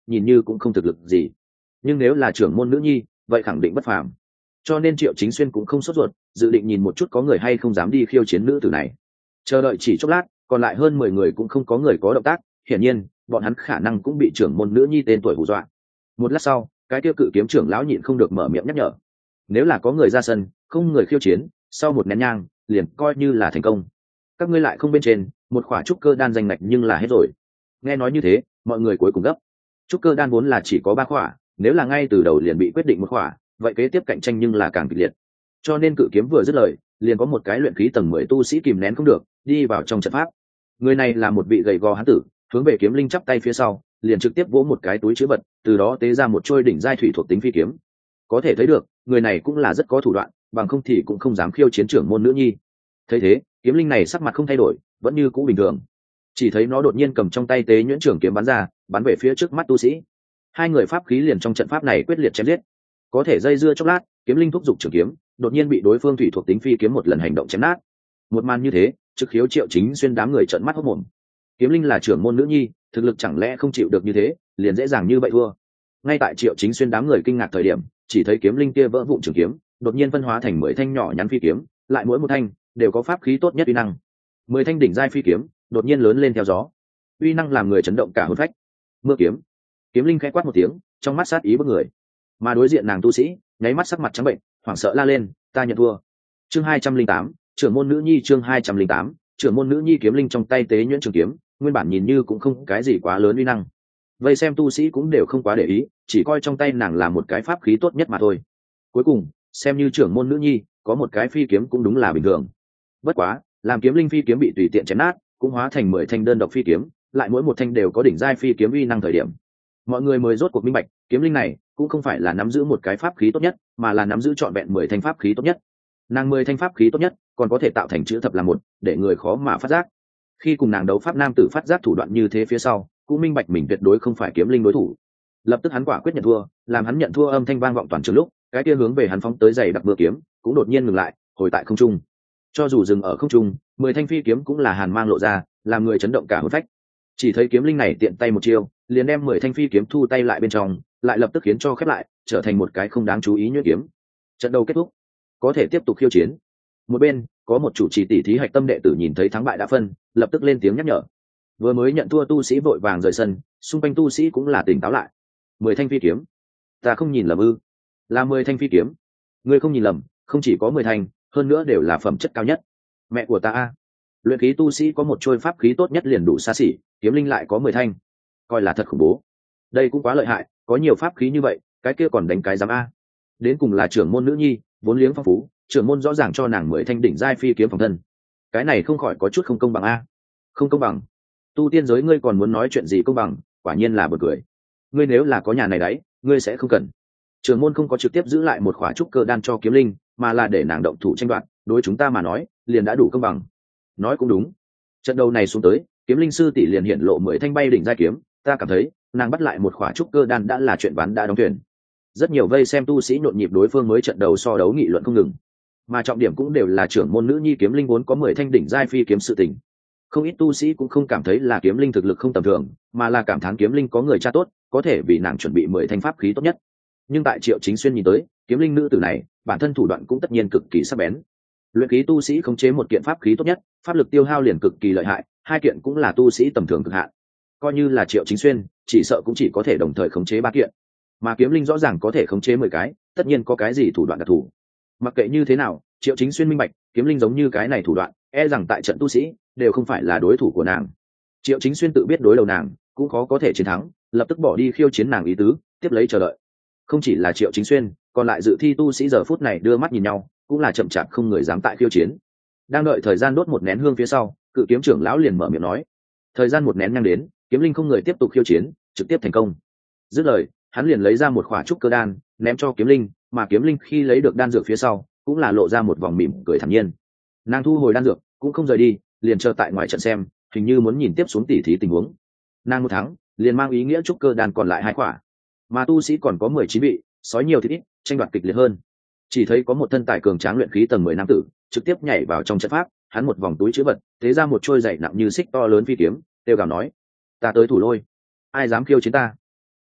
nhìn như cũng không thực lực gì, nhưng nếu là trưởng môn nữ nhi vậy khẳng định bất phàm. Cho nên Triệu Chính Xuyên cũng không sốt ruột, dự định nhìn một chút có người hay không dám đi khiêu chiến nữ tử này. Chờ đợi chỉ chốc lát, còn lại hơn 10 người cũng không có người có động tác, hiển nhiên bọn hắn khả năng cũng bị trưởng môn nữ nhi tên tuổi hù dọa. Một lát sau, cái tiêu cự kiếm trưởng lão nhịn không được mở miệng nhắc nhở, nếu là có người ra sân không người khiêu chiến, sau một nén nhang liền coi như là thành công. Các ngươi lại không bên trên một khỏa trúc cơ đan danh ngạch nhưng là hết rồi. Nghe nói như thế, mọi người cuối cùng gấp. Trúc cơ đan vốn là chỉ có 3 khỏa, nếu là ngay từ đầu liền bị quyết định một khỏa, vậy kế tiếp cạnh tranh nhưng là càng kịch liệt. Cho nên cự kiếm vừa dứt lời, liền có một cái luyện khí tầng 10 tu sĩ kìm nén không được, đi vào trong trận pháp. Người này là một vị gầy gò hán tử, hướng về kiếm linh chắp tay phía sau, liền trực tiếp vỗ một cái túi chứa vật, từ đó tế ra một trôi đỉnh giai thủy thuộc tính phi kiếm. Có thể thấy được, người này cũng là rất có thủ đoạn, bằng không thì cũng không dám khiêu chiến trưởng môn nữ nhi. Thấy thế, kiếm linh này sắc mặt không thay đổi, vẫn như cũ bình thường. Chỉ thấy nó đột nhiên cầm trong tay tế nhuyễn trường kiếm bắn ra, bắn về phía trước mắt tu sĩ. Hai người pháp khí liền trong trận pháp này quyết liệt chém giết. Có thể dây dưa chốc lát, kiếm linh thúc giục trường kiếm, đột nhiên bị đối phương thủy thuộc tính phi kiếm một lần hành động chém nát. Một màn như thế, trực khiếu Triệu Chính Xuyên đám người trợn mắt hốt mồm. Kiếm linh là trưởng môn nữ nhi, thực lực chẳng lẽ không chịu được như thế, liền dễ dàng như vậy thua? Ngay tại Triệu Chính Xuyên đám người kinh ngạc thời điểm, chỉ thấy kiếm linh kia vỡ vụn trường kiếm, đột nhiên phân hóa thành 10 thanh nhỏ nhắn phi kiếm, lại mỗi một thanh đều có pháp khí tốt nhất uy năng. 10 thanh đỉnh giai phi kiếm, đột nhiên lớn lên theo gió, uy năng làm người chấn động cả hồn phách. Mưa kiếm. Kiếm linh khẽ quát một tiếng, trong mắt sát ý bức người. Mà đối diện nàng tu sĩ, nháy mắt sắc mặt trắng bệnh, hoảng sợ la lên, ta nhận thua. Chương 208, trưởng môn nữ nhi. Chương 208, trưởng môn nữ nhi. Kiếm linh trong tay tế nhuyễn trường kiếm, nguyên bản nhìn như cũng không cái gì quá lớn uy năng. Vây xem tu sĩ cũng đều không quá để ý, chỉ coi trong tay nàng là một cái pháp khí tốt nhất mà thôi. Cuối cùng, xem như trưởng môn nữ nhi, có một cái phi kiếm cũng đúng là bình thường. Bất quá, làm kiếm linh phi kiếm bị tùy tiện chém nát, cũng hóa thành 10 thanh đơn độc phi kiếm, lại mỗi một thanh đều có đỉnh giai phi kiếm uy năng thời điểm. Mọi người mới rốt cuộc minh bạch, kiếm linh này cũng không phải là nắm giữ một cái pháp khí tốt nhất, mà là nắm giữ trọn vẹn 10 thanh pháp khí tốt nhất. Nàng 10 thanh pháp khí tốt nhất, còn có thể tạo thành chữ thập là một, để người khó mà phát giác. Khi cùng nàng đấu pháp nam tử phát giác thủ đoạn như thế phía sau, cũng minh bạch mình tuyệt đối không phải kiếm linh đối thủ. Lập tức hắn quả quyết nhận thua, làm hắn nhận thua âm thanh vang vọng toàn trường lúc, cái kia hướng về hắn phóng tới dày đặc mưa kiếm, cũng đột nhiên ngừng lại, hồi tại không trung. Cho dù dừng ở không trung, 10 thanh phi kiếm cũng là hàn mang lộ ra, làm người chấn động cả hồn phách. Chỉ thấy kiếm linh này tiện tay một chiêu, liền đem 10 thanh phi kiếm thu tay lại bên trong, lại lập tức khiến cho khép lại, trở thành một cái không đáng chú ý nhuyễn kiếm. Trận đấu kết thúc, có thể tiếp tục khiêu chiến. Một bên có một chủ trì tỷ thí hạch tâm đệ tử nhìn thấy thắng bại đã phân, lập tức lên tiếng nhắc nhở. Vừa mới nhận thua tu sĩ vội vàng rời sân, xung quanh tu sĩ cũng là tỉnh táo lại. 10 thanh phi kiếm, ta không nhìn lầm ư? Là 10 thanh phi kiếm. Ngươi không nhìn lầm, không chỉ có 10 thanh, hơn nữa đều là phẩm chất cao nhất. Mẹ của ta a, luyện khí tu sĩ có một trôi pháp khí tốt nhất liền đủ xa xỉ, kiếm linh lại có 10 thanh, coi là thật khủng bố. Đây cũng quá lợi hại, có nhiều pháp khí như vậy, cái kia còn đánh cái giám a. Đến cùng là trưởng môn nữ nhi, vốn liếng phong phú, trưởng môn rõ ràng cho nàng 10 thanh đỉnh giai phi kiếm phòng thân. Cái này không khỏi có chút không công bằng a. Không công bằng? Tu tiên giới ngươi còn muốn nói chuyện gì công bằng, quả nhiên là buồn cười. Ngươi nếu là có nhà này đấy, ngươi sẽ không cần. Trưởng môn không có trực tiếp giữ lại một khỏa trúc cơ đan cho kiếm linh, mà là để nàng động thủ tranh đoạt, đối chúng ta mà nói, liền đã đủ công bằng. Nói cũng đúng. Trận đầu này xuống tới, kiếm linh sư tỷ liền hiện lộ 10 thanh bay đỉnh giai kiếm, ta cảm thấy, nàng bắt lại một khỏa trúc cơ đan đã là chuyện ván đã đóng thuyền. Rất nhiều vây xem tu sĩ nhộn nhịp đối phương mới trận đầu so đấu nghị luận không ngừng. Mà trọng điểm cũng đều là trưởng môn nữ nhi kiếm linh vốn có 10 thanh đỉnh giai phi kiếm sự tình. Không ít tu sĩ cũng không cảm thấy là kiếm linh thực lực không tầm thường, mà là cảm thán kiếm linh có người cha tốt, có thể vì nàng chuẩn bị 10 thanh pháp khí tốt nhất. Nhưng tại Triệu Chính Xuyên nhìn tới, kiếm linh nữ tử này, bản thân thủ đoạn cũng tất nhiên cực kỳ sắc bén. Luyện khí tu sĩ khống chế một kiện pháp khí tốt nhất, pháp lực tiêu hao liền cực kỳ lợi hại, hai kiện cũng là tu sĩ tầm thường cực hạn. Coi như là Triệu Chính Xuyên, chỉ sợ cũng chỉ có thể đồng thời khống chế 3 kiện, mà kiếm linh rõ ràng có thể khống chế 10 cái, tất nhiên có cái gì thủ đoạn đặc thù. Mặc kệ như thế nào, Triệu Chính Xuyên minh bạch, kiếm linh giống như cái này thủ đoạn, e rằng tại trận tu sĩ đều không phải là đối thủ của nàng. Triệu Chính Xuyên tự biết đối đầu nàng cũng khó có thể chiến thắng, lập tức bỏ đi khiêu chiến nàng ý tứ, tiếp lấy chờ đợi. Không chỉ là Triệu Chính Xuyên, còn lại dự thi tu sĩ giờ phút này đưa mắt nhìn nhau, cũng là chậm chạp không người dám tại khiêu chiến. Đang đợi thời gian đốt một nén hương phía sau, cự kiếm trưởng lão liền mở miệng nói: thời gian một nén nhang đến, kiếm linh không người tiếp tục khiêu chiến, trực tiếp thành công. Dứt lời, hắn liền lấy ra một khỏa trúc cơ đan ném cho kiếm linh, mà kiếm linh khi lấy được đan dược phía sau cũng là lộ ra một vòng mỉm cười thản nhiên. Nàng thu hồi đan dược cũng không rời đi, liền chờ tại ngoài trận xem, hình như muốn nhìn tiếp xuống tỉ thí tình huống. Nàng một thắng liền mang ý nghĩa trúc cơ đan còn lại 2 khỏa, mà tu sĩ còn có 19 vị, sói nhiều thì ít, tranh đoạt kịch liệt hơn. Chỉ thấy có một thân tài cường tráng luyện khí tầng 10 nam tử trực tiếp nhảy vào trong trận pháp, hắn một vòng túi chữ vật, thế ra một trôi dày nặng như xích to lớn phi kiếm, tiêu gào nói: ta tới thủ lôi, ai dám khiêu chiến ta?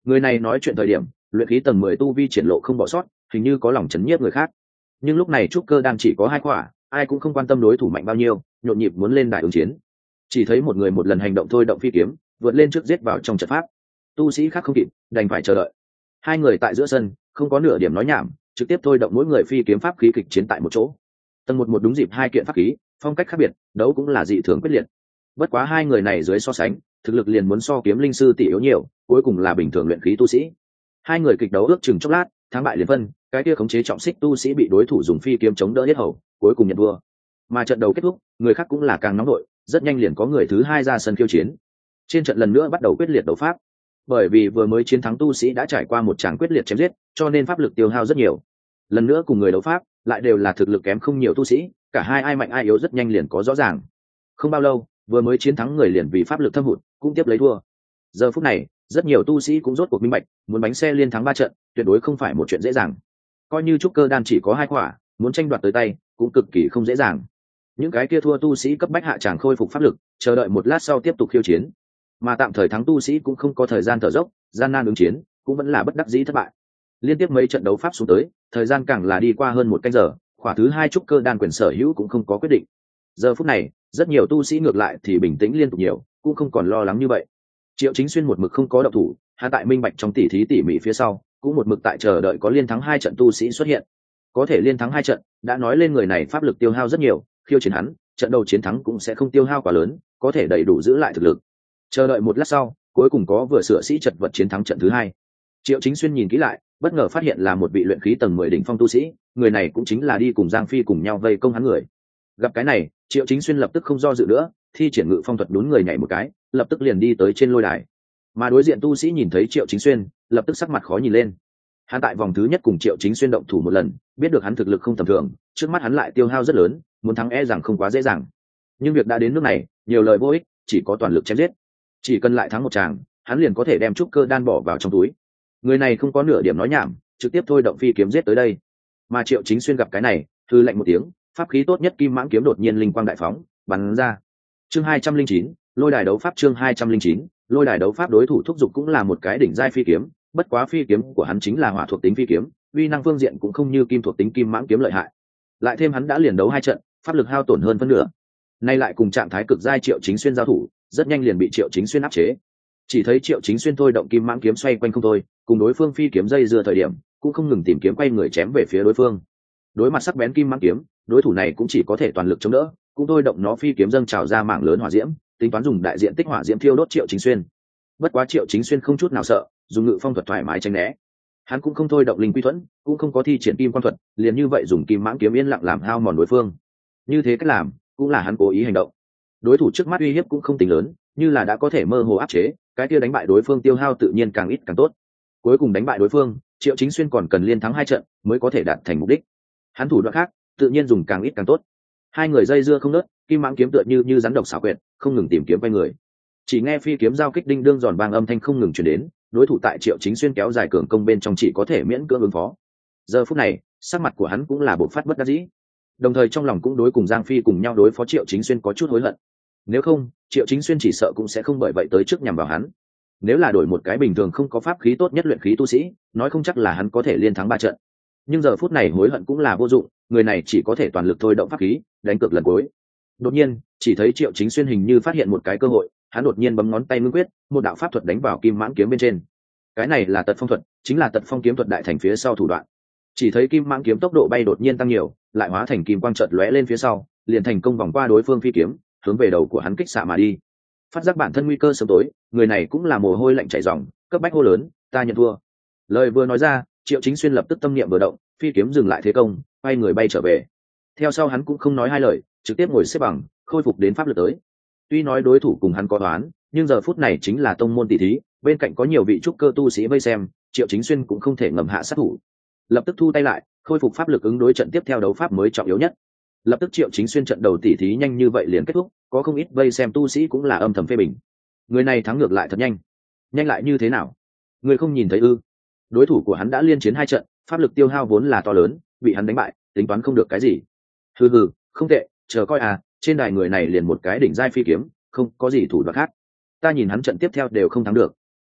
Người này nói chuyện thời điểm, luyện khí tầng 10 tu vi triển lộ không bỏ sót, hình như có lòng chấn nhiếp người khác. Nhưng lúc này trúc cơ đan chỉ có 2 khỏa, ai cũng không quan tâm đối thủ mạnh bao nhiêu, nhộn nhịp muốn lên đài ứng chiến. Chỉ thấy một người một lần hành động thôi động phi kiếm, vượt lên trước giết vào trong trận pháp. Tu sĩ khác không kịp, đành phải chờ đợi. Hai người tại giữa sân, không có nửa điểm nói nhảm, trực tiếp thôi động mỗi người phi kiếm pháp khí kịch chiến tại một chỗ. Tầng một đúng dịp hai kiện pháp khí, phong cách khác biệt, đấu cũng là dị thường quyết liệt. Bất quá hai người này dưới so sánh, thực lực liền muốn so kiếm linh sư tỷ yếu nhiều, cuối cùng là bình thường luyện khí tu sĩ. Hai người kịch đấu ước chừng chốc lát, thắng bại liền phân, cái kia khống chế trọng xích tu sĩ bị đối thủ dùng phi kiếm chống đỡ hết hầu, cuối cùng nhận thua. Mà trận đấu kết thúc, người khác cũng là càng nóng đội, rất nhanh liền có người thứ hai ra sân khiêu chiến. Trên trận lần nữa bắt đầu quyết liệt đấu pháp. Bởi vì vừa mới chiến thắng tu sĩ đã trải qua một tràng quyết liệt chém giết, cho nên pháp lực tiêu hao rất nhiều. Lần nữa cùng người đấu pháp, lại đều là thực lực kém không nhiều tu sĩ, cả hai ai mạnh ai yếu rất nhanh liền có rõ ràng. Không bao lâu, vừa mới chiến thắng người liền vì pháp lực thâm hụt, cũng tiếp lấy thua. Giờ phút này, rất nhiều tu sĩ cũng rốt cuộc minh bạch, muốn bánh xe liên thắng 3 trận, tuyệt đối không phải một chuyện dễ dàng. Coi như trúc cơ đan chỉ có 2 quả, muốn tranh đoạt tới tay, cũng cực kỳ không dễ dàng. Những cái kia thua tu sĩ cấp bách hạ tràng khôi phục pháp lực, chờ đợi một lát sau tiếp tục khiêu chiến. Mà tạm thời thắng tu sĩ cũng không có thời gian thở dốc, gian nan ứng chiến, cũng vẫn là bất đắc dĩ thất bại. Liên tiếp mấy trận đấu pháp xuống tới, thời gian càng là đi qua hơn 1 canh giờ, khỏa thứ 2 trúc cơ đan quyền sở hữu cũng không có quyết định. Giờ phút này, rất nhiều tu sĩ ngược lại thì bình tĩnh liên tục nhiều, cũng không còn lo lắng như vậy. Triệu Chính Xuyên một mực không có động thủ, hắn tại minh bạch trong tỉ thí tỉ mỉ phía sau, cũng một mực tại chờ đợi có liên thắng 2 trận tu sĩ xuất hiện. Có thể liên thắng 2 trận, đã nói lên người này pháp lực tiêu hao rất nhiều, khiêu chiến hắn, trận đầu chiến thắng cũng sẽ không tiêu hao quá lớn, có thể đầy đủ giữ lại thực lực. Chờ đợi một lát sau, cuối cùng có vừa sửa sĩ chật vật chiến thắng trận thứ 2. Triệu Chính Xuyên nhìn kỹ lại, bất ngờ phát hiện là một vị luyện khí tầng 10 đỉnh phong tu sĩ, người này cũng chính là đi cùng Giang Phi cùng nhau vây công hắn người. Gặp cái này, Triệu Chính Xuyên lập tức không do dự nữa, thi triển ngự phong thuật đốn người nhảy một cái, lập tức liền đi tới trên lôi đài. Mà đối diện tu sĩ nhìn thấy Triệu Chính Xuyên, lập tức sắc mặt khó nhìn lên. Hắn tại vòng thứ nhất cùng Triệu Chính Xuyên động thủ một lần, biết được hắn thực lực không tầm thường, trước mắt hắn lại tiêu hao rất lớn, muốn thắng e rằng không quá dễ dàng. Nhưng việc đã đến nước này, nhiều lời vô ích, chỉ có toàn lực chém giết. Chỉ cần lại thắng một tràng, hắn liền có thể đem trúc cơ đan bỏ vào trong túi. Người này không có nửa điểm nói nhảm, trực tiếp thôi động phi kiếm giết tới đây. Mà Triệu Chính Xuyên gặp cái này, hừ lạnh một tiếng, pháp khí tốt nhất kim mãng kiếm đột nhiên linh quang đại phóng, bắn ra. Chương 209, lôi đài đấu pháp. Chương 209, lôi đài đấu pháp. Đối thủ thúc giục cũng là một cái đỉnh giai phi kiếm, bất quá phi kiếm của hắn chính là hỏa thuộc tính phi kiếm, uy năng phương diện cũng không như kim thuộc tính kim mãng kiếm lợi hại. Lại thêm hắn đã liền đấu 2 trận, pháp lực hao tổn hơn phân nửa. Nay lại cùng trạng thái cực giai Triệu Chính Xuyên giao thủ, rất nhanh liền bị Triệu Chính Xuyên áp chế. Chỉ thấy Triệu Chính Xuyên thôi động kim mãng kiếm xoay quanh không thôi, cùng đối phương phi kiếm dây dưa thời điểm, cũng không ngừng tìm kiếm quay người chém về phía đối phương. Đối mặt sắc bén kim mãng kiếm, đối thủ này cũng chỉ có thể toàn lực chống đỡ, cũng thôi động nó phi kiếm dâng trào ra mảng lớn hỏa diễm, tính toán dùng đại diện tích hỏa diễm thiêu đốt Triệu Chính Xuyên. Bất quá Triệu Chính Xuyên không chút nào sợ, dùng ngự phong thuật thoải mái tránh né. Hắn cũng không thôi động linh quy thuẫn, cũng không có thi triển kim quan thuật, liền như vậy dùng kim mãng kiếm yên lặng làm hao mòn đối phương. Như thế cách làm, cũng là hắn cố ý hành động. Đối thủ trước mắt uy hiếp cũng không tính lớn, như là đã có thể mơ hồ áp chế, cái kia đánh bại đối phương tiêu hao tự nhiên càng ít càng tốt. Cuối cùng đánh bại đối phương, Triệu Chính Xuyên còn cần liên thắng 2 trận mới có thể đạt thành mục đích. Hắn thủ đoạn khác, tự nhiên dùng càng ít càng tốt. Hai người dây dưa không nớt, kim mãng kiếm tựa như rắn độc xảo quyệt, không ngừng tìm kiếm quay người. Chỉ nghe phi kiếm giao kích đinh đương giòn vang âm thanh không ngừng truyền đến, đối thủ tại Triệu Chính Xuyên kéo dài cường công bên trong chỉ có thể miễn cưỡng ứng phó. Giờ phút này, sắc mặt của hắn cũng là bộc phát bất đắc dĩ. Đồng thời trong lòng cũng đối cùng Giang Phi cùng nhau đối phó Triệu Chính Xuyên có chút hối hận. Nếu không, Triệu Chính Xuyên chỉ sợ cũng sẽ không bởi vậy tới trước nhằm vào hắn. Nếu là đổi một cái bình thường không có pháp khí tốt nhất luyện khí tu sĩ, nói không chắc là hắn có thể liên thắng 3 trận. Nhưng giờ phút này hối hận cũng là vô dụng, người này chỉ có thể toàn lực thôi động pháp khí, đánh cược lần cuối. Đột nhiên, chỉ thấy Triệu Chính Xuyên hình như phát hiện một cái cơ hội, hắn đột nhiên bấm ngón tay ngưng quyết, một đạo pháp thuật đánh vào kim mãng kiếm bên trên. Cái này là tật phong thuật, chính là tật phong kiếm thuật đại thành phía sau thủ đoạn. Chỉ thấy kim mãng kiếm tốc độ bay đột nhiên tăng nhiều, lại hóa thành kim quang chợt lóe lên phía sau, liền thành công vòng qua đối phương phi kiếm, hướng về đầu của hắn kích xạ mà đi. Phát giác bản thân nguy cơ sớm tối, người này cũng là mồ hôi lạnh chảy ròng, cấp bách hô lớn, ta nhận thua. Lời vừa nói ra, Triệu Chính Xuyên lập tức tâm niệm vừa động, phi kiếm dừng lại thế công, quay người bay trở về. Theo sau hắn cũng không nói hai lời, trực tiếp ngồi xếp bằng, khôi phục đến pháp lực tới. Tuy nói đối thủ cùng hắn có toán, nhưng giờ phút này chính là tông môn tỷ thí, bên cạnh có nhiều vị trúc cơ tu sĩ vây xem, Triệu Chính Xuyên cũng không thể ngầm hạ sát thủ. Lập tức thu tay lại, khôi phục pháp lực ứng đối trận tiếp theo đấu pháp mới trọng yếu nhất. Lập tức Triệu Chính Xuyên trận đầu tỷ thí nhanh như vậy liền kết thúc, có không ít vây xem tu sĩ cũng là âm thầm phê bình. Người này thắng ngược lại thật nhanh. Nhanh lại như thế nào? Người không nhìn thấy ư? Đối thủ của hắn đã liên chiến 2 trận, pháp lực tiêu hao vốn là to lớn, bị hắn đánh bại, tính toán không được cái gì. Hừ, không tệ, chờ coi à, trên đài người này liền một cái đỉnh giai phi kiếm, không có gì thủ đoạn khác. Ta nhìn hắn trận tiếp theo đều không thắng được.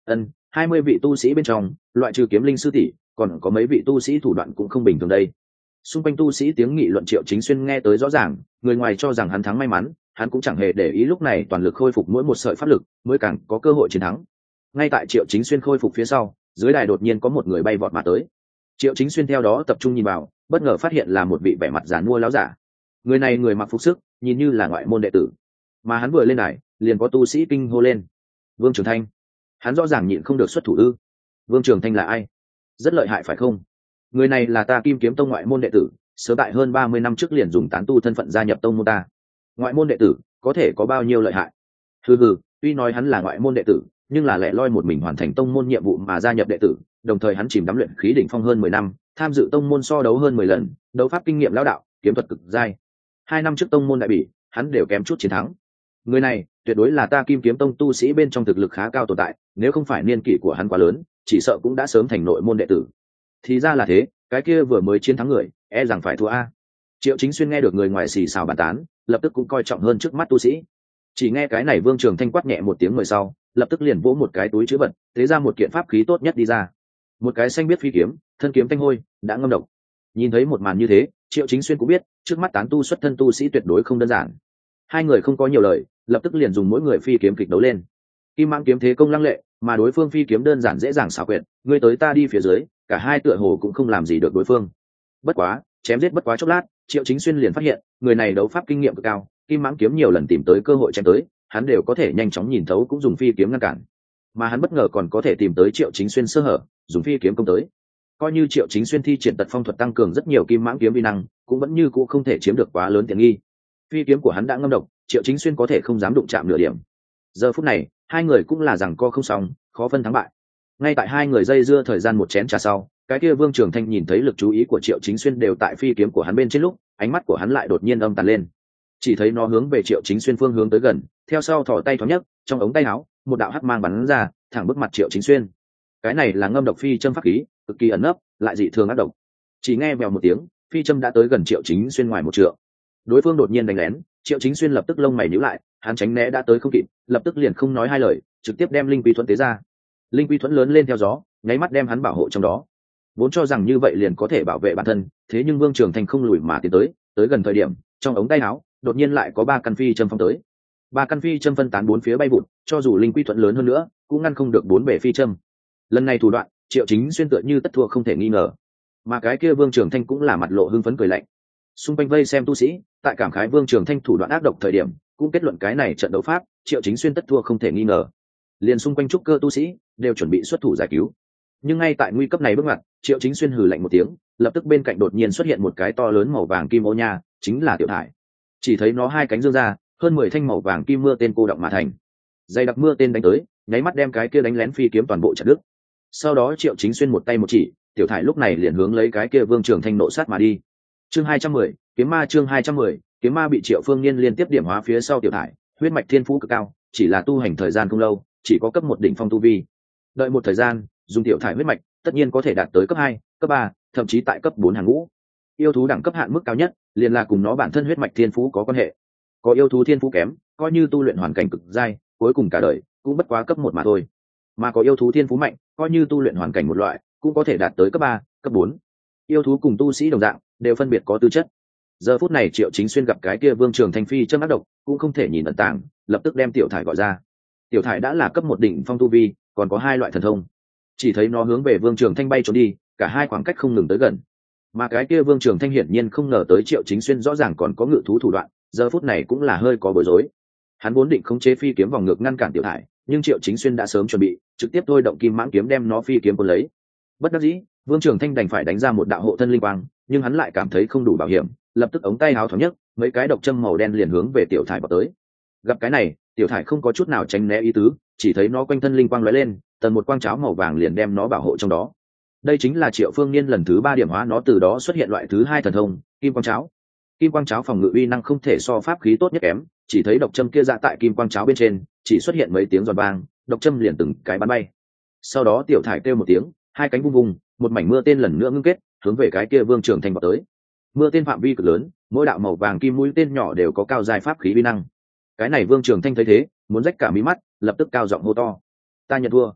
20 vị tu sĩ bên trong loại trừ kiếm linh sư tỷ còn có mấy vị tu sĩ thủ đoạn cũng không bình thường đây. Xung quanh tu sĩ tiếng nghị luận Triệu Chính Xuyên nghe tới rõ ràng, người ngoài cho rằng hắn thắng may mắn, hắn cũng chẳng hề để ý, lúc này toàn lực khôi phục mỗi một sợi pháp lực mới càng có cơ hội chiến thắng. Ngay tại Triệu Chính Xuyên khôi phục phía sau, dưới đài đột nhiên có một người bay vọt mà tới. Triệu Chính Xuyên theo đó tập trung nhìn vào, bất ngờ phát hiện là một vị vẻ mặt giàn mua láo giả. Người này người mặc phục sức, nhìn như là ngoại môn đệ tử, mà hắn vừa lên đài liền có tu sĩ kinh hô lên: Vương Trường Thanh. Hắn rõ ràng nhịn không được xuất thủ ư? Vương Trường Thanh là ai? Rất lợi hại phải không? Người này là ta Kim Kiếm Tông ngoại môn đệ tử, sớm tại hơn 30 năm trước liền dùng tán tu thân phận gia nhập tông môn ta. Ngoại môn đệ tử có thể có bao nhiêu lợi hại? Hừ, tuy nói hắn là ngoại môn đệ tử, nhưng là lẻ loi một mình hoàn thành tông môn nhiệm vụ mà gia nhập đệ tử, đồng thời hắn chìm đắm luyện khí đỉnh phong hơn 10 năm, tham dự tông môn so đấu hơn 10 lần, đấu pháp kinh nghiệm lão đạo, kiếm thuật cực giai. 2 năm trước tông môn đại bỉ, hắn đều kém chút chiến thắng. Người này tuyệt đối là ta Kim Kiếm Tông tu sĩ bên trong thực lực khá cao tồn tại, nếu không phải niên kỷ của hắn quá lớn, chỉ sợ cũng đã sớm thành nội môn đệ tử. Thì ra là thế, cái kia vừa mới chiến thắng người, e rằng phải thua a. Triệu Chính Xuyên nghe được người ngoài xì xào bàn tán, lập tức cũng coi trọng hơn trước mắt tu sĩ. Chỉ nghe cái này Vương Trường Thanh quát nhẹ một tiếng người sau, lập tức liền vỗ một cái túi chứa vật, thế ra một kiện pháp khí tốt nhất đi ra. Một cái xanh biết phi kiếm, thân kiếm tanh hôi, đã ngâm độc. Nhìn thấy một màn như thế, Triệu Chính Xuyên cũng biết, trước mắt tán tu xuất thân tu sĩ tuyệt đối không đơn giản. Hai người không có nhiều lời, lập tức liền dùng mỗi người phi kiếm kịch đấu lên. Kim Mãng kiếm thế công lăng lệ, mà đối phương phi kiếm đơn giản dễ dàng xảo quyệt, người tới ta đi phía dưới, cả hai tựa hồ cũng không làm gì được đối phương. Bất quá, chém giết bất quá chốc lát, Triệu Chính Xuyên liền phát hiện, người này đấu pháp kinh nghiệm cực cao, Kim Mãng kiếm nhiều lần tìm tới cơ hội chém tới, hắn đều có thể nhanh chóng nhìn thấu, cũng dùng phi kiếm ngăn cản. Mà hắn bất ngờ còn có thể tìm tới Triệu Chính Xuyên sơ hở, dùng phi kiếm công tới. Coi như Triệu Chính Xuyên thi triển tật phong thuật tăng cường rất nhiều Kim Mãng kiếm uy năng, cũng vẫn như cũ không thể chiếm được quá lớn tiện nghi. Phi kiếm của hắn đã ngâm độc, Triệu Chính Xuyên có thể không dám đụng chạm nửa điểm. Giờ phút này, hai người cũng là rằng co không xong, khó phân thắng bại. Ngay tại hai người dây dưa thời gian một chén trà sau, cái kia Vương Trường Thanh nhìn thấy lực chú ý của Triệu Chính Xuyên đều tại phi kiếm của hắn bên trên lúc, ánh mắt của hắn lại đột nhiên âm tàn lên. Chỉ thấy nó hướng về Triệu Chính Xuyên phương hướng tới gần, theo sau thò tay thoáng nhấc, trong ống tay áo, một đạo hắc mang bắn ra, thẳng bước mặt Triệu Chính Xuyên. Cái này là ngâm độc phi châm pháp khí, cực kỳ ẩn nấp, lại dị thường ác độc. Chỉ nghe vèo một tiếng, phi châm đã tới gần Triệu Chính Xuyên ngoài một trượng. Đối phương đột nhiên đánh lén, Triệu Chính Xuyên lập tức lông mày nhíu lại, hắn tránh né đã tới không kịp, lập tức liền không nói hai lời, trực tiếp đem linh quy thuẫn tế ra. Linh quy thuẫn lớn lên theo gió, nháy mắt đem hắn bảo hộ trong đó. Vốn cho rằng như vậy liền có thể bảo vệ bản thân, thế nhưng Vương Trường Thanh không lùi mà tiến tới gần thời điểm, trong ống tay áo đột nhiên lại có 3 căn phi châm phong tới. 3 căn phi châm phân tán bốn phía bay vụt, cho dù linh quy thuẫn lớn hơn nữa, cũng ngăn không được 4 bể phi châm. Lần này thủ đoạn, Triệu Chính Xuyên tựa như tất thua không thể nghi ngờ. Mà cái kia Vương Trường Thanh cũng là mặt lộ hưng phấn cười lạnh. Xung quanh vây xem tu sĩ, tại cảm khái Vương Trường Thanh thủ đoạn ác độc thời điểm, cũng kết luận cái này trận đấu pháp, Triệu Chính Xuyên tất thua không thể nghi ngờ. Liền xung quanh trúc cơ tu sĩ đều chuẩn bị xuất thủ giải cứu. Nhưng ngay tại nguy cấp này bước ngoặt, Triệu Chính Xuyên hừ lạnh một tiếng, lập tức bên cạnh đột nhiên xuất hiện một cái to lớn màu vàng kim ô nha, chính là Tiểu Thải. Chỉ thấy nó hai cánh dương ra, hơn 10 thanh màu vàng kim mưa tên cô động mà thành. Dây đặc mưa tên đánh tới, nháy mắt đem cái kia đánh lén phi kiếm toàn bộ chặt đứt. Sau đó Triệu Chính Xuyên một tay một chỉ, Tiểu Thải lúc này liền hướng lấy cái kia Vương Trường Thanh nộ sát mà đi. Chương 210, kiếm ma. Chương 210, kiếm ma bị Triệu Phương Niên liên tiếp điểm hóa phía sau Tiểu Thải, huyết mạch thiên phú cực cao, chỉ là tu hành thời gian không lâu, chỉ có cấp 1 đỉnh phong tu vi. Đợi một thời gian, dùng Tiểu Thải huyết mạch, tất nhiên có thể đạt tới cấp 2, cấp 3, thậm chí tại cấp 4 hàng ngũ. Yêu thú đẳng cấp hạn mức cao nhất, liền là cùng nó bản thân huyết mạch thiên phú có quan hệ. Có yêu thú thiên phú kém, coi như tu luyện hoàn cảnh cực giai, cuối cùng cả đời cũng bất quá cấp 1 mà thôi. Mà có yêu thú thiên phú mạnh, coi như tu luyện hoàn cảnh một loại, cũng có thể đạt tới cấp 3, cấp 4. Yêu thú cùng tu sĩ đồng dạng, đều phân biệt có tư chất. Giờ phút này Triệu Chính Xuyên gặp cái kia Vương Trường Thanh phi châm ác độc, cũng không thể nhìn ẩn tàng, lập tức đem Tiểu Thải gọi ra. Tiểu Thải đã là cấp 1 đỉnh phong tu vi, còn có 2 loại thần thông. Chỉ thấy nó hướng về Vương Trường Thanh bay trốn đi, cả hai khoảng cách không ngừng tới gần. Mà cái kia Vương Trường Thanh hiển nhiên không ngờ tới Triệu Chính Xuyên rõ ràng còn có ngự thú thủ đoạn, giờ phút này cũng là hơi có bối rối. Hắn vốn định khống chế phi kiếm vòng ngược ngăn cản Tiểu Thải, nhưng Triệu Chính Xuyên đã sớm chuẩn bị, trực tiếp thôi động Kim Mãng kiếm đem nó phi kiếm cuốn lấy. Bất đắc dĩ, Vương Trường Thanh đành phải đánh ra một đạo hộ thân linh quang, nhưng hắn lại cảm thấy không đủ bảo hiểm, lập tức ống tay áo thoáng nhấc, mấy cái độc châm màu đen liền hướng về Tiểu Thải bọc tới. Gặp cái này, Tiểu Thải không có chút nào tránh né ý tứ, chỉ thấy nó quanh thân linh quang lóe lên, tần một quang cháo màu vàng liền đem nó bảo hộ trong đó. Đây chính là Triệu Phương Niên lần thứ 3 điểm hóa nó, từ đó xuất hiện loại thứ 2 thần thông, Kim Quang Cháo. Kim Quang Cháo phòng ngự uy năng không thể so pháp khí tốt nhất kém, chỉ thấy độc châm kia dạ tại Kim Quang Cháo bên trên, chỉ xuất hiện mấy tiếng giòn vang, độc châm liền từng cái bắn bay. Sau đó Tiểu Thải kêu một tiếng, hai cánh vung vung, một mảnh mưa tên lần nữa ngưng kết, hướng về cái kia Vương Trường Thanh vọt tới. Mưa tên phạm vi cực lớn, mỗi đạo màu vàng kim mũi tên nhỏ đều có cao dài pháp khí uy năng. Cái này Vương Trường Thanh thấy thế, muốn rách cả mí mắt, lập tức cao giọng hô to: "Ta nhận thua!"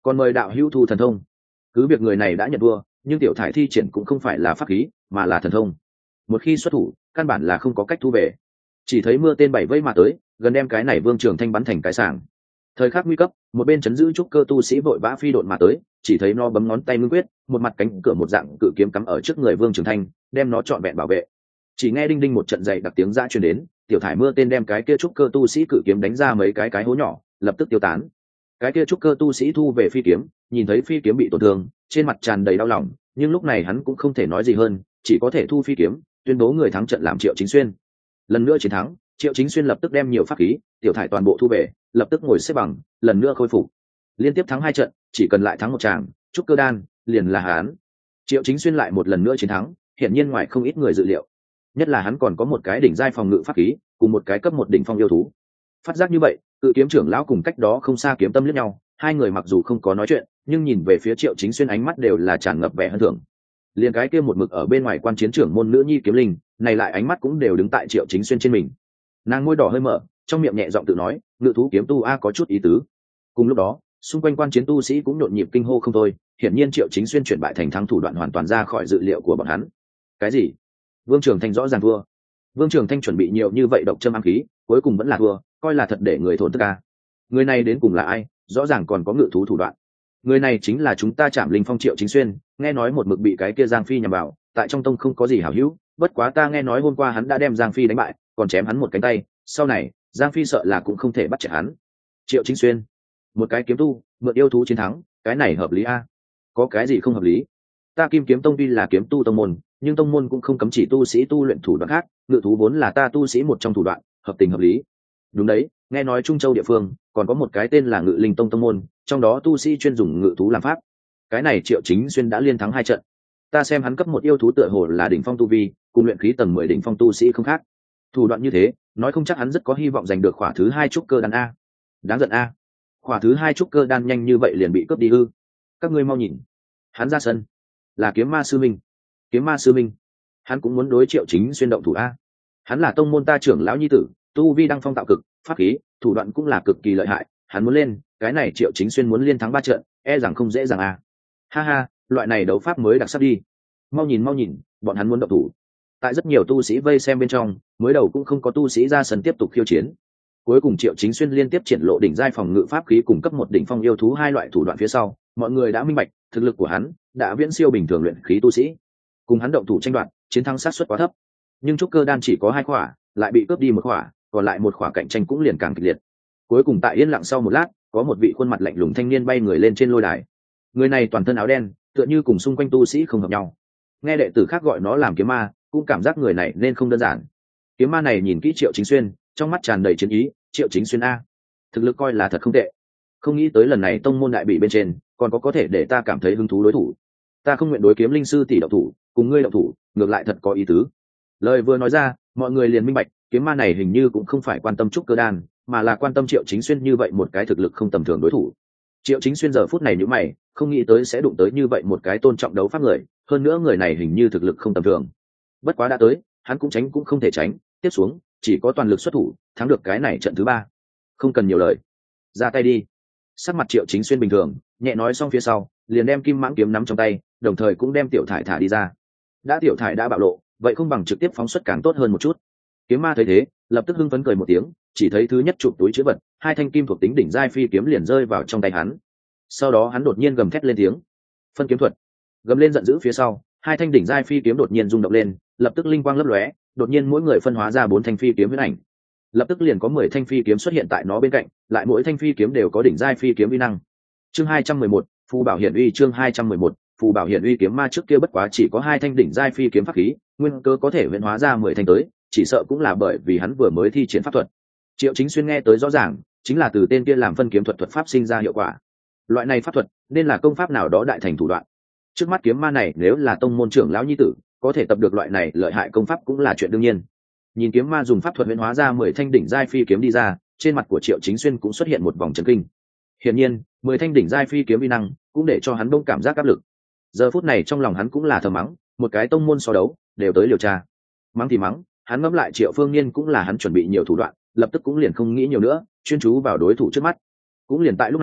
còn mời đạo hữu thu thần thông. Cứ việc người này đã nhận thua, nhưng tiểu thải thi triển cũng không phải là pháp khí mà là thần thông, một khi xuất thủ căn bản là không có cách thu về. Chỉ thấy mưa tên bảy vây mà tới, gần đem cái này Vương Trường Thanh bắn thành cái sàng. Thời khắc nguy cấp, một bên chấn giữ trúc cơ tu sĩ vội vã phi độn mà tới, chỉ thấy nó bấm ngón tay ngưng quyết, một mặt cánh cửa một dạng cự kiếm cắm ở trước người Vương Trường Thanh, đem nó trọn vẹn bảo vệ. Chỉ nghe đinh đinh một trận dày đặc tiếng giã truyền đến, tiểu thải mưa tên đem cái kia trúc cơ tu sĩ cự kiếm đánh ra mấy cái hố nhỏ, lập tức tiêu tán. Cái kia trúc cơ tu sĩ thu về phi kiếm, nhìn thấy phi kiếm bị tổn thương, trên mặt tràn đầy đau lòng, nhưng lúc này hắn cũng không thể nói gì hơn, chỉ có thể thu phi kiếm, tuyên bố người thắng trận làm Triệu Chính Xuyên. Lần nữa chiến thắng, Triệu Chính Xuyên lập tức đem nhiều pháp khí, tiểu thải toàn bộ thu về, lập tức ngồi xếp bằng, lần nữa khôi phục. Liên tiếp thắng 2 trận, chỉ cần lại thắng một tràng, trúc cơ đan liền là hắn. Triệu Chính Xuyên lại một lần nữa chiến thắng, hiển nhiên ngoài không ít người dự liệu. Nhất là hắn còn có một cái đỉnh giai phòng ngự pháp khí, cùng một cái cấp 1 đỉnh phong yêu thú. Phát giác như vậy, Cự Kiếm trưởng lão cùng cách đó không xa Kiếm Tâm liếc nhau, hai người mặc dù không có nói chuyện, nhưng nhìn về phía Triệu Chính Xuyên ánh mắt đều là tràn ngập vẻ hân thưởng. Liên cái kia một mực ở bên ngoài quan chiến trưởng môn nữ nhi Kiếm Linh, này lại ánh mắt cũng đều đứng tại Triệu Chính Xuyên trên mình. Nàng môi đỏ hơi mở, trong miệng nhẹ giọng tự nói, ngự thú kiếm tu a có chút ý tứ. Cùng lúc đó, xung quanh quan chiến tu sĩ cũng nhộn nhịp kinh hô không thôi, hiển nhiên Triệu Chính Xuyên chuyển bại thành thắng thủ đoạn hoàn toàn ra khỏi dự liệu của bọn hắn. Cái gì? Vương Trường Thanh rõ ràng thua. Vương Trường Thanh chuẩn bị nhiều như vậy độc châm ám khí, cuối cùng vẫn là thua, coi là thật để người thốn tức a. Người này đến cùng là ai? Rõ ràng còn có ngự thú thủ đoạn. Người này chính là chúng ta Trảm Linh Phong Triệu Chính Xuyên, nghe nói một mực bị cái kia Giang Phi nhằm vào, tại trong tông không có gì hảo hữu, bất quá ta nghe nói hôm qua hắn đã đem Giang Phi đánh bại, còn chém hắn một cánh tay, sau này Giang Phi sợ là cũng không thể bắt chẹt hắn. Triệu Chính Xuyên, một cái kiếm tu, mượn yêu thú chiến thắng, cái này hợp lý a? Có cái gì không hợp lý? Ta Kim Kiếm Tông tuy là kiếm tu tông môn, nhưng tông môn cũng không cấm chỉ tu sĩ tu luyện thủ đoạn khác, ngự thú vốn là ta tu sĩ một trong thủ đoạn, hợp tình hợp lý. Đúng đấy, nghe nói Trung Châu địa phương còn có một cái tên là Ngự Linh Tông tông môn, trong đó tu sĩ chuyên dùng ngự thú làm pháp. Cái này Triệu Chính Xuyên đã liên thắng 2 trận. Ta xem hắn cấp 1 yêu thú tựa hồ là đỉnh phong tu vi, cùng luyện khí tầng 10 đỉnh phong tu sĩ không khác. Thủ đoạn như thế, nói không chắc hắn rất có hy vọng giành được khỏa thứ 2 trúc cơ đan a. Đáng giận a. Khỏa thứ 2 trúc cơ đan nhanh như vậy liền bị cướp đi ư? Các ngươi mau nhìn, hắn ra sân, là Kiếm Ma sư minh. Kiếm Ma sư minh, hắn cũng muốn đối Triệu Chính Xuyên động thủ a. Hắn là tông môn ta trưởng lão nhi tử, tu vi đăng phong tạo cực, pháp khí, thủ đoạn cũng là cực kỳ lợi hại, hắn muốn lên, cái này Triệu Chính Xuyên muốn liên thắng 3 trận, e rằng không dễ dàng a. Ha ha, loại này đấu pháp mới đặc sắc đi. Mau nhìn, bọn hắn muốn động thủ. Tại rất nhiều tu sĩ vây xem bên trong, mới đầu cũng không có tu sĩ ra sân tiếp tục khiêu chiến. Cuối cùng Triệu Chính Xuyên liên tiếp triển lộ đỉnh giai phòng ngự pháp khí cùng cấp 1 đỉnh phong yêu thú 2 loại thủ đoạn phía sau, mọi người đã minh bạch, thực lực của hắn đã viễn siêu bình thường luyện khí tu sĩ. Cùng hắn động thủ tranh đoạt, chiến thắng xác suất quá thấp. Nhưng trúc cơ đan chỉ có 2 khỏa, lại bị cướp đi 1 khỏa, còn lại 1 khỏa cạnh tranh cũng liền càng kịch liệt. Cuối cùng tại yên lặng sau một lát, có một vị khuôn mặt lạnh lùng thanh niên bay người lên trên lôi đài. Người này toàn thân áo đen, tựa như cùng xung quanh tu sĩ không hợp nhau. Nghe đệ tử khác gọi nó làm kiếm ma, cũng cảm giác người này nên không đơn giản. Kiếm ma này nhìn kỹ Triệu Chính Xuyên, trong mắt tràn đầy chiến ý. Triệu Chính Xuyên a, thực lực coi là thật không tệ. Không nghĩ tới lần này tông môn đại bị bên trên, còn có thể để ta cảm thấy hứng thú đối thủ. Ta không nguyện đối Kiếm Linh sư tỷ động thủ, cùng ngươi động thủ, ngược lại thật có ý tứ. Lời vừa nói ra, mọi người liền minh bạch, kiếm ma này hình như cũng không phải quan tâm trúc cơ đan, mà là quan tâm Triệu Chính Xuyên như vậy một cái thực lực không tầm thường đối thủ. Triệu Chính Xuyên giờ phút này nhíu mày, không nghĩ tới sẽ đụng tới như vậy một cái tôn trọng đấu pháp người, hơn nữa người này hình như thực lực không tầm thường. Bất quá đã tới, hắn cũng tránh cũng không thể tránh, tiếp xuống chỉ có toàn lực xuất thủ, thắng được cái này trận thứ 3. Không cần nhiều lời, ra tay đi. Sắc mặt Triệu Chính Xuyên bình thường, nhẹ nói xong phía sau, liền đem Kim Mãng kiếm nắm trong tay, đồng thời cũng đem tiểu thải thả đi ra. Đã tiểu thải đã bạo lộ, vậy không bằng trực tiếp phóng xuất càng tốt hơn một chút. Kiếm ma thấy thế, lập tức hưng phấn cười một tiếng, chỉ thấy thứ nhất chụp túi chữ vật, 2 thanh kim thuộc tính đỉnh giai phi kiếm liền rơi vào trong tay hắn. Sau đó hắn đột nhiên gầm thét lên tiếng, phân kiếm thuật. Gầm lên giận dữ phía sau, 2 thanh đỉnh giai phi kiếm đột nhiên rung động lên, lập tức linh quang lấp lóe, đột nhiên mỗi người phân hóa ra 4 thanh phi kiếm huyễn ảnh. Lập tức liền có 10 thanh phi kiếm xuất hiện tại nó bên cạnh, lại mỗi thanh phi kiếm đều có đỉnh giai phi kiếm uy năng. Chương 211, Phù Bảo Hiển Uy. Chương 211, Phù Bảo Hiển Uy. Kiếm ma trước kia bất quá chỉ có 2 thanh đỉnh giai phi kiếm pháp khí, nguyên cơ có thể huyễn hóa ra 10 thanh tới, chỉ sợ cũng là bởi vì hắn vừa mới thi triển pháp thuật. Triệu Chính Xuyên nghe tới rõ ràng, chính là từ tên kia làm phân kiếm thuật thuật pháp sinh ra hiệu quả. Loại này pháp thuật nên là công pháp nào đó đại thành thủ đoạn. Trước mắt kiếm ma này nếu là tông môn trưởng lão nhi tử, có thể tập được loại này lợi hại công pháp cũng là chuyện đương nhiên. Nhìn kiếm ma dùng pháp thuật huyễn hóa ra 10 thanh đỉnh giai phi kiếm đi ra, trên mặt của Triệu Chính Xuyên cũng xuất hiện một vòng chấn kinh. Hiển nhiên, 10 thanh đỉnh giai phi kiếm uy năng cũng để cho hắn bỗng cảm giác áp lực. Giờ phút này trong lòng hắn cũng là thầm mắng, một cái tông môn so đấu, đều tới liều tra. Mắng thì mắng, hắn ngẫm lại Triệu Phương Nhiên cũng là hắn chuẩn bị nhiều thủ đoạn, lập tức cũng liền không nghĩ nhiều nữa, chuyên chú vào đối thủ trước mắt. Cũng liền tại lúc này,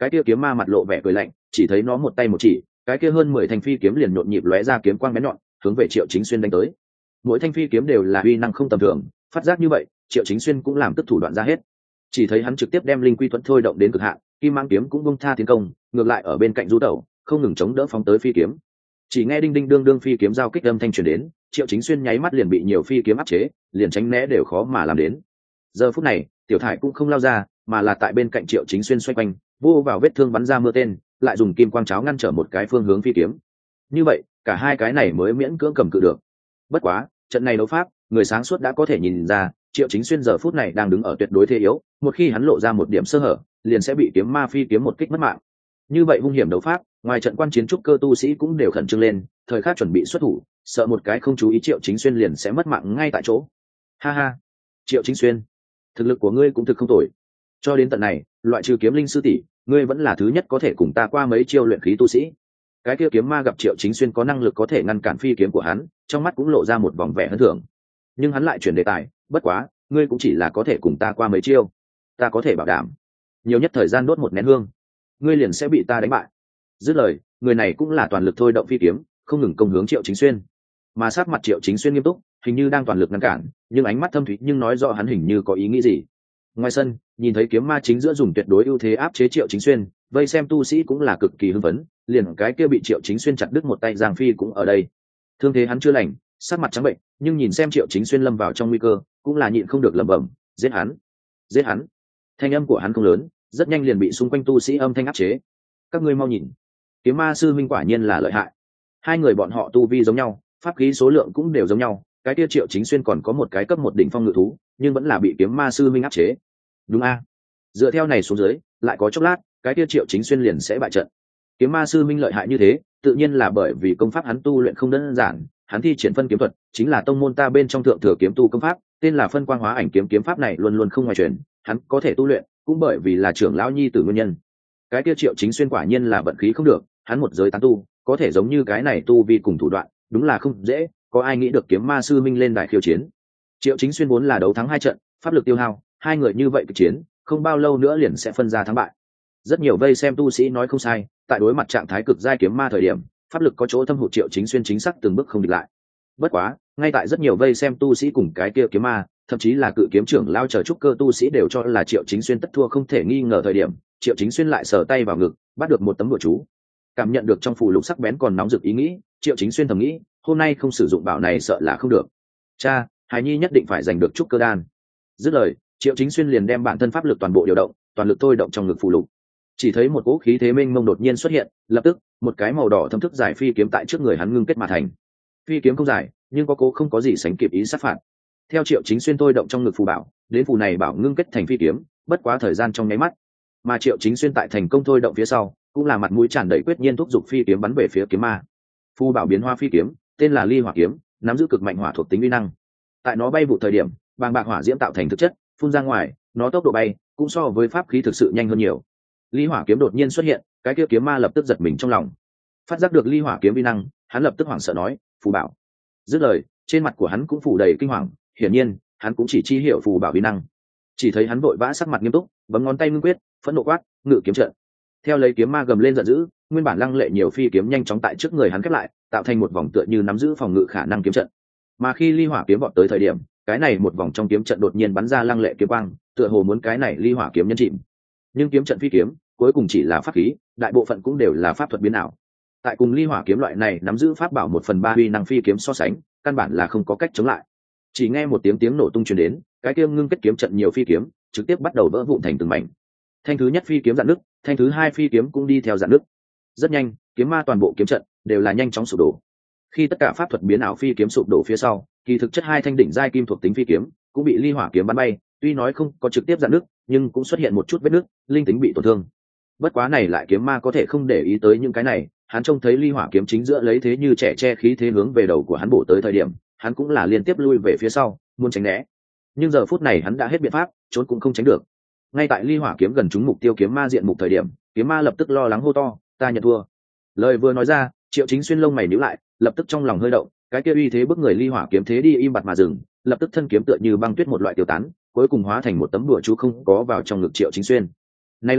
cái kia kiếm ma mặt lộ vẻ cười lạnh, chỉ thấy nó một tay một chỉ, cái kia hơn 10 thanh phi kiếm liền nhộn nhịp lóe ra kiếm quang bén nhọn, hướng về Triệu Chính Xuyên đánh tới. Mỗi thanh phi kiếm đều là uy năng không tầm thường, phát giác như vậy, Triệu Chính Xuyên cũng làm tức thủ đoạn ra hết. Chỉ thấy hắn trực tiếp đem linh quy thuẫn thôi động đến cực hạn, kim mang kiếm cũng bung tha tiến công, ngược lại ở bên cạnh du tẩu, không ngừng chống đỡ phóng tới phi kiếm. Chỉ nghe đinh đinh đương đương phi kiếm giao kích âm thanh truyền đến, Triệu Chính Xuyên nháy mắt liền bị nhiều phi kiếm áp chế, liền tránh né đều khó mà làm đến. Giờ phút này, Tiểu Thải cũng không lao ra, mà là tại bên cạnh Triệu Chính Xuyên xoay quanh, vô vào vết thương bắn ra mưa tên, lại dùng kim quang cháo ngăn trở một cái phương hướng phi kiếm. Như vậy, cả hai cái này mới miễn cưỡng cầm cự được. Bất quá, trận này đấu pháp, người sáng suốt đã có thể nhìn ra, Triệu Chính Xuyên giờ phút này đang đứng ở tuyệt đối thế yếu, một khi hắn lộ ra một điểm sơ hở, liền sẽ bị kiếm ma phi kiếm một kích mất mạng. Như vậy hung hiểm đấu pháp, ngoài trận quan chiến trúc cơ tu sĩ cũng đều khẩn trương lên, thời khắc chuẩn bị xuất thủ, sợ một cái không chú ý Triệu Chính Xuyên liền sẽ mất mạng ngay tại chỗ. Ha ha, Triệu Chính Xuyên, thực lực của ngươi cũng thực không tồi. Cho đến tận này, loại trừ kiếm linh sư tỷ, ngươi vẫn là thứ nhất có thể cùng ta qua mấy chiêu luyện khí tu sĩ. Cái kia kiếm ma gặp Triệu Chính Xuyên có năng lực có thể ngăn cản phi kiếm của hắn, trong mắt cũng lộ ra một vòng vẻ hân thưởng. Nhưng hắn lại chuyển đề tài, bất quá, ngươi cũng chỉ là có thể cùng ta qua mấy chiêu, ta có thể bảo đảm, nhiều nhất thời gian đốt một nén hương, ngươi liền sẽ bị ta đánh bại. Dứt lời, người này cũng là toàn lực thôi động phi kiếm, không ngừng công hướng Triệu Chính Xuyên. Mà sát mặt Triệu Chính Xuyên nghiêm túc, hình như đang toàn lực ngăn cản, nhưng ánh mắt thâm thúy nhưng nói rõ hắn hình như có ý nghĩ gì. Ngoài sân, nhìn thấy kiếm ma chính giữa dùng tuyệt đối ưu thế áp chế Triệu Chính Xuyên, vây xem tu sĩ cũng là cực kỳ hưng phấn, liền cái kia bị Triệu Chính Xuyên chặt đứt một tay Giang Phi cũng ở đây. Thương thế hắn chưa lành, sắc mặt trắng bệnh, nhưng nhìn xem Triệu Chính Xuyên lâm vào trong nguy cơ, cũng là nhịn không được lẩm bẩm, giết hắn, giết hắn. Thanh âm của hắn không lớn, rất nhanh liền bị xung quanh tu sĩ âm thanh áp chế. Các ngươi mau nhìn, kiếm ma sư minh quả nhiên là lợi hại. Hai người bọn họ tu vi giống nhau, pháp khí số lượng cũng đều giống nhau, cái kia Triệu Chính Xuyên còn có một cái cấp một đỉnh phong ngự thú, nhưng vẫn là bị kiếm ma sư minh áp chế. Đúng a? Dựa theo này xuống dưới, lại có chốc lát, cái kia Triệu Chính Xuyên liền sẽ bại trận. Kiếm ma sư minh lợi hại như thế, tự nhiên là bởi vì công pháp hắn tu luyện không đơn giản, hắn thi triển phân kiếm thuật, chính là tông môn ta bên trong thượng thừa kiếm tu công pháp, tên là phân quang hóa ảnh kiếm. Kiếm pháp này luôn luôn không ngoài truyền, hắn có thể tu luyện, cũng bởi vì là trưởng lão nhi tử nguyên nhân. Cái kia Triệu Chính Xuyên quả nhiên là vận khí không được, hắn một giới tán tu, có thể giống như cái này tu vi cùng thủ đoạn, đúng là không dễ, có ai nghĩ được kiếm ma sư minh lên đài khiêu chiến. Triệu Chính Xuyên vốn là đấu thắng 2 trận, pháp lực tiêu hao, hai người như vậy kịch chiến, không bao lâu nữa liền sẽ phân ra thắng bại. Rất nhiều vây xem tu sĩ nói không sai, tại đối mặt trạng thái cực giai kiếm ma thời điểm, pháp lực có chỗ thâm hụt Triệu Chính Xuyên chính xác từng bước không địch lại. Bất quá, ngay tại rất nhiều vây xem tu sĩ cùng cái kia kiếm ma, thậm chí là cự kiếm trưởng lao chờ trúc cơ tu sĩ đều cho là Triệu Chính Xuyên tất thua không thể nghi ngờ thời điểm, Triệu Chính Xuyên lại sờ tay vào ngực, bắt được một tấm bùa chú. Cảm nhận được trong phù lục sắc bén còn nóng rực ý nghĩ, Triệu Chính Xuyên thầm nghĩ, hôm nay không sử dụng bảo này sợ là không được. Cha, hài nhi nhất định phải giành được trúc cơ đan. Dứt lời, Triệu Chính Xuyên liền đem bản thân pháp lực toàn bộ điều động, toàn lực thôi động trong ngực phù lục. Chỉ thấy một cỗ khí thế mênh mông đột nhiên xuất hiện, lập tức, một cái màu đỏ thâm thức giải phi kiếm tại trước người hắn ngưng kết mà thành. Phi kiếm không dài, nhưng có cố không có gì sánh kịp ý sát phạt. Theo Triệu Chính Xuyên thôi động trong ngực phù bảo, đến phù này bảo ngưng kết thành phi kiếm, bất quá thời gian trong nháy mắt. Mà Triệu Chính Xuyên tại thành công thôi động phía sau, cũng là mặt mũi tràn đầy quyết nhiên thúc giục phi kiếm bắn về phía kiếm ma. Phù bảo biến hoa phi kiếm, tên là Ly Hỏa kiếm, nắm giữ cực mạnh hỏa thuộc tính uy năng. Tại nó bay vụ thời điểm, bàng bạc hỏa diễm tạo thành thực chất, phun ra ngoài, nó tốc độ bay cũng so với pháp khí thực sự nhanh hơn nhiều. Ly Hỏa kiếm đột nhiên xuất hiện, cái kia kiếm ma lập tức giật mình trong lòng. Phát giác được Ly Hỏa kiếm uy năng, hắn lập tức hoảng sợ nói, "Phù bảo." Dứt lời, trên mặt của hắn cũng phủ đầy kinh hoàng, hiển nhiên, hắn cũng chỉ chi hiểu phù bảo uy năng. Chỉ thấy hắn vội vã sắc mặt nghiêm túc, bấm ngón tay ngưng quyết, phẫn nộ quát, "Ngự kiếm trận." Theo lấy kiếm ma gầm lên giận dữ, nguyên bản lăng lệ nhiều phi kiếm nhanh chóng tại trước người hắn khép lại, tạo thành một vòng tựa như nắm giữ phòng ngự khả năng kiếm trận. Mà khi Ly Hỏa kiếm vọt tới thời điểm, cái này một vòng trong kiếm trận đột nhiên bắn ra lăng lệ kiếm quang, tựa hồ muốn cái này Ly Hỏa kiếm nhân chìm. Nhưng kiếm trận phi kiếm, cuối cùng chỉ là pháp khí, đại bộ phận cũng đều là pháp thuật biến ảo. Tại cùng Ly Hỏa kiếm loại này nắm giữ pháp bảo 1/3 uy năng phi kiếm so sánh, căn bản là không có cách chống lại. Chỉ nghe một tiếng nổ tung truyền đến, cái kia ngưng kết kiếm trận nhiều phi kiếm, trực tiếp bắt đầu vỡ vụn thành từng mảnh. Thanh thứ nhất phi kiếm rạn nứt, thanh thứ hai phi kiếm cũng đi theo rạn nứt. Rất nhanh, kiếm ma toàn bộ kiếm trận đều là nhanh chóng sụp đổ. Khi tất cả pháp thuật biến ảo phi kiếm sụp đổ phía sau, kỳ thực chất hai thanh đỉnh giai kim thuộc tính phi kiếm cũng bị Ly Hỏa kiếm bắn bay, tuy nói không có trực tiếp rạn nứt, nhưng cũng xuất hiện một chút vết nứt, linh tính bị tổn thương. Bất quá này lại kiếm ma có thể không để ý tới những cái này, hắn trông thấy Ly Hỏa kiếm chính giữa lấy thế như trẻ che khí thế hướng về đầu của hắn bổ tới thời điểm, hắn cũng là liên tiếp lui về phía sau, muốn tránh né. Nhưng giờ phút này hắn đã hết biện pháp, trốn cũng không tránh được. Ngay tại Ly Hỏa kiếm gần trúng mục tiêu kiếm ma diện mục thời điểm, kiếm ma lập tức lo lắng hô to, "Ta nhận thua." Lời vừa nói ra, Triệu Chính Xuyên lông mày nhíu lại, lập tức trong lòng hơi động, cái kia uy thế bức người Ly Hỏa kiếm thế đi im bặt mà dừng, lập tức thân kiếm tựa như băng tuyết một loại tiêu tán, cuối cùng hóa thành một tấm đùa chú không có vào trong ngực Triệu Chính Xuyên. Nay lại,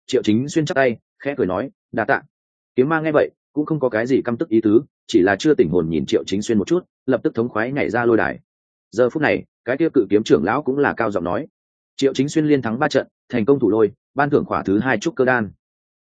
Triệu Chính Xuyên chắp tay khẽ cười nói đa tạ. Kiếm ma nghe vậy cũng không có cái gì căm tức ý tứ, chỉ là chưa tỉnh hồn nhìn Triệu Chính Xuyên một chút, lập tức thống khoái nhảy ra lôi đài. Giờ phút này cái kia cự kiếm trưởng lão cũng là cao giọng nói: Triệu Chính Xuyên liên thắng 3 trận, thành công thủ lôi, ban thưởng khỏa thứ 2 trúc cơ đan.